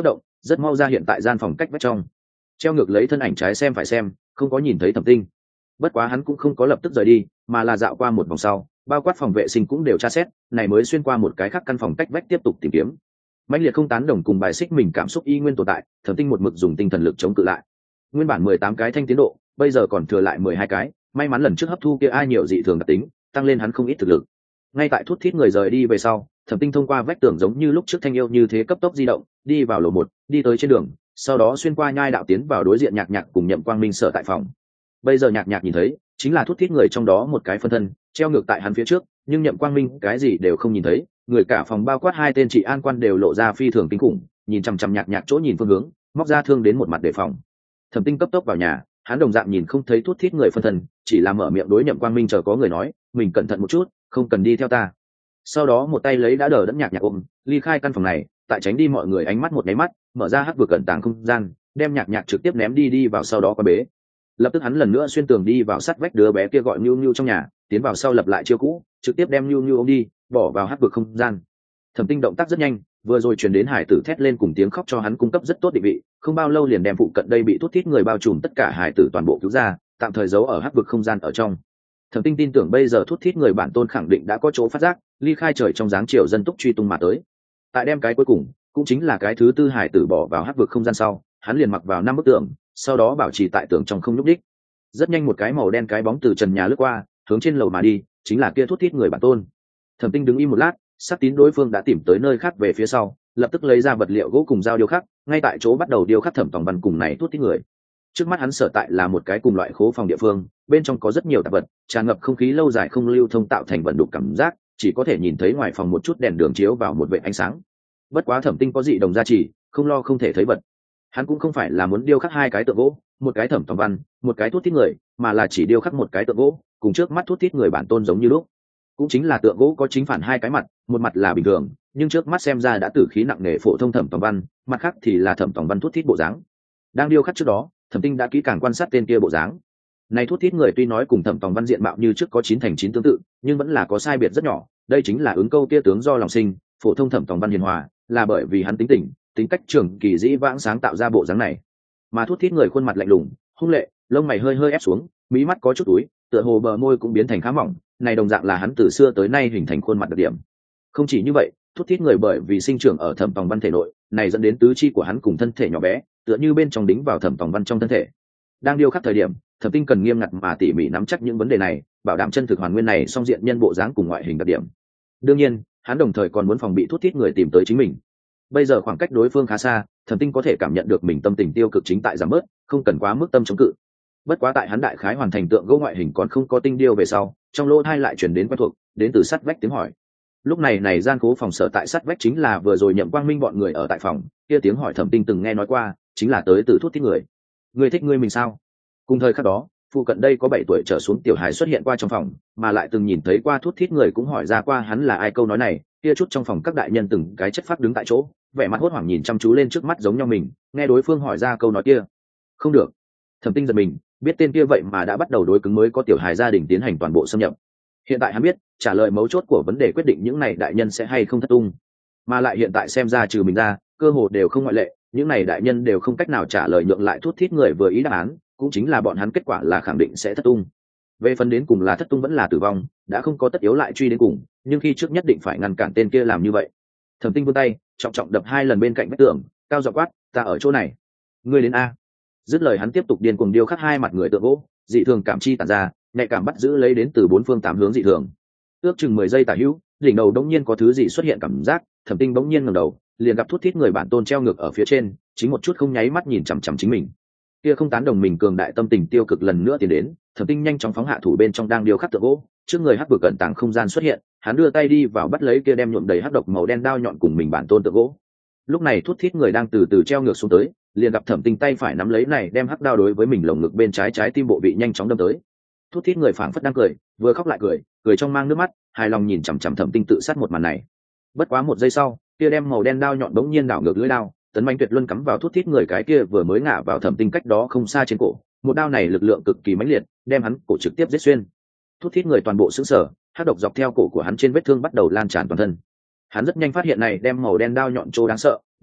rất mau ra hiện tại gian phòng cách vách trong. Treo ngược lấy thân ảnh trái xem phải xem, không có nhìn thấy Thẩm Tinh. Bất quá hắn cũng không có lập tức rời đi, mà là dạo qua một vòng sau, bao quát phòng vệ sinh cũng đều tra xét, này mới xuyên qua một cái khác căn phòng cách vách tiếp tục tìm kiếm. Mãnh liệt không tán đồng cùng bài xích mình cảm xúc y nguyên tồn tại, Thẩm Tinh một mực dùng tinh thần lực chống cự lại. Nguyên bản mười tám cái thanh tiến độ, bây giờ còn thừa lại mười hai cái, may mắn lần trước hấp thu kia ai nhiều dị thường đặc tính, tăng lên hắn không ít thực lực. Ngay tại thút thít người rời đi về sau, Thẩm Tinh thông qua vách tường giống như lúc trước thanh yêu như thế cấp tốc di động, đi vào lầu một, đi tới trên đường, sau đó xuyên qua nhai đạo tiến vào đối diện Nhạc Nhạc cùng Nhậm Quang Minh sở tại phòng. Bây giờ Nhạc Nhạc nhìn thấy, chính là thút thít người trong đó một cái phân thân, treo ngược tại hắn phía trước, nhưng Nhậm Quang Minh cái gì đều không nhìn thấy, người cả phòng bao quát hai tên trị an quan đều lộ ra phi thường kinh khủng, nhìn chằm chằm Nhạc Nhạc chỗ nhìn phương hướng, móc ra thương đến một mặt đề phòng. Thẩm Tinh cấp tốc vào nhà, hắn đồng dạng nhìn không thấy thút thít người phân thân, chỉ là mở miệng đối Nhậm Quang Minh chờ có người nói, mình cẩn thận một chút, không cần đi theo ta. Sau đó một tay lấy đã đờ đẫn Nhạc Nhạc ôm, ly khai căn phòng này, tại tránh đi mọi người ánh mắt một nháy mắt, mở ra hắc vực cẩn tàng không gian, đem Nhạc Nhạc trực tiếp ném đi đi vào sau đó quan bế. Lập tức hắn lần nữa xuyên tường đi vào sát vách đứa bé kia gọi Nưu Nưu trong nhà, tiến vào sau lập lại chiêu cũ, trực tiếp đem Nưu Nưu ôm đi, bỏ vào hắc vực không gian. Thẩm Tinh động tác rất nhanh, vừa rồi truyền đến hải tử thét lên cùng tiếng khóc cho hắn cung cấp rất tốt định vị, không bao lâu liền đem phụ cận đây bị thút thít người bao trùm tất cả hải tử toàn bộ cứu ra, tạm thời giấu ở hắc vực không gian ở trong. Thẩm Tinh tin tưởng bây giờ thút thít người bản tôn khẳng định đã có chỗ phát giác, ly khai trời trong dáng chiều dân túc truy tung mà tới. Tại đem cái cuối cùng, cũng chính là cái thứ tư hải tử bỏ vào hắc vực không gian sau, hắn liền mặc vào năm bức tường, sau đó bảo trì tại tường trong không nhúc đích. Rất nhanh một cái màu đen cái bóng từ trần nhà lướt qua, hướng trên lầu mà đi, chính là kia thút thít người bản tôn. Thẩm Tinh đứng im một lát, xác tín đối phương đã tìm tới nơi khác về phía sau, lập tức lấy ra vật liệu gỗ cùng dao điêu khắc, ngay tại chỗ bắt đầu điêu khắc Thẩm Tòng Văn cùng này thút thít người. Trước mắt hắn sở tại là một cái cùng loại khố phòng địa phương, bên trong có rất nhiều tạp vật, tràn ngập không khí lâu dài không lưu thông tạo thành vận đục cảm giác, chỉ có thể nhìn thấy ngoài phòng một chút đèn đường chiếu vào một vệt ánh sáng. Bất quá Thẩm Tinh có dị đồng gia trì, không lo không thể thấy vật. Hắn cũng không phải là muốn điêu khắc hai cái tượng gỗ, một cái Thẩm Tòng Văn, một cái thút thít người, mà là chỉ điêu khắc một cái tượng gỗ, cùng trước mắt thút thít người bản tôn giống như lúc. Cũng chính là tượng gỗ có chính phản hai cái mặt, một mặt là bình thường, nhưng trước mắt xem ra đã tử khí nặng nề phổ thông Thẩm Tòng Văn, mặt khác thì là Thẩm Tòng Văn thút thít bộ dáng. Đang điêu khắc trước đó, Thẩm Tinh đã kỹ càng quan sát tên kia bộ dáng. Này thút thít người tuy nói cùng Thẩm Tòng Văn diện mạo như trước có chín thành chín tương tự, nhưng vẫn là có sai biệt rất nhỏ, đây chính là ứng câu kia tướng do lòng sinh, phổ thông Thẩm Tòng Văn hiền hòa, là bởi vì hắn tính tình, tính cách trường kỳ dĩ vãng sáng tạo ra bộ dáng này. Mà thút thít người khuôn mặt lạnh lùng, hung lệ, lông mày hơi hơi ép xuống, mí mắt có chút túi, tựa hồ bờ môi cũng biến thành khá mỏng, này đồng dạng là hắn từ xưa tới nay hình thành khuôn mặt đặc điểm. Không chỉ như vậy, thút thít người bởi vì sinh trưởng ở Thẩm Tòng Văn thể nội, này dẫn đến tứ chi của hắn cùng thân thể nhỏ bé, tựa như bên trong đính vào Thẩm Tòng Văn trong thân thể. Đang điêu khắc thời điểm, Thẩm Tinh cần nghiêm ngặt mà tỉ mỉ nắm chắc những vấn đề này, bảo đảm chân thực hoàn nguyên này song diện nhân bộ dáng cùng ngoại hình đặc điểm. Đương nhiên, hắn đồng thời còn muốn phòng bị thút thít người tìm tới chính mình. Bây giờ khoảng cách đối phương khá xa, Thẩm Tinh có thể cảm nhận được mình tâm tình tiêu cực chính tại giảm bớt, không cần quá mức tâm chống cự. Bất quá tại hắn đại khái hoàn thành tượng gỗ ngoại hình còn không có tinh điêu về sau, trong lỗ tai lại chuyển đến quen thuộc, đến từ sắt vách tiếng hỏi. Lúc này này gian cố phòng sở tại sắt vách chính là vừa rồi Nhậm Quang Minh bọn người ở tại phòng, kia tiếng hỏi Thẩm Tinh từng nghe nói qua, chính là tới từ thút thít người. Người thích ngươi mình sao? Cùng thời khắc đó, phụ cận đây có bảy tuổi trở xuống tiểu hài xuất hiện qua trong phòng, mà lại từng nhìn thấy qua thút thít người cũng hỏi ra qua hắn là ai câu nói này, kia chút trong phòng các đại nhân từng cái chất phác đứng tại chỗ, vẻ mặt hốt hoảng nhìn chăm chú lên trước mắt giống nhau mình, nghe đối phương hỏi ra câu nói kia. Không được. Thẩm Tinh giật mình, biết tên kia vậy mà đã bắt đầu đối cứng mới có tiểu hài gia đình tiến hành toàn bộ xâm nhập. Hiện tại hắn biết, trả lời mấu chốt của vấn đề quyết định những này đại nhân sẽ hay không thất tung. Mà lại hiện tại xem ra trừ mình ra, cơ hồ đều không ngoại lệ, những này đại nhân đều không cách nào trả lời nhượng lại thút thít người vừa ý đáp án, cũng chính là bọn hắn kết quả là khẳng định sẽ thất tung. Về phần đến cùng là thất tung vẫn là tử vong, đã không có tất yếu lại truy đến cùng, nhưng khi trước nhất định phải ngăn cản tên kia làm như vậy. Thẩm Tinh vươn tay, trọng trọng đập hai lần bên cạnh vách tường, cao giọng quát, ta ở chỗ này, ngươi đến a. Dứt lời hắn tiếp tục điên cuồng điêu khắc hai mặt người tượng gỗ, dị thường cảm chi tản ra, nhạy cảm bắt giữ lấy đến từ bốn phương tám hướng dị thường. Ước chừng mười giây tả hữu, đỉnh đầu đống nhiên có thứ gì xuất hiện cảm giác, Thẩm Tinh bỗng nhiên ngẩng đầu, liền gặp thút thít người bản tôn treo ngược ở phía trên, chính một chút không nháy mắt nhìn chằm chằm chính mình. Kia không tán đồng mình cường đại tâm tình tiêu cực lần nữa tiến đến, Thẩm Tinh nhanh chóng phóng hạ thủ bên trong đang điêu khắc tượng gỗ, trước người hắc vực cẩn tàng không gian xuất hiện, hắn đưa tay đi vào bắt lấy kia đem nhuộm đầy hắc độc màu đen đao nhọn cùng mình bản tôn tượng gỗ. Lúc này thút thít người đang từ từ treo ngược xuống tới, liền gặp Thẩm Tinh tay phải nắm lấy này đem hắc đao đối với mình lồng ngực bên trái trái tim bộ vị nhanh chóng đâm tới. Thút thít người phảng phất đang cười, vừa khóc lại cười, cười trong mang nước mắt, hài lòng nhìn chằm chằm Thẩm Tinh tự sát một màn này. Bất quá một giây sau, kia đem màu đen đao nhọn bỗng nhiên đảo ngược lưỡi đao, tấn mãnh tuyệt luân cắm vào thút thít người cái kia vừa mới ngã vào Thẩm Tinh cách đó không xa trên cổ, một đao này lực lượng cực kỳ mãnh liệt, đem hắn cổ trực tiếp giết xuyên. Thút thít người toàn bộ sững sờ, hắc độc dọc theo cổ của hắn trên vết thương bắt đầu lan tràn toàn thân. Hắn rất nhanh phát hiện này đem màu đen đao nhọn trô đáng sợ,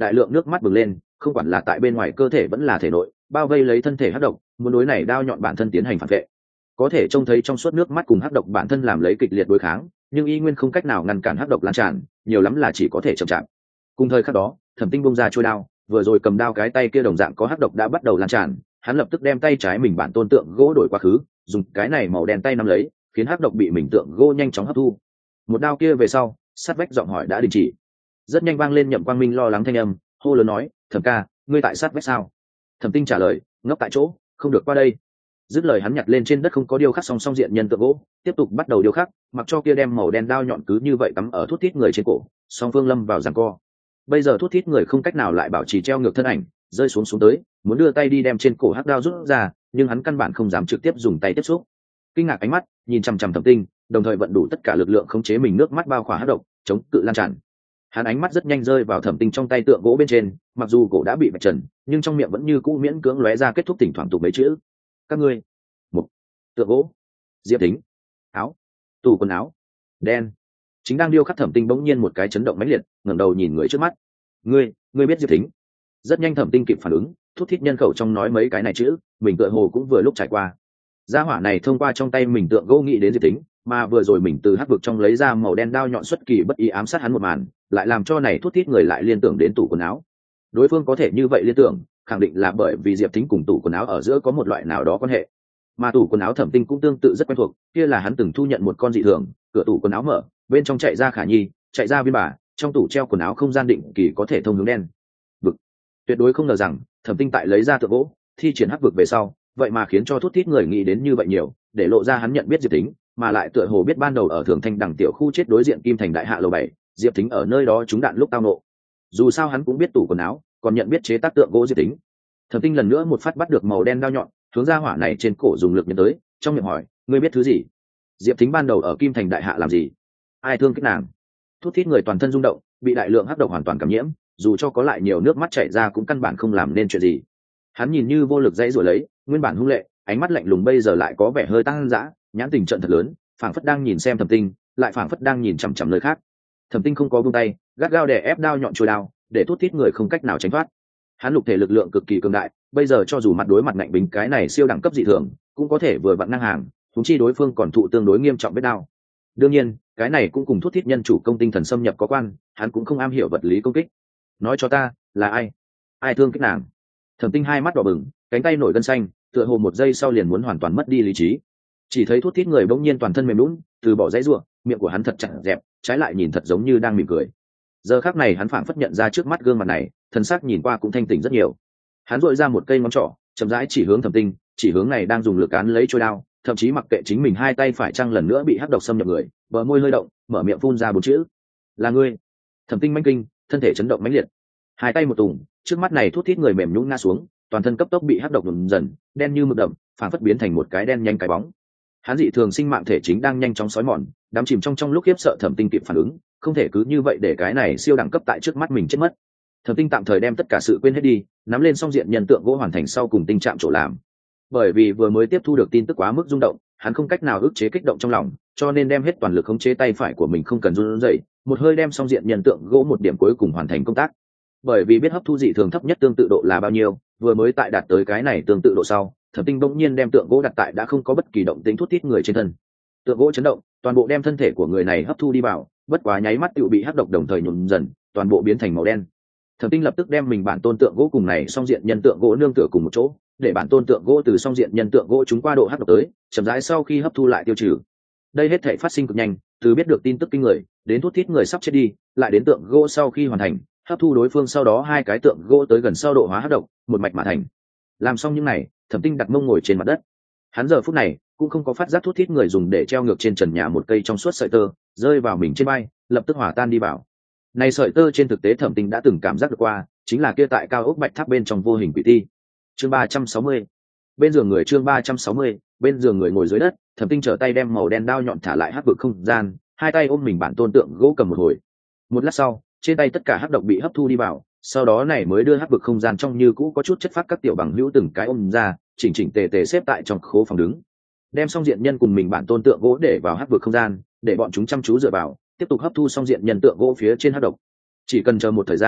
đại lượng nước mắt bừng lên, không quản là tại bên ngoài cơ thể vẫn là thể nội, bao vây lấy thân thể hắc độc, muốn đối này đao nhọn bản thân tiến hành phản vệ. Có thể trông thấy trong suốt nước mắt cùng hắc độc bản thân làm lấy kịch liệt đối kháng, nhưng y nguyên không cách nào ngăn cản hắc độc lan tràn, nhiều lắm là chỉ có thể chậm chạp. Cùng thời khắc đó, Thẩm Tinh bung ra chuôi đao, vừa rồi cầm đao cái tay kia đồng dạng có hắc độc đã bắt đầu lan tràn, hắn lập tức đem tay trái mình bản tôn tượng gỗ đổi quá khứ, dùng cái này màu đen tay nắm lấy, khiến hắc độc bị mình tượng gỗ nhanh chóng hấp thu. Một đao kia về sau, sát vách giọng hỏi đã đình chỉ. Rất nhanh vang lên Nhậm Quang Minh lo lắng thanh âm, hô lớn nói, Thẩm ca, ngươi tại sát vách sao? Thẩm Tinh trả lời, ngốc tại chỗ, không được qua đây. Dứt lời hắn nhặt lên trên đất không có điêu khắc song song diện nhân tượng gỗ, tiếp tục bắt đầu điêu khắc, mặc cho kia đem màu đen đao nhọn cứ như vậy cắm ở thút thít người trên cổ, song phương lâm vào giằng co. Bây giờ thút thít người không cách nào lại bảo trì treo ngược thân ảnh, rơi xuống xuống tới, muốn đưa tay đi đem trên cổ hắc đao rút ra, nhưng hắn căn bản không dám trực tiếp dùng tay tiếp xúc. Kinh ngạc ánh mắt nhìn chằm chằm Thẩm Tinh, đồng thời vận đủ tất cả lực lượng khống chế mình nước mắt bao khỏa hắc độc, chống cự lan tràn. Hắn ánh mắt rất nhanh rơi vào Thẩm Tinh trong tay tượng gỗ bên trên, mặc dù cổ đã bị vạch trần, nhưng trong miệng vẫn như cũ miễn cưỡng lóe ra kết thúc thỉnh thoảng tục mấy chữ. Các ngươi, một tượng gỗ, diệp tính, áo, tủ quần áo, đen. Chính đang điêu khắc Thẩm Tinh bỗng nhiên một cái chấn động mãnh liệt, ngẩng đầu nhìn người trước mắt. Ngươi, ngươi biết diệp tính? Rất nhanh Thẩm Tinh kịp phản ứng, thút thít nhân khẩu trong nói mấy cái này chữ, mình tựa hồ cũng vừa lúc trải qua. Gia hỏa này thông qua trong tay mình tượng gỗ nghĩ đến diệp tính, mà vừa rồi mình từ hắc vực trong lấy ra màu đen đao nhọn xuất kỳ bất ý ám sát hắn một màn, lại làm cho này thút thít người lại liên tưởng đến tủ quần áo. Đối phương có thể như vậy liên tưởng, khẳng định là bởi vì diệp tính cùng tủ quần áo ở giữa có một loại nào đó quan hệ. Mà tủ quần áo Thẩm Tinh cũng tương tự rất quen thuộc, kia là hắn từng thu nhận một con dị thường, cửa tủ quần áo mở, bên trong chạy ra Khả Nhi, chạy ra Viên Bà, trong tủ treo quần áo không gian định kỳ có thể thông hướng đen. Vực. Tuyệt đối không ngờ rằng, Thẩm Tinh tại lấy ra tượng gỗ, thi triển hắc vực về sau, vậy mà khiến cho thút thít người nghĩ đến như vậy nhiều, để lộ ra hắn nhận biết diệp tính, mà lại tựa hồ biết ban đầu ở Thường Thanh đằng tiểu khu chết đối diện Kim Thành đại hạ lầu bảy, diệp tính ở nơi đó trúng đạn lúc tao nộ. Dù sao hắn cũng biết tủ quần áo, còn nhận biết chế tác tượng gỗ diệp tính. Thẩm Tinh lần nữa một phát bắt được màu đen đao nhọn, hướng ra hỏa này trên cổ dùng lực nhấn tới, trong miệng hỏi, ngươi biết thứ gì? Diệp tính ban đầu ở Kim Thành đại hạ làm gì? Ai thương kích nàng? Thút thít người toàn thân rung động, bị đại lượng hắc độc hoàn toàn cảm nhiễm, dù cho có lại nhiều nước mắt chảy ra cũng căn bản không làm nên chuyện gì. Hắn nhìn như vô lực dãy rủa lấy, nguyên bản hung lệ, ánh mắt lạnh lùng bây giờ lại có vẻ hơi tăng dã, nhãn tình trận thật lớn, phảng phất đang nhìn xem Thẩm Tinh, lại phảng phất đang nhìn chằm chằm nơi khác. Thẩm Tinh không có buông tay, gắt gao đè ép đao nhọn chùi đao, để thút thít người không cách nào tránh thoát. Hắn lục thể lực lượng cực kỳ cường đại, bây giờ cho dù mặt đối mặt ngạnh bính cái này siêu đẳng cấp dị thường, cũng có thể vừa vặn ngang hàng, thúng chi đối phương còn thụ tương đối nghiêm trọng vết đao. Đương nhiên, cái này cũng cùng thút thít nhân chủ công tinh thần xâm nhập có quan, hắn cũng không am hiểu vật lý công kích. Nói cho ta, là ai? Ai thương kích nàng? Thẩm Tinh hai mắt đỏ bừng, cánh tay nổi gân xanh, tựa hồ một giây sau liền muốn hoàn toàn mất đi lý trí. Chỉ thấy thút thít người bỗng nhiên toàn thân mềm lún, từ bỏ dãy rủa, miệng của hắn thật chặt dẹp, trái lại nhìn thật giống như đang mỉm cười. Giờ khắc này hắn phảng phất nhận ra trước mắt gương mặt này, thần sắc nhìn qua cũng thanh tỉnh rất nhiều. Hắn duỗi ra một cây ngón trỏ, chậm rãi chỉ hướng Thẩm Tinh, chỉ hướng này đang dùng lực án lấy trôi đao, thậm chí mặc kệ chính mình hai tay phải chăng lần nữa bị hắc độc xâm nhập người, bờ môi hơi động, mở miệng phun ra bốn chữ: "Là ngươi." Thẩm Tinh manh kinh, thân thể chấn động mãnh liệt, hai tay một tùng, trước mắt này thút thít người mềm nhũn ngã xuống, toàn thân cấp tốc bị hắc độc nhuộm dần, đen như mực đậm, phảng phất biến thành một cái đen nhanh cái bóng. Hắn dị thường sinh mạng thể chính đang nhanh chóng sói mòn, đắm chìm trong trong lúc khiếp sợ Thẩm Tinh kịp phản ứng, không thể cứ như vậy để cái này siêu đẳng cấp tại trước mắt mình chết mất. Thẩm Tinh tạm thời đem tất cả sự quên hết đi, nắm lên song diện nhân tượng gỗ hoàn thành sau cùng tinh trạng chỗ làm. Bởi vì vừa mới tiếp thu được tin tức quá mức rung động, hắn không cách nào ức chế kích động trong lòng, cho nên đem hết toàn lực khống chế tay phải của mình không cần run rẩy, một hơi đem song diện nhân tượng gỗ một điểm cuối cùng hoàn thành công tác. Bởi vì biết hấp thu dị thường thấp nhất tương tự độ là bao nhiêu, vừa mới tại đạt tới cái này tương tự độ sau, Thẩm Tinh bỗng nhiên đem tượng gỗ đặt tại đã không có bất kỳ động tĩnh thút thít người trên thân. Tượng gỗ chấn động, toàn bộ đem thân thể của người này hấp thu đi vào, bất quá nháy mắt tựu bị hắc độc đồng thời nhuộm dần, toàn bộ biến thành màu đen. Thẩm Tinh lập tức đem mình bản tôn tượng gỗ cùng này song diện nhân tượng gỗ nương tựa cùng một chỗ, để bản tôn tượng gỗ từ song diện nhân tượng gỗ chúng qua độ hắc độc tới, chậm rãi sau khi hấp thu lại tiêu trừ. Đây hết thảy phát sinh cực nhanh, từ biết được tin tức kinh người, đến thút thít người sắp chết đi, lại đến tượng gỗ sau khi hoàn thành, hấp thu đối phương sau đó hai cái tượng gỗ tới gần sau độ hóa hắc độc, một mạch mà thành. Làm xong những này, Thẩm Tinh đặt mông ngồi trên mặt đất. Hắn giờ phút này cũng không có phát giác thút thít người dùng để treo ngược trên trần nhà một cây trong suốt sợi tơ, rơi vào mình trên vai, lập tức hòa tan đi vào. Này sợi tơ trên thực tế Thẩm Tinh đã từng cảm giác được qua, chính là kia tại cao ốc bạch tháp bên trong vô hình quỷ ti. Chương ba trăm sáu mươi. Bên giường người chương ba trăm sáu mươi, bên giường người ngồi dưới đất, Thẩm Tinh trở tay đem màu đen đao nhọn thả lại hắc vực không gian, hai tay ôm mình bản tôn tượng gỗ cầm một hồi. Một lát sau, trên tay tất cả hắc độc bị hấp thu đi vào, sau đó này mới đưa hắc vực không gian trong như cũ có chút chất phát các tiểu bằng hữu từng cái ôm ra, chỉnh chỉnh tề tề xếp tại trong khố phòng đứng. Đem xong diện nhân cùng mình bản tôn tượng gỗ để vào hắc vực không gian, để bọn chúng chăm chú dựa vào, tiếp tục hấp thu xong diện nhân tượng gỗ phía trên hắc độc. Chỉ cần chờ một thời gian,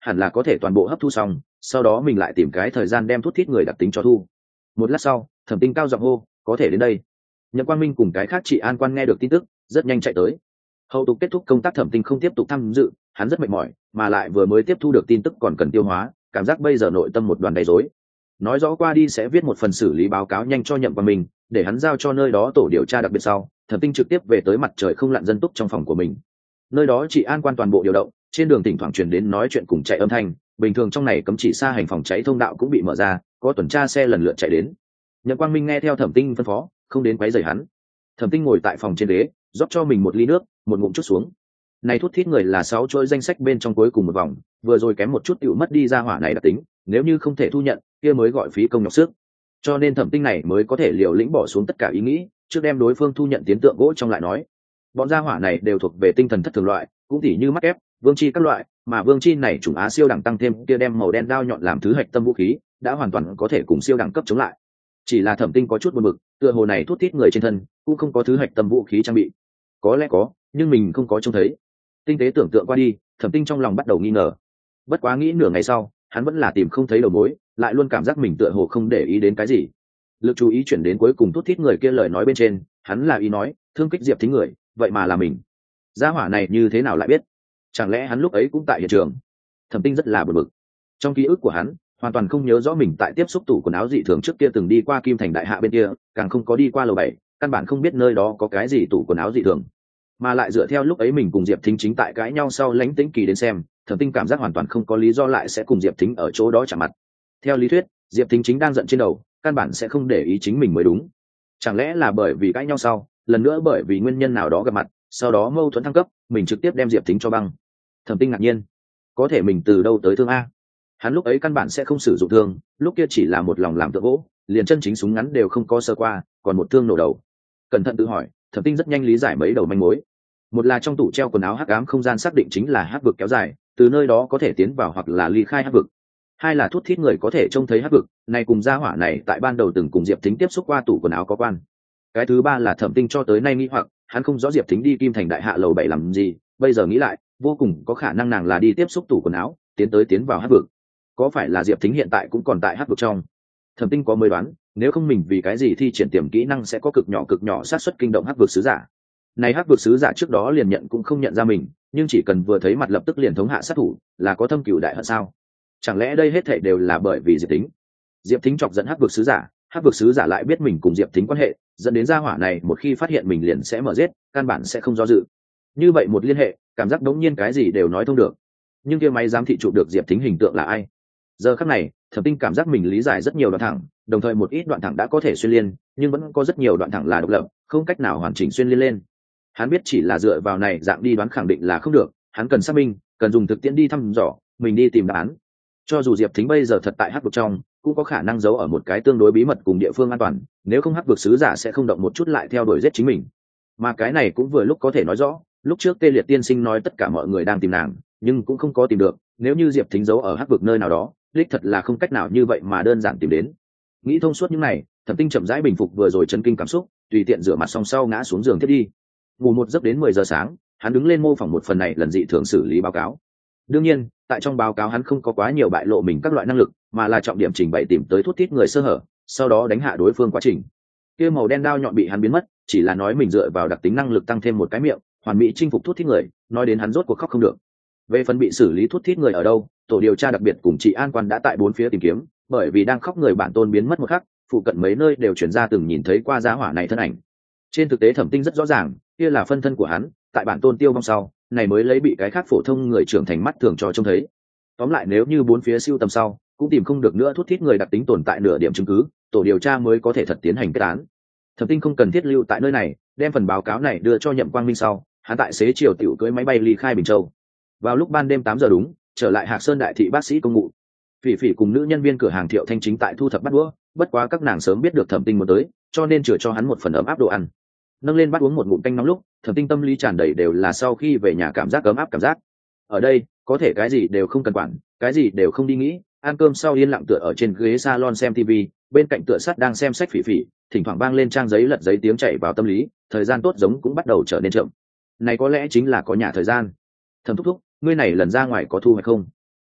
hẳn là có thể toàn bộ hấp thu xong, sau đó mình lại tìm cái thời gian đem thuốc thít người đặc tính cho thu. Một lát sau, Thẩm Tinh cao giọng hô, có thể đến đây. Nhậm Quang Minh cùng cái khác chị an quan nghe được tin tức, rất nhanh chạy tới. Hậu tục kết thúc công tác, Thẩm Tinh không tiếp tục tham dự, hắn rất mệt mỏi, mà lại vừa mới tiếp thu được tin tức còn cần tiêu hóa, cảm giác bây giờ nội tâm một đoàn đầy rối. Nói rõ qua đi sẽ viết một phần xử lý báo cáo nhanh cho Nhậm Quang Minh, để hắn giao cho nơi đó tổ điều tra đặc biệt sau, Thẩm Tinh trực tiếp về tới mặt trời không lặn dân túc trong phòng của mình. Nơi đó chị an quan toàn bộ điều động, trên đường thỉnh thoảng truyền đến nói chuyện cùng chạy âm thanh, bình thường trong này cấm chỉ xa hành phòng cháy thông đạo cũng bị mở ra, có tuần tra xe lần lượt chạy đến. Nhậm Quang Minh nghe theo Thẩm Tinh phân phó, không đến quấy rầy hắn. Thẩm Tinh ngồi tại phòng trên ghế, rót cho mình một ly nước, một ngụm chút xuống. Này thuốc thít người là sáu chuỗi danh sách bên trong cuối cùng một vòng, vừa rồi kém một chút tựu mất đi ra hỏa này đặc tính, nếu như không thể thu nhận, kia mới gọi phí công nhọc sức. Cho nên Thẩm Tinh này mới có thể liều lĩnh bỏ xuống tất cả ý nghĩ, trước đem đối phương thu nhận tiến tượng gỗ trong lại nói. Bọn gia hỏa này đều thuộc về tinh thần thất thường loại, cũng tỉ như mắc ép, vương chi các loại, mà vương chi này chủng á siêu đẳng tăng thêm kia đem màu đen đao nhọn làm thứ hạch tâm vũ khí, đã hoàn toàn có thể cùng siêu đẳng cấp chống lại. Chỉ là Thẩm Tinh có chút buồn bực, tựa hồ này thuốc thít người trên thân cũng không có thứ hạch tâm vũ khí trang bị. Có lẽ có, nhưng mình không có trông thấy. Tinh tế tưởng tượng qua đi, Thẩm Tinh trong lòng bắt đầu nghi ngờ. Bất quá nghĩ nửa ngày sau, hắn vẫn là tìm không thấy đầu mối, lại luôn cảm giác mình tựa hồ không để ý đến cái gì. Lực chú ý chuyển đến cuối cùng thuốc thít người kia lời nói bên trên, hắn là ý nói, thương kích Diệp Thính người, vậy mà là mình. Gia hỏa này như thế nào lại biết? Chẳng lẽ hắn lúc ấy cũng tại hiện trường? Thẩm Tinh rất là bực bực. Trong ký ức của hắn, hoàn toàn không nhớ rõ mình tại tiếp xúc tủ quần áo dị thường trước kia từng đi qua Kim Thành đại hạ bên kia, càng không có đi qua lầu bảy, căn bản không biết nơi đó có cái gì tủ quần áo dị thường. Mà lại dựa theo lúc ấy mình cùng Diệp Thính chính tại cãi nhau sau lánh tĩnh kỳ đến xem, Thẩm Tinh cảm giác hoàn toàn không có lý do lại sẽ cùng Diệp Thính ở chỗ đó chạm mặt. Theo lý thuyết, Diệp Thính chính đang giận trên đầu, căn bản sẽ không để ý chính mình mới đúng. Chẳng lẽ là bởi vì cãi nhau sau, lần nữa bởi vì nguyên nhân nào đó gặp mặt, sau đó mâu thuẫn thăng cấp, mình trực tiếp đem Diệp Thính cho băng. Thẩm Tinh ngạc nhiên, có thể mình từ đâu tới thương a? Hắn lúc ấy căn bản sẽ không sử dụng thương, lúc kia chỉ là một lòng làm tượng gỗ, liền chân chính súng ngắn đều không có sơ qua, còn một thương nổ đầu. Cẩn thận tự hỏi, Thẩm Tinh rất nhanh lý giải mấy đầu manh mối. Một là trong tủ treo quần áo hắc ám không gian xác định chính là hắc vực kéo dài, từ nơi đó có thể tiến vào hoặc là ly khai hắc vực. Hai là thuốc thít người có thể trông thấy hắc vực, này cùng gia hỏa này tại ban đầu từng cùng Diệp Thính tiếp xúc qua tủ quần áo có quan. Cái thứ ba là Thẩm Tinh cho tới nay nghĩ hoặc, hắn không rõ Diệp Thính đi Kim Thành đại hạ lầu bảy làm gì, bây giờ nghĩ lại, vô cùng có khả năng nàng là đi tiếp xúc tủ quần áo, tiến tới tiến vào hắc vực. Có phải là Diệp Thính hiện tại cũng còn tại hắc vực trong? Thẩm Tinh có mới đoán, nếu không mình vì cái gì thi triển tiềm kỹ năng sẽ có cực nhỏ cực nhỏ xác suất kinh động hắc vực sứ giả. Này hắc vực sứ giả trước đó liền nhận cũng không nhận ra mình, nhưng chỉ cần vừa thấy mặt lập tức liền thống hạ sát thủ, là có thâm cửu đại hận sao? Chẳng lẽ đây hết thảy đều là bởi vì Diệp Thính? Diệp Thính chọc giận hắc vực sứ giả, hắc vực sứ giả lại biết mình cùng Diệp Thính quan hệ, dẫn đến gia hỏa này một khi phát hiện mình liền sẽ mở giết, căn bản sẽ không do dự. Như vậy một liên hệ, cảm giác đống nhiên cái gì đều nói thông được. Nhưng kia máy giám thị chụp được Diệp Thính hình tượng là ai? Giờ khắc này, Thẩm Tinh cảm giác mình lý giải rất nhiều đoạn thẳng, đồng thời một ít đoạn thẳng đã có thể xuyên liên, nhưng vẫn có rất nhiều đoạn thẳng là độc lập, không cách nào hoàn chỉnh xuyên liên lên. Hắn biết chỉ là dựa vào này dạng đi đoán khẳng định là không được, hắn cần xác minh, cần dùng thực tiễn đi thăm dò, mình đi tìm đáp án. Cho dù Diệp Thính bây giờ thật tại hắc vực trong, cũng có khả năng giấu ở một cái tương đối bí mật cùng địa phương an toàn, nếu không hắc vực sứ giả sẽ không động một chút lại theo đuổi giết chính mình. Mà cái này cũng vừa lúc có thể nói rõ, lúc trước Tê Liệt tiên sinh nói tất cả mọi người đang tìm nàng, nhưng cũng không có tìm được, nếu như Diệp Thính giấu ở hắc vực nơi nào đó, đích thật là không cách nào như vậy mà đơn giản tìm đến. Nghĩ thông suốt những này, Thẩm Tinh chậm rãi bình phục vừa rồi chấn kinh cảm xúc, tùy tiện rửa mặt xong sau ngã xuống giường thiết đi. Ngủ một giấc đến mười giờ sáng, hắn đứng lên mô phỏng một phần này lần dị thường xử lý báo cáo. Đương nhiên, tại trong báo cáo hắn không có quá nhiều bại lộ mình các loại năng lực, mà là trọng điểm trình bày tìm tới thuốc thít người sơ hở, sau đó đánh hạ đối phương quá trình. Kia màu đen đao nhọn bị hắn biến mất, chỉ là nói mình dựa vào đặc tính năng lực tăng thêm một cái miệng, hoàn mỹ chinh phục thuốc thít người, nói đến hắn rốt cuộc khóc không được. Về phần bị xử lý thuốc thít người ở đâu, tổ điều tra đặc biệt cùng chị an quan đã tại bốn phía tìm kiếm, bởi vì đang khóc người bản tôn biến mất một khắc, phụ cận mấy nơi đều chuyển ra từng nhìn thấy qua giá hỏa này thân ảnh. Trên thực tế Thẩm Tinh rất rõ ràng, kia là phân thân của hắn, tại bản tôn tiêu vong sau, này mới lấy bị cái khác phổ thông người trưởng thành mắt thường cho trông thấy. Tóm lại nếu như bốn phía siêu tầm sau, cũng tìm không được nữa thuốc thít người đặc tính tồn tại nửa điểm chứng cứ, tổ điều tra mới có thể thật tiến hành kết án. Thẩm Tinh không cần thiết lưu tại nơi này, đem phần báo cáo này đưa cho Nhậm Quang Minh sau, hắn tại xế chiều tiểu cưỡi máy bay ly khai Bình Châu. Vào lúc ban đêm tám giờ đúng, trở lại Hạc Sơn đại thị bác sĩ công ngụ. Phỉ Phỉ cùng nữ nhân viên cửa hàng Thiệu Thanh chính tại thu thập bát đũa, bất quá các nàng sớm biết được Thẩm Tinh muốn tới, cho nên chừa cho hắn một phần ấm áp đồ ăn. Nâng lên bát uống một ngụm canh nóng lúc, Thẩm Tinh tâm lý tràn đầy đều là sau khi về nhà cảm giác ấm áp cảm giác. Ở đây, có thể cái gì đều không cần quản, cái gì đều không đi nghĩ, ăn cơm sau yên lặng tựa ở trên ghế salon xem ti vi, bên cạnh tựa sắt đang xem sách Phỉ Phỉ, thỉnh thoảng vang lên trang giấy lật giấy tiếng chạy vào tâm lý, thời gian tốt giống cũng bắt đầu trở nên chậm. Này có lẽ chính là có nhà thời gian. Thẩm thúc thúc, ngươi này lần ra ngoài có thu hay không?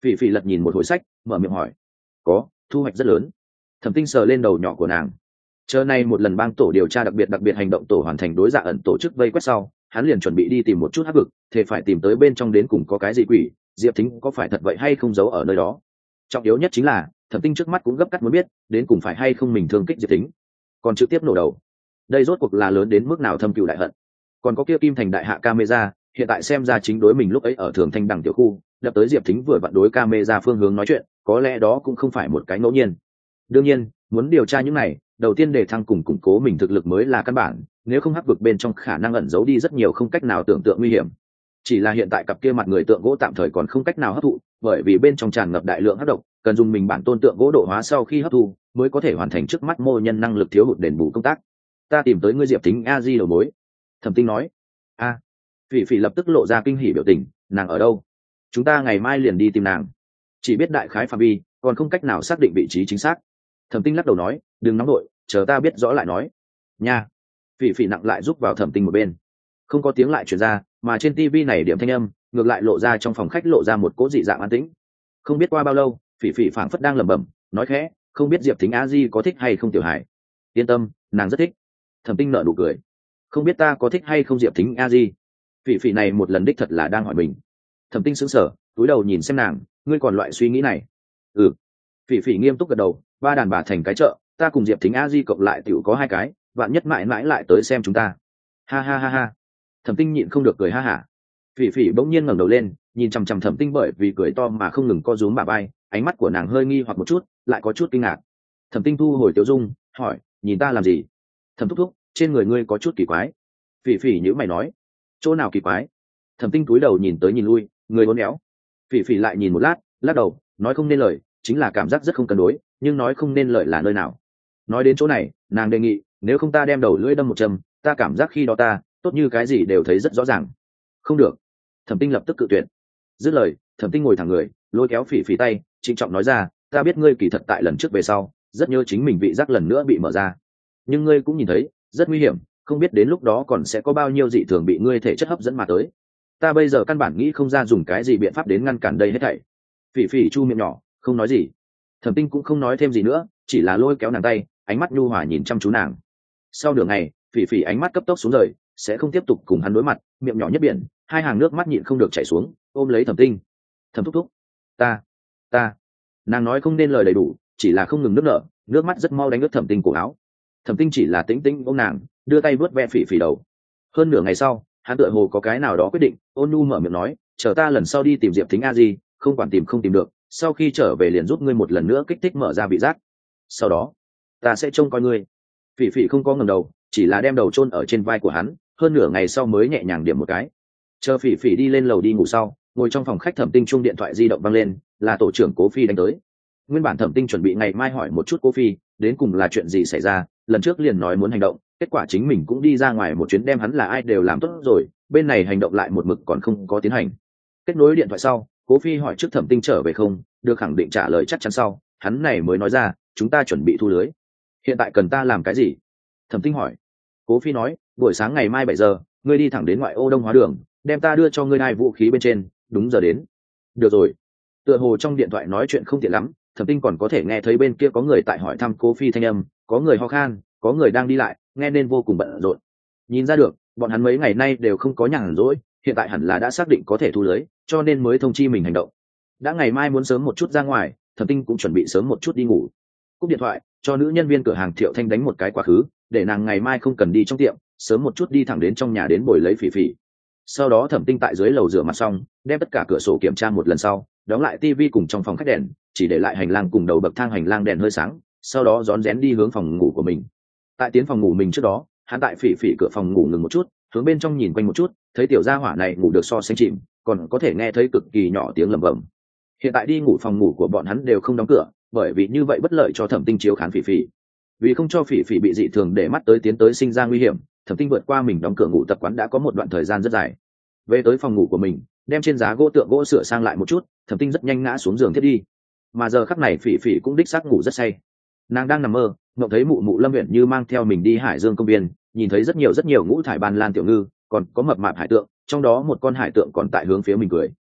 Phỉ phỉ lật nhìn một hồi sách, mở miệng hỏi. Có, thu hoạch rất lớn. Thẩm Tinh sờ lên đầu nhỏ của nàng. Chờ nay một lần bang tổ điều tra đặc biệt đặc biệt hành động tổ hoàn thành đối dạ ẩn tổ chức vây quét sau, hắn liền chuẩn bị đi tìm một chút hắc vực, thế phải tìm tới bên trong đến cùng có cái gì quỷ, Diệp Thính có phải thật vậy hay không giấu ở nơi đó. Trọng yếu nhất chính là Thẩm Tinh trước mắt cũng gấp cắt muốn biết đến cùng phải hay không mình thương kích Diệp Thính, còn trực tiếp nổ đầu. Đây rốt cuộc là lớn đến mức nào thâm cừu đại hận. Còn có kia kim thành đại hạ camera, hiện tại xem ra chính đối mình lúc ấy ở thường thanh đẳng tiểu khu đập tới Diệp Thính vừa vặn đối camera phương hướng nói chuyện, có lẽ đó cũng không phải một cái ngẫu nhiên. Đương nhiên muốn điều tra những này, đầu tiên để thăng cùng củng cố mình thực lực mới là căn bản, nếu không hắc vực bên trong khả năng ẩn giấu đi rất nhiều không cách nào tưởng tượng nguy hiểm. Chỉ là hiện tại cặp kia mặt người tượng gỗ tạm thời còn không cách nào hấp thụ, bởi vì bên trong tràn ngập đại lượng hắc độc, cần dùng mình bản tôn tượng gỗ độ hóa sau khi hấp thu mới có thể hoàn thành trước mắt mô nhân năng lực thiếu hụt đền bù công tác. Ta tìm tới ngươi Diệp Thính a di đầu mối. Thẩm Tinh nói. A. Phỉ Phỉ lập tức lộ ra kinh hỉ biểu tình, nàng ở đâu? Chúng ta ngày mai liền đi tìm nàng. Chỉ biết đại khái phạm vi, còn không cách nào xác định vị trí chính xác. Thẩm Tinh lắc đầu nói, đừng nóng đội, chờ ta biết rõ lại nói. Nha. Phỉ Phỉ nặng lại giúp vào Thẩm Tinh một bên. Không có tiếng lại truyền ra, mà trên tivi này điểm thanh âm ngược lại lộ ra trong phòng khách lộ ra một cỗ dị dạng an tĩnh. Không biết qua bao lâu, Phỉ Phỉ phảng phất đang lẩm bẩm, nói khẽ, không biết Diệp Thính a di có thích hay không tiểu hải. Yên tâm, nàng rất thích. Thẩm Tinh nở nụ cười. Không biết ta có thích hay không Diệp Thính a di. Phỉ Phỉ này một lần đích thật là đang hỏi mình. Thẩm Tinh sững sờ, cúi đầu nhìn xem nàng, ngươi còn loại suy nghĩ này? Ừ. Phỉ Phỉ nghiêm túc gật đầu, ba đàn bà thành cái chợ, ta cùng Diệp Thính a di cộng lại tiểu có hai cái, vạn nhất mãi mãi lại tới xem chúng ta. Ha ha ha ha. Thẩm Tinh nhịn không được cười ha hả. Phỉ Phỉ bỗng nhiên ngẩng đầu lên, nhìn chằm chằm Thẩm Tinh, bởi vì cười to mà không ngừng co rúm bả vai, ánh mắt của nàng hơi nghi hoặc một chút, lại có chút kinh ngạc. Thẩm Tinh thu hồi tiểu dung, hỏi, nhìn ta làm gì? Thẩm thúc thúc, trên người ngươi có chút kỳ quái. Phỉ Phỉ nhíu mày nói, chỗ nào kỳ quái? Thẩm Tinh cúi đầu nhìn tới nhìn lui, người uốn éo. Phỉ Phỉ lại nhìn một lát, lắc đầu, nói không nên lời, chính là cảm giác rất không cân đối, nhưng nói không nên lời là nơi nào. Nói đến chỗ này, nàng đề nghị, nếu không ta đem đầu lưỡi đâm một châm, ta cảm giác khi đó ta tốt như cái gì đều thấy rất rõ ràng. Không được. Thẩm Tinh lập tức cự tuyệt. Dứt lời, Thẩm Tinh ngồi thẳng người, lôi kéo Phỉ Phỉ tay, trịnh trọng nói ra, ta biết ngươi kỳ thật tại lần trước về sau rất nhớ chính mình vị giác lần nữa bị mở ra, nhưng ngươi cũng nhìn thấy rất nguy hiểm, không biết đến lúc đó còn sẽ có bao nhiêu dị thường bị ngươi thể chất hấp dẫn mà tới. Ta bây giờ căn bản nghĩ không ra dùng cái gì biện pháp đến ngăn cản đây hết thảy. Phỉ Phỉ chu miệng nhỏ, không nói gì. Thẩm Tinh cũng không nói thêm gì nữa, chỉ là lôi kéo nàng tay, ánh mắt nhu hòa nhìn chăm chú nàng. Sau nửa ngày, Phỉ Phỉ ánh mắt cấp tốc xuống rời, sẽ không tiếp tục cùng hắn đối mặt, miệng nhỏ nhất biển, hai hàng nước mắt nhịn không được chảy xuống, ôm lấy Thẩm Tinh. Thẩm thúc thúc, ta, ta. Nàng nói không nên lời đầy đủ, chỉ là không ngừng nước nở, nước mắt rất mau đánh ướt Thẩm Tinh cổ áo. Thẩm Tinh chỉ là tĩnh tĩnh ôm nàng, đưa tay vuốt ve Phỉ Phỉ đầu. Hơn nửa ngày sau, hắn tựa hồ có cái nào đó quyết định, ôn nhu mở miệng nói, chờ ta lần sau đi tìm Diệp Thính a di, không quản tìm không tìm được, sau khi trở về liền giúp ngươi một lần nữa kích thích mở ra vị giác. Sau đó, ta sẽ trông coi ngươi. Phỉ Phỉ không có ngẩng đầu, chỉ là đem đầu chôn ở trên vai của hắn, hơn nửa ngày sau mới nhẹ nhàng điểm một cái. Chờ Phỉ Phỉ đi lên lầu đi ngủ sau, ngồi trong phòng khách, Thẩm Tinh chuông điện thoại di động vang lên, là tổ trưởng Cố Phi đánh tới. Nguyên bản Thẩm Tinh chuẩn bị ngày mai hỏi một chút Cố Phi, đến cùng là chuyện gì xảy ra, lần trước liền nói muốn hành động, kết quả chính mình cũng đi ra ngoài một chuyến đem hắn là ai đều làm tốt rồi, bên này hành động lại một mực còn không có tiến hành. Kết nối điện thoại sau, Cố Phi hỏi trước Thẩm Tinh trở về không, được khẳng định trả lời chắc chắn sau, hắn này mới nói ra, chúng ta chuẩn bị thu lưới. Hiện tại cần ta làm cái gì? Thẩm Tinh hỏi. Cố Phi nói, buổi sáng ngày mai bảy giờ, ngươi đi thẳng đến ngoại ô Đông Hóa đường, đem ta đưa cho ngươi hai vũ khí bên trên, đúng giờ đến. Được rồi. Tựa hồ trong điện thoại nói chuyện không tiện lắm, Thẩm Tinh còn có thể nghe thấy bên kia có người tại hỏi thăm Cố Phi thanh âm, có người ho khan, có người đang đi lại, nghe nên vô cùng bận rộn. Nhìn ra được, bọn hắn mấy ngày nay đều không có nhàn rỗi, hiện tại hẳn là đã xác định có thể thu lưới, cho nên mới thông chi mình hành động. Đã ngày mai muốn sớm một chút ra ngoài, Thẩm Tinh cũng chuẩn bị sớm một chút đi ngủ. Cúp điện thoại, cho nữ nhân viên cửa hàng Thiệu Thanh đánh một cái quá khứ, để nàng ngày mai không cần đi trong tiệm, sớm một chút đi thẳng đến trong nhà đến bồi lấy Phỉ Phỉ. Sau đó Thẩm Tinh tại dưới lầu rửa mặt xong, đem tất cả cửa sổ kiểm tra một lần sau, đóng lại tivi cùng trong phòng khách đèn, chỉ để lại hành lang cùng đầu bậc thang hành lang đèn hơi sáng, sau đó rón rén đi hướng phòng ngủ của mình. Tại tiến phòng ngủ mình trước đó, hắn tại Phỉ Phỉ cửa phòng ngủ ngừng một chút, hướng bên trong nhìn quanh một chút, thấy tiểu gia hỏa này ngủ được so sánh chìm, còn có thể nghe thấy cực kỳ nhỏ tiếng lẩm bẩm. Hiện tại đi ngủ phòng ngủ của bọn hắn đều không đóng cửa, bởi vì như vậy bất lợi cho Thẩm Tinh chiếu khán Phỉ Phỉ. Vì không cho Phỉ Phỉ bị dị thường để mắt tới tiến tới sinh ra nguy hiểm, Thẩm Tinh vượt qua mình đóng cửa ngủ tập quán đã có một đoạn thời gian rất dài. Về tới phòng ngủ của mình, đem trên giá gỗ tượng gỗ sửa sang lại một chút, Thẩm Tinh rất nhanh ngã xuống giường thiết đi. Mà giờ khắc này Phỉ Phỉ cũng đích xác ngủ rất say. Nàng đang nằm mơ, mộng thấy mụ mụ Lâm Uyển Như mang theo mình đi Hải Dương công viên, nhìn thấy rất nhiều rất nhiều ngũ thải ban lan tiểu ngư, còn có mập mạp hải tượng, trong đó một con hải tượng còn tại hướng phía mình cười.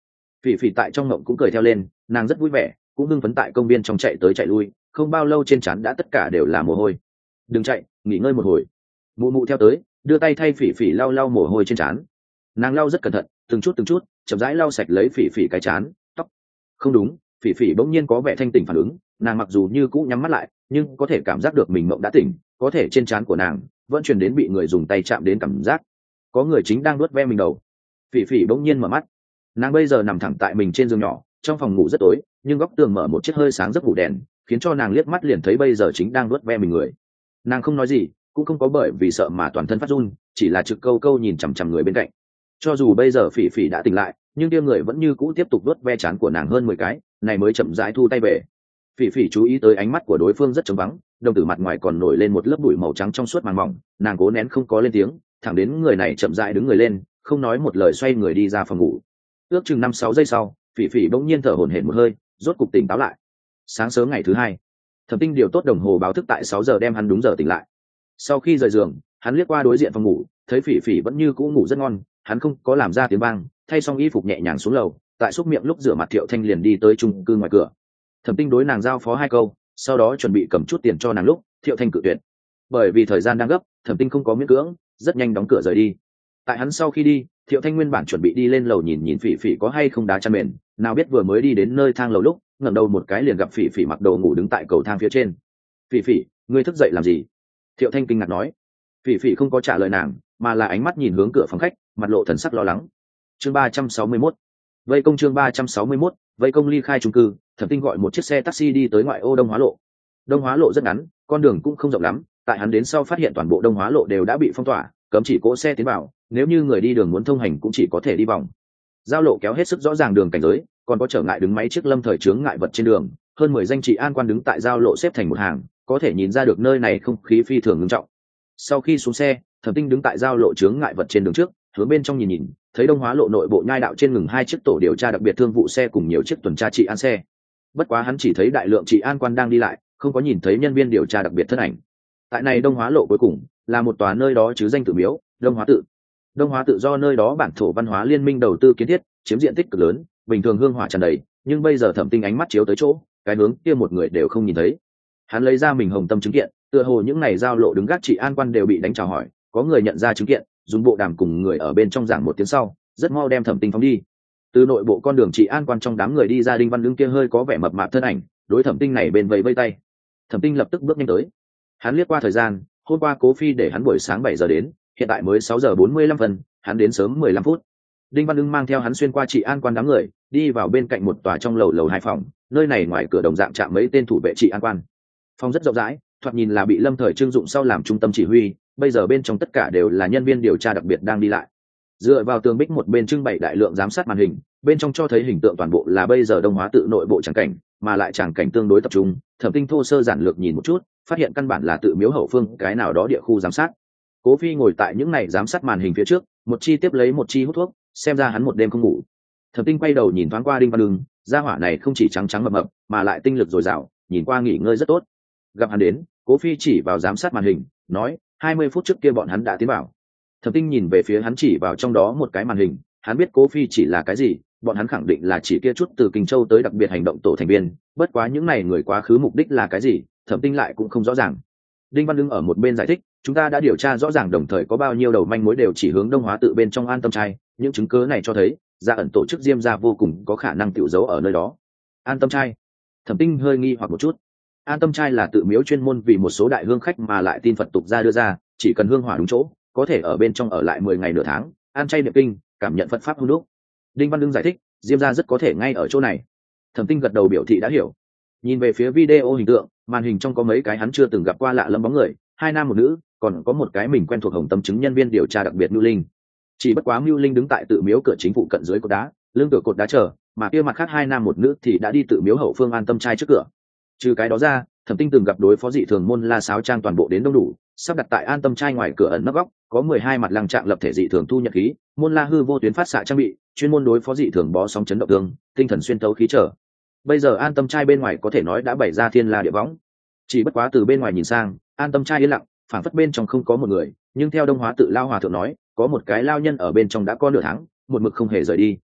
Phỉ phỉ tại trong ngộng cũng cười theo lên, nàng rất vui vẻ, cũng hưng phấn tại công viên trong chạy tới chạy lui, không bao lâu trên trán đã tất cả đều là mồ hôi. Đừng chạy, nghỉ ngơi một hồi. Mụ mụ theo tới, đưa tay thay phỉ phỉ lau lau mồ hôi trên trán. Nàng lau rất cẩn thận, từng chút từng chút chậm rãi lau sạch lấy phỉ phỉ cái trán tóc. Không đúng, phỉ phỉ bỗng nhiên có vẻ thanh tỉnh phản ứng, nàng mặc dù như cũ nhắm mắt lại nhưng có thể cảm giác được mình mộng đã tỉnh, có thể trên trán của nàng vẫn truyền đến bị người dùng tay chạm đến cảm giác có người chính đang nuốt ve mình đầu. Phỉ phỉ bỗng nhiên mở mắt, nàng bây giờ nằm thẳng tại mình trên giường nhỏ, trong phòng ngủ rất tối nhưng góc tường mở một chiếc hơi sáng giấc ngủ đèn, khiến cho nàng liếc mắt liền thấy bây giờ chính đang nuốt ve mình người. Nàng không nói gì, cũng không có bởi vì sợ mà toàn thân phát run, chỉ là trực câu câu nhìn chằm chằm người bên cạnh. Cho dù bây giờ phỉ phỉ đã tỉnh lại nhưng kia người vẫn như cũ tiếp tục đốt ve trán của nàng hơn mười cái, này mới chậm rãi thu tay về. Phỉ phỉ chú ý tới ánh mắt của đối phương rất trống vắng, đồng tử mặt ngoài còn nổi lên một lớp bụi màu trắng trong suốt màng mỏng, nàng cố nén không có lên tiếng, thẳng đến người này chậm rãi đứng người lên, không nói một lời xoay người đi ra phòng ngủ. Ước chừng năm sáu giây sau, phỉ phỉ bỗng nhiên thở hổn hển một hơi, rốt cục tỉnh táo lại. Sáng sớm ngày thứ hai, Thẩm Tinh điều tốt đồng hồ báo thức tại sáu giờ đem hắn đúng giờ tỉnh lại. Sau khi rời giường, hắn liếc qua đối diện phòng ngủ, thấy phỉ phỉ vẫn như cũ ngủ rất ngon, hắn không có làm ra tiếng vang, thay xong y phục nhẹ nhàng xuống lầu, tại xúc miệng lúc rửa mặt Thiệu Thanh liền đi tới chung cư ngoài cửa. Thẩm Tinh đối nàng giao phó hai câu, sau đó chuẩn bị cầm chút tiền cho nàng lúc Thiệu Thanh cự tuyệt. Bởi vì thời gian đang gấp, Thẩm Tinh không có miễn cưỡng, rất nhanh đóng cửa rời đi. Tại hắn sau khi đi, Thiệu Thanh nguyên bản chuẩn bị đi lên lầu nhìn nhìn phỉ phỉ có hay không đá chăn mền, nào biết vừa mới đi đến nơi thang lầu lúc ngẩng đầu một cái liền gặp phỉ phỉ mặc đồ ngủ đứng tại cầu thang phía trên. Phỉ phỉ, ngươi thức dậy làm gì? Thiệu Thanh kinh ngạc nói. Phỉ phỉ không có trả lời nàng, mà là ánh mắt nhìn hướng cửa phòng khách, mặt lộ thần sắc lo lắng. Chương ba trăm sáu mươi mốt, vây công chương ba trăm sáu mươi mốt, vây công ly khai chung cư. Thẩm Tinh gọi một chiếc xe taxi đi tới ngoại ô Đông Hóa lộ. Đông Hóa lộ rất ngắn, con đường cũng không rộng lắm, tại hắn đến sau phát hiện toàn bộ Đông Hóa lộ đều đã bị phong tỏa, cấm chỉ cỗ xe tiến vào, nếu như người đi đường muốn thông hành cũng chỉ có thể đi vòng. Giao lộ kéo hết sức rõ ràng đường cảnh giới, còn có trở ngại đứng máy chiếc lâm thời chướng ngại vật trên đường, hơn mười danh trị an quan đứng tại giao lộ xếp thành một hàng, có thể nhìn ra được nơi này không khí phi thường nghiêm trọng. Sau khi xuống xe, Thẩm Tinh đứng tại giao lộ chướng ngại vật trên đường trước, hướng bên trong nhìn nhìn, thấy Đông Hóa lộ nội bộ nhai đạo trên ngừng hai chiếc tổ điều tra đặc biệt thương vụ xe cùng nhiều chiếc tuần tra trị an xe. Bất quá hắn chỉ thấy đại lượng trị an quan đang đi lại, không có nhìn thấy nhân viên điều tra đặc biệt thân ảnh. Tại này Đông Hóa lộ cuối cùng là một tòa nơi đó chứ danh tự miếu, Đông Hóa tự. Đông Hóa tự do nơi đó bản thổ văn hóa liên minh đầu tư kiến thiết, chiếm diện tích cực lớn, bình thường hương hỏa tràn đầy, nhưng bây giờ Thẩm Tinh ánh mắt chiếu tới chỗ, cái hướng kia một người đều không nhìn thấy. Hắn lấy ra mình hồng tâm chứng kiện, tựa hồ những này giao lộ đứng gác trị an quan đều bị đánh chào hỏi, có người nhận ra chứng kiện, dùng bộ đàm cùng người ở bên trong giảng một tiếng sau, rất mau đem Thẩm Tinh phóng đi. Từ nội bộ con đường trị an quan trong đám người đi ra Đinh Văn Lương kia hơi có vẻ mập mạp thân ảnh, đối Thẩm Tinh này bên vẫy vây tay. Thẩm Tinh lập tức bước nhanh tới. Hắn liếc qua thời gian, hôm qua Cố Phi để hắn buổi sáng bảy giờ đến, hiện tại mới sáu giờ bốn mươi lăm phân, hắn đến sớm mười lăm phút. Đinh Văn Lương mang theo hắn xuyên qua trị an quan đám người, đi vào bên cạnh một tòa trong lầu lầu hai phòng, nơi này ngoài cửa đồng dạng chạm mấy tên thủ vệ trị an quan. Phòng rất rộng rãi, thoạt nhìn là bị Lâm Thời trưng dụng sau làm trung tâm chỉ huy, bây giờ bên trong tất cả đều là nhân viên điều tra đặc biệt đang đi lại. Dựa vào tường bích một bên trưng bày đại lượng giám sát màn hình, bên trong cho thấy hình tượng toàn bộ là bây giờ Đông Hóa tự nội bộ tràng cảnh, mà lại tràng cảnh tương đối tập trung. Thẩm Tinh thô sơ giản lược nhìn một chút, phát hiện căn bản là tự miếu hậu phương cái nào đó địa khu giám sát. Cố Phi ngồi tại những này giám sát màn hình phía trước, một chi tiếp lấy một chi hút thuốc, xem ra hắn một đêm không ngủ. Thẩm Tinh quay đầu nhìn thoáng qua Đinh Văn Lương, gia hỏa này không chỉ trắng trắng mập mập, mà lại tinh lực dồi dào, nhìn qua nghỉ ngơi rất tốt. Gặp hắn đến, Cố Phi chỉ vào giám sát màn hình, nói: hai mươi phút trước kia bọn hắn đã tiến vào. Thẩm Tinh nhìn về phía hắn chỉ vào trong đó một cái màn hình, hắn biết Cố Phi chỉ là cái gì, bọn hắn khẳng định là chỉ kia chút từ Kinh Châu tới đặc biệt hành động tổ thành viên, bất quá những này người quá khứ mục đích là cái gì, Thẩm Tinh lại cũng không rõ ràng. Đinh Văn Lương ở một bên giải thích, chúng ta đã điều tra rõ ràng đồng thời có bao nhiêu đầu manh mối đều chỉ hướng Đông Hóa tự bên trong An Tâm trai, những chứng cứ này cho thấy, Gia ẩn tổ chức Diêm gia vô cùng có khả năng tiểu giấu ở nơi đó. An Tâm trai? Thẩm Tinh hơi nghi hoặc một chút. An Tâm trai là tự miếu chuyên môn vì một số đại hương khách mà lại tin Phật tục gia đưa ra, chỉ cần hương hỏa đúng chỗ, có thể ở bên trong ở lại mười ngày nửa tháng, ăn chay niệm kinh, cảm nhận Phật pháp hương đúc. Đinh Văn Lương giải thích, Diêm gia rất có thể ngay ở chỗ này. Thẩm Tinh gật đầu biểu thị đã hiểu. Nhìn về phía video hình tượng, màn hình trong có mấy cái hắn chưa từng gặp qua lạ lẫm bóng người, hai nam một nữ, còn có một cái mình quen thuộc hồng tâm chứng nhân viên điều tra đặc biệt Mưu Linh. Chỉ bất quá Mưu Linh đứng tại tự miếu cửa chính phụ cận dưới cột đá, lưng cửa cột đá chờ, mà kia mặt khác hai nam một nữ thì đã đi tự miếu hậu phương An Tâm trai trước cửa. Trừ cái đó ra, Thẩm Tinh từng gặp đối phó dị thường môn la sáo trang toàn bộ đến đông đủ, sắp đặt tại An Tâm trai ngoài cửa ẩn nấp góc, có mười hai mặt lăng trạng lập thể dị thường thu nhật khí, môn la hư vô tuyến phát xạ trang bị, chuyên môn đối phó dị thường bó sóng chấn động tương, tinh thần xuyên thấu khí trở. Bây giờ An Tâm trai bên ngoài có thể nói đã bày ra thiên la địa võng. Chỉ bất quá từ bên ngoài nhìn sang, An Tâm trai yên lặng, phảng phất bên trong không có một người, nhưng theo Đông Hóa tự lao hòa thượng nói, có một cái lao nhân ở bên trong đã có nửa tháng, một mực không hề rời đi.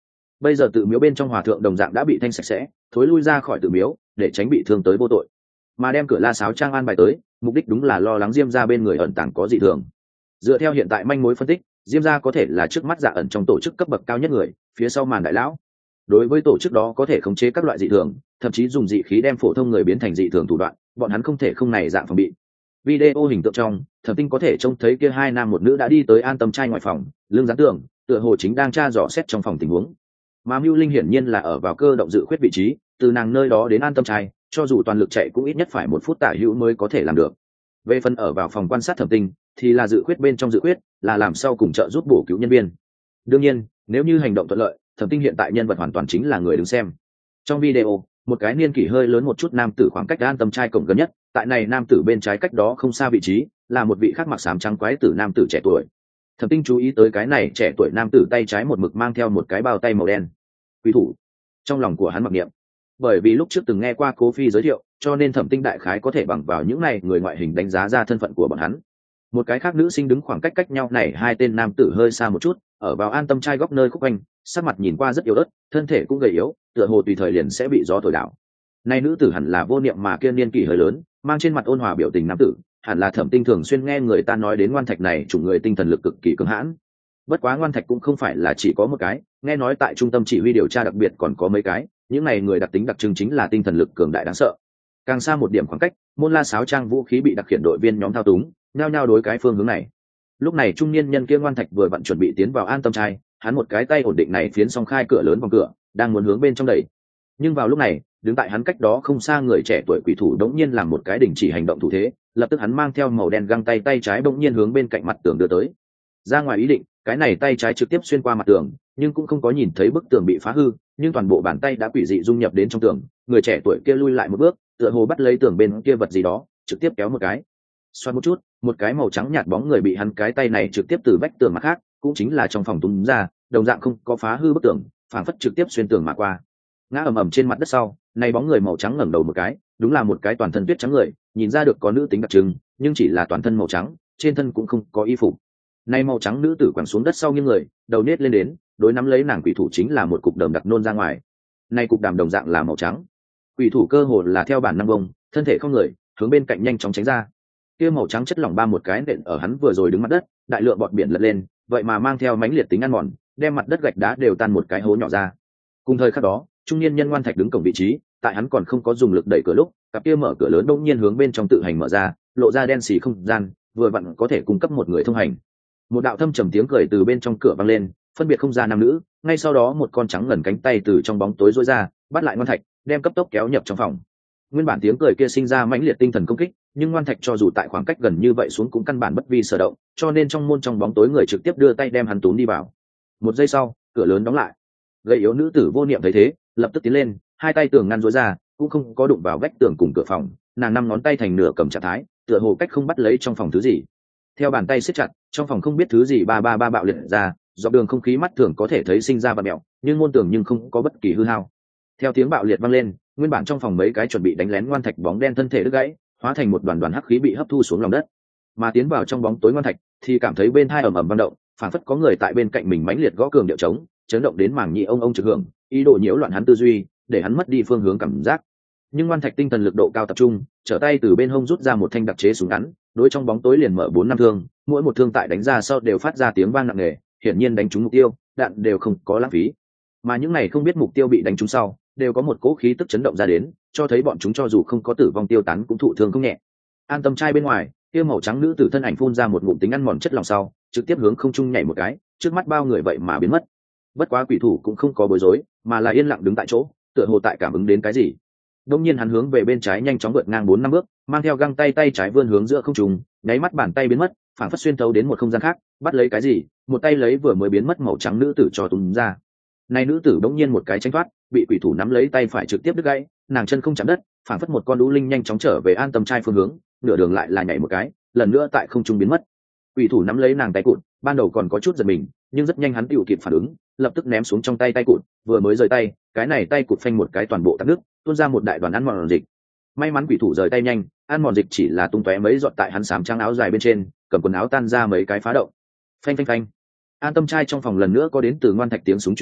bây giờ tự miếu bên trong hòa thượng đồng dạng đã bị thanh sạch sẽ, thối lui ra khỏi tự miếu để tránh bị thương tới vô tội. Mà đem cửa La Sáo Trang an bài tới, mục đích đúng là lo lắng Diêm gia bên người ẩn tàng có dị thường. Dựa theo hiện tại manh mối phân tích, Diêm gia có thể là trước mắt Dạ ẩn trong tổ chức cấp bậc cao nhất người, phía sau màn đại lão. Đối với tổ chức đó có thể khống chế các loại dị thường, thậm chí dùng dị khí đem phổ thông người biến thành dị thường thủ đoạn, bọn hắn không thể không này dạng phòng bị. Video hình tượng trong, Thẩm Tinh có thể trông thấy kia hai nam một nữ đã đi tới An Tâm trai ngoài phòng, lưng dán tường, tựa hồ chính đang tra dò xét trong phòng tình huống. Mà Mưu Linh hiển nhiên là ở vào cơ động dự khuyết vị trí, từ nàng nơi đó đến An Tâm trai, cho dù toàn lực chạy cũng ít nhất phải một phút tả hữu mới có thể làm được. Về phần ở vào phòng quan sát Thẩm Tinh, thì là dự khuyết bên trong dự khuyết, là làm sau cùng trợ giúp bổ cứu nhân viên. Đương nhiên, nếu như hành động thuận lợi, Thẩm Tinh hiện tại nhân vật hoàn toàn chính là người đứng xem. Trong video, một cái niên kỷ hơi lớn một chút nam tử khoảng cách An Tâm trai cổng gần nhất, tại này nam tử bên trái cách đó không xa vị trí, là một vị khác mặc xám trắng quái tử nam tử trẻ tuổi. Thẩm Tinh chú ý tới cái này trẻ tuổi nam tử tay trái một mực mang theo một cái bao tay màu đen. Quý thủ. Trong lòng của hắn mặc niệm. Bởi vì lúc trước từng nghe qua Cố Phi giới thiệu, cho nên Thẩm Tinh đại khái có thể bằng vào những này người ngoại hình đánh giá ra thân phận của bọn hắn. Một cái khác nữ sinh đứng khoảng cách cách nhau này hai tên nam tử hơi xa một chút, ở vào An Tâm trai góc nơi khúc quanh, sắc mặt nhìn qua rất yếu ớt, thân thể cũng gầy yếu, tựa hồ tùy thời liền sẽ bị gió thổi đảo. Nay nữ tử hẳn là Vô Niệm mà kia niên kỷ hơi lớn, mang trên mặt ôn hòa biểu tình nam tử, hẳn là Thẩm Tinh thường xuyên nghe người ta nói đến Ngoan Thạch này chủ người tinh thần lực cực kỳ cường hãn. Bất quá Ngoan Thạch cũng không phải là chỉ có một cái, nghe nói tại trung tâm chỉ huy điều tra đặc biệt còn có mấy cái, những này người đặc tính đặc trưng chính là tinh thần lực cường đại đáng sợ. Càng xa một điểm khoảng cách, Môn La Sáo Trang vũ khí bị đặc khiển đội viên nhóm thao túng, nhao nhao đối cái phương hướng này. Lúc này trung niên nhân kia Ngoan Thạch vừa vặn chuẩn bị tiến vào An Tâm trai, hắn một cái tay ổn định này phiến song khai cửa lớn vòng cửa, đang muốn hướng bên trong đẩy. Nhưng vào lúc này, đứng tại hắn cách đó không xa người trẻ tuổi quỷ thủ đống nhiên làm một cái đình chỉ hành động thủ thế, lập tức hắn mang theo màu đen găng tay tay trái bỗng nhiên hướng bên cạnh mặt tường đưa tới. Ra ngoài ý định, cái này tay trái trực tiếp xuyên qua mặt tường, nhưng cũng không có nhìn thấy bức tường bị phá hư, nhưng toàn bộ bàn tay đã quỷ dị dung nhập đến trong tường, người trẻ tuổi kia lui lại một bước, tựa hồ bắt lấy tường bên kia vật gì đó, trực tiếp kéo một cái. Xoay một chút, một cái màu trắng nhạt bóng người bị hắn cái tay này trực tiếp từ vách tường mặt khác, cũng chính là trong phòng túm ra, đồng dạng không có phá hư bức tường, phản phất trực tiếp xuyên tường mà qua. Ngã ầm ầm trên mặt đất sau, này bóng người màu trắng ngẩng đầu một cái, đúng là một cái toàn thân tuyết trắng người, nhìn ra được có nữ tính đặc trưng, nhưng chỉ là toàn thân màu trắng, trên thân cũng không có y phục. Này màu trắng nữ tử quẳng xuống đất sau nghiêng người, đầu nết lên đến, đối nắm lấy nàng quỷ thủ chính là một cục đờm đặc nôn ra ngoài. Này cục đàm đồng dạng là màu trắng. Quỷ thủ cơ hồ là theo bản năng bông, thân thể không người, hướng bên cạnh nhanh chóng tránh ra. Kia màu trắng chất lỏng ba một cái nện ở hắn vừa rồi đứng mặt đất, đại lượng bọt biển lật lên, vậy mà mang theo mãnh liệt tính ăn mòn, đem mặt đất gạch đá đều tan một cái hố nhỏ ra. Cùng thời khắc đó, trung niên nhân Ngoan Thạch đứng cổng vị trí, tại hắn còn không có dùng lực đẩy cửa lúc, cặp kia mở cửa lớn đột nhiên hướng bên trong tự hành mở ra, lộ ra đen xì không gian, vừa vặn có thể cung cấp một người thông hành. Một đạo thâm trầm tiếng cười từ bên trong cửa vang lên, phân biệt không ra nam nữ, ngay sau đó một con trắng ngần cánh tay từ trong bóng tối rối ra, bắt lại Ngoan Thạch, đem cấp tốc kéo nhập trong phòng. Nguyên bản tiếng cười kia sinh ra mãnh liệt tinh thần công kích, nhưng Ngoan Thạch cho dù tại khoảng cách gần như vậy xuống cũng căn bản bất vi sở động, cho nên trong môn trong bóng tối người trực tiếp đưa tay đem hắn túm đi vào. Một giây sau, cửa lớn đóng lại. Gầy yếu nữ tử Vô Niệm thấy thế, lập tức tiến lên, hai tay tường ngăn rối ra, cũng không có đụng vào vách tường cùng cửa phòng, nàng năm ngón tay thành nửa cầm trạng thái, tựa hồ cách không bắt lấy trong phòng thứ gì. Theo bàn tay siết chặt, trong phòng không biết thứ gì ba ba ba bạo liệt ra, dọc đường không khí mắt thường có thể thấy sinh ra vặn mèo, nhưng môn tường nhưng không có bất kỳ hư hao. Theo tiếng bạo liệt vang lên, nguyên bản trong phòng mấy cái chuẩn bị đánh lén Ngoan Thạch bóng đen thân thể đứt gãy, hóa thành một đoàn đoàn hắc khí bị hấp thu xuống lòng đất. Mà tiến vào trong bóng tối Ngoan Thạch, thì cảm thấy bên tai ầm ầm vang động, phản phất có người tại bên cạnh mình mãnh liệt gõ cường điệu trống, chấn động đến màng nhĩ ông ông trực hưởng, ý đồ nhiễu loạn hắn tư duy, để hắn mất đi phương hướng cảm giác. Nhưng Ngoan Thạch tinh thần lực độ cao tập trung, trở tay từ bên hông rút ra một thanh đặc chế súng ngắn, đối trong bóng tối liền mở bốn năm thương, mỗi một thương tại đánh ra sau đều phát ra tiếng vang nặng nề, hiển nhiên đánh trúng mục tiêu, đạn đều không có lãng phí. Mà những này không biết mục tiêu bị đánh trúng sau, đều có một cỗ khí tức chấn động ra đến, cho thấy bọn chúng cho dù không có tử vong tiêu tán cũng thụ thương không nhẹ. An Tâm trai bên ngoài, kia màu trắng nữ tử thân ảnh phun ra một ngụm tính ăn mòn chất lỏng sau, trực tiếp hướng không trung nhảy một cái, trước mắt bao người vậy mà biến mất. Bất quá quỷ thủ cũng không có bối rối, mà là yên lặng đứng tại chỗ, tựa hồ tại cảm ứng đến cái gì. Đông nhiên hắn hướng về bên trái nhanh chóng vượt ngang bốn năm bước, mang theo găng tay tay trái vươn hướng giữa không trung, nháy mắt bàn tay biến mất, phảng phất xuyên thấu đến một không gian khác, bắt lấy cái gì, một tay lấy vừa mới biến mất màu trắng nữ tử cho túm ra. Này nữ tử đống nhiên một cái tránh thoát, bị quỷ thủ nắm lấy tay phải trực tiếp đứt gãy, nàng chân không chạm đất, phảng phất một con đũ linh nhanh chóng trở về An Tâm trai phương hướng, nửa đường lại là nhảy một cái, lần nữa tại không trung biến mất. Quỷ thủ nắm lấy nàng tay cụt, ban đầu còn có chút giật mình, nhưng rất nhanh hắn tựu kịp phản ứng, lập tức ném xuống trong tay tay cụt, vừa mới rời tay, cái này tay cụt phanh một cái toàn bộ tắc nước, tuôn ra một đại đoàn ăn mòn dịch. May mắn quỷ thủ rời tay nhanh, ăn mòn dịch chỉ là tung tóe mấy giọt tại hắn sám trắng áo dài bên trên, cầm quần áo tan ra mấy cái phá động. Phanh phanh phanh. An Tâm trai trong phòng lần nữa có đến từ Ngoan Thạch tiếng súng truyền ra,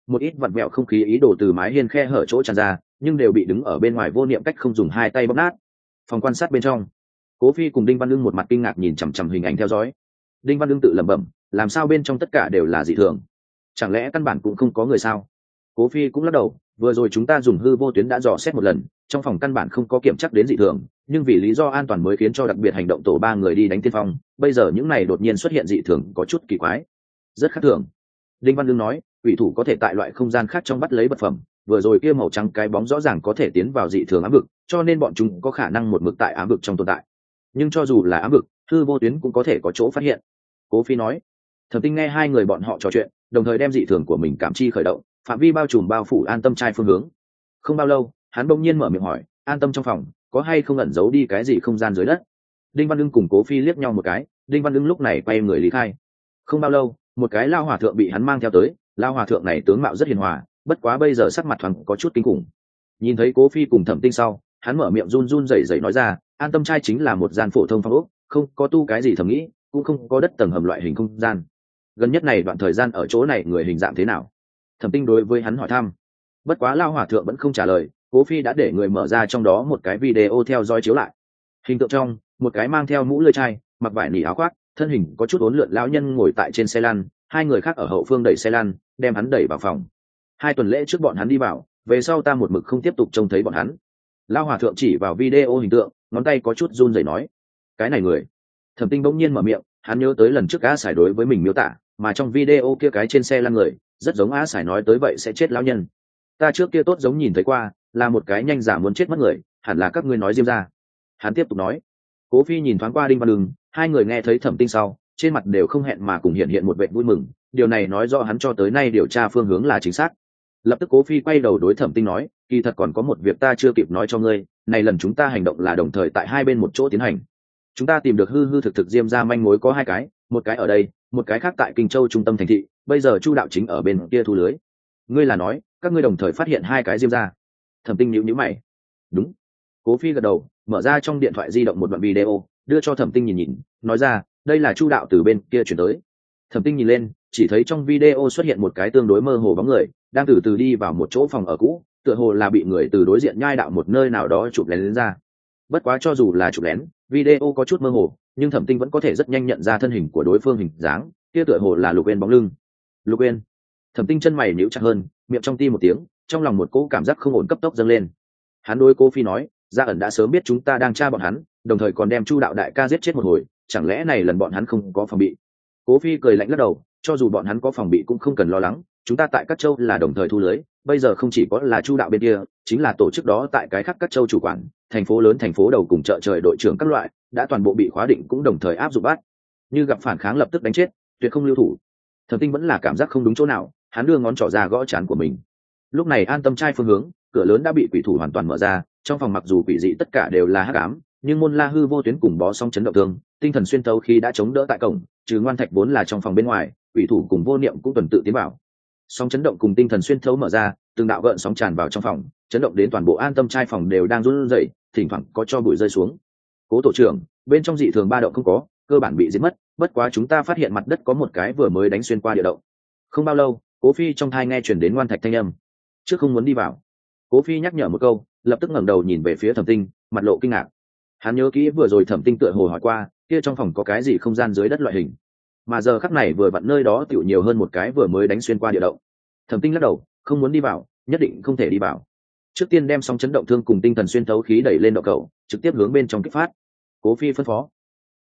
một ít vặn vẹo không khí ý đồ từ mái hiên khe hở chỗ tràn ra, nhưng đều bị đứng ở bên ngoài vô niệm cách không dùng hai tay bóp nát. Phòng quan sát bên trong, Cố Phi cùng Đinh Văn Ưng một mặt kinh ngạc nhìn chằm chằm hình ảnh theo dõi. Đinh Văn Ưng tự lẩm bẩm, làm sao bên trong tất cả đều là dị thường? Chẳng lẽ căn bản cũng không có người sao? Cố Phi cũng lắc đầu, vừa rồi chúng ta dùng hư vô tuyến đã dò xét một lần, trong phòng căn bản không có kiểm chắc đến dị thường, nhưng vì lý do an toàn mới khiến cho đặc biệt hành động tổ ba người đi đánh tiên phong, bây giờ những này đột nhiên xuất hiện dị thường có chút kỳ quái, rất khác thường. Đinh Văn Lương nói, quỷ thủ có thể tại loại không gian khác trong bắt lấy vật phẩm, vừa rồi kia màu trắng cái bóng rõ ràng có thể tiến vào dị thường ám vực, cho nên bọn chúng có khả năng một mực tại ám vực trong tồn tại. Nhưng cho dù là ám vực, hư vô tuyến cũng có thể có chỗ phát hiện. Cố Phi nói. Thẩm Tinh nghe hai người bọn họ trò chuyện, đồng thời đem dị thường của mình cảm chi khởi động, phạm vi bao trùm bao phủ an tâm trai phương hướng. Không bao lâu, hắn bỗng nhiên mở miệng hỏi, an tâm trong phòng có hay không ẩn giấu đi cái gì không gian dưới đất? Đinh Văn Ưng cùng Cố Phi liếc nhau một cái, Đinh Văn Ưng lúc này quay người lý khai. Không bao lâu, một cái lao hòa thượng bị hắn mang theo tới, lao hòa thượng này tướng mạo rất hiền hòa, bất quá bây giờ sắc mặt thoáng có chút kinh khủng. Nhìn thấy Cố Phi cùng Thẩm Tinh sau, hắn mở miệng run run rẩy rẩy nói ra, an tâm trai chính là một gian phổ thông phong ốc, không có tu cái gì thẩm nghĩ, cũng không có đất tầng hầm loại hình không gian. Gần nhất này đoạn thời gian ở chỗ này người hình dạng thế nào? Thẩm Tinh đối với hắn hỏi thăm. Bất quá lao hòa thượng vẫn không trả lời, Cố Phi đã để người mở ra trong đó một cái video theo dõi chiếu lại. Hình tượng trong, một cái mang theo mũ lưỡi chai, mặc vải nỉ áo khoác, thân hình có chút uốn lượn lão nhân ngồi tại trên xe lăn, hai người khác ở hậu phương đẩy xe lăn, đem hắn đẩy vào phòng. Hai tuần lễ trước bọn hắn đi vào, về sau ta một mực không tiếp tục trông thấy bọn hắn. Lao hòa thượng chỉ vào video hình tượng, ngón tay có chút run rẩy nói, cái này người. Thẩm Tinh bỗng nhiên mở miệng, hắn nhớ tới lần trước Á Sải đối với mình miêu tả, mà trong video kia cái trên xe lăn người, rất giống Á Sải nói tới vậy sẽ chết lão nhân. Ta trước kia tốt giống nhìn thấy qua, là một cái nhanh giả muốn chết mất người, hẳn là các ngươi nói Diêm ra. Hắn tiếp tục nói. Cố Phi nhìn thoáng qua Đinh Văn Ưng, hai người nghe thấy Thẩm Tinh sau, trên mặt đều không hẹn mà cùng hiện hiện một vẻ vui mừng, điều này nói rõ hắn cho tới nay điều tra phương hướng là chính xác. Lập tức Cố Phi quay đầu đối Thẩm Tinh nói, kỳ thật còn có một việc ta chưa kịp nói cho ngươi, này lần chúng ta hành động là đồng thời tại hai bên một chỗ tiến hành. Chúng ta tìm được hư hư thực thực Diêm ra manh mối có hai cái, một cái ở đây, một cái khác tại Kinh Châu trung tâm thành thị, bây giờ Chu đạo chính ở bên kia thu lưới. Ngươi là nói, các ngươi đồng thời phát hiện hai cái Diêm ra? Thẩm Tinh nhíu nhíu mày. Đúng. Cố Phi gật đầu, mở ra trong điện thoại di động một đoạn video, đưa cho Thẩm Tinh nhìn nhìn, nói ra, đây là Chu đạo từ bên kia chuyển tới. Thẩm Tinh nhìn lên, chỉ thấy trong video xuất hiện một cái tương đối mơ hồ bóng người, đang từ từ đi vào một chỗ phòng ở cũ, tựa hồ là bị người từ đối diện nhai đạo một nơi nào đó chụp lén lên ra. Bất quá cho dù là chụp lén, video có chút mơ hồ, nhưng Thẩm Tinh vẫn có thể rất nhanh nhận ra thân hình của đối phương hình dáng, kia tựa hồ là Lục Uyên bóng lưng. Lục Uyên. Thẩm Tinh chân mày nhíu chặt hơn, miệng trong ti một tiếng, trong lòng một cỗ cảm giác không ổn cấp tốc dâng lên. Hắn đối Cố Phi nói, Gia ẩn đã sớm biết chúng ta đang tra bọn hắn, đồng thời còn đem Chu đạo đại ca giết chết một hồi, chẳng lẽ này lần bọn hắn không có phòng bị? Cố Phi cười lạnh lắc đầu, cho dù bọn hắn có phòng bị cũng không cần lo lắng, chúng ta tại các châu là đồng thời thu lưới, bây giờ không chỉ có là Chu đạo bên kia, chính là tổ chức đó tại cái khác các châu chủ quản, thành phố lớn thành phố đầu cùng chợ trời đội trưởng các loại, đã toàn bộ bị khóa định cũng đồng thời áp dụng bắt. Như gặp phản kháng lập tức đánh chết, tuyệt không lưu thủ. Thẩm Tinh vẫn là cảm giác không đúng chỗ nào, hắn đưa ngón trỏ ra gõ trán của mình. Lúc này an tâm trai phương hướng, cửa lớn đã bị quỷ thủ hoàn toàn mở ra, trong phòng mặc dù quỷ dị tất cả đều là hắc ám, nhưng môn la hư vô tuyến cùng bó song chấn động thương, tinh thần xuyên tấu khi đã chống đỡ tại cổng, trừ ngoan thạch vốn là trong phòng bên ngoài, quỷ thủ cùng vô niệm cũng tuần tự tiến vào. Sóng chấn động cùng tinh thần xuyên thấu mở ra, từng đạo gợn sóng tràn vào trong phòng, chấn động đến toàn bộ an tâm trai phòng đều đang run rẩy, thỉnh thoảng có cho bụi rơi xuống. Cố tổ trưởng, bên trong dị thường ba động không có, cơ bản bị giết mất, bất quá chúng ta phát hiện mặt đất có một cái vừa mới đánh xuyên qua địa động. Không bao lâu, Cố Phi trong thai nghe truyền đến ngoan thạch thanh âm. Trước không muốn đi vào. Cố Phi nhắc nhở một câu, lập tức ngẩng đầu nhìn về phía Thẩm Tinh, mặt lộ kinh ngạc. Hắn nhớ kỹ vừa rồi Thẩm Tinh tựa hồ hỏi qua, kia trong phòng có cái gì không gian dưới đất loại hình, mà giờ khắc này vừa vặn nơi đó tiểu nhiều hơn một cái vừa mới đánh xuyên qua địa động. Thẩm Tinh lắc đầu, không muốn đi vào, nhất định không thể đi vào. Trước tiên đem sóng chấn động thương cùng tinh thần xuyên thấu khí đẩy lên độ cầu, trực tiếp hướng bên trong kích phát. Cố Phi phân phó.